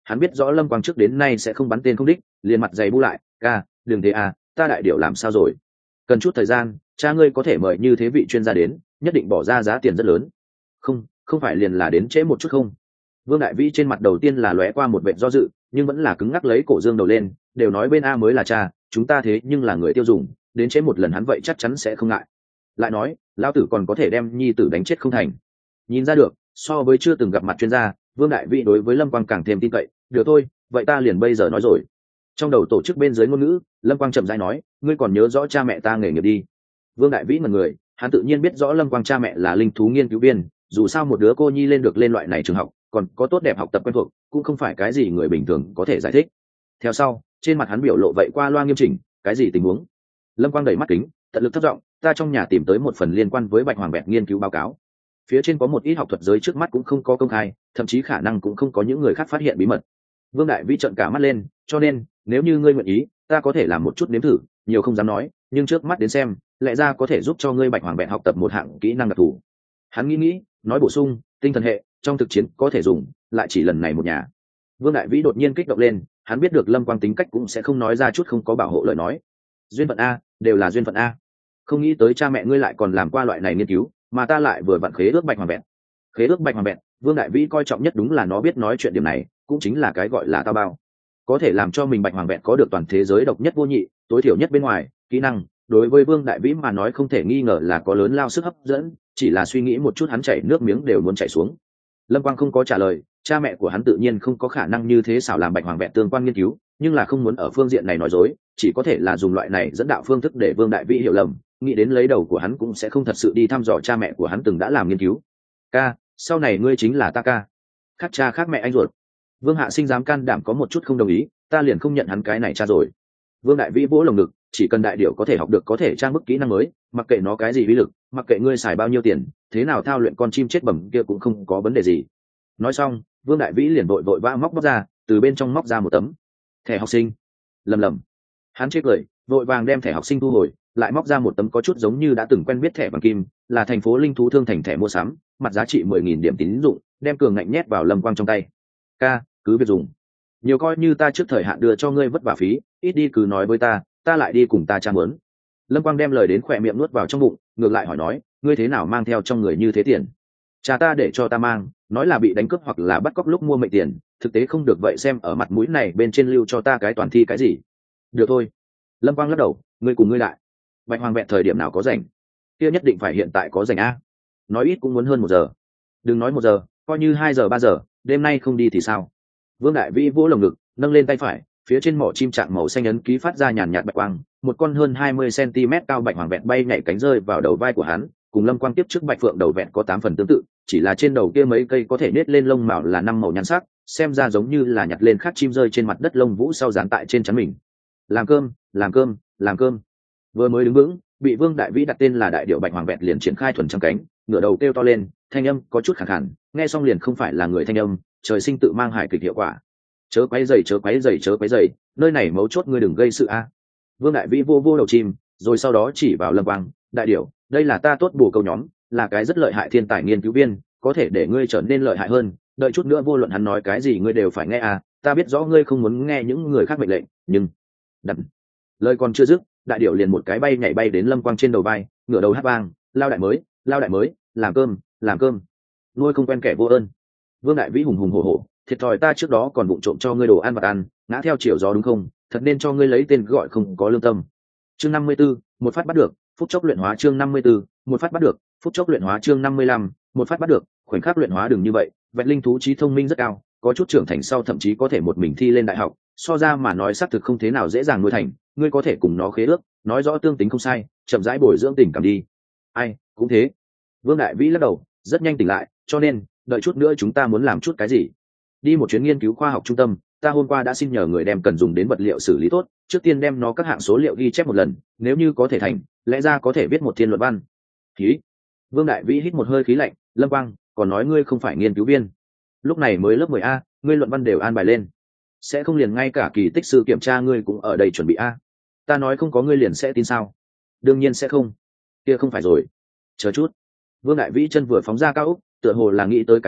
hắn biết rõ lâm quang trước đến nay sẽ không bắn tên không đích, liền mặt dày bu lại, ca đừng thế à, ta đại điệu làm sao rồi, cần chút thời gian, cha ngươi có thể mời như thế vị chuyên gia đến, nhất định bỏ ra giá tiền rất lớn. Không, không phải liền là đến trễ một chút không? Vương Đại Vĩ trên mặt đầu tiên là lóe qua một vẻ do dự, nhưng vẫn là cứng ngắc lấy cổ dương đầu lên, đều nói bên A mới là cha, chúng ta thế nhưng là người tiêu dùng, đến trễ một lần hắn vậy chắc chắn sẽ không ngại. Lại nói, lão tử còn có thể đem nhi tử đánh chết không thành. Nhìn ra được, so với chưa từng gặp mặt chuyên gia, Vương Đại Vĩ đối với Lâm Quang càng thêm tin cậy, được thôi, vậy ta liền bây giờ nói rồi. Trong đầu tổ chức bên dưới ngôn ngữ, Lâm Quang chậm rãi nói, ngươi còn nhớ rõ cha mẹ ta nghề nghiệp đi. Vương Đại Vĩ ngẩn người, hắn tự nhiên biết rõ Lâm Quang cha mẹ là linh thú nghiên cứu viên, dù sao một đứa cô nhi lên được lên loại này trường học, còn có tốt đẹp học tập quen thuộc, cũng không phải cái gì người bình thường có thể giải thích. Theo sau, trên mặt hắn biểu lộ vậy qua loa nghiêm chỉnh, cái gì tình huống? Lâm Quang đẩy mắt kính, tận lực thấp giọng, ta trong nhà tìm tới một phần liên quan với bạch hoàng bẹt nghiên cứu báo cáo. Phía trên có một ít học thuật giới trước mắt cũng không có công khai, thậm chí khả năng cũng không có những người khác phát hiện bí mật. Vương Đại Vĩ trợn cả mắt lên, cho nên, nếu như ngươi nguyện ý, ta có thể làm một chút nếm thử, nhiều không dám nói, nhưng trước mắt đến xem, lẽ ra có thể giúp cho ngươi bạch hoàng bẹt học tập một hạng kỹ năng đặc thù. Hắn nghĩ nghĩ, nói bổ sung, tinh thần hệ, trong thực chiến có thể dùng, lại chỉ lần này một nhà. Vương Đại Vĩ đột nhiên kích động lên, hắn biết được Lâm Quang tính cách cũng sẽ không nói ra chút không có bảo hộ lời nói. Duyên phận a, đều là duyên phận a. Không nghĩ tới cha mẹ ngươi lại còn làm qua loại này nghiên cứu, mà ta lại vừa vặn khế ước bạch hoàng bẹt. Khế ước bạch hoàng bẹt, Vương Đại Vĩ coi trọng nhất đúng là nó biết nói chuyện điểm này, cũng chính là cái gọi là tao bao. Có thể làm cho mình bạch hoàng bẹt có được toàn thế giới độc nhất vô nhị, tối thiểu nhất bên ngoài, kỹ năng, đối với Vương Đại Vĩ mà nói không thể nghi ngờ là có lớn lao sức hấp dẫn, chỉ là suy nghĩ một chút hắn chảy nước miếng đều muốn chảy xuống. Lâm Quang không có trả lời, cha mẹ của hắn tự nhiên không có khả năng như thế xảo làm bạch hoàng bẹt tương quan nghiên cứu, nhưng là không muốn ở phương diện này nói dối, chỉ có thể là dùng loại này dẫn đạo phương thức để Vương Đại Vĩ hiểu lầm, nghĩ đến lấy đầu của hắn cũng sẽ không thật sự đi thăm dò cha mẹ của hắn từng đã làm nghiên cứu. Ca, sau này ngươi chính là ta ca, khác cha khác mẹ anh ruột. Vương Hạ Sinh dám can đảm có một chút không đồng ý, ta liền không nhận hắn cái này cha rồi. Vương Đại Vĩ vỗ lồng ngực, chỉ cần đại điểu có thể học được có thể trang bức kỹ năng mới, mặc kệ nó cái gì uy lực, mặc kệ ngươi xài bao nhiêu tiền, thế nào thao luyện con chim chết bẩm kia cũng không có vấn đề gì. Nói xong, Vương Đại Vĩ liền vội vội vã móc móc ra, từ bên trong móc ra một tấm thẻ học sinh. Lầm lầm, hắn chế cười, vội vàng đem thẻ học sinh thu hồi, lại móc ra một tấm có chút giống như đã từng quen biết thẻ bằng kim, là thành phố linh thú thương thành thẻ mua sắm, mặt giá trị mười nghìn điểm tín dụng, đem cường ngạnh nhét vào Lâm Quang trong tay. Ca, cứ việc dùng, nhiều coi như ta trước thời hạn đưa cho ngươi vất vả phí, ít đi cứ nói với ta, ta lại đi cùng ta cha mớn. Lâm Quang đem lời đến khỏe miệng nuốt vào trong bụng, ngược lại hỏi nói, ngươi thế nào mang theo trong người như thế tiền? Cha ta để cho ta mang, nói là bị đánh cướp hoặc là bắt cóc lúc mua mệnh tiền, thực tế không được vậy xem ở mặt mũi này bên trên lưu cho ta cái toàn thi cái gì. Được thôi. Lâm Quang lắc đầu, ngươi cùng ngươi lại. Bạch Hoàng Vẹn thời điểm nào có rảnh? Kia nhất định phải hiện tại có rảnh a. Nói ít cũng muốn hơn một giờ. Đừng nói một giờ, coi như hai giờ ba giờ, đêm nay không đi thì sao? Vương Đại Vĩ vỗ lồng ngực, nâng lên tay phải, phía trên mỏ chim trạng màu xanh ấn ký phát ra nhàn nhạt bạch quang, một con hơn hai mươi xăng-ti-mét cao bạch hoàng vẹn bay nhảy cánh rơi vào đầu vai của hắn, cùng Lâm Quang tiếp trước bạch phượng đầu vẹn có tám phần tương tự, chỉ là trên đầu kia mấy cây có thể nết lên lông màu là năm màu nhan sắc, xem ra giống như là nhặt lên khắc chim rơi trên mặt đất lông vũ sau dán tại trên trán mình. Làm cơm, làm cơm, làm cơm. Vừa mới đứng vững, bị Vương Đại Vĩ đặt tên là đại điệu bạch hoàng vẹn liền triển khai thuần trăm cánh, ngửa đầu kêu to lên, thanh âm có chút khàn khàn, nghe xong liền không phải là người thanh âm, trời sinh tự mang hài kịch hiệu quả. Chớ quấy rầy, chớ quấy rầy, chớ quấy rầy, nơi này mấu chốt ngươi đừng gây sự a. Vương Đại Vĩ vô vô đầu chim, rồi sau đó chỉ vào Lâm Quang, đại điểu, đây là ta tốt bổ câu nhóm, là cái rất lợi hại thiên tài nghiên cứu viên, có thể để ngươi trở nên lợi hại hơn, đợi chút nữa vô luận hắn nói cái gì ngươi đều phải nghe à, ta biết rõ ngươi không muốn nghe những người khác mệnh lệnh, nhưng đặt lời còn chưa dứt, đại điểu liền một cái bay nhảy bay đến Lâm Quang trên đầu vai, ngửa đầu hát vang, lao đại mới, lao đại mới, làm cơm, làm cơm. Nuôi không quen kẻ vô ơn. Vương Đại Vĩ hùng hùng hổ hổ, thiệt thòi ta trước đó còn bụng trộm cho ngươi đồ ăn vặt ăn, ngã theo chiều gió đúng không? Thật nên cho ngươi lấy tên gọi không có lương tâm. Chương năm mươi tư, một phát bắt được, phút chốc luyện hóa chương năm mươi tư, một phát bắt được, phút chốc luyện hóa chương năm mươi lăm, một phát bắt được, khoảnh khắc luyện hóa đừng như vậy, vẹn linh thú trí thông minh rất cao, có chút trưởng thành sau thậm chí có thể một mình thi lên đại học, so ra mà nói xác thực không thế nào dễ dàng nuôi thành, ngươi có thể cùng nó khế ước, nói rõ tương tính không sai, chậm rãi bồi dưỡng tình cảm đi. Ai, cũng thế. Vương Đại Vĩ lắc đầu, rất nhanh tỉnh lại, cho nên, đợi chút nữa chúng ta muốn làm chút cái gì? Đi một chuyến nghiên cứu khoa học trung tâm, ta hôm qua đã xin nhờ người đem cần dùng đến vật liệu xử lý tốt, trước tiên đem nó các hạng số liệu ghi chép một lần, nếu như có thể thành, lẽ ra có thể viết một thiên luận văn. Khí. Vương Đại Vĩ hít một hơi khí lạnh, Lâm Quang, còn nói ngươi không phải nghiên cứu viên. Lúc này mới lớp mười a, ngươi luận văn đều an bài lên. Sẽ không liền ngay cả kỳ tích sư kiểm tra ngươi cũng ở đây chuẩn bị a. Ta nói không có ngươi liền sẽ tin sao? Đương nhiên sẽ không. Kia không phải rồi. Chờ chút. Vương Đại Vĩ chân vừa phóng ra cao ốc, tựa hồ là nghĩ tới cái gì,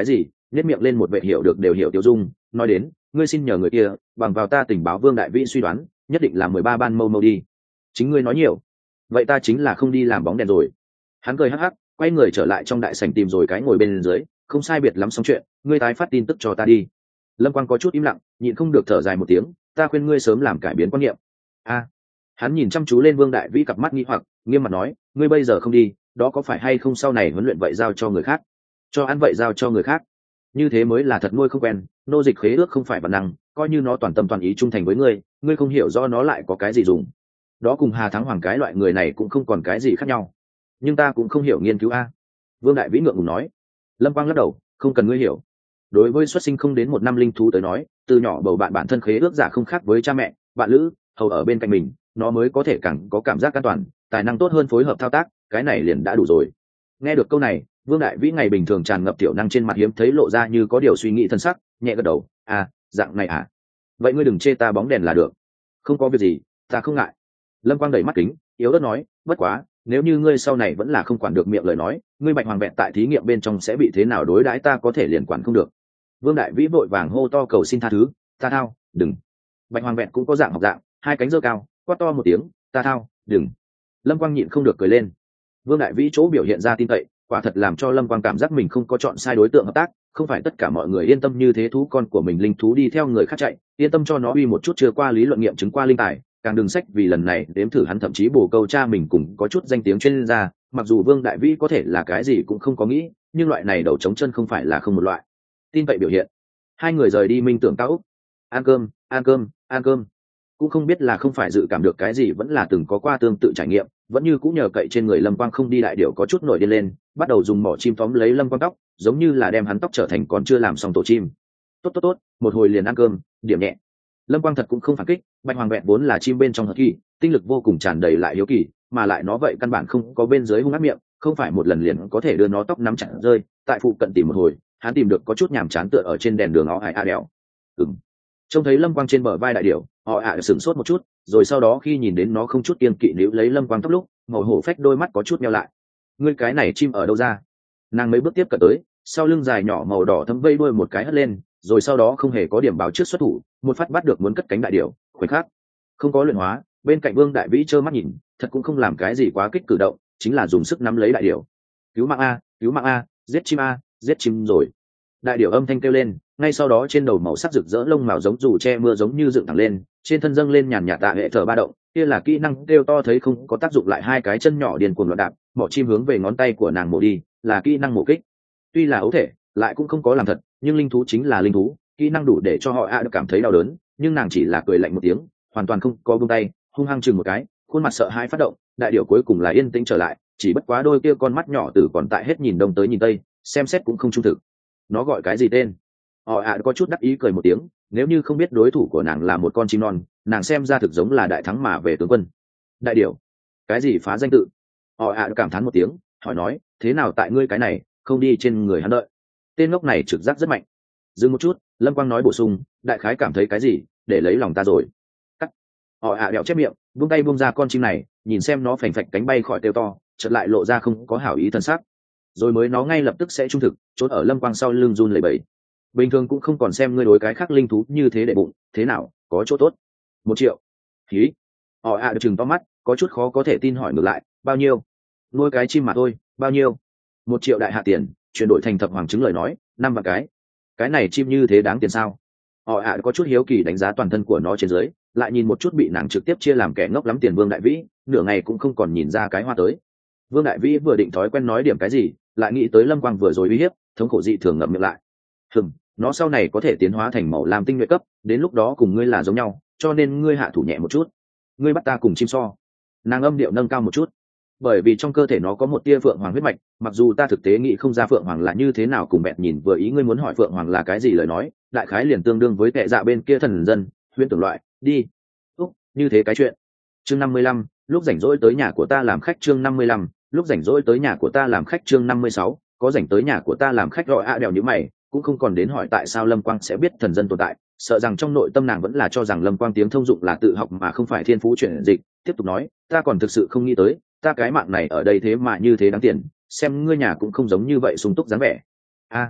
nhét miệng lên một vệ hiểu được đều hiểu tiêu dung, nói đến, ngươi xin nhờ người kia, bằng vào ta tình báo Vương đại vĩ suy đoán, nhất định là mười ba ban mâu mâu đi. Chính ngươi nói nhiều, vậy ta chính là không đi làm bóng đèn rồi. Hắn cười hắc hắc, quay người trở lại trong đại sảnh tìm rồi cái ngồi bên dưới, không sai biệt lắm xong chuyện, ngươi tái phát tin tức cho ta đi. Lâm Quang có chút im lặng, nhịn không được thở dài một tiếng, ta khuyên ngươi sớm làm cải biến quan niệm. A. Hắn nhìn chăm chú lên Vương đại vĩ cặp mắt nghi hoặc, nghiêm mặt nói, ngươi bây giờ không đi, đó có phải hay không sau này huấn luyện vậy giao cho người khác? Cho ăn vậy giao cho người khác, như thế mới là thật nuôi không quen. Nô dịch khế ước không phải bản năng, coi như nó toàn tâm toàn ý trung thành với ngươi, ngươi không hiểu do nó lại có cái gì dùng. Đó cùng Hà Thắng Hoàng cái loại người này cũng không còn cái gì khác nhau. Nhưng ta cũng không hiểu nghiên cứu a. Vương đại vĩ ngượng ngùng nói. Lâm Quang lắc đầu, không cần ngươi hiểu. Đối với xuất sinh không đến một năm linh thú tới nói, từ nhỏ bầu bạn bản thân khế ước giả không khác với cha mẹ bạn lữ hầu ở bên cạnh mình, nó mới có thể càng có cảm giác an toàn, tài năng tốt hơn phối hợp thao tác, cái này liền đã đủ rồi. Nghe được câu này, Vương đại vĩ ngày bình thường tràn ngập tiểu năng trên mặt hiếm thấy lộ ra như có điều suy nghĩ thân sắc, nhẹ gật đầu, à dạng này à, vậy ngươi đừng chê ta bóng đèn là được. Không có việc gì, ta không ngại. Lâm Quang đẩy mắt kính, yếu ớt nói, bất quá nếu như ngươi sau này vẫn là không quản được miệng lời nói, ngươi Bạch Hoàng vẹn tại thí nghiệm bên trong sẽ bị thế nào đối đãi ta có thể liền quản không được. Vương đại vĩ vội vàng hô to cầu xin tha thứ, ta thao, đừng. Bạch Hoàng vẹn cũng có dạng học dạng, hai cánh giơ cao, quát to một tiếng, ta thao, đừng. Lâm Quang nhịn không được cười lên. Vương đại vĩ chỗ biểu hiện ra tin cậy, quả thật làm cho Lâm Quang cảm giác mình không có chọn sai đối tượng hợp tác, không phải tất cả mọi người yên tâm như thế thú con của mình linh thú đi theo người khác chạy, yên tâm cho nó uy một chút chưa qua lý luận nghiệm chứng qua linh tài, càng đừng sách vì lần này đếm thử hắn thậm chí bổ câu cha mình cùng có chút danh tiếng chuyên gia, mặc dù Vương đại vĩ có thể là cái gì cũng không có nghĩ, nhưng loại này đầu chống chân không phải là không một loại. Tin cậy biểu hiện. Hai người rời đi Minh Tưởng Cao Úc. Ăn cơm, ăn cơm, ăn cơm. Cũng không biết là không phải dự cảm được cái gì vẫn là từng có qua tương tự trải nghiệm, vẫn như cũng nhờ cậy trên người Lâm Quang không đi đại điểu có chút nổi điên lên, bắt đầu dùng mỏ chim tóm lấy Lâm Quang tóc, giống như là đem hắn tóc trở thành còn chưa làm xong tổ chim. Tốt tốt tốt, một hồi liền ăn cơm, điểm nhẹ. Lâm Quang thật cũng không phản kích, Bạch Hoàng vẹn vốn là chim bên trong hợp kỳ, tinh lực vô cùng tràn đầy lại hiếu kỳ, mà lại nó vậy căn bản không có bên dưới hung ác miệng, không phải một lần liền có thể đưa nó tóc nắm chặt rơi. Tại phụ cận tìm một hồi, hắn tìm được có chút nhàm chán tựa ở trên đèn đường ó ải a đèo. Ừm. Trông thấy Lâm Quang trên bờ vai đại điểu, họ ạ sửng sốt một chút, rồi sau đó khi nhìn đến nó không chút kiêng kỵ níu lấy Lâm Quang tóc lúc, màu hổ phách đôi mắt có chút meo lại. Ngươi cái này chim ở đâu ra? Nàng mấy bước tiếp cận tới, sau lưng dài nhỏ màu đỏ thấm vây đuôi một cái hất lên, rồi sau đó không hề có điểm báo trước xuất thủ, một phát bắt được muốn cất cánh đại điểu, khoảnh khắc không có luyện hóa, bên cạnh Vương đại vĩ trơ mắt nhìn, thật cũng không làm cái gì quá kích cử động, chính là dùng sức nắm lấy đại điểu. Cứu mạng a, cứu mạng a, giết chim a, giết chim rồi. Đại điểu âm thanh kêu lên, ngay sau đó trên đầu màu sắc rực rỡ lông màu giống dù che mưa giống như dựng thẳng lên, trên thân dâng lên nhàn nhạt tạ hệ thở ba động, kia là kỹ năng kêu to thấy không có tác dụng lại hai cái chân nhỏ điền cuồng loạn đạp, mỏ chim hướng về ngón tay của nàng mổ đi, là kỹ năng mổ kích. Tuy là ấu thể, lại cũng không có làm thật, nhưng linh thú chính là linh thú, kỹ năng đủ để cho họ ạ được cảm thấy đau đớn, nhưng nàng chỉ là cười lạnh một tiếng, hoàn toàn không có buông tay, hung hăng chừng một cái, khuôn mặt sợ hãi phát động, đại điểu cuối cùng là yên tĩnh trở lại, chỉ bất quá đôi kia con mắt nhỏ tử còn tại hết nhìn đông tới nhìn tây, xem xét cũng không trung thực. Nó gọi cái gì tên? Họ ạ có chút đắc ý cười một tiếng, nếu như không biết đối thủ của nàng là một con chim non, nàng xem ra thực giống là đại thắng mà về tướng quân. Đại điểu? Cái gì phá danh tự? Họ ạ cảm thán một tiếng, hỏi nói, thế nào tại ngươi cái này, không đi trên người hắn đợi? Tên ngốc này trực giác rất mạnh. Dừng một chút, Lâm Quang nói bổ sung, đại khái cảm thấy cái gì, để lấy lòng ta rồi. Cắt. Họ ạ đẹo chép miệng, buông tay buông ra con chim này, nhìn xem nó phành phạch cánh bay khỏi kêu to, chợt lại lộ ra không có hảo ý thần sắc. Rồi mới nó ngay lập tức sẽ trung thực, trốn ở Lâm Quang sau lưng run lẩy bẩy. Bình thường cũng không còn xem ngươi đối cái khác linh thú như thế để bụng, thế nào, có chỗ tốt? Một triệu. Khí. Họ ạ được chừng to mắt, có chút khó có thể tin hỏi ngược lại, bao nhiêu? Nuôi cái chim mà thôi, bao nhiêu? Một triệu đại hạ tiền, chuyển đổi thành thập hoàng trứng lời nói, năm vạn cái. Cái này chim như thế đáng tiền sao? Họ ạ có chút hiếu kỳ đánh giá toàn thân của nó trên dưới, lại nhìn một chút bị nàng trực tiếp chia làm kẻ ngốc lắm tiền Vương đại vĩ, nửa ngày cũng không còn nhìn ra cái hoa tới. Vương đại vĩ vừa định thói quen nói điểm cái gì, lại nghĩ tới Lâm Quang vừa rồi uy hiếp, thống khổ dị thường ngậm miệng lại. Hừm, nó sau này có thể tiến hóa thành màu lam tinh nhuệ cấp, đến lúc đó cùng ngươi là giống nhau, cho nên ngươi hạ thủ nhẹ một chút. Ngươi bắt ta cùng chim so. Nàng âm điệu nâng cao một chút, bởi vì trong cơ thể nó có một tia phượng hoàng huyết mạch, mặc dù ta thực tế nghĩ không ra phượng hoàng là như thế nào cùng bẹt nhìn vừa ý ngươi muốn hỏi phượng hoàng là cái gì lời nói, đại khái liền tương đương với tệ dạ bên kia thần dân, huyễn tưởng loại, đi. Úc, như thế cái chuyện. Chương năm mươi lăm, lúc rảnh rỗi tới nhà của ta làm khách chương năm mươi lăm, lúc rảnh rỗi tới nhà của ta làm khách chương năm mươi sáu, có rảnh tới nhà của ta làm khách gọi ạ đèo như mày, cũng không còn đến hỏi tại sao Lâm Quang sẽ biết thần dân tồn tại, sợ rằng trong nội tâm nàng vẫn là cho rằng Lâm Quang tiếng thông dụng là tự học mà không phải thiên phú chuyển dịch, tiếp tục nói, ta còn thực sự không nghĩ tới, ta cái mạng này ở đây thế mà như thế đáng tiền, xem ngươi nhà cũng không giống như vậy sung túc dáng vẻ. A,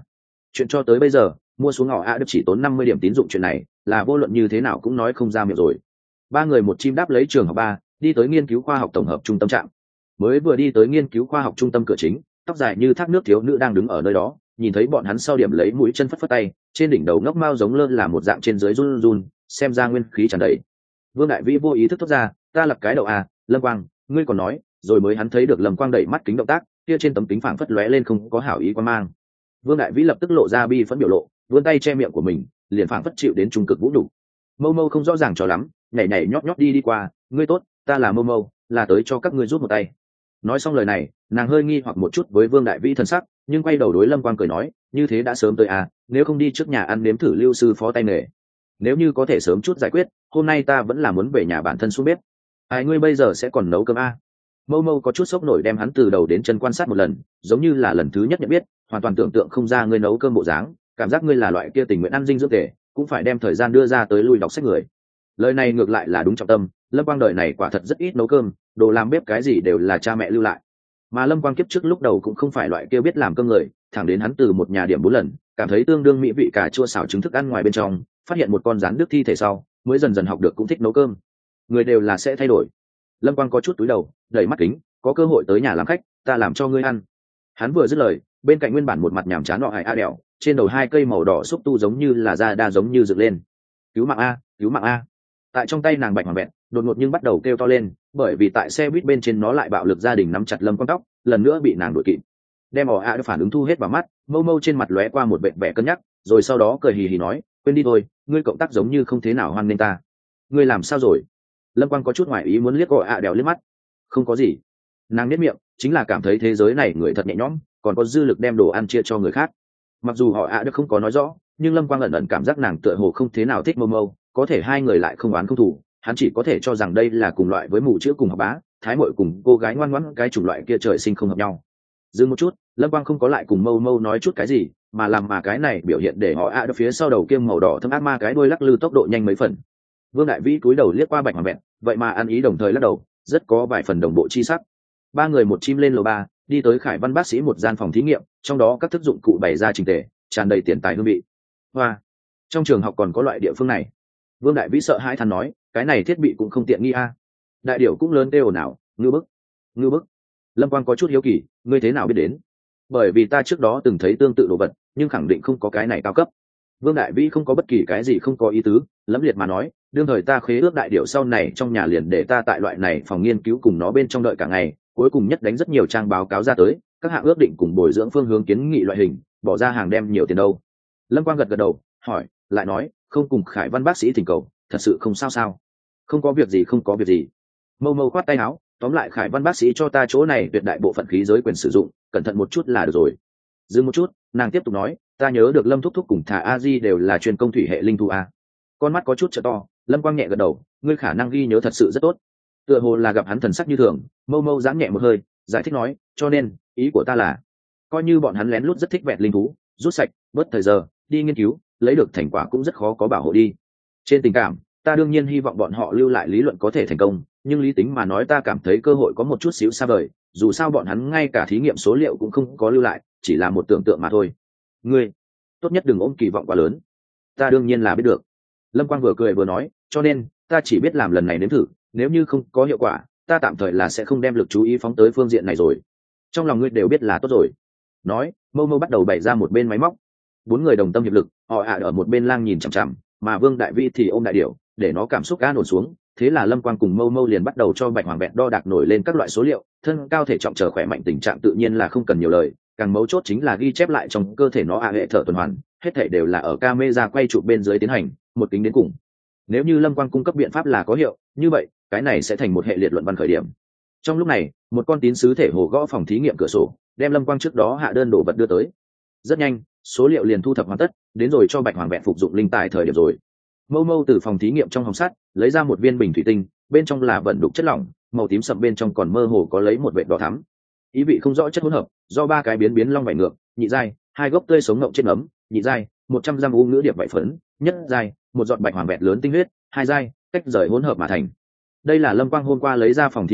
chuyện cho tới bây giờ mua xuống họ ạ được chỉ tốn năm mươi điểm tín dụng, chuyện này là vô luận như thế nào cũng nói không ra miệng rồi. Ba người một chim đáp lấy trường học ba, đi tới nghiên cứu khoa học tổng hợp trung tâm trạm. Mới vừa đi tới nghiên cứu khoa học trung tâm cửa chính, tóc dài như thác nước thiếu nữ đang đứng ở nơi đó, nhìn thấy bọn hắn sau điểm lấy mũi chân phất phất tay, trên đỉnh đầu ngốc mao giống lơ là một dạng trên dưới run run, xem ra nguyên khí tràn đầy. Vương Đại Vĩ vô ý thức thốt ra, ta lập cái đầu à, Lâm Quang, ngươi còn nói, rồi mới hắn thấy được Lâm Quang đẩy mắt kính động tác, kia trên tấm kính phảng phất lóe lên không có hảo ý quan mang. Vương Đại Vĩ lập tức lộ ra bi phẫn biểu lộ, vươn tay che miệng của mình, liền phảng phất chịu đến trung cực vũ đủ. Mâu Mâu không rõ ràng cho lắm, nhảy nhảy nhót nhót đi đi qua, ngươi tốt, ta là Mâu Mâu, là tới cho các ngươi rút một tay. Nói xong lời này, nàng hơi nghi hoặc một chút với Vương Đại Vĩ thân sắc, nhưng quay đầu đối Lâm Quang cười nói, như thế đã sớm tới à, nếu không đi trước nhà ăn nếm thử Lưu sư phó tay nghề. Nếu như có thể sớm chút giải quyết, hôm nay ta vẫn là muốn về nhà bản thân xuống bếp. Ai ngươi bây giờ sẽ còn nấu cơm à? Mâu Mâu có chút sốc nổi đem hắn từ đầu đến chân quan sát một lần, giống như là lần thứ nhất nhận biết, hoàn toàn tưởng tượng không ra ngươi nấu cơm bộ dáng, cảm giác ngươi là loại kia tình nguyện ăn dinh dưỡng tề, cũng phải đem thời gian đưa ra tới lui đọc sách người. Lời này ngược lại là đúng trọng tâm, Lâm Quang đời này quả thật rất ít nấu cơm, đồ làm bếp cái gì đều là cha mẹ lưu lại. Mà Lâm Quang kiếp trước lúc đầu cũng không phải loại kia biết làm cơm người, thẳng đến hắn từ một nhà điểm bốn lần, cảm thấy tương đương mỹ vị cà chua xào trứng thức ăn ngoài bên trong, phát hiện một con rắn nước thi thể sau, mới dần dần học được cũng thích nấu cơm. Người đều là sẽ thay đổi. Lâm Quang có chút túi đầu, đẩy mắt kính, có cơ hội tới nhà làm khách, ta làm cho ngươi ăn. Hắn vừa dứt lời, bên cạnh nguyên bản một mặt nhàm chán nọ hải a đèo, trên đầu hai cây màu đỏ xúc tu giống như là da đa giống như dựng lên. Cứu mạng a, cứu mạng a. Tại trong tay nàng bạch hoàng vẹn, đột ngột nhưng bắt đầu kêu to lên, bởi vì tại xe buýt bên trên nó lại bạo lực gia đình nắm chặt Lâm Quang tóc, lần nữa bị nàng đuổi kịp. Đem ỏ a phản ứng thu hết vào mắt, Mâu Mâu trên mặt lóe qua một vẻ vẻ cân nhắc, rồi sau đó cười hì hì nói, quên đi thôi, ngươi cộng tác giống như không thế nào hoan nghênh ta. Ngươi làm sao rồi? Lâm Quang có chút ngoài ý muốn liếc ỏ a đèo liếc mắt. Không có gì. Nàng nhếch miệng, chính là cảm thấy thế giới này người thật nhẹ nhõm, còn có dư lực đem đồ ăn chia cho người khác. Mặc dù họ ạ được không có nói rõ, nhưng Lâm Quang ẩn ẩn cảm giác nàng tựa hồ không thế nào thích Mâu Mâu, có thể hai người lại không oán không thù, hắn chỉ có thể cho rằng đây là cùng loại với mù chữ cùng học bá, thái muội cùng cô gái ngoan ngoãn cái chủng loại kia trời sinh không hợp nhau. Dừng một chút, Lâm Quang không có lại cùng Mâu Mâu nói chút cái gì, mà làm mà cái này biểu hiện để họ ạ được phía sau đầu kiêm màu đỏ thâm ác ma cái đuôi lắc lư tốc độ nhanh mấy phần. Vương Đại Vĩ cúi đầu liếc qua bạch hoàng vẹn, vậy mà ăn ý đồng thời lắc đầu, rất có vài phần đồng bộ chi sắc. Ba người một chim lên lầu ba, đi tới Khải Văn bác sĩ một gian phòng thí nghiệm, trong đó các thức dụng cụ bày ra trình tề, tràn đầy tiền tài hương vị. Hoa, trong trường học còn có loại địa phương này. Vương Đại Vĩ sợ hãi than nói, cái này thiết bị cũng không tiện nghi a. Đại điểu cũng lớn kêu ồn ào, ngư bức, ngư bức. Lâm Quang có chút hiếu kỳ, ngươi thế nào biết đến? Bởi vì ta trước đó từng thấy tương tự đồ vật, nhưng khẳng định không có cái này cao cấp. Vương Đại Vĩ không có bất kỳ cái gì không có ý tứ, lẫm liệt mà nói, đương thời ta khế ước đại điểu sau này trong nhà liền để ta tại loại này phòng nghiên cứu cùng nó bên trong đợi cả ngày, cuối cùng nhất đánh rất nhiều trang báo cáo ra tới, các hạng ước định cùng bồi dưỡng phương hướng kiến nghị loại hình, bỏ ra hàng đem nhiều tiền đâu. Lâm Quang gật gật đầu, hỏi, lại nói, không cùng Khải Văn bác sĩ thỉnh cầu, thật sự không sao sao? Không có việc gì, không có việc gì. Mâu Mâu khoát tay áo, tóm lại Khải Văn bác sĩ cho ta chỗ này tuyệt đại bộ phận khí giới quyền sử dụng, cẩn thận một chút là được rồi. Dừng một chút, nàng tiếp tục nói, ta nhớ được Lâm thúc thúc cùng Thả A Di đều là chuyên công thủy hệ linh thu a. Con mắt có chút trợ to, Lâm Quang nhẹ gật đầu, ngươi khả năng ghi nhớ thật sự rất tốt. Tựa hồ là gặp hắn thần sắc như thường, Mâu Mâu giãn nhẹ một hơi, giải thích nói, cho nên ý của ta là, coi như bọn hắn lén lút rất thích vẹn linh thú, rút sạch, bớt thời giờ, đi nghiên cứu, lấy được thành quả cũng rất khó có bảo hộ đi. Trên tình cảm, ta đương nhiên hy vọng bọn họ lưu lại lý luận có thể thành công, nhưng lý tính mà nói ta cảm thấy cơ hội có một chút xíu xa vời, dù sao bọn hắn ngay cả thí nghiệm số liệu cũng không có lưu lại, chỉ là một tưởng tượng mà thôi. Ngươi, tốt nhất đừng ôm kỳ vọng quá lớn. Ta đương nhiên là biết được. Lâm Quang vừa cười vừa nói, cho nên ta chỉ biết làm lần này nếm thử, nếu như không có hiệu quả, ta tạm thời là sẽ không đem lực chú ý phóng tới phương diện này rồi. Trong lòng ngươi đều biết là tốt rồi. Nói, Mâu Mâu bắt đầu bày ra một bên máy móc. Bốn người đồng tâm hiệp lực, họ ạ ở một bên lang nhìn chằm chằm, mà Vương Đại Vĩ thì ôm đại điểu, để nó cảm xúc an ổn xuống. Thế là Lâm Quang cùng Mâu Mâu liền bắt đầu cho bạch hoàng vẹn đo đạc nổi lên các loại số liệu, thân cao thể trọng trở khỏe mạnh tình trạng tự nhiên là không cần nhiều lời, càng mấu chốt chính là ghi chép lại trong cơ thể nó ạ hệ thở tuần hoàn, hết thảy đều là ở camera quay chụp bên dưới tiến hành, một tính đến cùng. Nếu như Lâm Quang cung cấp biện pháp là có hiệu, như vậy cái này sẽ thành một hệ liệt luận văn khởi điểm. Trong lúc này, một con tín sứ thể hồ gõ phòng thí nghiệm cửa sổ, đem Lâm Quang trước đó hạ đơn đồ vật đưa tới. Rất nhanh, số liệu liền thu thập hoàn tất, đến rồi cho bạch hoàng vẹn phục dụng linh tài thời điểm rồi. Mâu Mâu từ phòng thí nghiệm trong hồng sắt lấy ra một viên bình thủy tinh, bên trong là vận đục chất lỏng, màu tím sậm bên trong còn mơ hồ có lấy một vệt đỏ thắm. Ý vị không rõ chất hỗn hợp, do ba cái biến biến long vảy ngược, nhị giai, hai gốc tươi sống ngậm trên ấm, nhị giai, một trăm gram u ngữ điệp vảy phấn, nhất giai, một giọt bạch hoàng vẹn lớn tinh huyết, hai giai, cách rời hỗn hợp mà thành. Đây là Lâm Quang hôm qua lấy ra phòng thí nghiệm,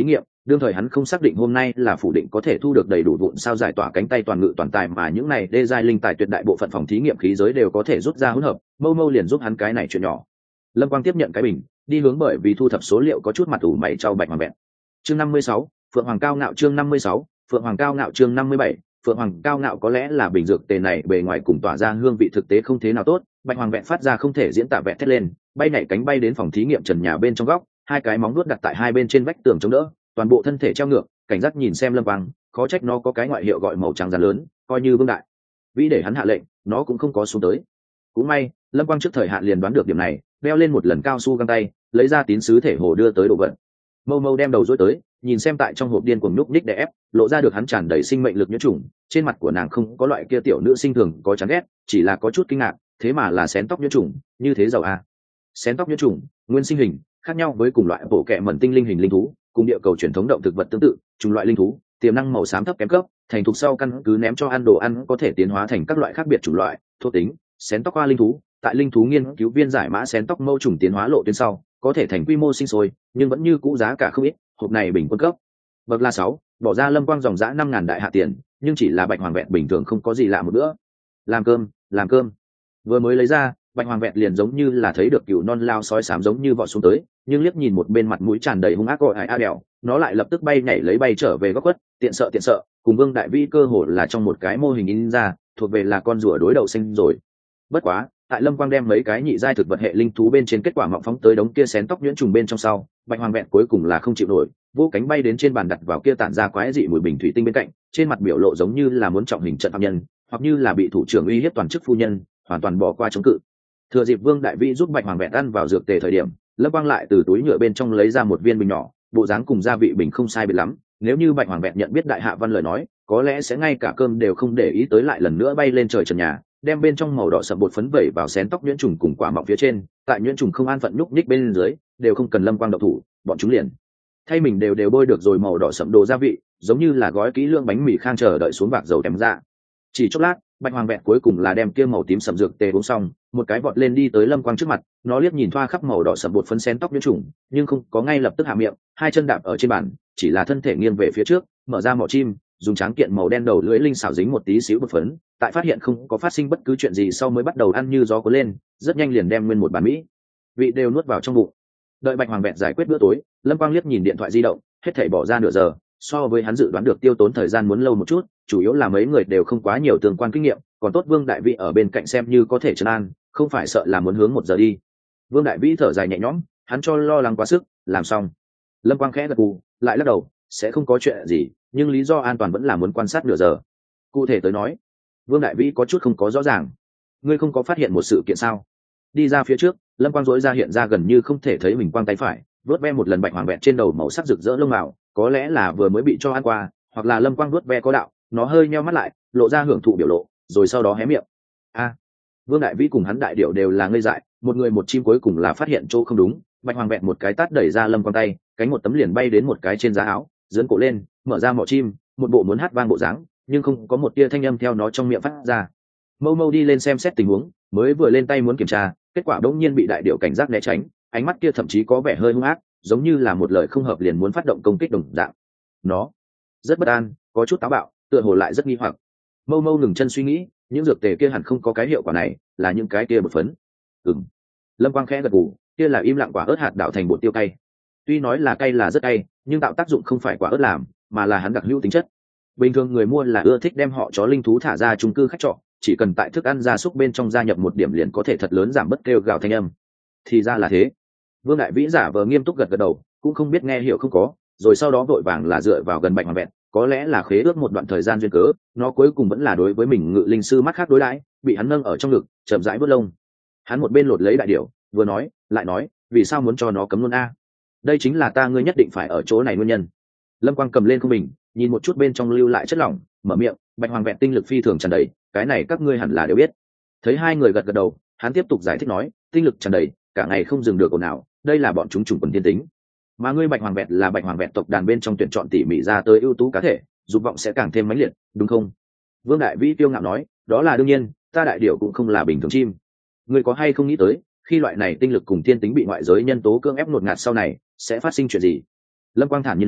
đương thời hắn không xác định hôm nay là phủ định có thể thu được đầy đủ vụn sao giải tỏa cánh tay toàn ngự toàn tài, mà những này đê giai linh tài tuyệt đại bộ phận phòng thí nghiệm khí giới đều có thể rút ra hỗn hợp, mâu mâu liền giúp hắn cái này chuyện nhỏ. Lâm Quang tiếp nhận cái bình, đi hướng bởi vì thu thập số liệu có chút mặt ủ mày trao bạch hoàng vẹn. Chương năm mươi sáu, Phượng Hoàng Cao Ngạo. Chương năm mươi sáu, Phượng Hoàng Cao Ngạo. Chương năm mươi bảy, Phượng Hoàng Cao Ngạo. Có lẽ là bình dược tề này bề ngoài cùng tỏa ra hương vị thực tế không thế nào tốt, bạch hoàng vẹn phát ra không thể diễn tả vẹn thét lên, bay nhảy cánh bay đến phòng thí nghiệm trần nhà bên trong góc, hai cái móng nuốt đặt tại hai bên trên vách tường chống đỡ, toàn bộ thân thể treo ngược, cảnh giác nhìn xem Lâm Quang, khó trách nó có cái ngoại hiệu gọi màu trắng rắn lớn, coi như vương đại vĩ để hắn hạ lệnh, nó cũng không có xuống tới. Cũng may, Lâm Quang trước thời hạn liền đoán được điểm này, đeo lên một lần cao su găng tay, lấy ra tín sứ thể hồ đưa tới đồ vật. Mâu Mâu đem đầu dối tới, nhìn xem tại trong hộp điên cuồng nhúc nhích đè ép, lộ ra được hắn tràn đầy sinh mệnh lực nhuyễn trùng, trên mặt của nàng không có loại kia tiểu nữ sinh thường có chán ghét, chỉ là có chút kinh ngạc, thế mà là xén tóc nhuyễn trùng, như thế giàu à? Xén tóc nhuyễn trùng, nguyên sinh hình, khác nhau với cùng loại bộ kệ mẩn tinh linh hình linh thú, cùng địa cầu truyền thống động thực vật tương tự, chủng loại linh thú, tiềm năng màu xám thấp kém cấp, thành thục sau căn cứ ném cho ăn đồ ăn có thể tiến hóa thành các loại khác biệt chủng loại, thuộc tính, xén tóc hoa linh thú, tại linh thú nghiên cứu viên giải mã xén tóc mâu trùng tiến hóa lộ tuyến sau, có thể thành quy mô sinh sôi, nhưng vẫn như cũ giá cả không ít, hộp này bình quân cấp bậc là sáu, bỏ ra Lâm Quang dòng dã năm ngàn đại hạ tiền, nhưng chỉ là bạch hoàng vẹn bình thường không có gì lạ một bữa. Làm cơm, làm cơm. Vừa mới lấy ra, bạch hoàng vẹn liền giống như là thấy được cừu non lao sói xám giống như vọt xuống tới, nhưng liếc nhìn một bên mặt mũi tràn đầy hung ác gọi ai a đèo, nó lại lập tức bay nhảy lấy bay trở về góc quất, tiện sợ tiện sợ, cùng Vương Đại Vĩ cơ hồ là trong một cái mô hình in ra, thuộc về là con rùa đối đầu xanh rồi. Bất quá, tại Lâm Quang đem mấy cái nhị giai thực vật hệ linh thú bên trên kết quả mọng phóng tới đống kia xén tóc nhuyễn trùng bên trong sau, bạch hoàng vẹn cuối cùng là không chịu nổi, vô cánh bay đến trên bàn đặt vào kia tản ra quái dị mùi bình thủy tinh bên cạnh, trên mặt biểu lộ giống như là muốn trọng hình trận phạm nhân, hoặc như là bị thủ trưởng uy hiếp toàn chức phu nhân, hoàn toàn bỏ qua chống cự. Thừa dịp Vương Đại Vĩ giúp bạch hoàng vẹn ăn vào dược tề thời điểm, Lâm Quang lại từ túi nhựa bên trong lấy ra một viên bình nhỏ, bộ dáng cùng gia vị bình không sai biệt lắm, nếu như bạch hoàng vẹn nhận biết đại hạ văn lời nói, có lẽ sẽ ngay cả cơm đều không để ý tới, lại lần nữa bay lên trời trần nhà, đem bên trong màu đỏ sậm bột phấn vẩy vào xén tóc nhuyễn trùng cùng quả mọng phía trên, tại nhuyễn trùng không an phận nhúc nhích bên dưới, đều không cần Lâm Quang động thủ, bọn chúng liền thay mình đều đều bôi được rồi màu đỏ sậm đồ gia vị, giống như là gói kỹ lưỡng bánh mì khang chờ đợi xuống vạc dầu tém ra. Chỉ chốc lát, bạch hoàng vẹn cuối cùng là đem kia màu tím sậm dược tề uống xong, một cái vọt lên đi tới Lâm Quang trước mặt, nó liếc nhìn thoa khắp màu đỏ sậm bột phấn xén tóc nhuyễn trùng, nhưng không có ngay lập tức hạ miệng, hai chân đạp ở trên bàn, chỉ là thân thể nghiêng về phía trước, mở ra mỏ chim, dùng tráng kiện màu đen đầu lưỡi linh xảo dính một tí xíu bột phấn, tại phát hiện không có phát sinh bất cứ chuyện gì sau mới bắt đầu ăn như gió cuốn lên, rất nhanh liền đem nguyên một bàn mỹ vị đều nuốt vào trong bụng. Đợi bạch hoàng vẹn giải quyết bữa tối, Lâm Quang liếc nhìn điện thoại di động, hết thảy bỏ ra nửa giờ, so với hắn dự đoán được tiêu tốn thời gian muốn lâu một chút, chủ yếu là mấy người đều không quá nhiều tương quan kinh nghiệm, còn tốt Vương Đại Vĩ ở bên cạnh xem như có thể trấn an, không phải sợ là muốn hướng một giờ đi. Vương Đại Vĩ thở dài nhẹ nhõm, hắn cho lo lắng quá sức, làm xong. Lâm Quang khẽ gật gù, lại lắc đầu, sẽ không có chuyện gì, nhưng lý do an toàn vẫn là muốn quan sát nửa giờ. Cụ thể tới nói, Vương Đại Vĩ có chút không có rõ ràng. Ngươi không có phát hiện một sự kiện sao? Đi ra phía trước, Lâm Quang rỗi ra hiện ra gần như không thể thấy mình quang tay phải, vuốt ve một lần bạch hoàng vẹn trên đầu màu sắc rực rỡ lông màu, có lẽ là vừa mới bị cho ăn qua, hoặc là Lâm Quang vuốt ve có đạo, nó hơi nheo mắt lại, lộ ra hưởng thụ biểu lộ, rồi sau đó hé miệng. A, Vương Đại Vĩ cùng hắn đại điểu đều là ngây dại, một người một chim cuối cùng là phát hiện chỗ không đúng, bạch hoàng vẹn một cái tát đẩy ra Lâm Quang tay, cánh một tấm liền bay đến một cái trên giá áo, giương cổ lên, mở ra mỏ chim, một bộ muốn hát vang bộ dáng, nhưng không có một tia thanh âm theo nó trong miệng phát ra. Mâu Mâu đi lên xem xét tình huống, mới vừa lên tay muốn kiểm tra, kết quả đống nhiên bị đại điểu cảnh giác né tránh, ánh mắt kia thậm chí có vẻ hơi hung ác, giống như là một lời không hợp liền muốn phát động công kích đồng dạng. Nó rất bất an, có chút táo bạo, tựa hồ lại rất nghi hoặc. Mâu Mâu ngừng chân suy nghĩ, những dược tề kia hẳn không có cái hiệu quả này, là những cái kia bột phấn. Ừm. Lâm Quang khẽ gật gù, kia là im lặng quả ớt hạt đảo thành bột tiêu cay. Tuy nói là cay là rất cay, nhưng tạo tác dụng không phải quả ớt làm, mà là hắn đặc hữu tính chất. Bình thường người mua là ưa thích đem họ chó linh thú thả ra chung cư khách trọ, chỉ cần tại thức ăn gia súc bên trong gia nhập một điểm liền có thể thật lớn giảm bất kêu gào thanh âm. Thì ra là thế. Vương Đại Vĩ giả vờ nghiêm túc gật gật đầu, cũng không biết nghe hiểu không có, rồi sau đó vội vàng là dựa vào gần bạch hoàng vẹn, có lẽ là khế ước một đoạn thời gian duyên cớ, nó cuối cùng vẫn là đối với mình ngự linh sư mắt khác đối đãi, bị hắn nâng ở trong ngực, chậm rãi vớt lông. Hắn một bên lột lấy đại điểu, vừa nói, lại nói, vì sao muốn cho nó cấm luôn a? Đây chính là ta ngươi nhất định phải ở chỗ này nguyên nhân. Lâm Quang cầm lên không bình, nhìn một chút bên trong lưu lại chất lỏng, mở miệng, bạch hoàng vẹn tinh lực phi thường tràn đầy, cái này các ngươi hẳn là đều biết. Thấy hai người gật gật đầu, hắn tiếp tục giải thích nói, tinh lực tràn đầy, cả ngày không dừng được ồn ào, đây là bọn chúng trùng quần thiên tính. Mà ngươi bạch hoàng vẹn là bạch hoàng vẹn tộc đàn bên trong tuyển chọn tỉ mỉ ra tới ưu tú cá thể, dục vọng sẽ càng thêm mãnh liệt, đúng không? Vương Đại Vĩ tiêu ngạo nói, đó là đương nhiên, ta đại điểu cũng không là bình thường chim. Ngươi có hay không nghĩ tới, khi loại này tinh lực cùng thiên tính bị ngoại giới nhân tố cưỡng ép ngột ngạt sau này, sẽ phát sinh chuyện gì? Lâm Quang thản nhiên nói,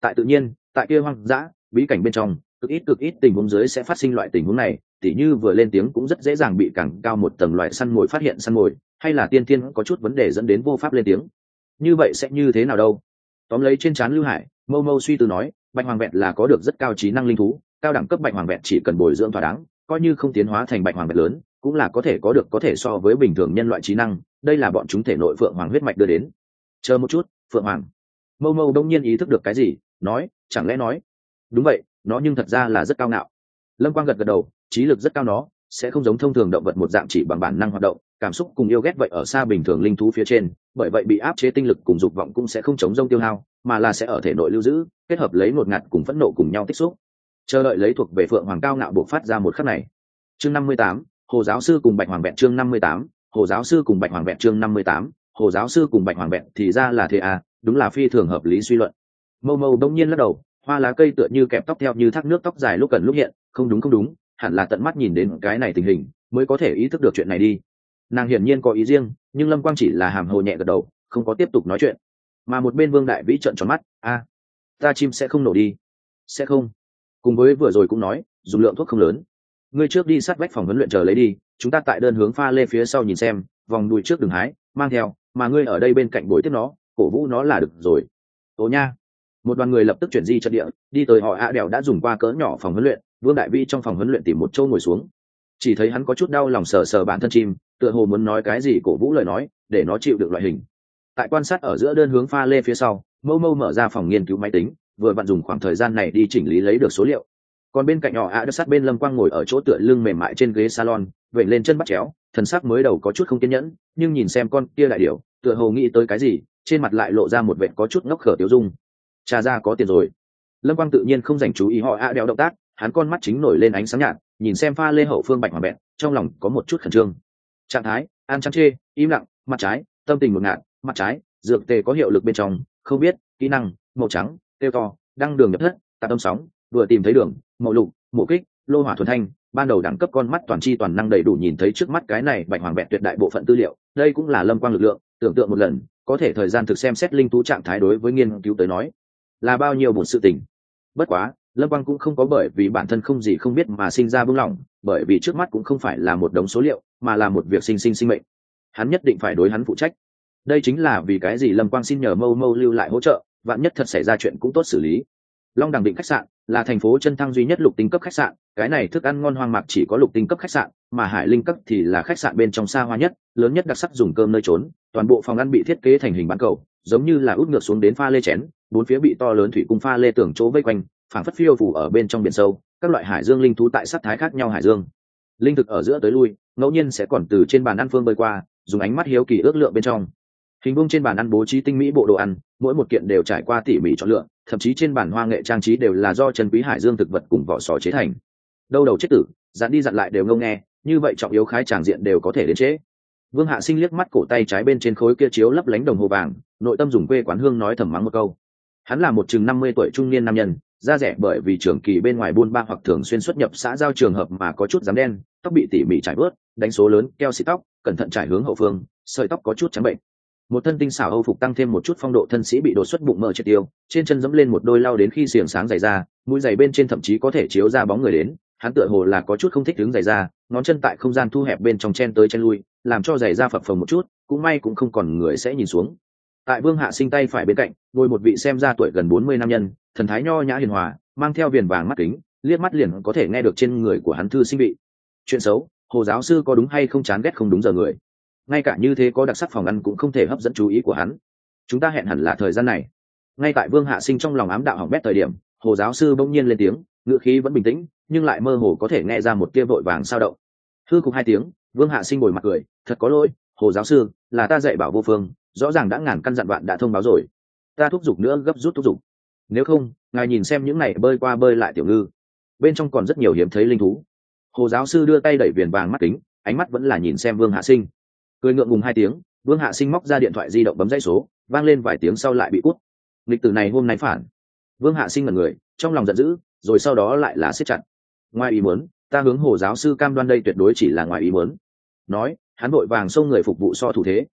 tại tự nhiên tại kia hoang dã bí cảnh bên trong cực ít cực ít tình huống dưới sẽ phát sinh loại tình huống này, tỉ như vừa lên tiếng cũng rất dễ dàng bị càng cao một tầng loại săn mồi phát hiện săn mồi, hay là tiên tiên có chút vấn đề dẫn đến vô pháp lên tiếng. Như vậy sẽ như thế nào đâu? Tóm lấy trên trán Lưu Hải, mâu mâu suy tư nói, bạch hoàng vẹn là có được rất cao trí năng linh thú, cao đẳng cấp bạch hoàng vẹn chỉ cần bồi dưỡng thỏa đáng, coi như không tiến hóa thành bạch hoàng vẹn lớn cũng là có thể có được có thể so với bình thường nhân loại trí năng, đây là bọn chúng thể nội phượng hoàng huyết mạch đưa đến. Chờ một chút, phượng hoàng. Mâu mâu đông nhiên ý thức được cái gì, nói, chẳng lẽ nói đúng vậy, nó nhưng thật ra là rất cao ngạo. Lâm Quang gật gật đầu, trí lực rất cao, nó sẽ không giống thông thường động vật một dạng chỉ bằng bản năng hoạt động, cảm xúc cùng yêu ghét vậy ở xa bình thường linh thú phía trên, bởi vậy bị áp chế tinh lực cùng dục vọng cũng sẽ không chống rông tiêu hao, mà là sẽ ở thể nội lưu giữ, kết hợp lấy ngột ngạt cùng phẫn nộ cùng nhau tích xúc, chờ đợi lấy thuộc về phượng hoàng cao ngạo bộc phát ra một khắc này. Chương năm mươi tám, Hồ giáo sư cùng bạch hoàng vẹn. Chương năm mươi tám, Hồ giáo sư cùng bạch hoàng vẹn. Chương năm mươi tám, Hồ giáo sư cùng bạch hoàng vẹn. Thì ra là thế à, đúng là phi thường hợp lý suy luận. Mâu mâu đông nhiên lắc đầu, hoa lá cây tựa như kẹp tóc theo như thác nước tóc dài lúc cần lúc hiện, không đúng không đúng, hẳn là tận mắt nhìn đến cái này tình hình mới có thể ý thức được chuyện này đi. Nàng hiển nhiên có ý riêng, nhưng Lâm Quang chỉ là hàm hồ nhẹ gật đầu, không có tiếp tục nói chuyện. Mà một bên Vương Đại Vĩ trợn tròn mắt, a, ta chim sẽ không nổ đi? Sẽ không. Cùng với vừa rồi cũng nói, dùng lượng thuốc không lớn. Ngươi trước đi sát vách phòng huấn luyện chờ lấy đi, chúng ta tại đơn hướng pha lê phía sau nhìn xem, vòng đùi trước đừng hái, mang theo, mà ngươi ở đây bên cạnh bồi tiếp nó, cổ vũ nó là được rồi. Ồ nha. Một đoàn người lập tức chuyển di trận địa, đi tới họ ạ đèo đã dùng qua cỡ nhỏ phòng huấn luyện. Vương Đại Vĩ trong phòng huấn luyện tìm một chỗ ngồi xuống, chỉ thấy hắn có chút đau lòng sờ sờ bản thân chim, tựa hồ muốn nói cái gì cổ vũ lời nói để nó chịu được loại hình. Tại quan sát ở giữa đơn hướng pha lê phía sau, mâu mâu mở ra phòng nghiên cứu máy tính, vừa vặn dùng khoảng thời gian này đi chỉnh lý lấy được số liệu. Còn bên cạnh nhỏ ạ đất sát bên Lâm Quang ngồi ở chỗ tựa lưng mềm mại trên ghế salon, vểnh lên chân bắt chéo, thần sắc mới đầu có chút không kiên nhẫn, nhưng nhìn xem con kia đại điểu, tựa hồ nghĩ tới cái gì, trên mặt lại lộ ra một vẻ có chút ngốc khở tiêu dung. Cha ra có tiền rồi. Lâm Quang tự nhiên không dành chú ý họ ạ đeo động tác, hắn con mắt chính nổi lên ánh sáng nhạt, nhìn xem pha lê hậu phương bạch hoàng vẹn, trong lòng có một chút khẩn trương. Trạng thái an chăm chê, im lặng, mặt trái tâm tình ngột ngạt, mặt trái dược tề có hiệu lực bên trong, không biết kỹ năng màu trắng tiêu to đăng đường nhập thất tạp tâm sóng vừa tìm thấy đường màu lục mộ kích lô hỏa thuần thanh. Ban đầu đẳng cấp con mắt toàn chi toàn năng đầy đủ nhìn thấy trước mắt cái này bạch hoàng vẹn tuyệt đại bộ phận tư liệu, đây cũng là Lâm Quang lực lượng. Tưởng tượng một lần, có thể thời gian thực xem xét linh thú trạng thái đối với nghiên cứu tới nói là bao nhiêu một sự tình. Bất quá Lâm Quang cũng không có bởi vì bản thân không gì không biết mà sinh ra buông lỏng, bởi vì trước mắt cũng không phải là một đống số liệu, mà là một việc sinh sinh sinh mệnh. Hắn nhất định phải đối hắn phụ trách. Đây chính là vì cái gì Lâm Quang xin nhờ mâu mâu lưu lại hỗ trợ, vạn nhất thật xảy ra chuyện cũng tốt xử lý. Long Đằng Định khách sạn là thành phố chân thăng duy nhất lục tinh cấp khách sạn, cái này thức ăn ngon hoang mạc chỉ có lục tinh cấp khách sạn, mà Hải Linh cấp thì là khách sạn bên trong xa hoa nhất, lớn nhất đặc sắc dùng cơm nơi trốn, toàn bộ phòng ăn bị thiết kế thành hình bán cầu, giống như là út ngược xuống đến pha lê chén, bốn phía bị to lớn thủy cung pha lê tường chỗ vây quanh, phảng phất phiêu phù ở bên trong biển sâu, các loại hải dương linh thú tại sắc thái khác nhau hải dương. Linh thực ở giữa tới lui, ngẫu nhiên sẽ còn từ trên bàn ăn phương bơi qua, dùng ánh mắt hiếu kỳ ước lượng bên trong. Hình vuông trên bàn ăn bố trí tinh mỹ bộ đồ ăn, mỗi một kiện đều trải qua tỉ mỉ chọn lựa, thậm chí trên bàn hoa nghệ trang trí đều là do chân quý hải dương thực vật cùng vỏ sò chế thành. Đâu đầu chết tử, dặn đi dặn lại đều ngông nghe, như vậy trọng yếu khái tràng diện đều có thể đến chế. Vương Hạ Sinh liếc mắt cổ tay trái bên trên khối kia chiếu lấp lánh đồng hồ vàng, nội tâm dùng quê quán hương nói thầm mắng một câu. Hắn là một chừng năm mươi tuổi trung niên nam nhân, da rẻ bởi vì trường kỳ bên ngoài buôn ba hoặc thường xuyên xuất nhập xã giao trường hợp mà có chút rám đen, tóc bị tỉ mỉ trải bớt, đánh số lớn, keo xịt tóc, cẩn thận trải hướng hậu phương, sợi tóc có chút trắng bệnh. Một thân tinh xảo âu phục tăng thêm một chút phong độ thân sĩ bị đột xuất bụng mỡ triệt tiêu, trên chân dẫm lên một đôi lau đến khi xiềng sáng giày ra, mũi giày bên trên thậm chí có thể chiếu ra bóng người đến. Hắn tựa hồ là có chút không thích đứng giày ra, ngón chân tại không gian thu hẹp bên trong chen tới chen lui, làm cho giày ra phập phồng một chút, cũng may cũng không còn người sẽ nhìn xuống. Tại Vương Hạ Sinh tay phải bên cạnh, ngồi một vị xem ra tuổi gần bốn mươi nam nhân, thần thái nho nhã hiền hòa, mang theo viền vàng mắt kính, liếc mắt liền có thể nghe được trên người của hắn thư sinh vị. Chuyện xấu, Hồ giáo sư có đúng hay không chán ghét không đúng giờ người. Ngay cả như thế có đặc sắc phòng ăn cũng không thể hấp dẫn chú ý của hắn. Chúng ta hẹn hẳn là thời gian này. Ngay tại Vương Hạ Sinh trong lòng ám đạo hỏng bét thời điểm, Hồ giáo sư bỗng nhiên lên tiếng, ngữ khí vẫn bình tĩnh, nhưng lại mơ hồ có thể nghe ra một tia vội vàng sao động. Hư cục hai tiếng, Vương Hạ Sinh bồi mặt cười, thật có lỗi, Hồ giáo sư, là ta dạy bảo vô phương, rõ ràng đã ngàn căn dặn bạn đã thông báo rồi, ta thúc giục nữa gấp rút thúc giục. Nếu không, ngài nhìn xem những này bơi qua bơi lại tiểu ngư, bên trong còn rất nhiều hiếm thấy linh thú. Hồ giáo sư đưa tay đẩy viền vàng mắt kính, ánh mắt vẫn là nhìn xem Vương Hạ Sinh, cười ngượng ngùng hai tiếng. Vương Hạ Sinh móc ra điện thoại di động bấm dãy số, vang lên vài tiếng sau lại bị cút. Lịch tử này hôm nay phản. Vương Hạ Sinh ngẩn người, trong lòng giận dữ, rồi sau đó lại là siết chặt. Ngoài ý muốn, ta hướng Hồ giáo sư cam đoan đây tuyệt đối chỉ là ngoài ý muốn. Nói, hắn vội vàng xông người phục vụ so thủ thế,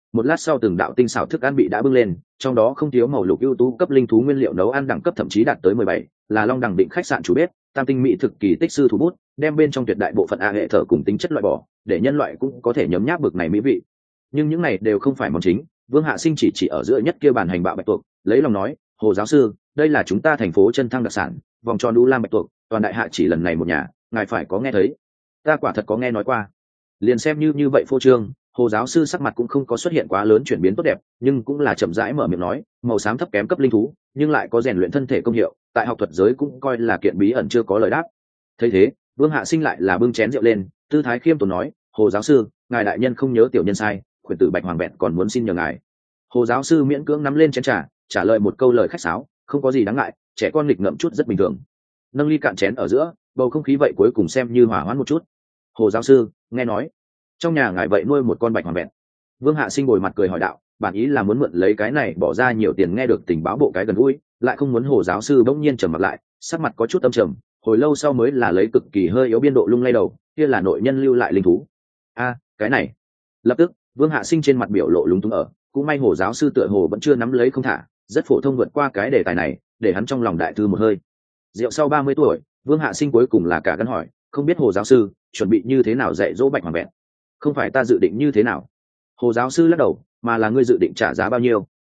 một lát sau từng đạo tinh xảo thức ăn bị đã bưng lên, trong đó không thiếu màu lục ưu tú cấp linh thú nguyên liệu nấu ăn đẳng cấp thậm chí đạt tới mười bảy, là Long Đằng Định khách sạn chủ bếp tam tinh mỹ thực kỳ tích sư thủ bút, đem bên trong tuyệt đại bộ phận a hệ thở cùng tính chất loại bỏ, để nhân loại cũng có thể nhấm nháp bực này mỹ vị. Nhưng những này đều không phải món chính. Vương Hạ Sinh chỉ chỉ ở giữa nhất kia bàn hành bạo bạch tuộc, lấy lòng nói, Hồ giáo sư, đây là chúng ta thành phố chân thăng đặc sản, vòng tròn đu lam bạch tuộc, toàn đại hạ chỉ lần này một nhà, ngài phải có nghe thấy. Ta quả thật có nghe nói qua. Liền xem như như vậy phô trương, Hồ giáo sư sắc mặt cũng không có xuất hiện quá lớn chuyển biến tốt đẹp, nhưng cũng là chậm rãi mở miệng nói, màu xám thấp kém cấp linh thú, nhưng lại có rèn luyện thân thể công hiệu, tại học thuật giới cũng coi là kiện bí ẩn chưa có lời đáp. Thấy thế, Vương Hạ Sinh lại là bưng chén rượu lên, tư thái khiêm tốn nói, Hồ giáo sư, ngài đại nhân không nhớ tiểu nhân sai, khuyển tử bạch hoàng vẹn còn muốn xin nhờ ngài. Hồ giáo sư miễn cưỡng nắm lên chén trà, trả lời một câu lời khách sáo, không có gì đáng ngại, trẻ con nghịch ngợm chút rất bình thường. Nâng ly cạn chén ở giữa, bầu không khí vậy cuối cùng xem như hòa hoãn một chút. Hồ giáo sư, nghe nói trong nhà ngài vậy nuôi một con bạch hoàng vẹn. Vương Hạ Sinh bồi mặt cười hỏi đạo, bản ý là muốn mượn lấy cái này bỏ ra nhiều tiền nghe được tình báo bộ cái gần gũi, lại không muốn Hồ giáo sư bỗng nhiên trầm mặt lại, sắc mặt có chút âm trầm, hồi lâu sau mới là lấy cực kỳ hơi yếu biên độ lung lay đầu, kia là nội nhân lưu lại linh thú. A, cái này. Lập tức, Vương Hạ Sinh trên mặt biểu lộ lúng túng ở, cũng may Hồ giáo sư tựa hồ vẫn chưa nắm lấy không thả, rất phổ thông vượt qua cái đề tài này, để hắn trong lòng đại thư một hơi. Rượu sau ba mươi tuổi, Vương Hạ Sinh cuối cùng là cả gắn hỏi, không biết Hồ giáo sư chuẩn bị như thế nào dạy dỗ bạch hoàng vẹn? Không phải ta dự định như thế nào. Hồ giáo sư lắc đầu, mà là ngươi dự định trả giá bao nhiêu?